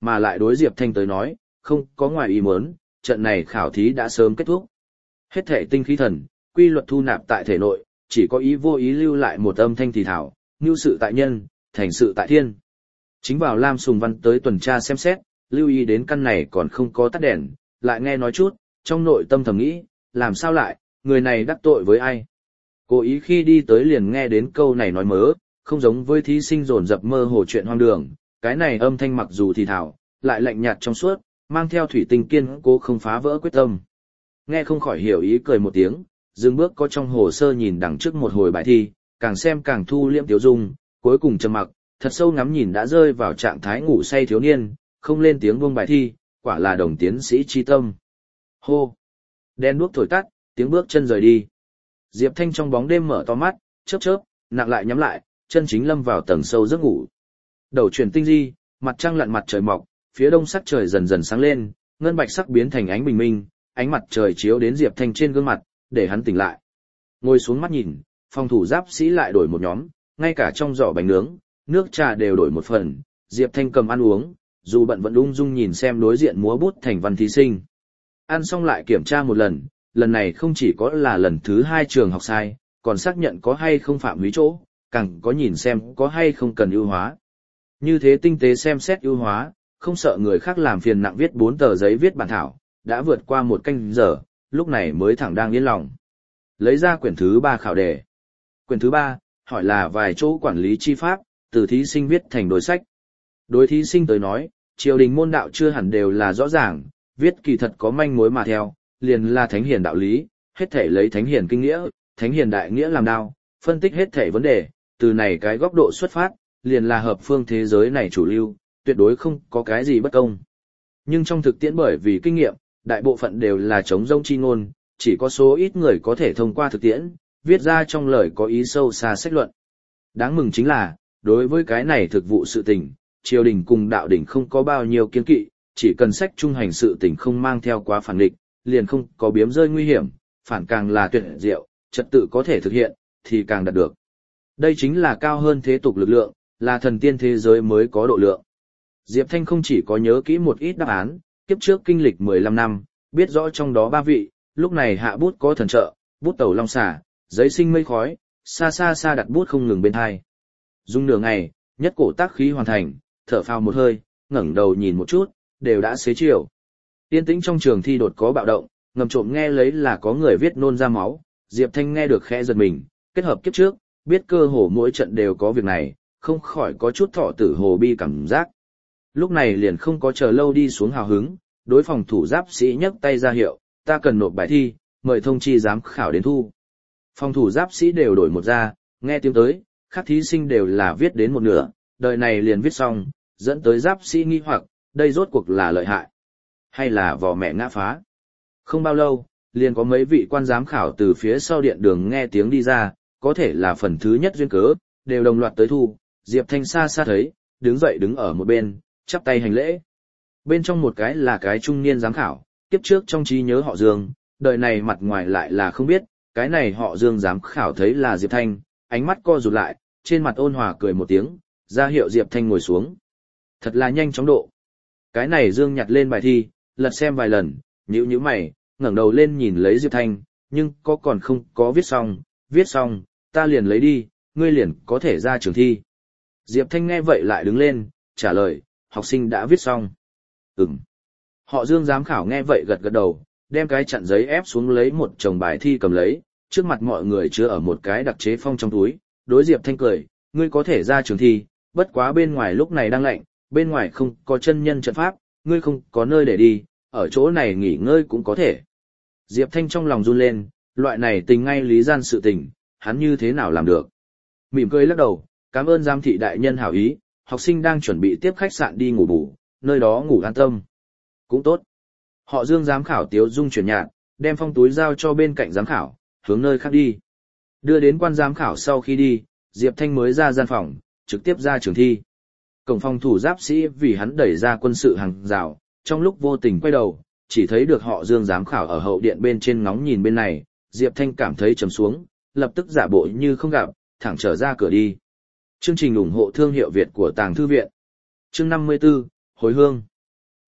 Mà lại đối Diệp Thanh tới nói, không có ngoài ý muốn, trận này khảo thí đã sớm kết thúc. Hết thể tinh khí thần, quy luật thu nạp tại thể nội, chỉ có ý vô ý lưu lại một âm thanh thì thảo, nưu sự tại nhân, thành sự tại thiên. Chính vào Lam Sùng Văn tới tuần tra xem xét, lưu ý đến căn này còn không có tắt đèn, lại nghe nói chút, trong nội tâm thầm nghĩ, làm sao lại, người này đắc tội với ai. Cố ý khi đi tới liền nghe đến câu này nói mớ, không giống với thí sinh dồn dập mơ hồ chuyện hoang đường, cái này âm thanh mặc dù thì thảo, lại lạnh nhạt trong suốt, mang theo thủy tinh kiên cố không phá vỡ quyết tâm. Nghe không khỏi hiểu ý cười một tiếng, dừng bước có trong hồ sơ nhìn đằng trước một hồi bài thi, càng xem càng thu liễm tiểu dung, cuối cùng trầm mặc, thật sâu ngắm nhìn đã rơi vào trạng thái ngủ say thiếu niên, không lên tiếng buông bài thi, quả là đồng tiến sĩ chi tâm. Hô! Đen đuốc thổi tắt, tiếng bước chân rời đi. Diệp Thanh trong bóng đêm mở to mắt, chớp chớp, nặng lại nhắm lại, chân chính lâm vào tầng sâu giấc ngủ. Đầu chuyển tinh di, mặt trăng lặn mặt trời mọc, phía đông sắc trời dần dần sáng lên, ngân bạch sắc biến thành ánh bình minh, ánh mặt trời chiếu đến Diệp Thanh trên gương mặt, để hắn tỉnh lại. Ngồi xuống mắt nhìn, phòng thủ giáp sĩ lại đổi một nhóm, ngay cả trong giỏ bánh nướng, nước trà đều đổi một phần, Diệp Thanh cầm ăn uống, dù bận vẫn ung dung nhìn xem đối diện múa bút thành văn thí sinh. Ăn xong lại kiểm tra một lần, lần này không chỉ có là lần thứ hai trường học sai, còn xác nhận có hay không phạm húy chỗ, càng có nhìn xem có hay không cần ưu hóa. Như thế tinh tế xem xét ưu hóa, không sợ người khác làm phiền nặng viết bốn tờ giấy viết bản thảo, đã vượt qua một canh giờ, lúc này mới thẳng đang yên lòng. Lấy ra quyển thứ ba khảo đề. Quyển thứ ba, hỏi là vài chỗ quản lý chi pháp, từ thí sinh viết thành đối sách. Đối thí sinh tới nói, triều đình môn đạo chưa hẳn đều là rõ ràng, viết kỳ thật có manh mối mà theo, liền là thánh hiền đạo lý, hết thể lấy thánh hiền kinh nghĩa, thánh hiền đại nghĩa làm đao, phân tích hết thể vấn đề, từ này cái góc độ xuất phát, liền là hợp phương thế giới này chủ lưu, tuyệt đối không có cái gì bất công. Nhưng trong thực tiễn bởi vì kinh nghiệm, đại bộ phận đều là chống rông chi ngôn, chỉ có số ít người có thể thông qua thực tiễn, viết ra trong lời có ý sâu xa sách luận. Đáng mừng chính là, đối với cái này thực vụ sự tình, triều đình cùng đạo đỉnh không có bao nhiêu kiên kỵ, chỉ cần sách trung hành sự tình không mang theo quá phản địch, liền không có biếm rơi nguy hiểm, phản càng là tuyệt diệu, trật tự có thể thực hiện, thì càng đạt được. Đây chính là cao hơn thế tục lực lượng, là thần tiên thế giới mới có độ lượng. Diệp Thanh không chỉ có nhớ kỹ một ít đáp án, kiếp trước kinh lịch mười lăm năm, biết rõ trong đó ba vị, lúc này hạ bút có thần trợ, bút tẩu long xà, giấy sinh mây khói, xa xa xa đặt bút không ngừng bên hai. Dùng nửa ngày, nhất cổ tác khí hoàn thành, thở phào một hơi, ngẩng đầu nhìn một chút, đều đã xế chiều. Yên tĩnh trong trường thi đột có bạo động, ngầm trộm nghe lấy là có người viết nôn ra máu, Diệp Thanh nghe được khẽ giật mình, kết hợp kiếp trước, biết cơ hồ mỗi trận đều có việc này, không khỏi có chút thọ tử hồ bi cảm giác. Lúc này liền không có chờ lâu đi xuống hào hứng, đối phòng thủ giáp sĩ nhấc tay ra hiệu, ta cần nộp bài thi, mời thông chi giám khảo đến thu. Phòng thủ giáp sĩ đều đổi một ra, nghe tiếng tới, các thí sinh đều là viết đến một nửa, đời này liền viết xong, dẫn tới giáp sĩ nghi hoặc, đây rốt cuộc là lợi hại, hay là vò mẹ ngã phá. Không bao lâu, liền có mấy vị quan giám khảo từ phía sau điện đường nghe tiếng đi ra, có thể là phần thứ nhất duyên cớ, đều đồng loạt tới thu, Diệp Thanh xa xa thấy, đứng dậy đứng ở một bên, chắp tay hành lễ. Bên trong một cái là cái trung niên giám khảo, kiếp trước trong trí nhớ họ Dương, đời này mặt ngoài lại là không biết, cái này họ Dương giám khảo thấy là Diệp Thanh, ánh mắt co rụt lại, trên mặt ôn hòa cười một tiếng, ra hiệu Diệp Thanh ngồi xuống. Thật là nhanh chóng độ. Cái này Dương nhặt lên bài thi, lật xem vài lần, nhíu nhíu mày, ngẩng đầu lên nhìn lấy Diệp Thanh, nhưng có còn không có viết xong, viết xong, ta liền lấy đi, ngươi liền có thể ra trường thi. Diệp Thanh nghe vậy lại đứng lên, trả lời, học sinh đã viết xong. Ừm. Họ Dương giám khảo nghe vậy gật gật đầu, đem cái chặn giấy ép xuống lấy một chồng bài thi cầm lấy, trước mặt mọi người chứa ở một cái đặc chế phong trong túi, đối Diệp Thanh cười, ngươi có thể ra trường thi, bất quá bên ngoài lúc này đang lạnh, bên ngoài không có chân nhân trận pháp, ngươi không có nơi để đi, ở chỗ này nghỉ ngơi cũng có thể. Diệp Thanh trong lòng run lên, loại này tình ngay lý gian sự tình, hắn như thế nào làm được. Mỉm cười lắc đầu, cảm ơn giám thị đại nhân hảo ý, học sinh đang chuẩn bị tiếp khách sạn đi ngủ bù, nơi đó ngủ an tâm. Cũng tốt. Họ Dương giám khảo tiếu dung chuyển nhạt, đem phong túi giao cho bên cạnh giám khảo, hướng nơi khác đi. Đưa đến quan giám khảo sau khi đi, Diệp Thanh mới ra gian phòng, trực tiếp ra trường thi. Cổng phòng thủ giáp sĩ vì hắn đẩy ra quân sự hàng rào, trong lúc vô tình quay đầu, chỉ thấy được họ Dương giám khảo ở hậu điện bên trên ngóng nhìn bên này, Diệp Thanh cảm thấy trầm xuống, lập tức giả bộ như không gặp, thẳng trở ra cửa đi. Chương trình ủng hộ thương hiệu Việt của Tàng Thư Viện. Chương năm mươi tư, Hồi hương.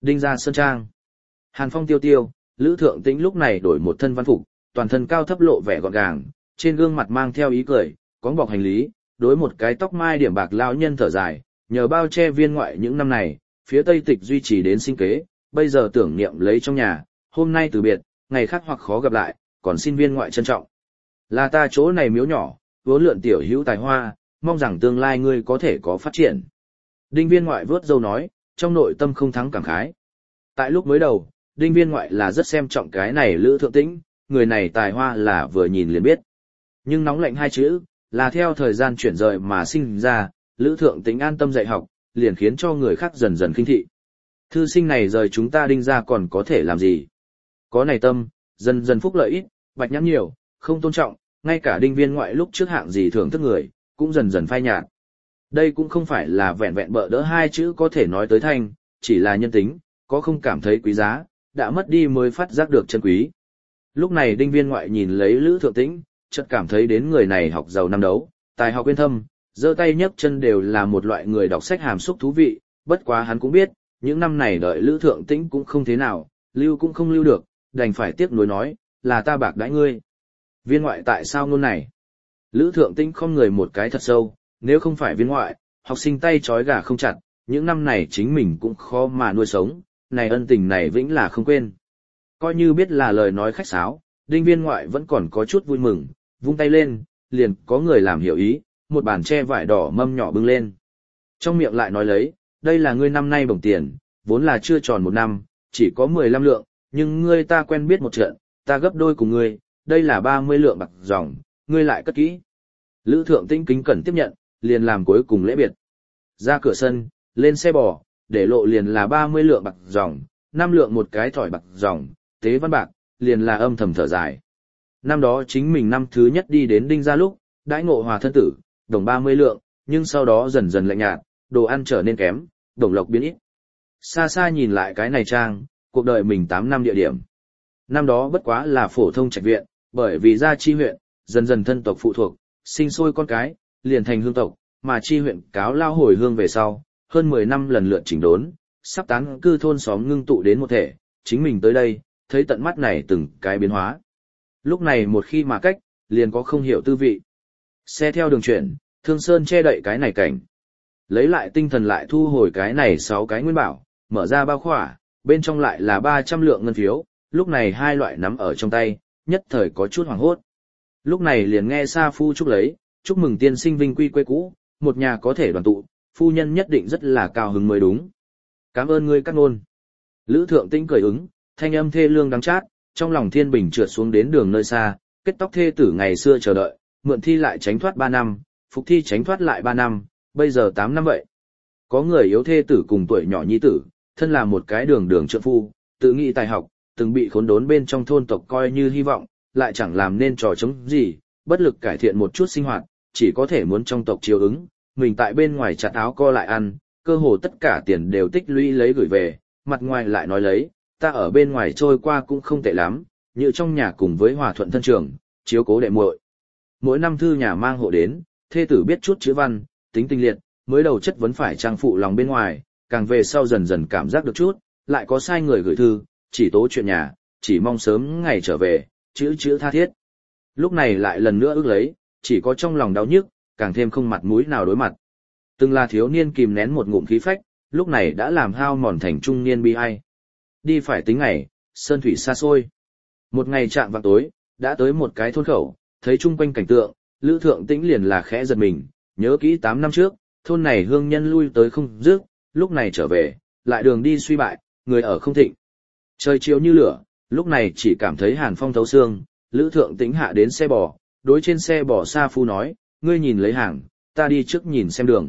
Đinh Gia Sơn Trang. Hàn Phong tiêu tiêu, Lữ Thượng Tĩnh lúc này đổi một thân văn phục, toàn thân cao thấp lộ vẻ gọn gàng, trên gương mặt mang theo ý cười, có bọc hành lý, đối một cái tóc mai điểm bạc lão nhân thở dài, nhờ bao che viên ngoại những năm này, phía Tây Tịch duy trì đến sinh kế, bây giờ tưởng niệm lấy trong nhà, hôm nay từ biệt, ngày khác hoặc khó gặp lại, còn xin viên ngoại trân trọng. Là ta chỗ này miếu nhỏ, vốn lượn tiểu hữu tài hoa, mong rằng tương lai ngươi có thể có phát triển. Đinh viên ngoại vớt dâu nói, trong nội tâm không thắng cảm khái. Tại lúc mới đầu, Đinh viên ngoại là rất xem trọng cái này Lữ Thượng Tĩnh, người này tài hoa là vừa nhìn liền biết. Nhưng nóng lạnh hai chữ, là theo thời gian chuyển rời mà sinh ra, Lữ Thượng Tĩnh an tâm dạy học, liền khiến cho người khác dần dần khinh thị. Thư sinh này rời chúng ta Đinh ra còn có thể làm gì? Có này tâm, dần dần phúc lợi ít, bạch nhãn nhiều, không tôn trọng, ngay cả Đinh viên ngoại lúc trước hạng gì thưởng thức người, cũng dần dần phai nhạt. Đây cũng không phải là vẹn vẹn bợ đỡ hai chữ có thể nói tới thành, chỉ là nhân tính, có không cảm thấy quý giá, đã mất đi mới phát giác được chân quý. Lúc này Đinh viên ngoại nhìn lấy Lữ Thượng Tĩnh, chợt cảm thấy đến người này học giàu năm đấu, tài học uyên thâm, giơ tay nhấc chân đều là một loại người đọc sách hàm xúc thú vị, bất quá hắn cũng biết, những năm này đợi Lữ Thượng Tĩnh cũng không thế nào, lưu cũng không lưu được, đành phải tiếc nuối nói, là ta bạc đãi ngươi. Viên ngoại tại sao ngôn này? Lữ Thượng Tĩnh không người một cái thật sâu, nếu không phải viên ngoại, học sinh tay trói gà không chặt, những năm này chính mình cũng khó mà nuôi sống, này ân tình này vĩnh là không quên. Coi như biết là lời nói khách sáo, Đinh viên ngoại vẫn còn có chút vui mừng, vung tay lên, liền có người làm hiểu ý, một bàn tre vải đỏ mâm nhỏ bưng lên. Trong miệng lại nói lấy, đây là ngươi năm nay bổng tiền, vốn là chưa tròn một năm, chỉ có mười lăm lượng, nhưng ngươi ta quen biết một trận, ta gấp đôi cùng ngươi, đây là ba mươi lượng bạc dòng, ngươi lại cất kỹ. Lữ Thượng Tĩnh kính cẩn tiếp nhận, liền làm cuối cùng lễ biệt. Ra cửa sân, lên xe bò, để lộ liền là ba mươi lượng bạc dòng, năm lượng một cái thỏi bạc dòng, tế văn bạc, liền là âm thầm thở dài. Năm đó chính mình năm thứ nhất đi đến Đinh gia lúc, đãi ngộ hòa thân tử, đồng ba mươi lượng, nhưng sau đó dần dần lạnh nhạt, đồ ăn trở nên kém, đồng lộc biến ít. Xa xa nhìn lại cái này trang, cuộc đời mình tám năm địa điểm. Năm đó bất quá là phổ thông trạch viện, bởi vì gia chi huyện, dần dần thân tộc phụ thuộc, sinh sôi con cái, liền thành hương tộc, mà chi huyện cáo lao hồi hương về sau, hơn mười năm lần lượt chỉnh đốn, sắp tán cư thôn xóm ngưng tụ đến một thể, chính mình tới đây, thấy tận mắt này từng cái biến hóa. Lúc này một khi mà cách, liền có không hiểu tư vị. Xe theo đường chuyển, Thương Sơn che đậy cái này cảnh. Lấy lại tinh thần lại thu hồi cái này sáu cái nguyên bảo, mở ra bao khỏa, bên trong lại là ba trăm lượng ngân phiếu, lúc này hai loại nắm ở trong tay, nhất thời có chút hoảng hốt. Lúc này liền nghe Sa Phu chúc lấy, chúc mừng tiên sinh vinh quy quê cũ, một nhà có thể đoàn tụ, phu nhân nhất định rất là cao hứng mới đúng. Cảm ơn ngươi cắt ngôn. Lữ Thượng Tĩnh cười ứng, thanh âm thê lương đắng chát, trong lòng thiên bình trượt xuống đến đường nơi xa, kết tóc thê tử ngày xưa chờ đợi, mượn thi lại tránh thoát ba năm, phục thi tránh thoát lại ba năm, bây giờ tám năm vậy. Có người yếu thê tử cùng tuổi nhỏ nhi tử, thân là một cái đường đường trượng phu, tự nghĩ tài học, từng bị khốn đốn bên trong thôn tộc coi như hy vọng, lại chẳng làm nên trò chống gì, bất lực cải thiện một chút sinh hoạt, chỉ có thể muốn trong tộc chiếu ứng, mình tại bên ngoài chặt áo co lại ăn, cơ hồ tất cả tiền đều tích lũy lấy gửi về, mặt ngoài lại nói lấy, ta ở bên ngoài trôi qua cũng không tệ lắm, như trong nhà cùng với hòa thuận thân trường, chiếu cố đệ muội. Mỗi năm thư nhà mang hộ đến, thê tử biết chút chữ văn, tính tinh liệt, mới đầu chất vấn phải trang phụ lòng bên ngoài, càng về sau dần dần cảm giác được chút, lại có sai người gửi thư, chỉ tố chuyện nhà, chỉ mong sớm ngày trở về, chữ chữ tha thiết. Lúc này lại lần nữa ước lấy, chỉ có trong lòng đau nhức, càng thêm không mặt mũi nào đối mặt. Từng là thiếu niên kìm nén một ngụm khí phách, lúc này đã làm hao mòn thành trung niên bi ai. Đi phải tính ngày, sơn thủy xa xôi. Một ngày chạm vào tối, đã tới một cái thôn khẩu, thấy chung quanh cảnh tượng, Lữ Thượng Tĩnh liền là khẽ giật mình, nhớ kỹ tám năm trước, thôn này hương nhân lui tới không dứt, lúc này trở về, lại đường đi suy bại, người ở không thịnh. Trời chiếu như lửa, lúc này chỉ cảm thấy hàn phong thấu xương, Lữ Thượng Tĩnh hạ đến xe bò, đối trên xe bò Sa Phu nói, ngươi nhìn lấy hàng, ta đi trước nhìn xem đường.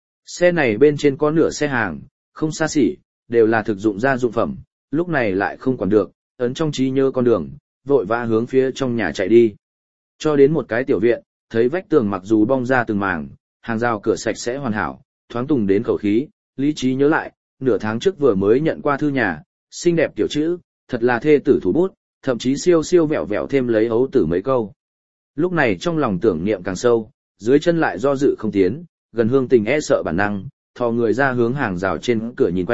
Xe này bên trên có nửa xe hàng, không xa xỉ, đều là thực dụng gia dụng phẩm, lúc này lại không còn được, ấn trong trí nhớ con đường, vội vã hướng phía trong nhà chạy đi. Cho đến một cái tiểu viện, thấy vách tường mặc dù bong ra từng mảng, hàng rào cửa sạch sẽ hoàn hảo, thoáng tùng đến khẩu khí, lý trí nhớ lại, nửa tháng trước vừa mới nhận qua thư nhà, xinh đẹp tiểu chữ, thật là thê tử thủ bút, thậm chí siêu siêu vẹo vẹo thêm lấy ấu tử mấy câu. Lúc này trong lòng tưởng niệm càng sâu, dưới chân lại do dự không tiến, gần hương tình e sợ bản năng, thò người ra hướng hàng rào trên cửa nhìn quanh,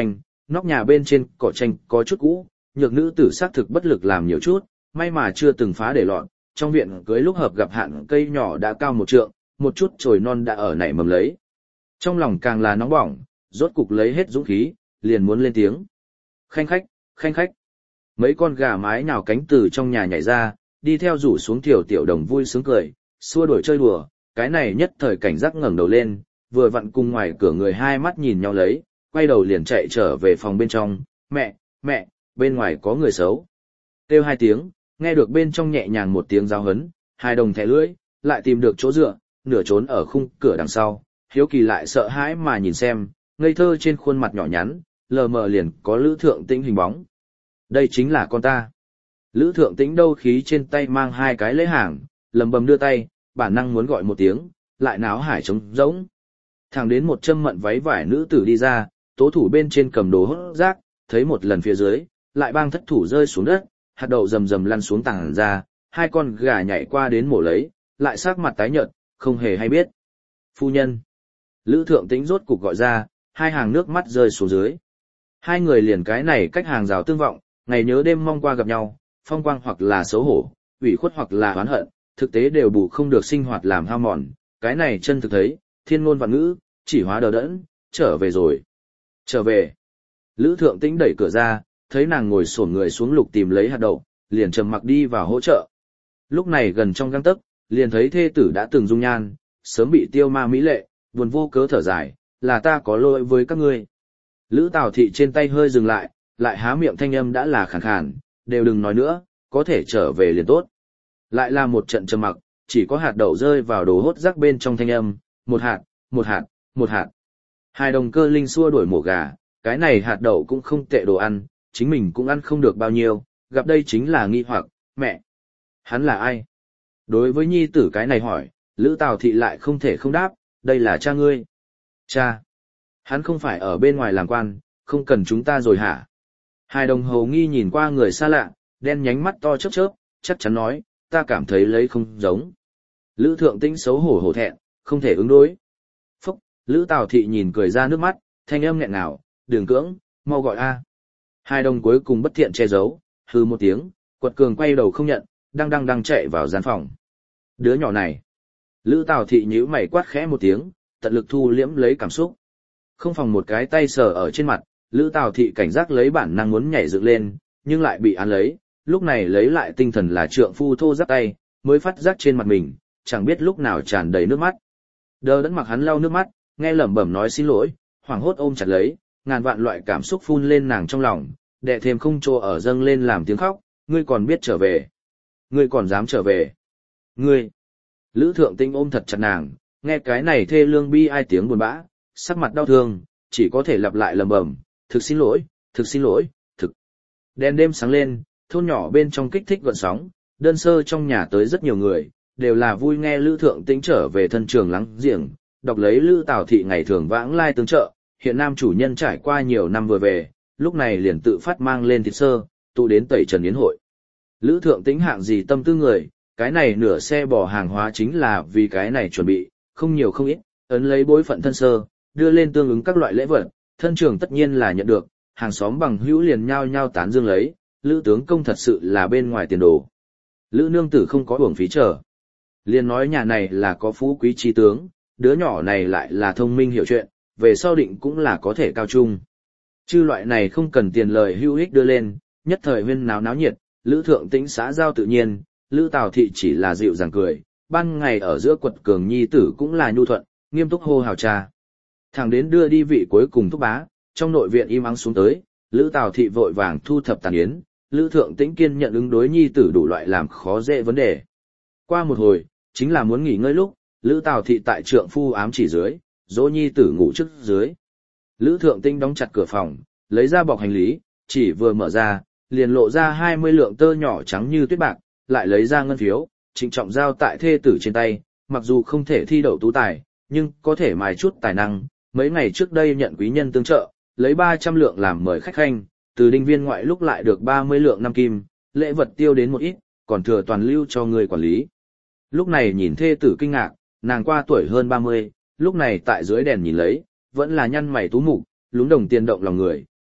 nóc nhà bên trên cỏ tranh có chút cũ, nhược nữ tử xác thực bất lực làm nhiều chút, may mà chưa từng phá để lọt, trong viện cưới lúc hợp gặp hạn cây nhỏ đã cao một trượng, một chút chồi non đã ở nảy mầm lấy. Trong lòng càng là nóng bỏng, rốt cục lấy hết dũng khí, liền muốn lên tiếng. Khanh khách, khanh khách. Mấy con gà mái nhào cánh từ trong nhà nhảy ra, đi theo rủ xuống tiểu tiểu đồng vui sướng cười, xua đuổi chơi đùa, cái này nhất thời cảnh giác ngẩng đầu lên, vừa vặn cùng ngoài cửa người hai mắt nhìn nhau lấy, quay đầu liền chạy trở về phòng bên trong, mẹ, mẹ, bên ngoài có người xấu. Kêu hai tiếng, nghe được bên trong nhẹ nhàng một tiếng giao hấn, hai đồng thẻ lưỡi, lại tìm được chỗ dựa, nửa trốn ở khung cửa đằng sau, hiếu kỳ lại sợ hãi mà nhìn xem, ngây thơ trên khuôn mặt nhỏ nhắn, lờ mờ liền có Lữ Thượng Tĩnh hình bóng. Đây chính là con ta. Lữ Thượng Tĩnh đâu khí trên tay mang hai cái lễ hàng, lầm bầm đưa tay, bản năng muốn gọi một tiếng, lại náo hải trống rỗng. Thẳng đến một châm mận váy vải nữ tử đi ra, tố thủ bên trên cầm đồ hốt rác, thấy một lần phía dưới, lại bang thất thủ rơi xuống đất, hạt đậu rầm rầm lăn xuống tảng ra, hai con gà nhảy qua đến mổ lấy, lại sắc mặt tái nhợt, không hề hay biết. Phu nhân. Lữ Thượng Tĩnh rốt cục gọi ra, hai hàng nước mắt rơi xuống dưới. Hai người liền cái này cách hàng rào tương vọng, ngày nhớ đêm mong qua gặp nhau, phong quang hoặc là xấu hổ, ủy khuất hoặc là oán hận, thực tế đều bù không được sinh hoạt làm hao mòn, cái này chân thực thấy, thiên ngôn vạn ngữ, chỉ hóa đờ đẫn, trở về rồi. Trở về. Lữ Thượng Tĩnh đẩy cửa ra, thấy nàng ngồi xổm người xuống lục tìm lấy hạt đậu, liền trầm mặc đi vào hỗ trợ. Lúc này gần trong gang tấc, liền thấy thê tử đã từng dung nhan, sớm bị tiêu ma mỹ lệ, buồn vô cớ thở dài, là ta có lỗi với các ngươi. Lữ Tào Thị trên tay hơi dừng lại, lại há miệng thanh âm đã là khàn khàn, đều đừng nói nữa, có thể trở về liền tốt. Lại là một trận trầm mặc, chỉ có hạt đậu rơi vào đồ hốt rác bên trong thanh âm, một hạt, một hạt, một hạt. Hai đồng cơ linh xua đuổi mổ gà, cái này hạt đậu cũng không tệ đồ ăn, chính mình cũng ăn không được bao nhiêu, gặp đây chính là nghi hoặc, mẹ. Hắn là ai? Đối với nhi tử cái này hỏi, Lữ Tào Thị lại không thể không đáp, đây là cha ngươi. Cha. Hắn không phải ở bên ngoài làm quan, không cần chúng ta rồi hả? Hai đồng hầu nghi nhìn qua người xa lạ, đen nhánh mắt to chớp chớp, chắc chắn nói, ta cảm thấy lấy không giống. Lữ Thượng Tĩnh xấu hổ hổ thẹn, không thể ứng đối. Phúc, Lữ Tào Thị nhìn cười ra nước mắt, thanh âm nghẹn ngào, đường cưỡng, mau gọi a. Hai đồng cuối cùng bất thiện che giấu, hư một tiếng, quật cường quay đầu không nhận, đang đang đang chạy vào gian phòng. Đứa nhỏ này. Lữ Tào Thị nhíu mày quát khẽ một tiếng, tận lực thu liễm lấy cảm xúc. Không phòng một cái tay sờ ở trên mặt, Lữ Tào Thị cảnh giác lấy bản năng muốn nhảy dựng lên, nhưng lại bị án lấy, lúc này lấy lại tinh thần là trượng phu thô giáp tay, mới phát giác trên mặt mình, chẳng biết lúc nào tràn đầy nước mắt. Đờ đẫn mặc hắn lau nước mắt, nghe lẩm bẩm nói xin lỗi, hoảng hốt ôm chặt lấy, ngàn vạn loại cảm xúc phun lên nàng trong lòng, đè thêm không chỗ ở dâng lên làm tiếng khóc, ngươi còn biết trở về. Ngươi còn dám trở về. Ngươi. Lữ Thượng Tĩnh ôm thật chặt nàng, nghe cái này thê lương bi ai tiếng buồn bã, sắc mặt đau thương, chỉ có thể lặp lại lẩm bẩm, thực xin lỗi, thực xin lỗi, thực. Đèn đêm sáng lên, thôn nhỏ bên trong kích thích gợn sóng, đơn sơ trong nhà tới rất nhiều người, đều là vui nghe Lữ Thượng Tĩnh trở về thân trường lắng giềng, đọc lấy Lữ Tào Thị ngày thường vãng lai tương trợ, hiện nam chủ nhân trải qua nhiều năm vừa về, lúc này liền tự phát mang lên thịt sơ, tụ đến tẩy trần yến hội. Lữ Thượng Tĩnh hạng gì tâm tư người, cái này nửa xe bò hàng hóa chính là vì cái này chuẩn bị, không nhiều không ít, ấn lấy bối phận thân sơ, đưa lên tương ứng các loại lễ vật, thân trường tất nhiên là nhận được, hàng xóm bằng hữu liền nhao nhao tán dương lấy, Lữ tướng công thật sự là bên ngoài tiền đồ. Lữ nương tử không có uổng phí trở. Liền nói nhà này là có phú quý trí tướng, đứa nhỏ này lại là thông minh hiểu chuyện, về sau định cũng là có thể cao trung. Chư loại này không cần tiền lời hữu ích đưa lên, nhất thời huyên náo náo nhiệt, Lữ Thượng Tĩnh xã giao tự nhiên, Lữ Tào Thị chỉ là dịu dàng cười, ban ngày ở giữa quật cường nhi tử cũng là nhu thuận, nghiêm túc hô hào cha. Thằng đến đưa đi vị cuối cùng thúc bá, trong nội viện im ắng xuống tới, Lữ Tào Thị vội vàng thu thập tàn yến, Lữ Thượng Tĩnh kiên nhận ứng đối nhi tử đủ loại làm khó dễ vấn đề. Qua một hồi, chính là muốn nghỉ ngơi lúc, Lữ Tào Thị tại trượng phu ám chỉ dưới, dỗ nhi tử ngủ trước dưới. Lữ Thượng Tĩnh đóng chặt cửa phòng, lấy ra bọc hành lý, chỉ vừa mở ra, liền lộ ra hai mươi lượng tơ nhỏ trắng như tuyết bạc, lại lấy ra ngân phiếu, trịnh trọng giao tại thê tử trên tay, mặc dù không thể thi đậu tú tài, nhưng có thể mài chút tài năng. Mấy ngày trước đây nhận quý nhân tương trợ, lấy ba trăm lượng làm mời khách khanh, từ đinh viên ngoại lúc lại được ba mươi lượng năm kim, lễ vật tiêu đến một ít, còn thừa toàn lưu cho người quản lý. Lúc này nhìn thê tử kinh ngạc, nàng qua tuổi hơn ba mươi, lúc này tại dưới đèn nhìn lấy, vẫn là nhăn mày tú mục, lúng đồng tiền động lòng người,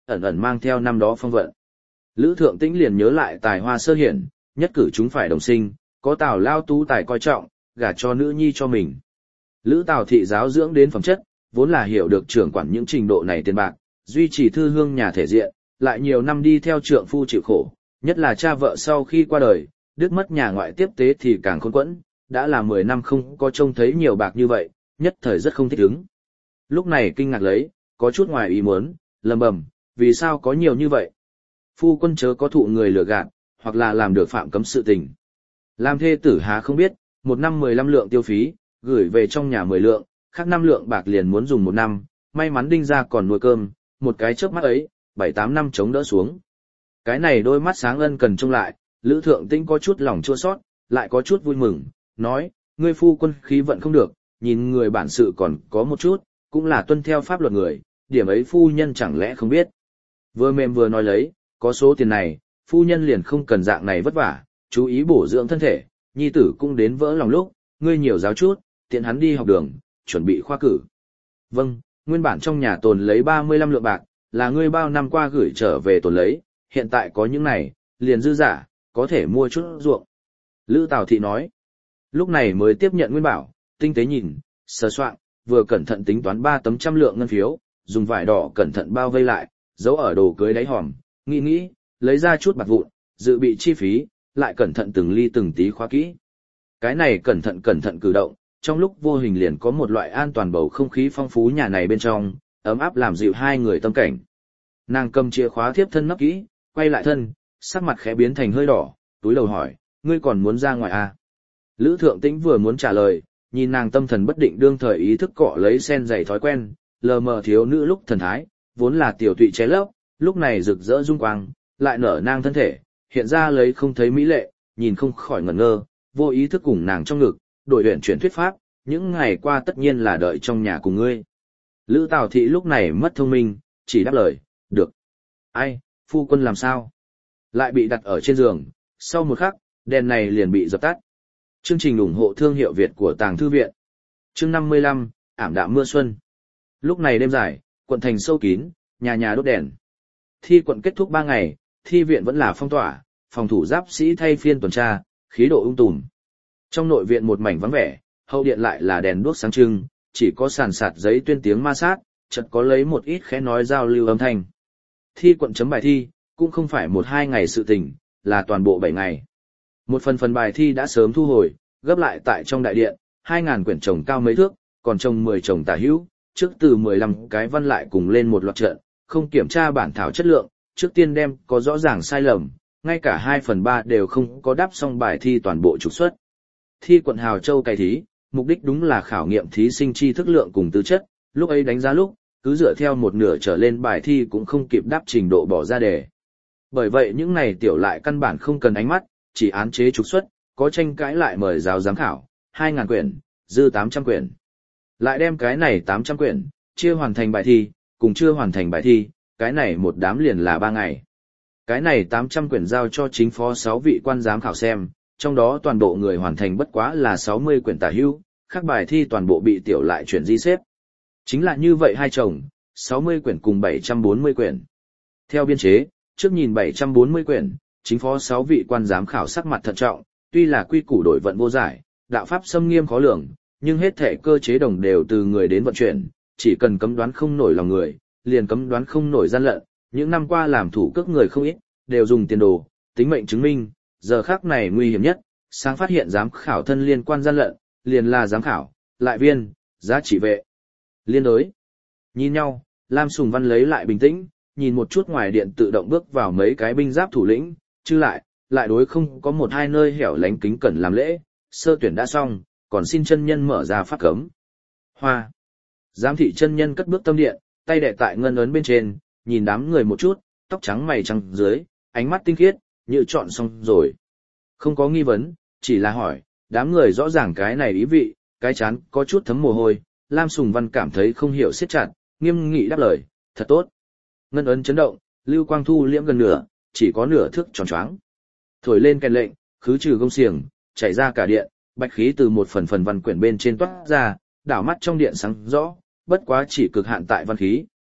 ẩn ẩn mang theo năm đó phong vận. Lữ Thượng Tĩnh liền nhớ lại tài hoa sơ hiển, nhất cử chúng phải đồng sinh, có Tào lao tú tài coi trọng, gả cho nữ nhi cho mình. Lữ Tào thị giáo dưỡng đến phẩm chất, vốn là hiểu được trưởng quản những trình độ này tiền bạc, duy trì thư hương nhà thể diện, lại nhiều năm đi theo trượng phu chịu khổ, nhất là cha vợ sau khi qua đời, đứt mất nhà ngoại tiếp tế thì càng khốn quẫn, đã là mười năm không có trông thấy nhiều bạc như vậy, nhất thời rất không thích ứng. Lúc này kinh ngạc lấy, có chút ngoài ý muốn, lầm bầm, vì sao có nhiều như vậy? Phu quân chớ có thụ người lừa gạt, hoặc là làm được phạm cấm sự tình. Làm thê tử há không biết, một năm mười lăm lượng tiêu phí, gửi về trong nhà mười lượng, khác năm lượng bạc liền muốn dùng một năm, may mắn đinh ra còn nuôi cơm, một cái chớp mắt ấy, bảy tám năm chống đỡ xuống. Cái này đôi mắt sáng ân cần trông lại, Lữ Thượng Tĩnh có chút lòng chua xót, lại có chút vui mừng, nói, ngươi phu quân khí vận không được, nhìn người bản sự còn có một chút, cũng là tuân theo pháp luật người, điểm ấy phu nhân chẳng lẽ không biết. Vừa mềm vừa nói lấy, có số tiền này, phu nhân liền không cần dạng này vất vả, chú ý bổ dưỡng thân thể, nhi tử cũng đến vỡ lòng lúc, ngươi nhiều giáo chút, tiện hắn đi học đường, chuẩn bị khoa cử. Vâng, nguyên bản trong nhà tồn lấy ba mươi lăm lượng bạc, là ngươi bao năm qua gửi trở về tồn lấy, hiện tại có những này, liền dư giả, có thể mua chút ruộng. Lữ Tào Thị nói, lúc này mới tiếp nhận nguyên bảo, tinh tế nhìn, sờ soạn, vừa cẩn thận tính toán ba tấm trăm lượng ngân phiếu, dùng vải đỏ cẩn thận bao vây lại, giấu ở đồ cưới đáy hòm, nghĩ nghĩ, lấy ra chút bạc vụn, dự bị chi phí, lại cẩn thận từng ly từng tí khóa kỹ. Cái này cẩn thận cẩn thận cử động, trong lúc vô hình liền có một loại an toàn bầu không khí phong phú nhà này bên trong, ấm áp làm dịu hai người tâm cảnh. Nàng cầm chìa khóa thiếp thân nấp kỹ, quay lại thân, sắc mặt khẽ biến thành hơi đỏ, túi đầu hỏi, ngươi còn muốn ra ngoài à? Lữ Thượng Tĩnh vừa muốn trả lời, nhìn nàng tâm thần bất định đương thời ý thức cọ lấy sen dày thói quen, lờ mờ thiếu nữ lúc thần thái, vốn là tiểu tụy chế lấp, lúc này rực rỡ dung quang, lại nở nang thân thể, hiện ra lấy không thấy mỹ lệ, nhìn không khỏi ngẩn ngơ, vô ý thức cùng nàng trong ngực, đổi luyện chuyển thuyết pháp, những ngày qua tất nhiên là đợi trong nhà cùng ngươi. Lữ Tào Thị lúc này mất thông minh, chỉ đáp lời, được. Ai, phu quân làm sao? Lại bị đặt ở trên giường, sau một khắc, đèn này liền bị dập tắt. Chương trình ủng hộ thương hiệu Việt của Tàng Thư Viện. Chương năm mươi lăm, ảm đạm mưa xuân. Lúc này đêm dài, quận thành sâu kín, nhà nhà đốt đèn. Thi quận kết thúc ba ngày, thi viện vẫn là phong tỏa, phòng thủ giáp sĩ thay phiên tuần tra, khí độ ung tùm. Trong nội viện một mảnh vắng vẻ, hậu điện lại là đèn đuốc sáng trưng, chỉ có sàn sạt giấy tuyên tiếng ma sát, chợt có lấy một ít khẽ nói giao lưu âm thanh. Thi quận chấm bài thi, cũng không phải một hai ngày sự tình, là toàn bộ bảy ngày. Một phần phần bài thi đã sớm thu hồi, gấp lại tại trong đại điện, hai ngàn quyển chồng cao mấy thước, còn chồng mười chồng tả hữu, trước từ mười lăm cái văn lại cùng lên một loạt trận, không kiểm tra bản thảo chất lượng, trước tiên đem có rõ ràng sai lầm, ngay cả hai phần ba đều không có đáp xong bài thi toàn bộ trục xuất. Thi quận Hào Châu cày thí, mục đích đúng là khảo nghiệm thí sinh tri thức lượng cùng tư chất, lúc ấy đánh giá lúc, cứ dựa theo một nửa trở lên bài thi cũng không kịp đáp trình độ bỏ ra đề. Bởi vậy những này tiểu lại căn bản không cần ánh mắt, chỉ án chế trục xuất, có tranh cãi lại mời giáo giám khảo, hai ngàn quyển, dư tám trăm quyển. Lại đem cái này tám trăm quyển, chia hoàn thành bài thi, cùng chưa hoàn thành bài thi, cái này một đám liền là ba ngày. Cái này tám trăm quyển giao cho chính phó sáu vị quan giám khảo xem, trong đó toàn bộ người hoàn thành bất quá là sáu mươi quyển tả hữu, các bài thi toàn bộ bị tiểu lại chuyển di xếp. Chính là như vậy hai chồng, sáu mươi quyển cùng bảy trăm bốn mươi quyển. Theo biên chế, trước nhìn bảy trăm bốn mươi quyển, chính phó sáu vị quan giám khảo sắc mặt thận trọng, tuy là quy củ đổi vận vô giải, đạo pháp xâm nghiêm khó lường, nhưng hết thể cơ chế đồng đều từ người đến vận chuyển, chỉ cần cấm đoán không nổi lòng người, liền cấm đoán không nổi gian lận, những năm qua làm thủ cước người không ít, đều dùng tiền đồ, tính mệnh chứng minh, giờ khắc này nguy hiểm nhất, sáng phát hiện giám khảo thân liên quan gian lận, liền là giám khảo, lại viên, giá trị vệ. Liên đối. Nhìn nhau, Lam Sùng Văn lấy lại bình tĩnh, nhìn một chút ngoài điện tự động bước vào mấy cái binh giáp thủ lĩnh, chứ lại, lại đối không có một hai nơi hẻo lánh kính cẩn làm lễ, sơ tuyển đã xong, còn xin chân nhân mở ra pháp cấm. Hoa. Giám thị chân nhân cất bước tâm điện, tay đè tại ngân ấn bên trên, nhìn đám người một chút, tóc trắng mày trắng dưới, ánh mắt tinh khiết, như chọn xong rồi. Không có nghi vấn, chỉ là hỏi, đám người rõ ràng cái này ý vị, cái chán có chút thấm mồ hôi, Lam Sùng Văn cảm thấy không hiểu siết chặt, nghiêm nghị đáp lời, thật tốt. Ngân ấn chấn động, lưu quang thu liễm gần nửa, chỉ có nửa thước tròn choáng. Thổi lên kèn lệnh, khứ trừ gông xiềng, chảy ra cả điện, bạch khí từ một phần phần văn quyển bên trên toát ra, đảo mắt trong điện sáng rõ, bất quá chỉ cực hạn tại văn khí,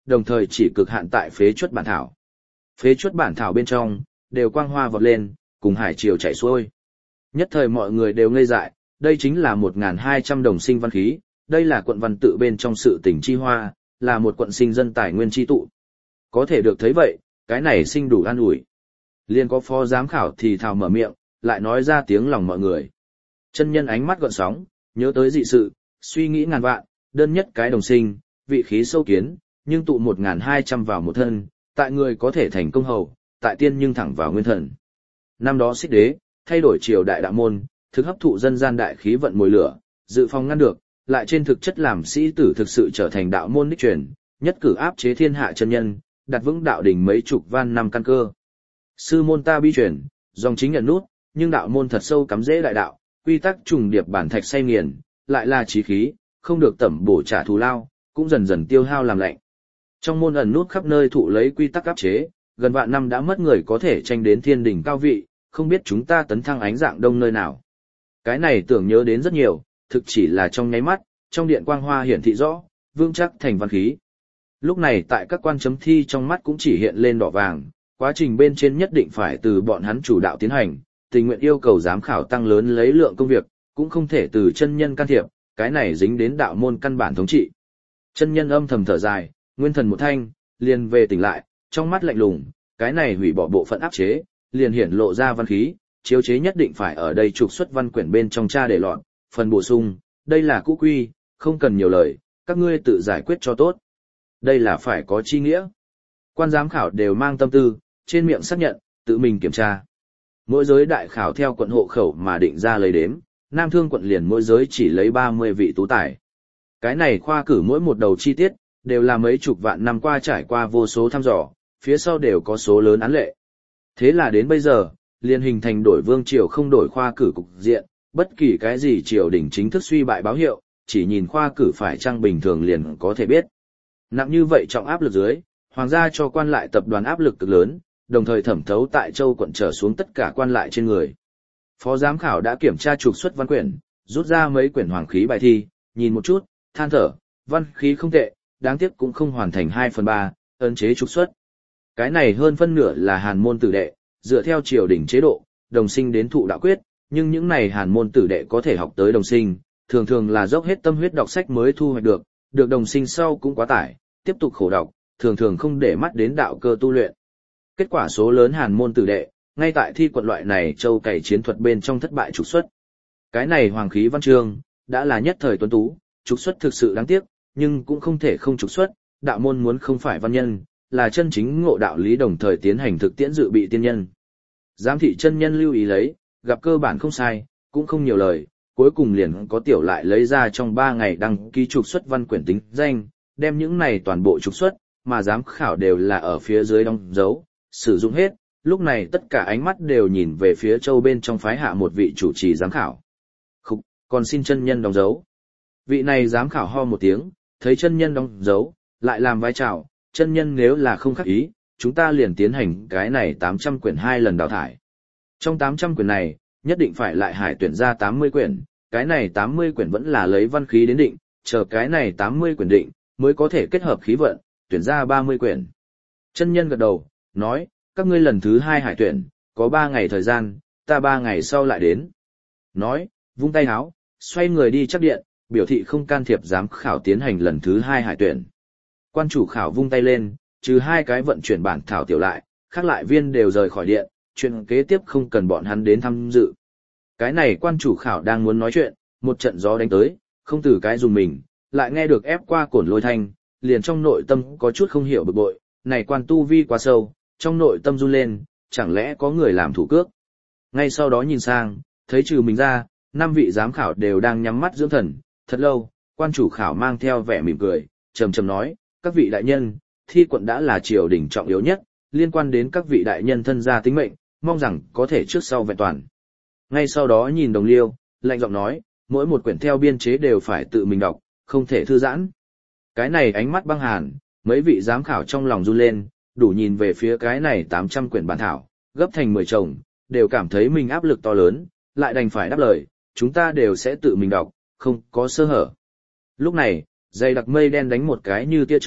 đồng thời chỉ cực hạn tại phế chuất bản thảo. Phế chuất bản thảo bên trong, đều quang hoa vọt lên, cùng hải triều chảy xuôi. Nhất thời mọi người đều ngây dại, đây chính là một nghìn hai trăm đồng sinh văn khí, đây là quận văn tự bên trong sự tỉnh chi hoa, là một quận sinh dân tài nguyên chi tụ. Có thể được thấy vậy, cái này sinh đủ an ủi. Liên có phó giám khảo thì thào mở miệng, lại nói ra tiếng lòng mọi người. Chân nhân ánh mắt gợn sóng, nhớ tới dị sự, suy nghĩ ngàn vạn, đơn nhất cái đồng sinh, vị khí sâu kiến, nhưng tụ một nghìn hai trăm vào một thân, tại người có thể thành công hầu, tại tiên nhưng thẳng vào nguyên thần. Năm đó Xích Đế, thay đổi triều đại đạo môn, thực hấp thụ dân gian đại khí vận mồi lửa, dự phòng ngăn được, lại trên thực chất làm sĩ tử thực sự trở thành đạo môn đích truyền, nhất cử áp chế thiên hạ chân nhân, đặt vững đạo đỉnh mấy chục van năm căn cơ. Sư môn ta bi truyền, dòng chính nhận nút, nhưng đạo môn thật sâu cắm rễ đại đạo, quy tắc trùng điệp bản thạch say nghiền, lại là chí khí, không được tẩm bổ trả thù lao, cũng dần dần tiêu hao làm lạnh. Trong môn ẩn nút khắp nơi thụ lấy quy tắc áp chế, gần vạn năm đã mất người có thể tranh đến thiên đỉnh cao vị, không biết chúng ta tấn thăng ánh dạng đông nơi nào. Cái này tưởng nhớ đến rất nhiều, thực chỉ là trong nháy mắt, trong điện quang hoa hiển thị rõ, vương chắc thành văn khí. Lúc này tại các quan chấm thi trong mắt cũng chỉ hiện lên đỏ vàng, quá trình bên trên nhất định phải từ bọn hắn chủ đạo tiến hành, tình nguyện yêu cầu giám khảo tăng lớn lấy lượng công việc, cũng không thể từ chân nhân can thiệp, cái này dính đến đạo môn căn bản thống trị. Chân nhân âm thầm thở dài, nguyên thần một thanh, liền về tỉnh lại, trong mắt lạnh lùng, cái này hủy bỏ bộ phận áp chế, liền hiển lộ ra văn khí, chiếu chế nhất định phải ở đây trục xuất văn quyển bên trong tra để lọt, phần bổ sung, đây là cũ quy, không cần nhiều lời, các ngươi tự giải quyết cho tốt. Đây là phải có chi nghĩa. Quan giám khảo đều mang tâm tư, trên miệng xác nhận, tự mình kiểm tra. Mỗi giới đại khảo theo quận hộ khẩu mà định ra lấy đếm, Nam Thương quận liền mỗi giới chỉ lấy ba mươi vị tú tài. Cái này khoa cử mỗi một đầu chi tiết, đều là mấy chục vạn năm qua trải qua vô số thăm dò, phía sau đều có số lớn án lệ. Thế là đến bây giờ, liền hình thành đổi vương triều không đổi khoa cử cục diện, bất kỳ cái gì triều đình chính thức suy bại báo hiệu, chỉ nhìn khoa cử phải chăng bình thường liền có thể biết. Nặng như vậy trọng áp lực dưới, hoàng gia cho quan lại tập đoàn áp lực cực lớn, đồng thời thẩm thấu tại châu quận trở xuống tất cả quan lại trên người. Phó giám khảo đã kiểm tra trục xuất văn quyển, rút ra mấy quyển hoàng khí bài thi, nhìn một chút, than thở, văn khí không tệ, đáng tiếc cũng không hoàn thành hai phần ba, ấn chế trục xuất. Cái này hơn phân nửa là hàn môn tử đệ, dựa theo triều đình chế độ, đồng sinh đến thụ đạo quyết, nhưng những này hàn môn tử đệ có thể học tới đồng sinh, thường thường là dốc hết tâm huyết đọc sách mới thu hoạch được, được đồng sinh sau cũng quá tải, tiếp tục khổ đọc, thường thường không để mắt đến đạo cơ tu luyện. Kết quả số lớn hàn môn tử đệ, ngay tại thi quận loại này châu cày chiến thuật bên trong thất bại trục xuất. Cái này hoàng khí văn chương, đã là nhất thời tuấn tú, trục xuất thực sự đáng tiếc, nhưng cũng không thể không trục xuất, đạo môn muốn không phải văn nhân, là chân chính ngộ đạo lý đồng thời tiến hành thực tiễn dự bị tiên nhân. Giám thị chân nhân lưu ý lấy, gặp cơ bản không sai, cũng không nhiều lời, cuối cùng liền có tiểu lại lấy ra trong ba ngày đăng ký trục xuất văn quyển tính danh, đem những này toàn bộ trục xuất, mà giám khảo đều là ở phía dưới đóng dấu, sử dụng hết, lúc này tất cả ánh mắt đều nhìn về phía châu bên trong phái hạ một vị chủ trì giám khảo. Khúc, còn xin chân nhân đóng dấu. Vị này giám khảo ho một tiếng, thấy chân nhân đóng dấu, lại làm vai trào, chân nhân nếu là không khắc ý, chúng ta liền tiến hành cái này tám trăm quyển hai lần đào thải. Trong tám trăm quyển này, nhất định phải lại hải tuyển ra tám mươi quyển, cái này tám mươi quyển vẫn là lấy văn khí đến định, chờ cái này tám mươi quyển định, mới có thể kết hợp khí vận, tuyển ra ba mươi quyển. Chân nhân gật đầu, nói, các ngươi lần thứ hai hải tuyển, có ba ngày thời gian, ta ba ngày sau lại đến. Nói, vung tay háo, xoay người đi chắc điện, biểu thị không can thiệp giám khảo tiến hành lần thứ hai hải tuyển. Quan chủ khảo vung tay lên, trừ hai cái vận chuyển bản thảo tiểu lại, khác lại viên đều rời khỏi điện, chuyện kế tiếp không cần bọn hắn đến tham dự. Cái này quan chủ khảo đang muốn nói chuyện, một trận gió đánh tới, không từ cái dùng mình, lại nghe được ép qua cổn lôi thanh, liền trong nội tâm có chút không hiểu bực bội, này quan tu vi quá sâu, trong nội tâm run lên, chẳng lẽ có người làm thủ cước. Ngay sau đó nhìn sang, thấy trừ mình ra, năm vị giám khảo đều đang nhắm mắt dưỡng thần, thật lâu, quan chủ khảo mang theo vẻ mỉm cười, trầm trầm nói, các vị đại nhân, thi quận đã là triều đình trọng yếu nhất, liên quan đến các vị đại nhân thân gia tính mệnh, mong rằng có thể trước sau vẹn toàn. Ngay sau đó nhìn đồng liêu, lạnh giọng nói, mỗi một quyển theo biên chế đều phải tự mình đọc, không thể thư giãn. Cái này ánh mắt băng hàn, mấy vị giám khảo trong lòng run lên, đủ nhìn về phía cái này tám trăm quyển bản thảo, gấp thành mười chồng, đều cảm thấy mình áp lực to lớn, lại đành phải đáp lời, chúng ta đều sẽ tự mình đọc, không có sơ hở. Lúc này, dày đặc mây đen đánh một cái như tia chớp,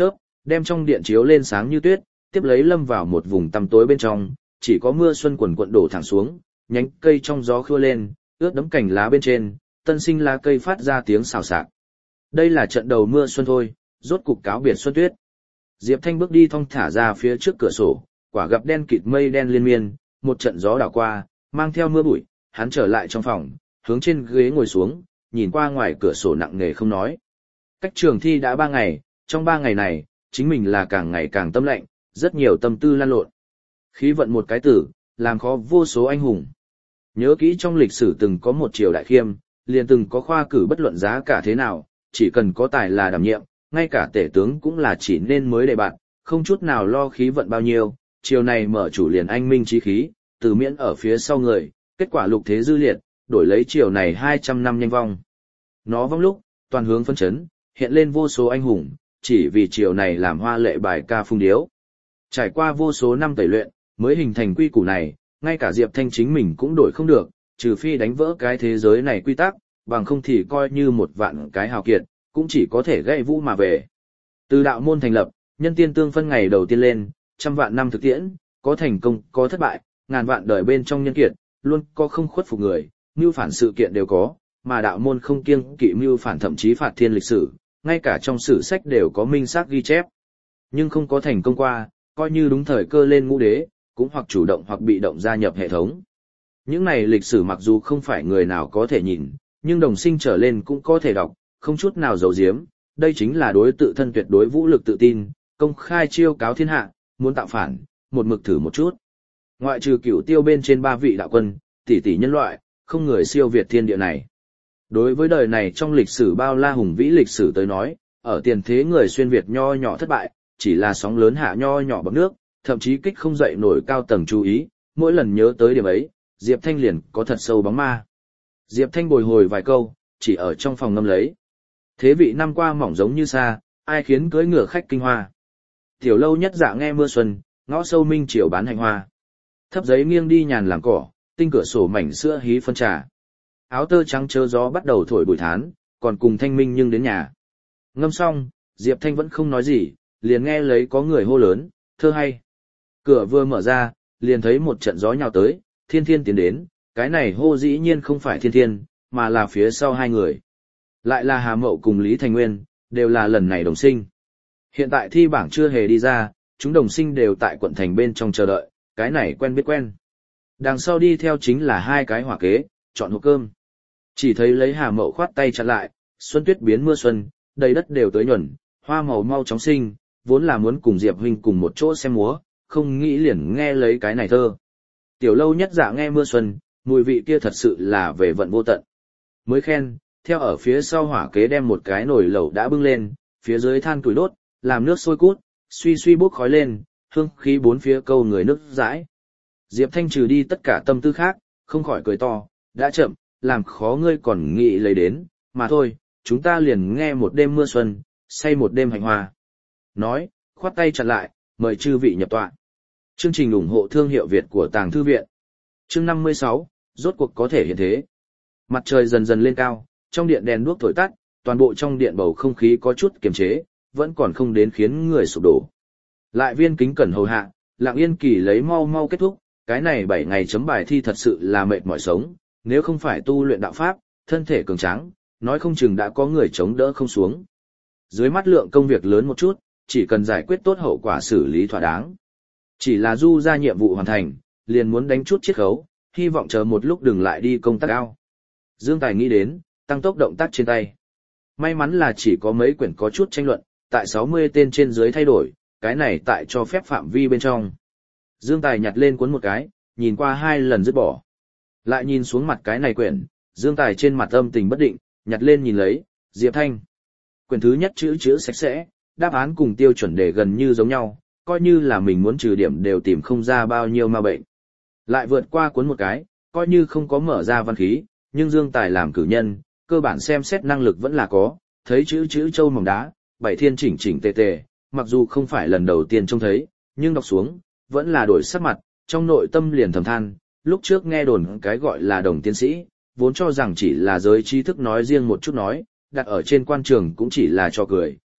đem trong điện chiếu lên sáng như tuyết, tiếp lấy lâm vào một vùng tăm tối bên trong, chỉ có mưa xuân quần quận đổ thẳng xuống, nhánh cây trong gió khua lên, ướt đẫm cành lá bên trên, tân sinh lá cây phát ra tiếng xào xạc. Đây là trận đầu mưa xuân thôi, rốt cục cáo biệt xuân tuyết. Diệp Thanh bước đi thong thả ra phía trước cửa sổ, quả gặp đen kịt mây đen liên miên, một trận gió đảo qua, mang theo mưa bụi, hắn trở lại trong phòng, hướng trên ghế ngồi xuống, nhìn qua ngoài cửa sổ nặng nề không nói. Cách trường thi đã ba ngày, trong ba ngày này, chính mình là càng ngày càng tâm lạnh, rất nhiều tâm tư lan lộn. Khí vận một cái tử, làm khó vô số anh hùng. Nhớ kỹ trong lịch sử từng có một triều đại khiêm, liền từng có khoa cử bất luận giá cả thế nào, chỉ cần có tài là đảm nhiệm, ngay cả tể tướng cũng là chỉ nên mới đề bạn, không chút nào lo khí vận bao nhiêu, triều này mở chủ liền anh minh chí khí, từ miễn ở phía sau người, kết quả lục thế dư liệt, đổi lấy triều này hai trăm năm nhanh vong. Nó vong lúc, toàn hướng phân chấn, hiện lên vô số anh hùng, chỉ vì triều này làm hoa lệ bài ca phung điếu. Trải qua vô số năm tẩy luyện, mới hình thành quy củ này, ngay cả Diệp Thanh chính mình cũng đổi không được, trừ phi đánh vỡ cái thế giới này quy tắc, bằng không thì coi như một vạn cái hào kiệt, cũng chỉ có thể gãy vũ mà về. Từ đạo môn thành lập, nhân tiên tương phân ngày đầu tiên lên, trăm vạn năm thực tiễn, có thành công, có thất bại, ngàn vạn đời bên trong nhân kiệt, luôn có không khuất phục người, mưu phản sự kiện đều có, mà đạo môn không kiêng kỵ mưu phản thậm chí phạt thiên lịch sử, ngay cả trong sử sách đều có minh xác ghi chép. Nhưng không có thành công qua, coi như đúng thời cơ lên ngũ đế, cũng hoặc chủ động hoặc bị động gia nhập hệ thống. Những này lịch sử mặc dù không phải người nào có thể nhìn, nhưng đồng sinh trở lên cũng có thể đọc, không chút nào giấu giếm, đây chính là đối tự thân tuyệt đối vũ lực tự tin, công khai chiêu cáo thiên hạ, muốn tạo phản, một mực thử một chút. Ngoại trừ cửu tiêu bên trên ba vị đạo quân, tỷ tỷ nhân loại, không người siêu việt thiên địa này. Đối với đời này trong lịch sử bao la hùng vĩ lịch sử tới nói, ở tiền thế người xuyên Việt nho nhỏ thất bại, chỉ là sóng lớn hạ nho nhỏ bọt nước, thậm chí kích không dậy nổi cao tầng chú ý, mỗi lần nhớ tới điểm ấy, Diệp Thanh liền có thật sâu bóng ma. Diệp Thanh bồi hồi vài câu, chỉ ở trong phòng ngâm lấy. Thế vị năm qua mỏng giống như xa, ai khiến cưới ngựa khách kinh hoa. Tiểu lâu nhất dạ nghe mưa xuân, ngõ sâu minh chiều bán hành hoa. Thấp giấy nghiêng đi nhàn làm cỏ, tinh cửa sổ mảnh sữa hí phân trà. Áo tơ trắng chớ gió bắt đầu thổi bụi thán, còn cùng thanh minh nhưng đến nhà. Ngâm xong, Diệp Thanh vẫn không nói gì, liền nghe lấy có người hô lớn, thơ hay. Cửa vừa mở ra, liền thấy một trận gió nhào tới, thiên thiên tiến đến, cái này hô dĩ nhiên không phải thiên thiên, mà là phía sau hai người. Lại là Hà Mậu cùng Lý Thành Nguyên, đều là lần này đồng sinh. Hiện tại thi bảng chưa hề đi ra, chúng đồng sinh đều tại quận thành bên trong chờ đợi, cái này quen biết quen. Đằng sau đi theo chính là hai cái hỏa kế, chọn hộp cơm. Chỉ thấy lấy Hà Mậu khoát tay chặn lại, xuân tuyết biến mưa xuân, đầy đất đều tới nhuần, hoa màu mau chóng sinh, vốn là muốn cùng Diệp huynh cùng một chỗ xem múa, không nghĩ liền nghe lấy cái này thơ. Tiểu lâu nhất dạ nghe mưa xuân, mùi vị kia thật sự là về vận vô tận. Mới khen, theo ở phía sau hỏa kế đem một cái nồi lẩu đã bưng lên, phía dưới than củi đốt, làm nước sôi cút, suy suy bốc khói lên, hương khí bốn phía câu người nước dãi. Diệp Thanh trừ đi tất cả tâm tư khác, không khỏi cười to, đã chậm, làm khó ngươi còn nghĩ lấy đến, mà thôi, chúng ta liền nghe một đêm mưa xuân, say một đêm hành hoa. Nói, khoát tay chặn lại, mời chư vị nhập tọa. Chương trình ủng hộ thương hiệu Việt của Tàng Thư Viện. Chương năm mươi sáu, rốt cuộc có thể hiện thế. Mặt trời dần dần lên cao, trong điện đèn đuốc thổi tắt, toàn bộ trong điện bầu không khí có chút kiềm chế, vẫn còn không đến khiến người sụp đổ. Lại viên kính cẩn hầu hạ, Lặng Yên Kỳ lấy mau mau kết thúc, cái này bảy ngày chấm bài thi thật sự là mệt mỏi sống, nếu không phải tu luyện đạo pháp, thân thể cường tráng, nói không chừng đã có người chống đỡ không xuống. Dưới mắt lượng công việc lớn một chút, chỉ cần giải quyết tốt hậu quả xử lý thỏa đáng. Chỉ là du ra nhiệm vụ hoàn thành, liền muốn đánh chút chiết khấu, hy vọng chờ một lúc đừng lại đi công tác ao. Dương Tài nghĩ đến, tăng tốc động tác trên tay. May mắn là chỉ có mấy quyển có chút tranh luận, tại sáu mươi tên trên dưới thay đổi, cái này tại cho phép phạm vi bên trong. Dương Tài nhặt lên cuốn một cái, nhìn qua hai lần dứt bỏ. Lại nhìn xuống mặt cái này quyển, Dương Tài trên mặt âm tình bất định, nhặt lên nhìn lấy, Diệp Thanh. Quyển thứ nhất chữ chữ sạch sẽ, đáp án cùng tiêu chuẩn đề gần như giống nhau, coi như là mình muốn trừ điểm đều tìm không ra bao nhiêu ma bệnh. Lại vượt qua cuốn một cái, coi như không có mở ra văn khí, nhưng Dương Tài làm cử nhân, cơ bản xem xét năng lực vẫn là có, thấy chữ chữ châu mỏng đá, bảy thiên chỉnh chỉnh tề tề, mặc dù không phải lần đầu tiên trông thấy, nhưng đọc xuống, vẫn là đổi sắc mặt, trong nội tâm liền thầm than, lúc trước nghe đồn cái gọi là đồng tiến sĩ, vốn cho rằng chỉ là giới trí thức nói riêng một chút nói, đặt ở trên quan trường cũng chỉ là cho cười,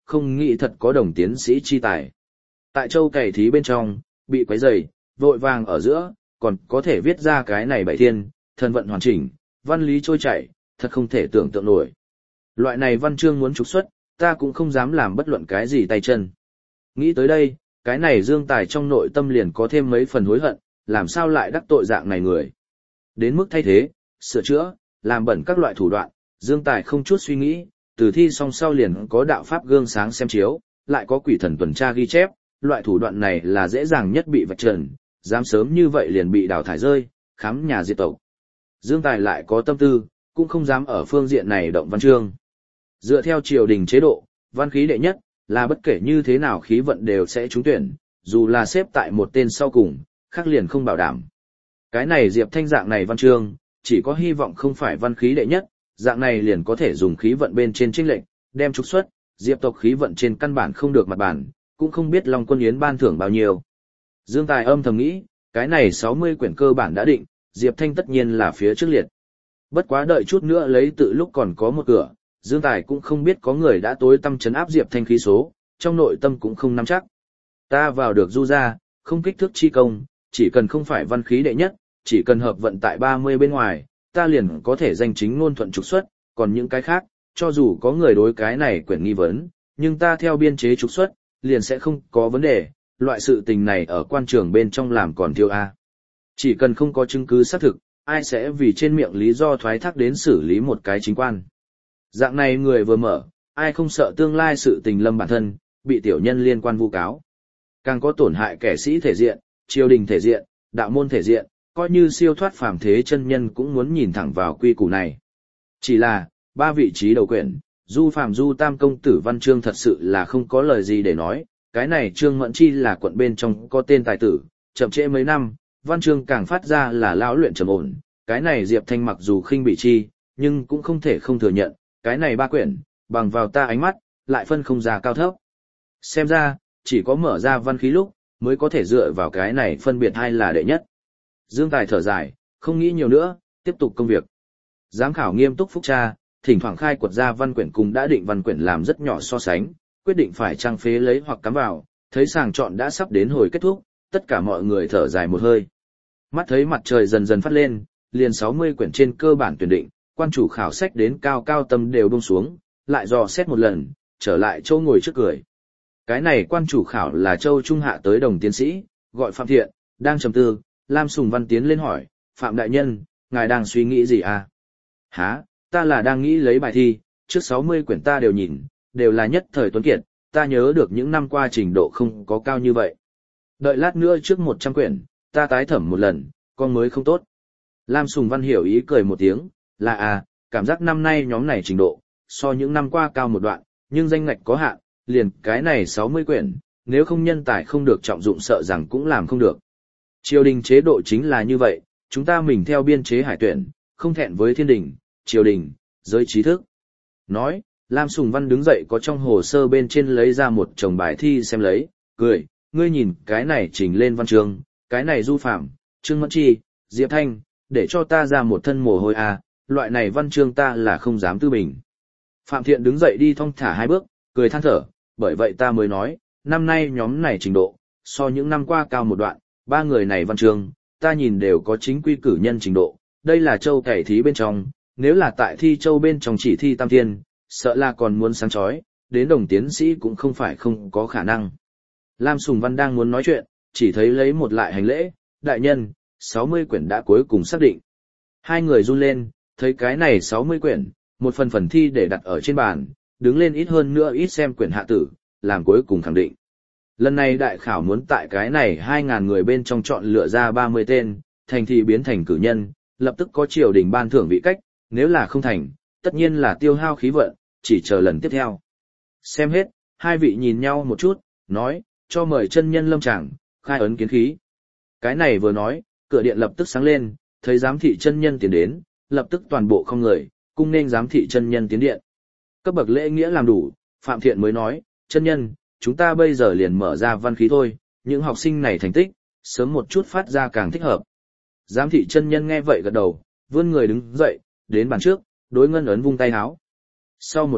không nghĩ thật có đồng tiến sĩ chi tài. Tại châu cày thí bên trong, bị quấy rầy, vội vàng ở giữa, còn có thể viết ra cái này bảy thiên, thần vận hoàn chỉnh, văn lý trôi chảy, thật không thể tưởng tượng nổi. Loại này văn chương muốn trục xuất, ta cũng không dám làm bất luận cái gì tay chân. Nghĩ tới đây, cái này Dương Tài trong nội tâm liền có thêm mấy phần hối hận, làm sao lại đắc tội dạng này người. Đến mức thay thế, sửa chữa, làm bẩn các loại thủ đoạn, Dương Tài không chút suy nghĩ, từ thi xong sau liền có đạo pháp gương sáng xem chiếu, lại có quỷ thần tuần tra ghi chép, loại thủ đoạn này là dễ dàng nhất bị vạch trần, dám sớm như vậy liền bị đào thải rơi, khám nhà diệt tộc. Dương Tài lại có tâm tư, cũng không dám ở phương diện này động văn chương. Dựa theo triều đình chế độ, văn khí đệ nhất, là bất kể như thế nào khí vận đều sẽ trúng tuyển, dù là xếp tại một tên sau cùng, khác liền không bảo đảm. Cái này Diệp Thanh dạng này văn chương, chỉ có hy vọng không phải văn khí đệ nhất, dạng này liền có thể dùng khí vận bên trên chênh lệnh, đem trục xuất, Diệp tộc khí vận trên căn bản không được mặt bản, cũng không biết Long Quân Yến ban thưởng bao nhiêu. Dương Tài âm thầm nghĩ, cái này sáu mươi quyển cơ bản đã định, Diệp Thanh tất nhiên là phía trước liệt. Bất quá đợi chút nữa lấy tự lúc còn có một cửa, Dương Tài cũng không biết có người đã tối tâm trấn áp Diệp Thanh khí số, trong nội tâm cũng không nắm chắc. Ta vào được du ra, không kích thước chi công, chỉ cần không phải văn khí đệ nhất, chỉ cần hợp vận tại ba mươi bên ngoài, ta liền có thể danh chính ngôn thuận trục xuất, còn những cái khác, cho dù có người đối cái này quyển nghi vấn, nhưng ta theo biên chế trục xuất, liền sẽ không có vấn đề, loại sự tình này ở quan trường bên trong làm còn thiếu a. Chỉ cần không có chứng cứ xác thực, ai sẽ vì trên miệng lý do thoái thác đến xử lý một cái chính quan. Dạng này người vừa mở, ai không sợ tương lai sự tình lâm bản thân, bị tiểu nhân liên quan vu cáo. Càng có tổn hại kẻ sĩ thể diện, triều đình thể diện, đạo môn thể diện, coi như siêu thoát phàm thế chân nhân cũng muốn nhìn thẳng vào quy củ này. Chỉ là, ba vị trí đầu quyển, Du Phàm Du Tam công tử văn chương thật sự là không có lời gì để nói, cái này Trương Mẫn Chi là quận bên trong có tên tài tử, chậm trễ mấy năm, văn chương càng phát ra là lão luyện trầm ổn, cái này Diệp Thanh mặc dù khinh bị chi, nhưng cũng không thể không thừa nhận, cái này ba quyển, bằng vào ta ánh mắt, lại phân không ra cao thấp. Xem ra, chỉ có mở ra văn khí lúc, mới có thể dựa vào cái này phân biệt hai là đệ nhất. Dương Tài thở dài, không nghĩ nhiều nữa, tiếp tục công việc. Giám khảo nghiêm túc phúc tra, thỉnh thoảng khai quật ra văn quyển cùng đã định văn quyển làm rất nhỏ so sánh, quyết định phải trang phế lấy hoặc cắm vào, thấy sàng chọn đã sắp đến hồi kết thúc, tất cả mọi người thở dài một hơi. Mắt thấy mặt trời dần dần phát lên, liền sáu mươi quyển trên cơ bản tuyển định, quan chủ khảo sách đến cao cao tâm đều buông xuống, lại dò xét một lần, trở lại châu ngồi trước cười. Cái này quan chủ khảo là Châu Trung Hạ tới đồng tiến sĩ, gọi Phạm Thiện, đang trầm tư, Lam Sùng Văn tiến lên hỏi, Phạm Đại Nhân, ngài đang suy nghĩ gì à? Hả, ta là đang nghĩ lấy bài thi, trước sáu mươi quyển ta đều nhìn, đều là nhất thời tuấn kiệt, ta nhớ được những năm qua trình độ không có cao như vậy. Đợi lát nữa trước một trăm quyển, ta tái thẩm một lần, con mới không tốt. Lam Sùng Văn hiểu ý cười một tiếng, là à, cảm giác năm nay nhóm này trình độ, so những năm qua cao một đoạn, nhưng danh ngạch có hạn, liền cái này sáu mươi quyển, nếu không nhân tài không được trọng dụng sợ rằng cũng làm không được. Triều đình chế độ chính là như vậy, chúng ta mình theo biên chế hải tuyển, không thẹn với thiên đình, triều đình, giới trí thức. Nói, Lam Sùng Văn đứng dậy có trong hồ sơ bên trên lấy ra một chồng bài thi xem lấy, cười, ngươi nhìn cái này chỉnh lên văn chương, cái này Du Phạm, Trương Mẫn Chi, Diệp Thanh, để cho ta ra một thân mồ hôi à, loại này văn chương ta là không dám tư bình. Phạm Thiện đứng dậy đi thong thả hai bước, cười than thở, bởi vậy ta mới nói, năm nay nhóm này trình độ, so những năm qua cao một đoạn, ba người này văn chương, ta nhìn đều có chính quy cử nhân trình độ, đây là châu cày thí bên trong, nếu là tại thi châu bên trong chỉ thi tam thiên, sợ là còn muốn sáng chói, đến đồng tiến sĩ cũng không phải không có khả năng. Lam Sùng Văn đang muốn nói chuyện, chỉ thấy lấy một lại hành lễ, đại nhân, sáu mươi quyển đã cuối cùng xác định. Hai người run lên, thấy cái này sáu mươi quyển, một phần phần thi để đặt ở trên bàn, đứng lên ít hơn nữa ít xem quyển hạ tử, làm cuối cùng khẳng định. Lần này đại khảo muốn tại cái này hai ngàn người bên trong chọn lựa ra ba mươi tên, thành thì biến thành cử nhân, lập tức có triều đình ban thưởng vị cách, nếu là không thành, tất nhiên là tiêu hao khí vận, chỉ chờ lần tiếp theo. Xem hết, hai vị nhìn nhau một chút, nói, cho mời chân nhân lâm tràng, khai ấn kiến khí. Cái này vừa nói, cửa điện lập tức sáng lên, thấy giám thị chân nhân tiến đến, lập tức toàn bộ không người, cung nên giám thị chân nhân tiến điện. Cấp bậc lễ nghĩa làm đủ, Phạm Thiện mới nói, chân nhân, chúng ta bây giờ liền mở ra văn khí thôi, những học sinh này thành tích, sớm một chút phát ra càng thích hợp. Giám thị chân nhân nghe vậy gật đầu, vươn người đứng dậy, đến bàn trước, đối ngân ấn vung tay háo. Sau một khắc,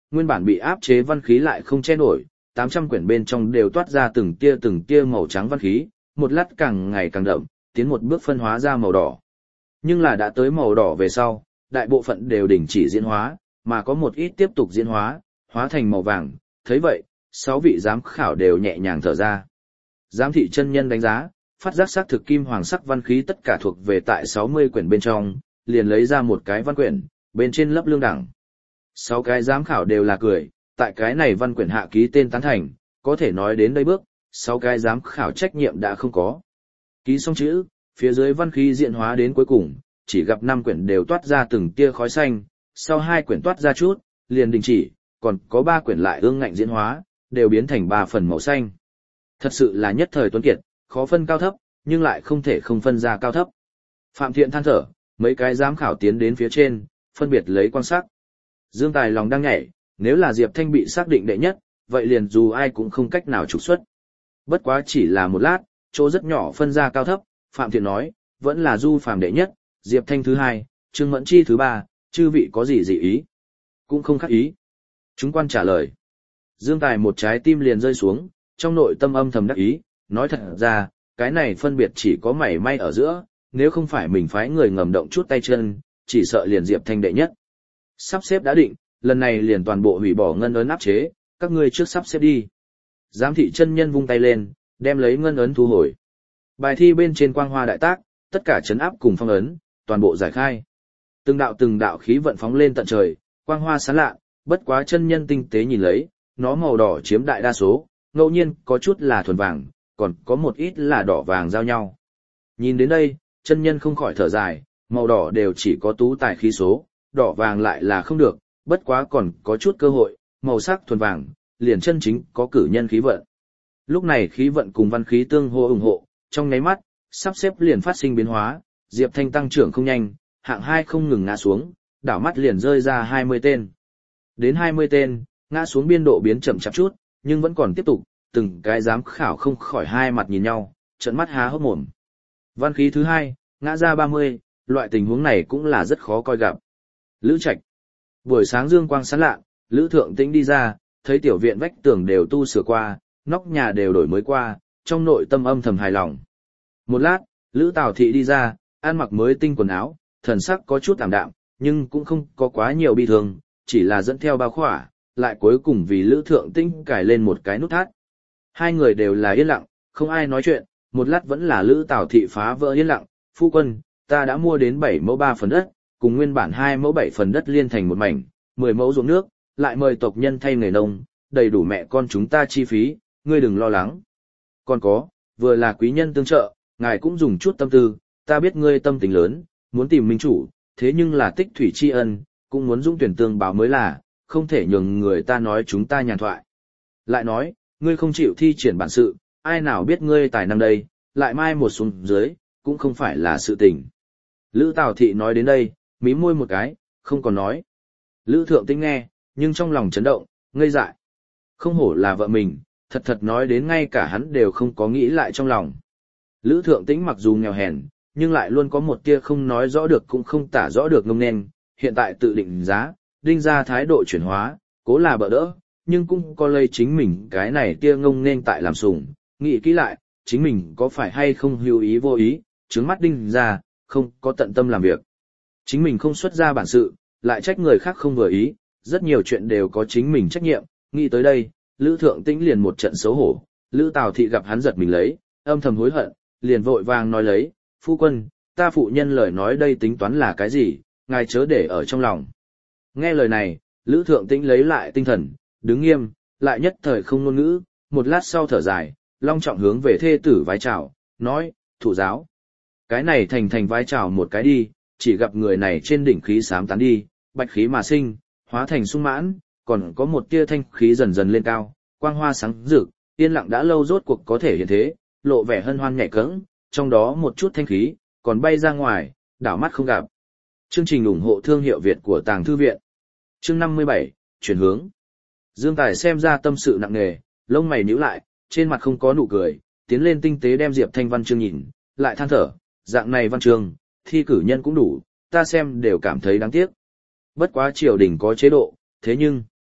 nguyên bản bị áp chế văn khí lại không che nổi, tám trăm quyển bên trong đều toát ra từng tia từng tia màu trắng văn khí, một lát càng ngày càng đậm, tiến một bước phân hóa ra màu đỏ. Nhưng là đã tới màu đỏ về sau, đại bộ phận đều đình chỉ diễn hóa, mà có một ít tiếp tục diễn hóa, hóa thành màu vàng, thấy vậy, sáu vị giám khảo đều nhẹ nhàng thở ra. Giám thị chân nhân đánh giá, phát giác xác thực kim hoàng sắc văn khí tất cả thuộc về tại sáu mươi quyển bên trong, liền lấy ra một cái văn quyển, bên trên lấp lương đẳng. Sáu cái giám khảo đều là cười, tại cái này văn quyển hạ ký tên tán thành, có thể nói đến đây bước, sáu cái giám khảo trách nhiệm đã không có. Ký xong chữ, phía dưới văn khí diễn hóa đến cuối cùng, chỉ gặp năm quyển đều toát ra từng tia khói xanh, sau hai quyển toát ra chút, liền đình chỉ, còn có ba quyển lại ương ngạnh diễn hóa, đều biến thành ba phần màu xanh. Thật sự là nhất thời tuấn kiệt, khó phân cao thấp, nhưng lại không thể không phân ra cao thấp. Phạm Thiện than thở, mấy cái giám khảo tiến đến phía trên, phân biệt lấy quan sát. Dương Tài lòng đang nhảy, nếu là Diệp Thanh bị xác định đệ nhất, vậy liền dù ai cũng không cách nào trục xuất. Bất quá chỉ là một lát, chỗ rất nhỏ phân ra cao thấp, Phạm Thiện nói, vẫn là Du Phàm đệ nhất, Diệp Thanh thứ hai, Trương Mẫn Chi thứ ba, chư vị có gì dị ý? Cũng không khác ý. Chúng quan trả lời. Dương Tài một trái tim liền rơi xuống, trong nội tâm âm thầm đắc ý, nói thật ra, cái này phân biệt chỉ có mảy may ở giữa, nếu không phải mình phái người ngầm động chút tay chân, chỉ sợ liền Diệp Thanh đệ nhất. Sắp xếp đã định, lần này liền toàn bộ hủy bỏ ngân ấn áp chế, các ngươi trước sắp xếp đi. Giám thị chân nhân vung tay lên, đem lấy ngân ấn thu hồi. Bài thi bên trên quang hoa đại tác, tất cả chấn áp cùng phong ấn, toàn bộ giải khai. Từng đạo từng đạo khí vận phóng lên tận trời, quang hoa sáng lạ, bất quá chân nhân tinh tế nhìn lấy, nó màu đỏ chiếm đại đa số, ngẫu nhiên có chút là thuần vàng, còn có một ít là đỏ vàng giao nhau. Nhìn đến đây, chân nhân không khỏi thở dài, màu đỏ đều chỉ có tú tài khí số, đỏ vàng lại là không được, bất quá còn có chút cơ hội, màu sắc thuần vàng, liền chân chính có cử nhân khí vận. Lúc này khí vận cùng văn khí tương hô ủng hộ, trong nháy mắt, sắp xếp liền phát sinh biến hóa, Diệp Thanh tăng trưởng không nhanh, hạng hai không ngừng ngã xuống, đảo mắt liền rơi ra hai mươi tên. Đến hai mươi tên, ngã xuống biên độ biến chậm chạp chút, nhưng vẫn còn tiếp tục, từng cái giám khảo không khỏi hai mặt nhìn nhau, trợn mắt há hốc mồm. Văn khí thứ hai, ngã ra ba mươi, loại tình huống này cũng là rất khó coi gặp. Lữ Trạch. Buổi sáng dương quang sáng lạ, Lữ Thượng Tĩnh đi ra, thấy tiểu viện vách tường đều tu sửa qua, nóc nhà đều đổi mới qua, trong nội tâm âm thầm hài lòng. Một lát, Lữ Tào Thị đi ra, ăn mặc mới tinh quần áo, thần sắc có chút ảm đạm, nhưng cũng không có quá nhiều bi thương, chỉ là dẫn theo bao khỏa, lại cuối cùng vì Lữ Thượng Tĩnh cài lên một cái nút thắt. Hai người đều là yên lặng, không ai nói chuyện, một lát vẫn là Lữ Tào Thị phá vỡ yên lặng, phu quân, ta đã mua đến bảy mẫu ba phần đất, cùng nguyên bản hai mẫu bảy phần đất liên thành một mảnh, mười mẫu ruộng nước, lại mời tộc nhân thay nghề nông, đầy đủ mẹ con chúng ta chi phí, ngươi đừng lo lắng. Còn có, vừa là quý nhân tương trợ, ngài cũng dùng chút tâm tư, ta biết ngươi tâm tình lớn, muốn tìm minh chủ, thế nhưng là tích thủy tri ân, cũng muốn dũng tuyển tương báo mới là, không thể nhường người ta nói chúng ta nhàn thoại. Lại nói, ngươi không chịu thi triển bản sự, ai nào biết ngươi tài năng đây, lại mai một xuống dưới, cũng không phải là sự tình. Lữ Tào Thị nói đến đây, mím môi một cái, không còn nói. Lữ Thượng Tĩnh nghe, nhưng trong lòng chấn động, ngây dại. Không hổ là vợ mình, thật thật nói đến ngay cả hắn đều không có nghĩ lại trong lòng. Lữ Thượng Tĩnh mặc dù nghèo hèn, nhưng lại luôn có một tia không nói rõ được cũng không tả rõ được ngông nên, hiện tại tự định giá, đinh ra thái độ chuyển hóa, cố là bỡ đỡ, nhưng cũng có lây chính mình cái này tia ngông nên tại làm sùng, nghĩ kỹ lại, chính mình có phải hay không hữu ý vô ý, trứng mắt đinh ra, không có tận tâm làm việc. Chính mình không xuất ra bản sự, lại trách người khác không vừa ý, rất nhiều chuyện đều có chính mình trách nhiệm, nghĩ tới đây, Lữ Thượng Tĩnh liền một trận xấu hổ, Lữ Tào Thị gặp hắn giật mình lấy, âm thầm hối hận, liền vội vàng nói lấy, phu quân, ta phụ nhân lời nói đây tính toán là cái gì, ngài chớ để ở trong lòng. Nghe lời này, Lữ Thượng Tĩnh lấy lại tinh thần, đứng nghiêm, lại nhất thời không ngôn ngữ, một lát sau thở dài, long trọng hướng về thê tử vái chào, nói, thủ giáo. Cái này thành thành vái chào một cái đi, chỉ gặp người này trên đỉnh khí sám tán đi, bạch khí mà sinh, hóa thành sung mãn, còn có một tia thanh khí dần dần lên cao, quang hoa sáng rực, yên lặng đã lâu rốt cuộc có thể hiện thế, lộ vẻ hân hoan nhạy cẫng, trong đó một chút thanh khí, còn bay ra ngoài, đảo mắt không gặp. Chương trình ủng hộ thương hiệu Việt của Tàng Thư Viện. Chương năm mươi bảy, chuyển hướng. Dương Tài xem ra tâm sự nặng nề, lông mày nhíu lại, trên mặt không có nụ cười, tiến lên tinh tế đem Diệp Thanh văn chương nhìn, lại than thở, dạng này văn chương, thi cử nhân cũng đủ, ta xem đều cảm thấy đáng tiếc. Bất quá triều đình có chế độ, thế nhưng,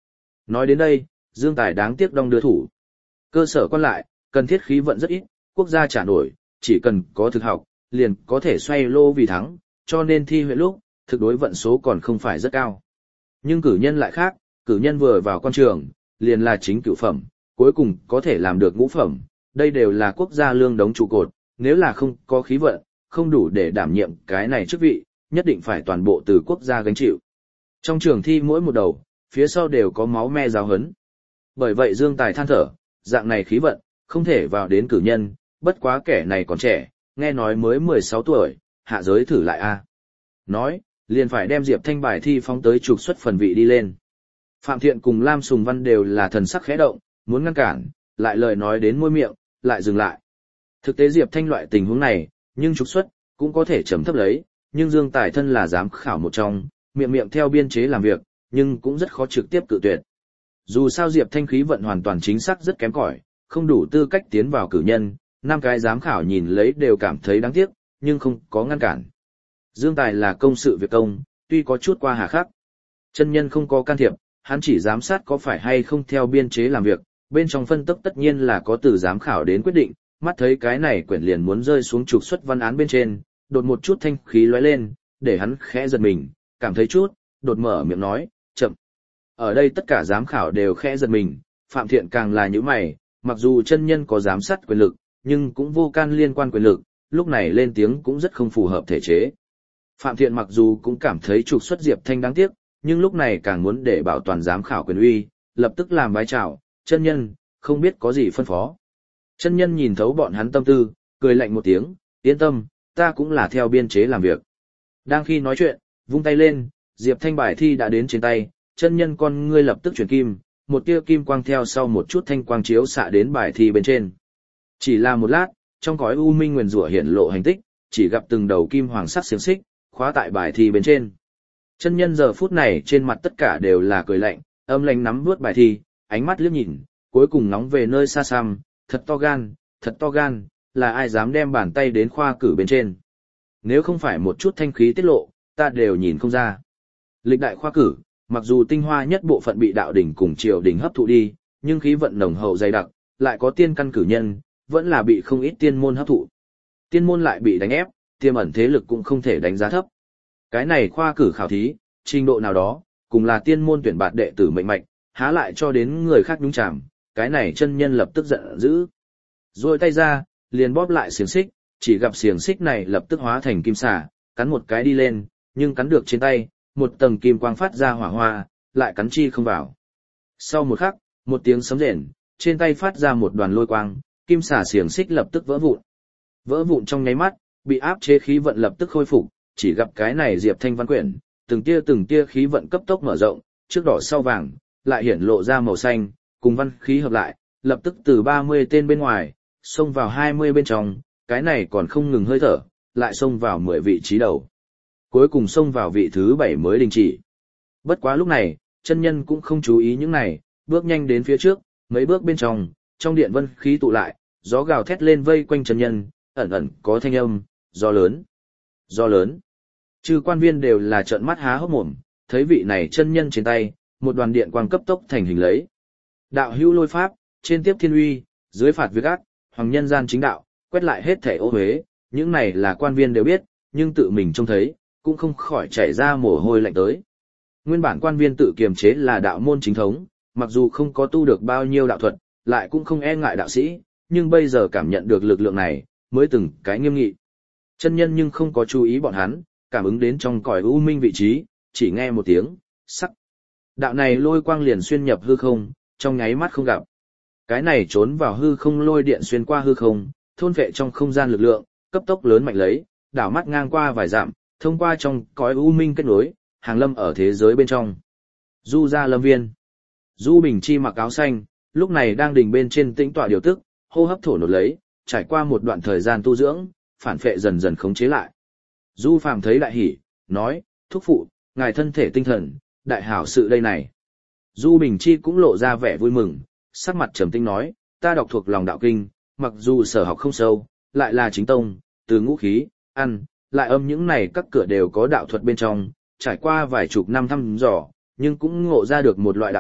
Nói đến đây, Dương Tài đáng tiếc đong đưa thủ. Cơ sở quan lại, cần thiết khí vận rất ít, quốc gia trả nổi, chỉ cần có thực học, liền có thể xoay lô vì thắng, cho nên thi huyện lúc, thực đối vận số còn không phải rất cao. Nhưng cử nhân lại khác, cử nhân vừa vào quan trường, liền là chính cửu phẩm, cuối cùng có thể làm được ngũ phẩm, đây đều là quốc gia lương đống trụ cột, nếu là không có khí vận, không đủ để đảm nhiệm cái này chức vị, nhất định phải toàn bộ từ quốc gia gánh chịu. Trong trường thi mỗi một đầu, phía sau đều có máu me giáo hấn. Bởi vậy Dương Tài than thở, dạng này khí vận, không thể vào đến cử nhân, bất quá kẻ này còn trẻ, nghe nói mới mười sáu tuổi, hạ giới thử lại a. Nói, liền phải đem Diệp Thanh bài thi phóng tới trục xuất phần vị đi lên. Phạm Thiện cùng Lam Sùng Văn đều là thần sắc khẽ động, muốn ngăn cản, lại lời nói đến môi miệng, lại dừng lại. Thực tế Diệp Thanh loại tình huống này, nhưng trục xuất, cũng có thể chấm thấp lấy, nhưng Dương Tài thân là giám khảo một trong, miệng miệng theo biên chế làm việc, nhưng cũng rất khó trực tiếp cự tuyệt. Dù sao Diệp Thanh khí vận hoàn toàn chính xác rất kém cỏi, không đủ tư cách tiến vào cử nhân, năm cái giám khảo nhìn lấy đều cảm thấy đáng tiếc, nhưng không có ngăn cản. Dương Tài là công sự việc công, tuy có chút qua hà khắc. Chân nhân không có can thiệp, hắn chỉ giám sát có phải hay không theo biên chế làm việc, bên trong phân tích tất nhiên là có từ giám khảo đến quyết định, mắt thấy cái này quyển liền muốn rơi xuống trục xuất văn án bên trên, đột một chút thanh khí lóe lên, để hắn khẽ giật mình, cảm thấy chút, đột mở miệng nói, chậm. Ở đây tất cả giám khảo đều khẽ giật mình, Phạm Thiện càng là như mày, mặc dù chân nhân có giám sát quyền lực, nhưng cũng vô can liên quan quyền lực, lúc này lên tiếng cũng rất không phù hợp thể chế. Phạm Thiện mặc dù cũng cảm thấy trục xuất Diệp Thanh đáng tiếc, nhưng lúc này càng muốn để bảo toàn giám khảo quyền uy, lập tức làm bái chào, chân nhân, không biết có gì phân phó. Chân nhân nhìn thấu bọn hắn tâm tư, cười lạnh một tiếng, yên tâm, ta cũng là theo biên chế làm việc. Đang khi nói chuyện, vung tay lên, Diệp Thanh bài thi đã đến trên tay, chân nhân con ngươi lập tức chuyển kim, một tia kim quang theo sau một chút thanh quang chiếu xạ đến bài thi bên trên. Chỉ là một lát, trong cõi u minh nguyền rủa hiện lộ hành tích, chỉ gặp từng đầu kim hoàng sắc xiềng xích, khóa tại bài thi bên trên. Chân nhân giờ phút này trên mặt tất cả đều là cười lạnh, âm lãnh nắm vuốt bài thi, ánh mắt liếc nhìn, cuối cùng nóng về nơi xa xăm, thật to gan, thật to gan, là ai dám đem bàn tay đến khoa cử bên trên. Nếu không phải một chút thanh khí tiết lộ, ta đều nhìn không ra. Lịch đại khoa cử, mặc dù tinh hoa nhất bộ phận bị đạo đỉnh cùng triều đình hấp thụ đi, nhưng khí vận nồng hậu dày đặc, lại có tiên căn cử nhân, vẫn là bị không ít tiên môn hấp thụ. Tiên môn lại bị đánh ép, tiềm ẩn thế lực cũng không thể đánh giá thấp. Cái này khoa cử khảo thí, trình độ nào đó, cùng là tiên môn tuyển bạt đệ tử mệnh mạch, há lại cho đến người khác nhúng chàm, cái này chân nhân lập tức giận dữ. Rồi tay ra, liền bóp lại xiềng xích, chỉ gặp xiềng xích này lập tức hóa thành kim xà, cắn một cái đi lên, nhưng cắn được trên tay, một tầng kim quang phát ra hỏa hoa, lại cắn chi không vào. Sau một khắc, một tiếng sấm rền, trên tay phát ra một đoàn lôi quang, kim xà xiềng xích lập tức vỡ vụn. Vỡ vụn trong nháy mắt, bị áp chế khí vận lập tức khôi phục, chỉ gặp cái này Diệp Thanh văn quyển, từng tia từng tia khí vận cấp tốc mở rộng, trước đỏ sau vàng, lại hiển lộ ra màu xanh, cùng văn khí hợp lại, lập tức từ ba mươi tên bên ngoài, xông vào hai mươi bên trong, cái này còn không ngừng hơi thở, lại xông vào mười vị trí đầu. Cuối cùng xông vào vị thứ bảy mới đình chỉ. Bất quá lúc này, chân nhân cũng không chú ý những này, bước nhanh đến phía trước, mấy bước bên trong, trong điện vân khí tụ lại, gió gào thét lên vây quanh chân nhân, ẩn ẩn có thanh âm, gió lớn, gió lớn. Trừ quan viên đều là trợn mắt há hốc mồm, thấy vị này chân nhân trên tay, một đoàn điện quang cấp tốc thành hình lấy. Đạo hữu lôi pháp, trên tiếp thiên uy, dưới phạt việc ác, hoàng nhân gian chính đạo, quét lại hết thể ô huế, những này là quan viên đều biết, nhưng tự mình trông thấy, cũng không khỏi chảy ra mồ hôi lạnh tới. Nguyên bản quan viên tự kiềm chế là đạo môn chính thống, mặc dù không có tu được bao nhiêu đạo thuật, lại cũng không e ngại đạo sĩ, nhưng bây giờ cảm nhận được lực lượng này, mới từng cái nghiêm nghị. Chân nhân nhưng không có chú ý bọn hắn, cảm ứng đến trong cõi u minh vị trí, chỉ nghe một tiếng, sắc. Đạo này lôi quang liền xuyên nhập hư không, trong nháy mắt không gặp. Cái này trốn vào hư không lôi điện xuyên qua hư không, thôn vệ trong không gian lực lượng, cấp tốc lớn mạnh lấy, đảo mắt ngang qua vài dặm, thông qua trong cõi u minh kết nối, hàng lâm ở thế giới bên trong. Du gia lâm viên. Du Bình Chi mặc áo xanh, lúc này đang đình bên trên tĩnh tọa điều tức, hô hấp thổ nột lấy, trải qua một đoạn thời gian tu dưỡng, phản phệ dần dần khống chế lại. Du Phàm thấy đại hỉ, nói, thúc phụ, ngài thân thể tinh thần, đại hảo sự đây này. Du Bình Chi cũng lộ ra vẻ vui mừng, sắc mặt trầm tĩnh nói, ta đọc thuộc lòng đạo kinh, mặc dù sở học không sâu, lại là chính tông, từ ngũ khí, ăn, lại âm những này các cửa đều có đạo thuật bên trong, trải qua vài chục năm thăm dò, nhưng cũng ngộ ra được một loại đạo thuật,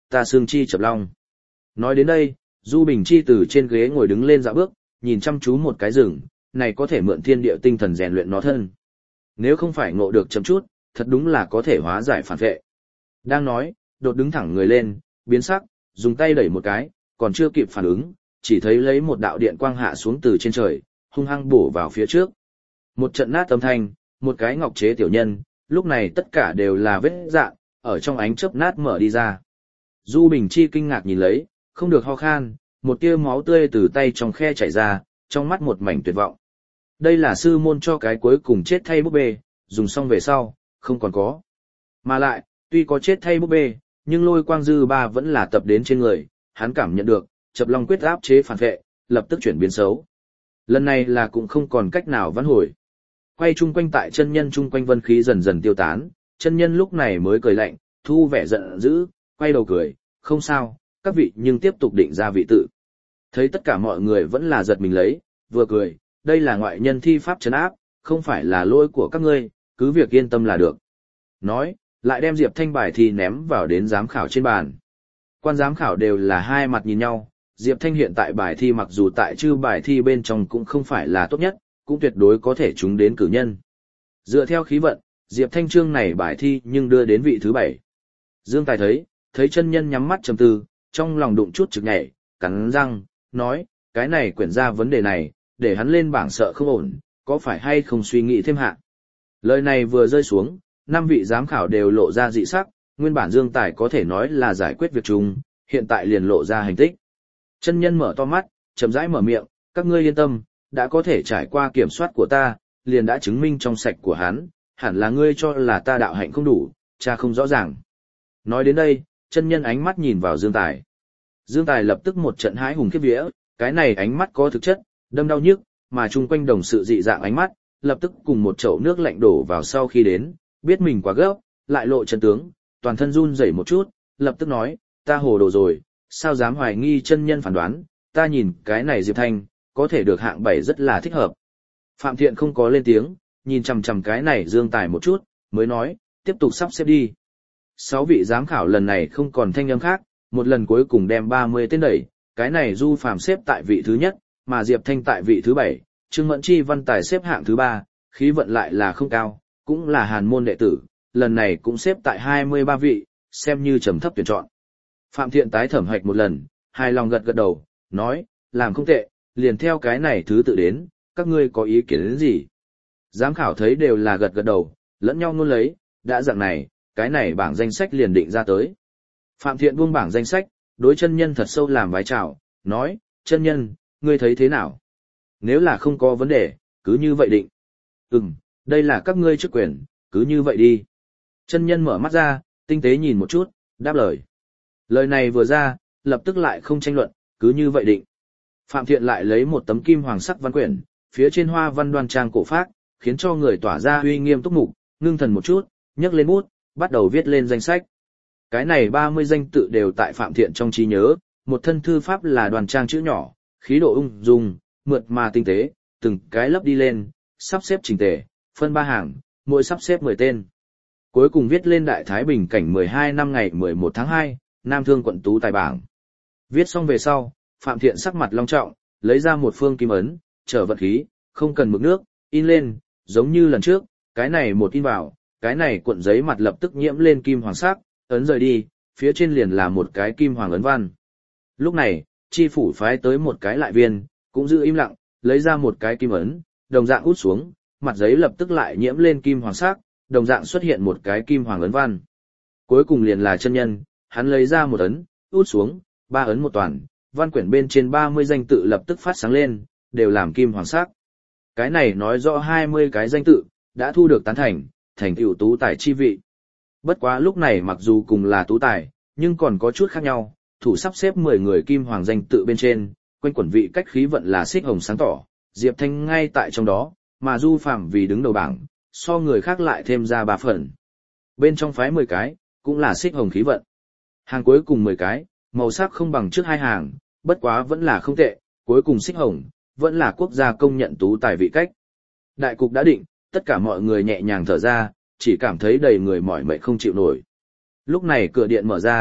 ta xương chi chập long. Nói đến đây, Du Bình Chi từ trên ghế ngồi đứng lên dạo bước, nhìn chăm chú một cái rừng, này có thể mượn thiên địa tinh thần rèn luyện nó thân. Nếu không phải ngộ được chấm chút, thật đúng là có thể hóa giải phản vệ. Đang nói, đột đứng thẳng người lên, biến sắc, dùng tay đẩy một cái, còn chưa kịp phản ứng, chỉ thấy lấy một đạo điện quang hạ xuống từ trên trời, hung hăng bổ vào phía trước. Một trận nát âm thanh, một cái ngọc chế tiểu nhân, lúc này tất cả đều là vết dạn, ở trong ánh chớp nát mở đi ra. Du Bình Chi kinh ngạc nhìn lấy, không được ho khan, một tia máu tươi từ tay trong khe chảy ra, trong mắt một mảnh tuyệt vọng. Đây là sư môn cho cái cuối cùng chết thay búp bê, dùng xong về sau, không còn có. Mà lại, tuy có chết thay búp bê, nhưng lôi quang dư ba vẫn là tập đến trên người, hắn cảm nhận được, chập long quyết áp chế phản vệ, lập tức chuyển biến xấu. Lần này là cũng không còn cách nào vãn hồi. Quay chung quanh tại chân nhân chung quanh vân khí dần dần tiêu tán, chân nhân lúc này mới cười lạnh, thu vẻ giận dữ, quay đầu cười, không sao, các vị nhưng tiếp tục định ra vị tự. Thấy tất cả mọi người vẫn là giật mình lấy, vừa cười, đây là ngoại nhân thi pháp trấn áp, không phải là lỗi của các ngươi, cứ việc yên tâm là được. Nói, lại đem Diệp Thanh bài thi ném vào đến giám khảo trên bàn. Quan giám khảo đều là hai mặt nhìn nhau, Diệp Thanh hiện tại bài thi mặc dù tại chư bài thi bên trong cũng không phải là tốt nhất, cũng tuyệt đối có thể trúng đến cử nhân. Dựa theo khí vận, Diệp Thanh chương này bài thi nhưng đưa đến vị thứ bảy. Dương Tài thấy, thấy chân nhân nhắm mắt trầm tư, trong lòng đụng chút trực nhảy, cắn răng, nói, cái này quyển ra vấn đề này, để hắn lên bảng sợ không ổn, có phải hay không suy nghĩ thêm hạ. Lời này vừa rơi xuống, năm vị giám khảo đều lộ ra dị sắc, nguyên bản Dương Tài có thể nói là giải quyết việc chung, hiện tại liền lộ ra hành tích. Chân nhân mở to mắt, chậm rãi mở miệng, các ngươi yên tâm, đã có thể trải qua kiểm soát của ta, liền đã chứng minh trong sạch của hắn, hẳn là ngươi cho là ta đạo hạnh không đủ, cha không rõ ràng. Nói đến đây, chân nhân ánh mắt nhìn vào Dương Tài. Dương Tài lập tức một trận hái hùng khiếp vía, cái này ánh mắt có thực chất, đâm đau nhức, mà chung quanh đồng sự dị dạng ánh mắt, lập tức cùng một chậu nước lạnh đổ vào sau khi đến, biết mình quá gấp, lại lộ chân tướng, toàn thân run rẩy một chút, lập tức nói, ta hồ đồ rồi, sao dám hoài nghi chân nhân phán đoán, ta nhìn cái này Diệp Thanh, có thể được hạng bảy rất là thích hợp. Phạm Thiện không có lên tiếng, nhìn chằm chằm cái này Dương Tài một chút, mới nói, tiếp tục sắp xếp đi. Sáu vị giám khảo lần này không còn thanh âm khác, một lần cuối cùng đem ba mươi tên đẩy, cái này Du Phàm xếp tại vị thứ nhất, mà Diệp Thanh tại vị thứ bảy, Trương Mẫn Chi Văn Tài xếp hạng thứ ba, khí vận lại là không cao, cũng là hàn môn đệ tử, lần này cũng xếp tại hai mươi ba vị, xem như trầm thấp tuyển chọn. Phạm Thiện tái thẩm hạch một lần, hài lòng gật gật đầu, nói, làm không tệ, liền theo cái này thứ tự đến, các ngươi có ý kiến đến gì? Giám khảo thấy đều là gật gật đầu, lẫn nhau ngôn lấy, đã dạng này, cái này bảng danh sách liền định ra tới. Phạm Thiện buông bảng danh sách, đối chân nhân thật sâu làm vái chào, nói, chân nhân, ngươi thấy thế nào? Nếu là không có vấn đề, cứ như vậy định. Ừm, đây là các ngươi chức quyền, cứ như vậy đi. Chân nhân mở mắt ra, tinh tế nhìn một chút, đáp lời. Lời này vừa ra, lập tức lại không tranh luận, cứ như vậy định. Phạm Thiện lại lấy một tấm kim hoàng sắc văn quyển, phía trên hoa văn đoan trang cổ phác, khiến cho người tỏa ra uy nghiêm túc mục, ngưng thần một chút, nhấc lên bút, bắt đầu viết lên danh sách. Cái này ba mươi danh tự đều tại Phạm Thiện trong trí nhớ, một thân thư pháp là đoan trang chữ nhỏ, khí độ ung dung, mượt mà tinh tế, từng cái lấp đi lên, sắp xếp chỉnh tề, phân ba hàng, mỗi sắp xếp mười tên. Cuối cùng viết lên Đại Thái Bình cảnh mười hai năm ngày mười một tháng hai, Nam Thương quận tú tài bảng. Viết xong về sau, Phạm Thiện sắc mặt long trọng, lấy ra một phương kim ấn, trở vật khí, không cần mực nước, in lên, giống như lần trước, cái này một in vào, cái này cuộn giấy mặt lập tức nhiễm lên kim hoàng sắc, ấn rời đi, phía trên liền là một cái kim hoàng ấn văn. Lúc này, chi phủ phái tới một cái lại viên, cũng giữ im lặng, lấy ra một cái kim ấn, đồng dạng út xuống, mặt giấy lập tức lại nhiễm lên kim hoàng sắc, đồng dạng xuất hiện một cái kim hoàng ấn văn. Cuối cùng liền là chân nhân, hắn lấy ra một ấn, út xuống, ba ấn một toàn, văn quyển bên trên ba mươi danh tự lập tức phát sáng lên, đều làm kim hoàng sắc. Cái này nói rõ hai mươi cái danh tự, đã thu được tán thành, thành tựu tú tài chi vị. Bất quá lúc này mặc dù cùng là tú tài, nhưng còn có chút khác nhau, thủ sắp xếp mười người kim hoàng danh tự bên trên, quanh quẩn vị cách khí vận là xích hồng sáng tỏ, Diệp Thanh ngay tại trong đó, mà Du Phàm vì đứng đầu bảng, so người khác lại thêm ra ba phần. Bên trong phái mười cái, cũng là xích hồng khí vận. Hàng cuối cùng mười cái, màu sắc không bằng trước hai hàng, bất quá vẫn là không tệ, cuối cùng xích hồng, vẫn là quốc gia công nhận tú tài vị cách. Đại cục đã định, tất cả mọi người nhẹ nhàng thở ra, chỉ cảm thấy đầy người mỏi mệt không chịu nổi. Lúc này cửa điện mở ra,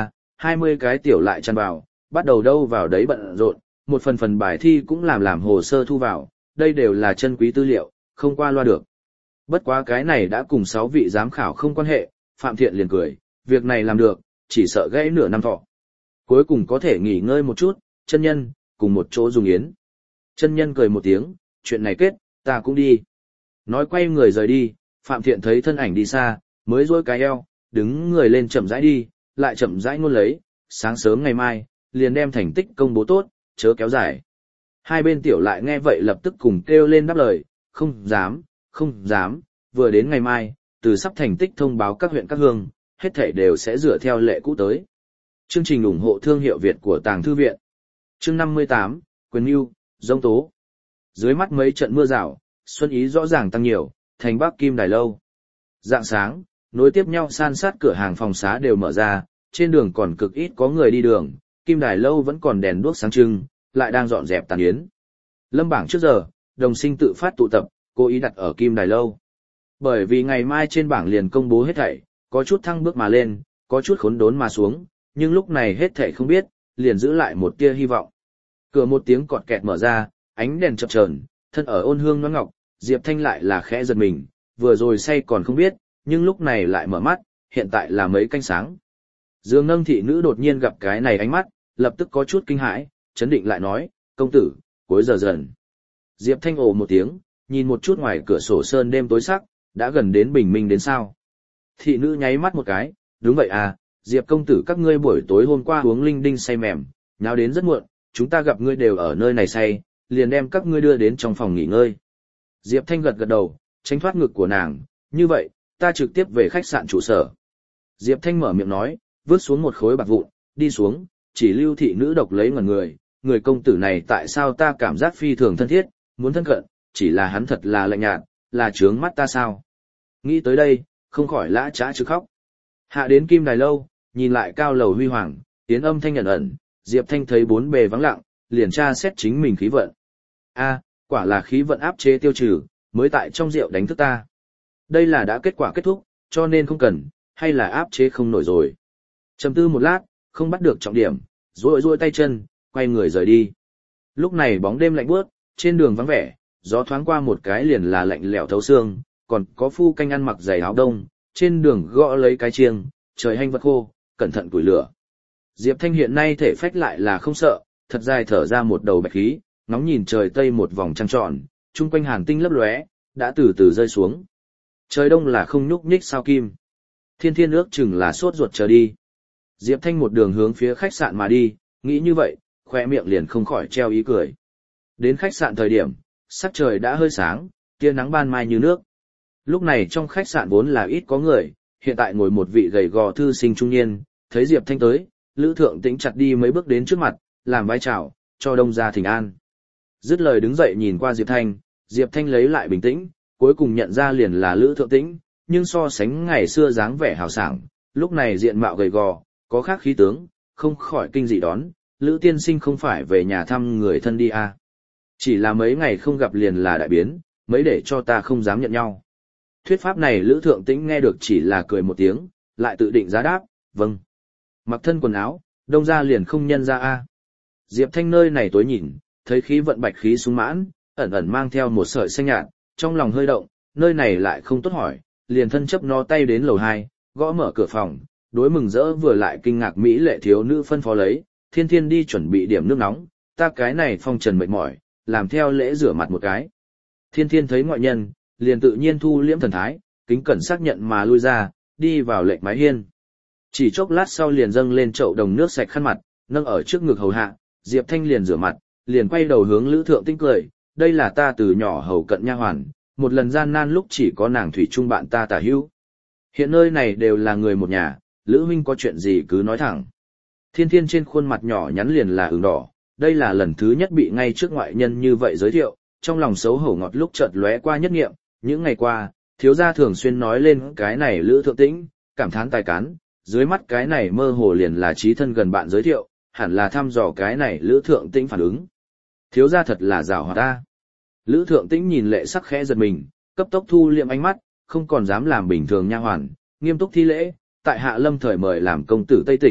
hai mươi cái tiểu lại chăn vào, bắt đầu đâu vào đấy bận rộn, một phần phần bài thi cũng làm làm hồ sơ thu vào, đây đều là chân quý tư liệu, không qua loa được. Bất quá cái này đã cùng sáu vị giám khảo không quan hệ, Phạm Thiện liền cười, việc này làm được, chỉ sợ gãy nửa năm thọ. Cuối cùng có thể nghỉ ngơi một chút, chân nhân, cùng một chỗ dùng yến. Chân nhân cười một tiếng, chuyện này kết, ta cũng đi. Nói quay người rời đi, Phạm Thiện thấy thân ảnh đi xa, mới duỗi cái eo, đứng người lên chậm rãi đi, lại chậm rãi ngôn lấy, sáng sớm ngày mai, liền đem thành tích công bố tốt, chớ kéo dài. Hai bên tiểu lại nghe vậy lập tức cùng kêu lên đáp lời, không dám, không dám, vừa đến ngày mai, từ sắp thành tích thông báo các huyện các hương, hết thảy đều sẽ dựa theo lệ cũ tới. Chương trình ủng hộ thương hiệu Việt của Tàng Thư Viện. Chương năm mươi tám, Quyền Mưu, Dông Tố. Dưới mắt mấy trận mưa rào, xuân ý rõ ràng tăng nhiều, thành Bắc Kim Đài lâu. Rạng sáng, nối tiếp nhau san sát cửa hàng phòng xá đều mở ra, trên đường còn cực ít có người đi đường, Kim Đài lâu vẫn còn đèn đuốc sáng trưng, lại đang dọn dẹp tàn yến. Lâm bảng trước giờ, đồng sinh tự phát tụ tập, cố ý đặt ở Kim Đài lâu. Bởi vì ngày mai trên bảng liền công bố hết thảy, có chút thăng bước mà lên, có chút khốn đốn mà xuống, nhưng lúc này hết thảy không biết, liền giữ lại một tia hy vọng. Cửa một tiếng cọt kẹt mở ra, ánh đèn chập chờn, thân ở ôn hương nón ngọc, Diệp Thanh lại là khẽ giật mình, vừa rồi say còn không biết, nhưng lúc này lại mở mắt, hiện tại là mấy canh sáng. Dương Nâng thị nữ đột nhiên gặp cái này ánh mắt, lập tức có chút kinh hãi, chấn định lại nói, công tử, cuối giờ dần. Diệp Thanh ồ một tiếng, nhìn một chút ngoài cửa sổ sơn đêm tối sắc, đã gần đến bình minh đến sao. Thị nữ nháy mắt một cái, đúng vậy à, Diệp công tử các ngươi buổi tối hôm qua uống linh đinh say mềm, nháo đến rất muộn, chúng ta gặp ngươi đều ở nơi này say, liền đem các ngươi đưa đến trong phòng nghỉ ngơi. Diệp Thanh gật gật đầu, tránh thoát ngực của nàng, như vậy, ta trực tiếp về khách sạn trụ sở. Diệp Thanh mở miệng nói, vứt xuống một khối bạc vụn, đi xuống, chỉ lưu thị nữ độc lấy ngẩn người, người công tử này tại sao ta cảm giác phi thường thân thiết, muốn thân cận, chỉ là hắn thật là lạnh nhạt, là trướng mắt ta sao. Nghĩ tới đây, không khỏi lã trá chứ khóc. Hạ đến Kim Đài lâu, nhìn lại cao lầu huy hoàng, tiến âm thanh ẩn ẩn, Diệp Thanh thấy bốn bề vắng lặng, liền tra xét chính mình khí vận. A, quả là khí vận áp chế tiêu trừ, mới tại trong rượu đánh thức ta. Đây là đã kết quả kết thúc, cho nên không cần, hay là áp chế không nổi rồi. Trầm tư một lát, không bắt được trọng điểm, duỗi duỗi tay chân, quay người rời đi. Lúc này bóng đêm lạnh buốt, trên đường vắng vẻ, gió thoáng qua một cái liền là lạnh lẽo thấu xương, còn có phu canh ăn mặc giày áo đông, trên đường gõ lấy cái chiêng, trời hanh vật khô, cẩn thận củi lửa. Diệp Thanh hiện nay thể phách lại là không sợ, thật dài thở ra một đầu bạch khí, ngóng nhìn trời tây một vòng trăng tròn, chung quanh hàn tinh lấp lóe, đã từ từ rơi xuống. Trời đông là không nhúc nhích sao kim. Thiên Thiên ước chừng là sốt ruột chờ đi. Diệp Thanh một đường hướng phía khách sạn mà đi, nghĩ như vậy, khoe miệng liền không khỏi treo ý cười. Đến khách sạn thời điểm, sắc trời đã hơi sáng, tia nắng ban mai như nước. Lúc này trong khách sạn vốn là ít có người, hiện tại ngồi một vị gầy gò thư sinh trung niên, thấy Diệp Thanh tới, Lữ Thượng Tĩnh chặt đi mấy bước đến trước mặt, làm vai chào, cho đông ra thỉnh an. Dứt lời đứng dậy nhìn qua Diệp Thanh, Diệp Thanh lấy lại bình tĩnh, cuối cùng nhận ra liền là Lữ Thượng Tĩnh, nhưng so sánh ngày xưa dáng vẻ hào sảng, lúc này diện mạo gầy gò, có khác khí tướng, không khỏi kinh dị đón, Lữ tiên sinh không phải về nhà thăm người thân đi à. Chỉ là mấy ngày không gặp liền là đại biến, mấy để cho ta không dám nhận nhau. Thuyết pháp này Lữ Thượng Tĩnh nghe được chỉ là cười một tiếng, lại tự định giá đáp, vâng. Mặc thân quần áo, đông ra liền không nhân ra a. Diệp Thanh nơi này tối nhìn, thấy khí vận bạch khí sung mãn, ẩn ẩn mang theo một sợi xanh nhạt, trong lòng hơi động, nơi này lại không tốt hỏi, liền thân chấp nó tay đến lầu hai, gõ mở cửa phòng, đối mừng rỡ vừa lại kinh ngạc mỹ lệ thiếu nữ phân phó lấy, Thiên Thiên đi chuẩn bị điểm nước nóng, ta cái này phong trần mệt mỏi, làm theo lễ rửa mặt một cái. Thiên Thiên thấy ngoại nhân, liền tự nhiên thu liễm thần thái, kính cẩn xác nhận mà lui ra, đi vào lệnh mái hiên. Chỉ chốc lát sau liền dâng lên chậu đồng nước sạch khăn mặt, nâng ở trước ngực hầu hạ, Diệp Thanh liền rửa mặt, liền quay đầu hướng Lữ Thượng Tĩnh cười, đây là ta từ nhỏ hầu cận nha hoàn, một lần gian nan lúc chỉ có nàng thủy chung bạn ta tả hữu. Hiện nơi này đều là người một nhà, Lữ huynh có chuyện gì cứ nói thẳng. Thiên Thiên trên khuôn mặt nhỏ nhắn liền là ửng đỏ, đây là lần thứ nhất bị ngay trước ngoại nhân như vậy giới thiệu, trong lòng xấu hổ ngọt lúc chợt lóe qua nhất nghiệm, những ngày qua, thiếu gia thường xuyên nói lên cái này Lữ Thượng Tĩnh, cảm thán tài cán, dưới mắt cái này mơ hồ liền là trí thân gần bạn giới thiệu, hẳn là thăm dò cái này Lữ Thượng Tĩnh phản ứng. Thiếu gia thật là giàu hoạt ta. Lữ Thượng Tĩnh nhìn lệ sắc khẽ giật mình, cấp tốc thu liệm ánh mắt, không còn dám làm bình thường nha hoàn, nghiêm túc thi lễ, tại hạ lâm thời mời làm công tử Tây Tịch,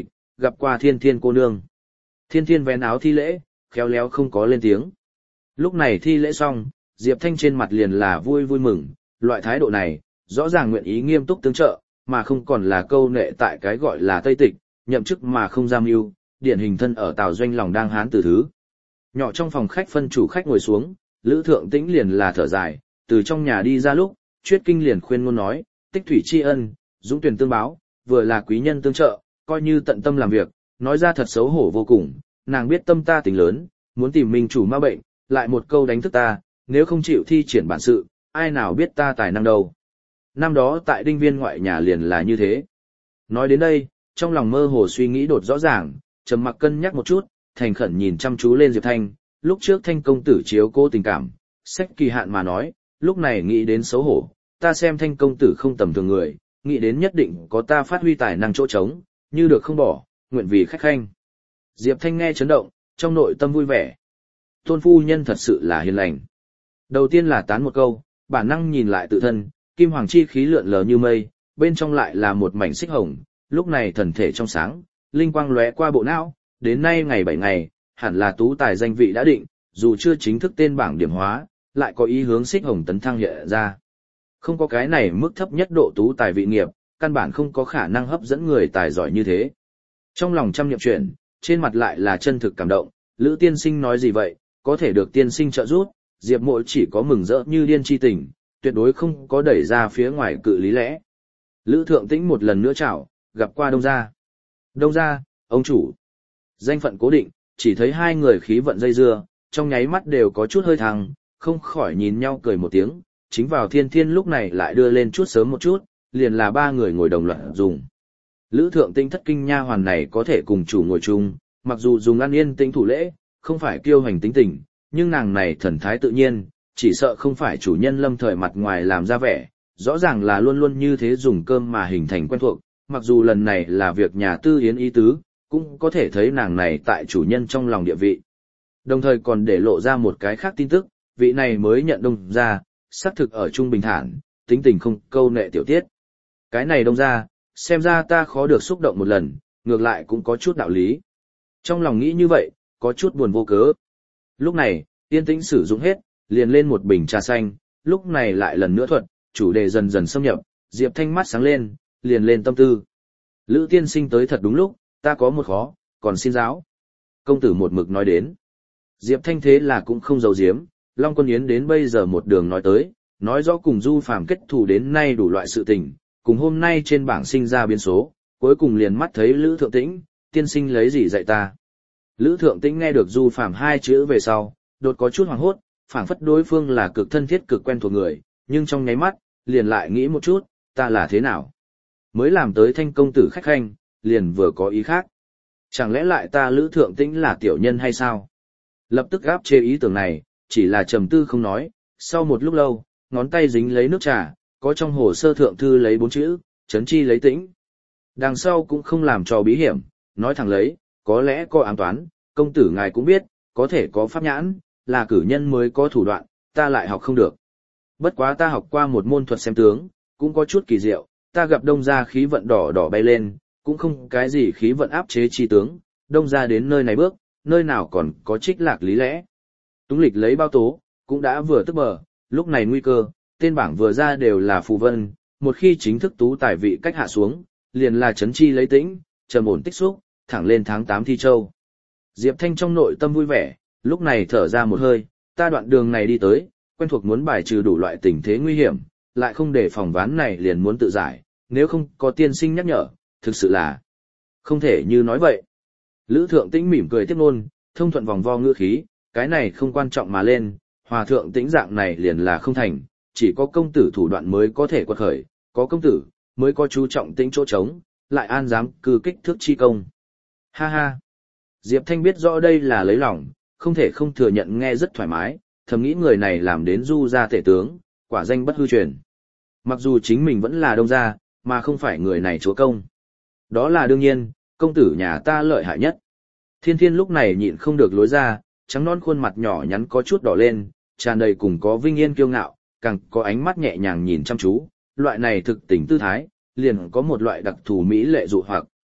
gặp qua Thiên Thiên cô nương. Thiên Thiên vén áo thi lễ, khéo léo không có lên tiếng. Lúc này thi lễ xong, Diệp Thanh trên mặt liền là vui vui mừng, loại thái độ này, rõ ràng nguyện ý nghiêm túc tương trợ, mà không còn là câu nệ tại cái gọi là Tây Tịch, nhậm chức mà không giam mưu, điển hình thân ở Tào Doanh lòng đang hán từ thứ. Nhỏ trong phòng khách phân chủ khách ngồi xuống, Lữ Thượng Tĩnh liền là thở dài, từ trong nhà đi ra lúc, Chuyết Kinh liền khuyên ngôn nói, tích thủy tri ân, dũng tuyển tương báo, vừa là quý nhân tương trợ, coi như tận tâm làm việc, nói ra thật xấu hổ vô cùng, nàng biết tâm ta tình lớn, muốn tìm minh chủ ma bệnh, lại một câu đánh thức ta, nếu không chịu thi triển bản sự, ai nào biết ta tài năng đâu. Năm đó tại đinh viên ngoại nhà liền là như thế. Nói đến đây, trong lòng mơ hồ suy nghĩ đột rõ ràng, trầm mặc cân nhắc một chút, thành khẩn nhìn chăm chú lên Diệp Thanh, lúc trước Thanh công tử chiếu cố tình cảm, sách kỳ hạn mà nói, lúc này nghĩ đến xấu hổ, ta xem Thanh công tử không tầm thường người, nghĩ đến nhất định có ta phát huy tài năng chỗ trống, như được không bỏ, nguyện vì khách khanh. Diệp Thanh nghe chấn động, trong nội tâm vui vẻ. Tôn phu nhân thật sự là hiền lành. Đầu tiên là tán một câu, bản năng nhìn lại tự thân, kim hoàng chi khí lượn lờ như mây, bên trong lại là một mảnh xích hồng, lúc này thần thể trong sáng, linh quang lóe qua bộ não, đến nay ngày bảy ngày, hẳn là tú tài danh vị đã định, dù chưa chính thức tên bảng điểm hóa, lại có ý hướng xích hồng tấn thăng hiện ra. Không có cái này mức thấp nhất độ tú tài vị nghiệp, căn bản không có khả năng hấp dẫn người tài giỏi như thế. Trong lòng trăm niệm chuyển, trên mặt lại là chân thực cảm động, Lữ tiên sinh nói gì vậy, có thể được tiên sinh trợ giúp, Diệp Mộ chỉ có mừng rỡ như điên chi tình, tuyệt đối không có đẩy ra phía ngoài cự lý lẽ. Lữ Thượng Tĩnh một lần nữa chào, gặp qua Đông gia. Đông gia, ông chủ. Danh phận cố định, chỉ thấy hai người khí vận dây dưa, trong nháy mắt đều có chút hơi thăng, không khỏi nhìn nhau cười một tiếng, chính vào Thiên Thiên lúc này lại đưa lên chút sớm một chút, liền là ba người ngồi đồng loạt dùng. Lữ Thượng Tĩnh thất kinh nha hoàn này có thể cùng chủ ngồi chung, mặc dù dùng ăn yên tĩnh thủ lễ, không phải kiêu hành tính tình, nhưng nàng này thần thái tự nhiên, chỉ sợ không phải chủ nhân lâm thời mặt ngoài làm ra vẻ, rõ ràng là luôn luôn như thế dùng cơm mà hình thành quen thuộc, mặc dù lần này là việc nhà tư yến ý tứ, cũng có thể thấy nàng này tại chủ nhân trong lòng địa vị. Đồng thời còn để lộ ra một cái khác tin tức, vị này mới nhận Đông gia, xác thực ở trung bình thản, tính tình không câu nệ tiểu tiết. Cái này Đông gia, xem ra ta khó được xúc động một lần, ngược lại cũng có chút đạo lý. Trong lòng nghĩ như vậy, có chút buồn vô cớ. Lúc này, yên tĩnh sử dụng hết, liền lên một bình trà xanh, lúc này lại lần nữa thuật, chủ đề dần dần xâm nhập, Diệp Thanh mắt sáng lên, liền lên tâm tư. Lữ tiên sinh tới thật đúng lúc, ta có một khó, còn xin giáo. Công tử một mực nói đến. Diệp Thanh thế là cũng không giấu giếm, Long Quân Yến đến bây giờ một đường nói tới, nói rõ cùng Du Phàm kết thù đến nay đủ loại sự tình, cùng hôm nay trên bảng sinh ra biến số, cuối cùng liền mắt thấy Lữ Thượng Tĩnh, tiên sinh lấy gì dạy ta. Lữ Thượng Tĩnh nghe được Du Phàm hai chữ về sau, đột có chút hoảng hốt, phảng phất đối phương là cực thân thiết cực quen thuộc người, nhưng trong nháy mắt, liền lại nghĩ một chút, ta là thế nào? Mới làm tới Thanh công tử khách khanh, liền vừa có ý khác. Chẳng lẽ lại ta Lữ Thượng Tĩnh là tiểu nhân hay sao? Lập tức gáp chê ý tưởng này, chỉ là trầm tư không nói, sau một lúc lâu, ngón tay dính lấy nước trà, có trong hồ sơ thượng thư lấy bốn chữ, chấn chi lấy tĩnh. Đằng sau cũng không làm cho bí hiểm, nói thẳng lấy, có lẽ có ám toán, công tử ngài cũng biết, có thể có pháp nhãn, là cử nhân mới có thủ đoạn, ta lại học không được. Bất quá ta học qua một môn thuật xem tướng, cũng có chút kỳ diệu, ta gặp Đông gia khí vận đỏ đỏ bay lên, cũng không cái gì khí vận áp chế chi tướng, Đông gia đến nơi này bước, nơi nào còn có trích lạc lý lẽ. Túng lịch lấy bao tố, cũng đã vừa tức bờ, lúc này nguy cơ, tên bảng vừa ra đều là phù vân, một khi chính thức tú tài vị cách hạ xuống, liền là chấn chi lấy tĩnh, trầm ổn tích xúc, thẳng lên tháng tám thi châu. Diệp Thanh trong nội tâm vui vẻ, lúc này thở ra một hơi, ta đoạn đường này đi tới, quen thuộc muốn bài trừ đủ loại tình thế nguy hiểm, lại không để phòng ván này liền muốn tự giải, nếu không có tiên sinh nhắc nhở, thực sự là không thể như nói vậy. Lữ Thượng Tĩnh mỉm cười tiếp nôn, thông thuận vòng vo ngữ khí, cái này không quan trọng mà lên, Hòa Thượng Tĩnh dạng này liền là không thành, chỉ có công tử thủ đoạn mới có thể quật khởi, có công tử, mới có chú trọng tĩnh chỗ trống, lại an dám cư kích thước chi công. Ha ha! Diệp Thanh biết rõ đây là lấy lòng, không thể không thừa nhận nghe rất thoải mái, thầm nghĩ người này làm đến Du gia tể tướng, quả danh bất hư truyền. Mặc dù chính mình vẫn là Đông gia, mà không phải người này chúa công. Đó là đương nhiên, công tử nhà ta lợi hại nhất. Thiên Thiên lúc này nhịn không được lối ra, trắng non khuôn mặt nhỏ nhắn có chút đỏ lên, tràn đầy cùng có vinh yên kiêu ngạo, càng có ánh mắt nhẹ nhàng nhìn chăm chú, loại này thực tình tư thái, liền có một loại đặc thù mỹ lệ dụ hoặc.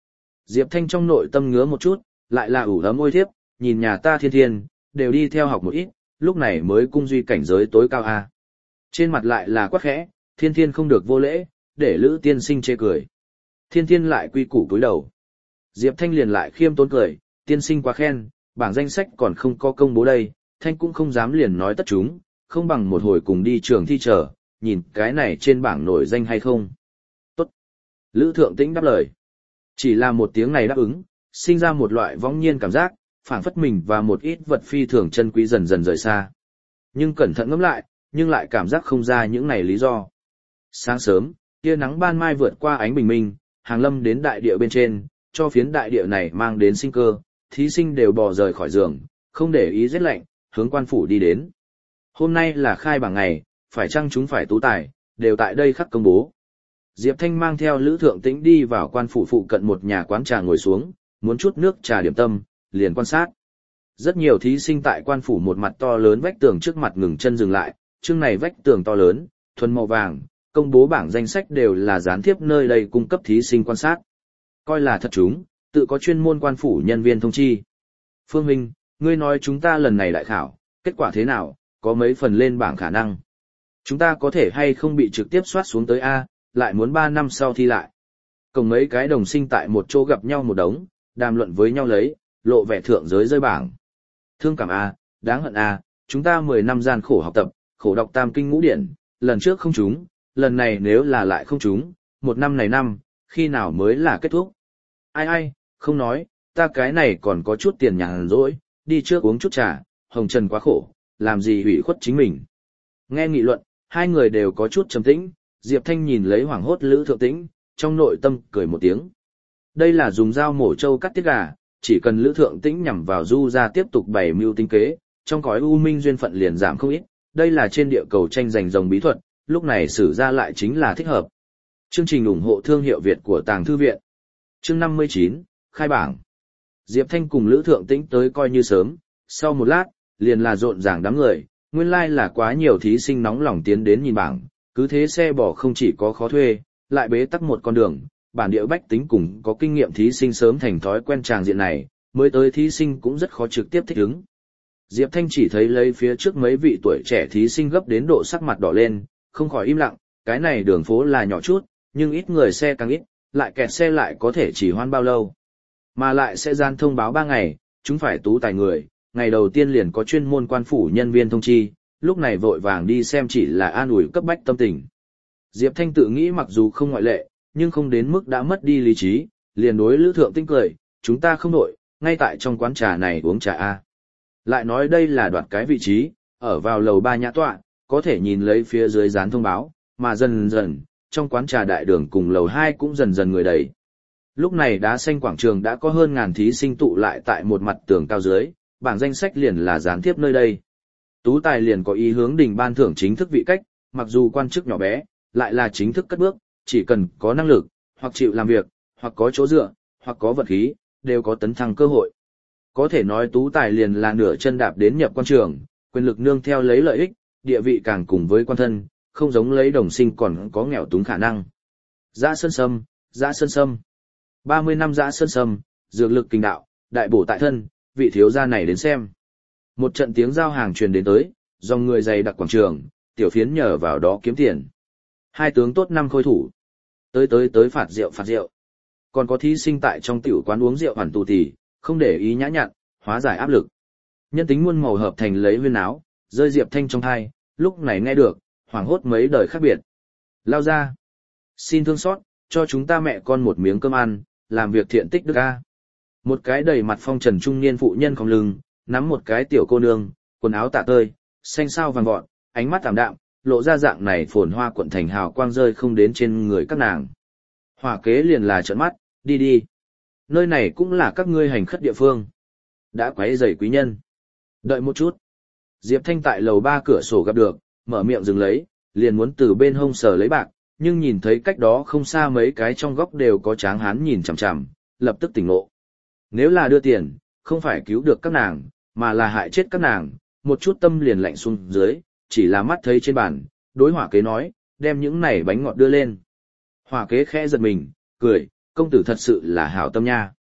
Diệp Thanh trong nội tâm ngứa một chút, lại là ủ ấm ôi thiếp, nhìn nhà ta thiên thiên, đều đi theo học một ít, lúc này mới cung duy cảnh giới tối cao a. Trên mặt lại là quắc khẽ, thiên thiên không được vô lễ, để Lữ tiên sinh chê cười. Thiên thiên lại quy củ cúi đầu. Diệp Thanh liền lại khiêm tốn cười, tiên sinh quá khen, bảng danh sách còn không có công bố đây, Thanh cũng không dám liền nói tất chúng, không bằng một hồi cùng đi trường thi chờ, nhìn cái này trên bảng nổi danh hay không. Tốt. Lữ Thượng Tĩnh đáp lời. Chỉ là một tiếng này đáp ứng, sinh ra một loại vong nhiên cảm giác, phảng phất mình và một ít vật phi thường chân quý dần dần rời xa. Nhưng cẩn thận ngẫm lại, nhưng lại cảm giác không ra những này lý do. Sáng sớm, tia nắng ban mai vượt qua ánh bình minh, hàng lâm đến đại địa bên trên, cho phiến đại địa này mang đến sinh cơ, thí sinh đều bò rời khỏi giường, không để ý rét lạnh, hướng quan phủ đi đến. Hôm nay là khai bảng ngày, phải chăng chúng phải tú tài, đều tại đây khắc công bố. Diệp Thanh mang theo Lữ Thượng Tĩnh đi vào quan phủ phụ cận một nhà quán trà ngồi xuống, muốn chút nước trà điểm tâm, liền quan sát. Rất nhiều thí sinh tại quan phủ một mặt to lớn vách tường trước mặt ngừng chân dừng lại, chương này vách tường to lớn, thuần màu vàng, công bố bảng danh sách đều là gián tiếp nơi đây cung cấp thí sinh quan sát. Coi là thật chúng, tự có chuyên môn quan phủ nhân viên thông chi. Phương Minh, ngươi nói chúng ta lần này đại khảo, kết quả thế nào, có mấy phần lên bảng khả năng. Chúng ta có thể hay không bị trực tiếp soát xuống tới A, lại muốn ba năm sau thi lại. Cùng mấy cái đồng sinh tại một chỗ gặp nhau một đống, đàm luận với nhau lấy, lộ vẻ thượng giới rơi bảng. Thương cảm A, đáng hận A, chúng ta mười năm gian khổ học tập, khổ đọc tam kinh ngũ điển, lần trước không trúng, lần này nếu là lại không trúng, một năm này năm, khi nào mới là kết thúc. Ai ai, không nói, ta cái này còn có chút tiền nhàn rỗi, đi trước uống chút trà, hồng trần quá khổ, làm gì hủy khuất chính mình. Nghe nghị luận, hai người đều có chút trầm tĩnh, Diệp Thanh nhìn lấy hoảng hốt Lữ Thượng Tĩnh, trong nội tâm cười một tiếng. Đây là dùng dao mổ trâu cắt tiết gà, chỉ cần Lữ Thượng Tĩnh nhằm vào Du ra tiếp tục bày mưu tinh kế, trong cõi u minh duyên phận liền giảm không ít, đây là trên địa cầu tranh giành rồng bí thuật, lúc này sử ra lại chính là thích hợp. Chương trình ủng hộ thương hiệu Việt của Tàng Thư Viện. Chương năm mươi chín, khai bảng. Diệp Thanh cùng Lữ Thượng Tĩnh tới coi như sớm, sau một lát, liền là rộn ràng đám người, nguyên lai like là quá nhiều thí sinh nóng lòng tiến đến nhìn bảng, cứ thế xe bỏ không chỉ có khó thuê, lại bế tắc một con đường, bản địa bách tính cùng có kinh nghiệm thí sinh sớm thành thói quen tràng diện này, mới tới thí sinh cũng rất khó trực tiếp thích ứng. Diệp Thanh chỉ thấy lấy phía trước mấy vị tuổi trẻ thí sinh gấp đến độ sắc mặt đỏ lên, không khỏi im lặng, cái này đường phố là nhỏ chút, nhưng ít người xe càng ít, lại kẹt xe lại có thể chỉ hoan bao lâu. Mà lại sẽ gian thông báo ba ngày, chúng phải tú tài người, ngày đầu tiên liền có chuyên môn quan phủ nhân viên thông chi, lúc này vội vàng đi xem chỉ là an ủi cấp bách tâm tình. Diệp Thanh tự nghĩ mặc dù không ngoại lệ, nhưng không đến mức đã mất đi lý trí, liền đối Lữ Thượng Tĩnh cười, chúng ta không đổi, ngay tại trong quán trà này uống trà A. Lại nói đây là đoạt cái vị trí, ở vào lầu ba nhã tọa, có thể nhìn lấy phía dưới dán thông báo, mà dần dần, trong quán trà đại đường cùng lầu hai cũng dần dần người đầy. Lúc này đá xanh quảng trường đã có hơn ngàn thí sinh tụ lại tại một mặt tường cao dưới, bảng danh sách liền là gián tiếp nơi đây. Tú tài liền có ý hướng đình ban thưởng chính thức vị cách, mặc dù quan chức nhỏ bé, lại là chính thức cất bước, chỉ cần có năng lực, hoặc chịu làm việc, hoặc có chỗ dựa, hoặc có vật khí, đều có tấn thăng cơ hội. Có thể nói tú tài liền là nửa chân đạp đến nhập quan trường, quyền lực nương theo lấy lợi ích, địa vị càng cùng với quan thân, không giống lấy đồng sinh còn có nghèo túng khả năng. Dã sơn sâm, dã sơn sâm. ba mươi năm dã sơn sâm, dược lực kinh đạo, đại bổ tại thân, vị thiếu gia này đến xem. Một trận tiếng giao hàng truyền đến tới, dòng người dày đặc quảng trường, tiểu phiến nhờ vào đó kiếm tiền. Hai tướng tốt năm khôi thủ. Tới tới tới phạt rượu phạt rượu. Còn có thí sinh tại trong tiểu quán uống rượu hoàn tù tì, không để ý nhã nhặn, hóa giải áp lực. Nhân tính muôn màu hợp thành lấy huyên áo, rơi Diệp Thanh trong thai, lúc này nghe được, hoảng hốt mấy đời khác biệt. Lao ra. Xin thương xót, cho chúng ta mẹ con một miếng cơm ăn, làm việc thiện tích đức a. Một cái đầy mặt phong trần trung niên phụ nhân cong lưng, nắm một cái tiểu cô nương, quần áo tả tơi, xanh sao vàng vọt, ánh mắt tạm đạm, lộ ra dạng này phồn hoa quận thành hào quang rơi không đến trên người các nàng. Hỏa kế liền là trợn mắt, đi đi. Nơi này cũng là các ngươi hành khất địa phương. Đã quấy rầy quý nhân. Đợi một chút. Diệp Thanh tại lầu ba cửa sổ gặp được, mở miệng dừng lấy, liền muốn từ bên hông sờ lấy bạc, nhưng nhìn thấy cách đó không xa mấy cái trong góc đều có tráng hán nhìn chằm chằm, lập tức tỉnh ngộ. Nếu là đưa tiền, không phải cứu được các nàng, mà là hại chết các nàng, một chút tâm liền lạnh xuống dưới, chỉ là mắt thấy trên bàn, đối hỏa kế nói, đem những này bánh ngọt đưa lên. Hỏa kế khẽ giật mình, cười, công tử thật sự là hảo tâm nha.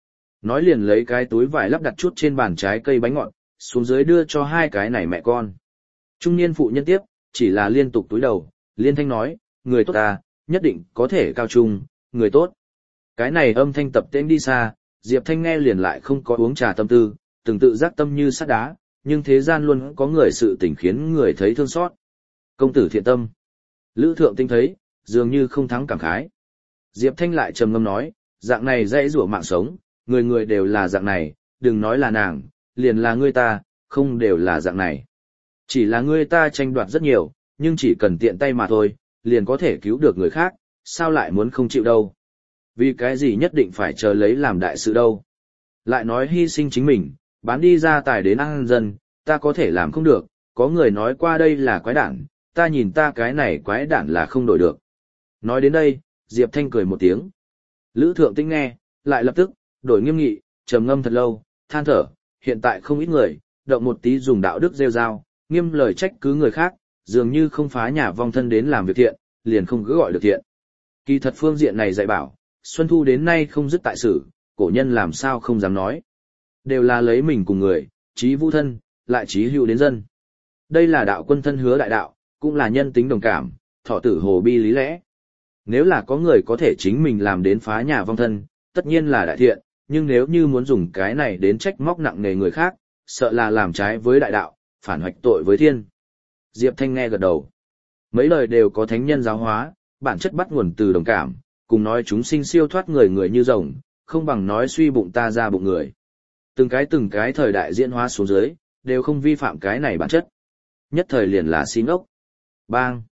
Nói liền lấy cái túi vải lắp đặt chút trên bàn trái cây bánh ngọt, xuống dưới đưa cho hai cái này mẹ con. Trung niên phụ nhân tiếp, chỉ là liên tục túi đầu, liên thanh nói, người tốt ta, nhất định có thể cao trung, người tốt. Cái này âm thanh tập tên đi xa, Diệp Thanh nghe liền lại không có uống trà tâm tư, từng tự giác tâm như sắt đá, nhưng thế gian luôn có người sự tình khiến người thấy thương xót. Công tử thiện tâm. Lữ Thượng Tinh thấy, dường như không thắng cảm khái. Diệp Thanh lại trầm ngâm nói, dạng này dễ rủa mạng sống, người người đều là dạng này, đừng nói là nàng, liền là ngươi ta, không đều là dạng này. Chỉ là ngươi ta tranh đoạt rất nhiều, nhưng chỉ cần tiện tay mà thôi, liền có thể cứu được người khác, sao lại muốn không chịu đâu. Vì cái gì nhất định phải chờ lấy làm đại sự đâu. Lại nói hy sinh chính mình, bán đi gia tài đến an dân, ta có thể làm không được, có người nói qua đây là quái đản, ta nhìn ta cái này quái đản là không đổi được. Nói đến đây, Diệp Thanh cười một tiếng. Lữ Thượng Tinh nghe, lại lập tức, đổi nghiêm nghị, trầm ngâm thật lâu, than thở, hiện tại không ít người, động một tí dùng đạo đức rêu rao, nghiêm lời trách cứ người khác, dường như không phá nhà vong thân đến làm việc thiện, liền không cứ gọi được thiện. Kỳ thật phương diện này dạy bảo, Xuân Thu đến nay không dứt tại sử, cổ nhân làm sao không dám nói. Đều là lấy mình cùng người, trí vũ thân, lại trí hữu đến dân. Đây là đạo quân thân hứa đại đạo, cũng là nhân tính đồng cảm, thọ tử hồ bi lý lẽ. Nếu là có người có thể chính mình làm đến phá nhà vong thân, tất nhiên là đại thiện, nhưng nếu như muốn dùng cái này đến trách móc nặng nề người khác, sợ là làm trái với đại đạo, phản hoạch tội với thiên. Diệp Thanh nghe gật đầu. Mấy lời đều có thánh nhân giáo hóa, bản chất bắt nguồn từ đồng cảm, cùng nói chúng sinh siêu thoát người người như rồng, không bằng nói suy bụng ta ra bụng người. Từng cái từng cái thời đại diễn hóa xuống dưới, đều không vi phạm cái này bản chất. Nhất thời liền là xin ốc. Bang!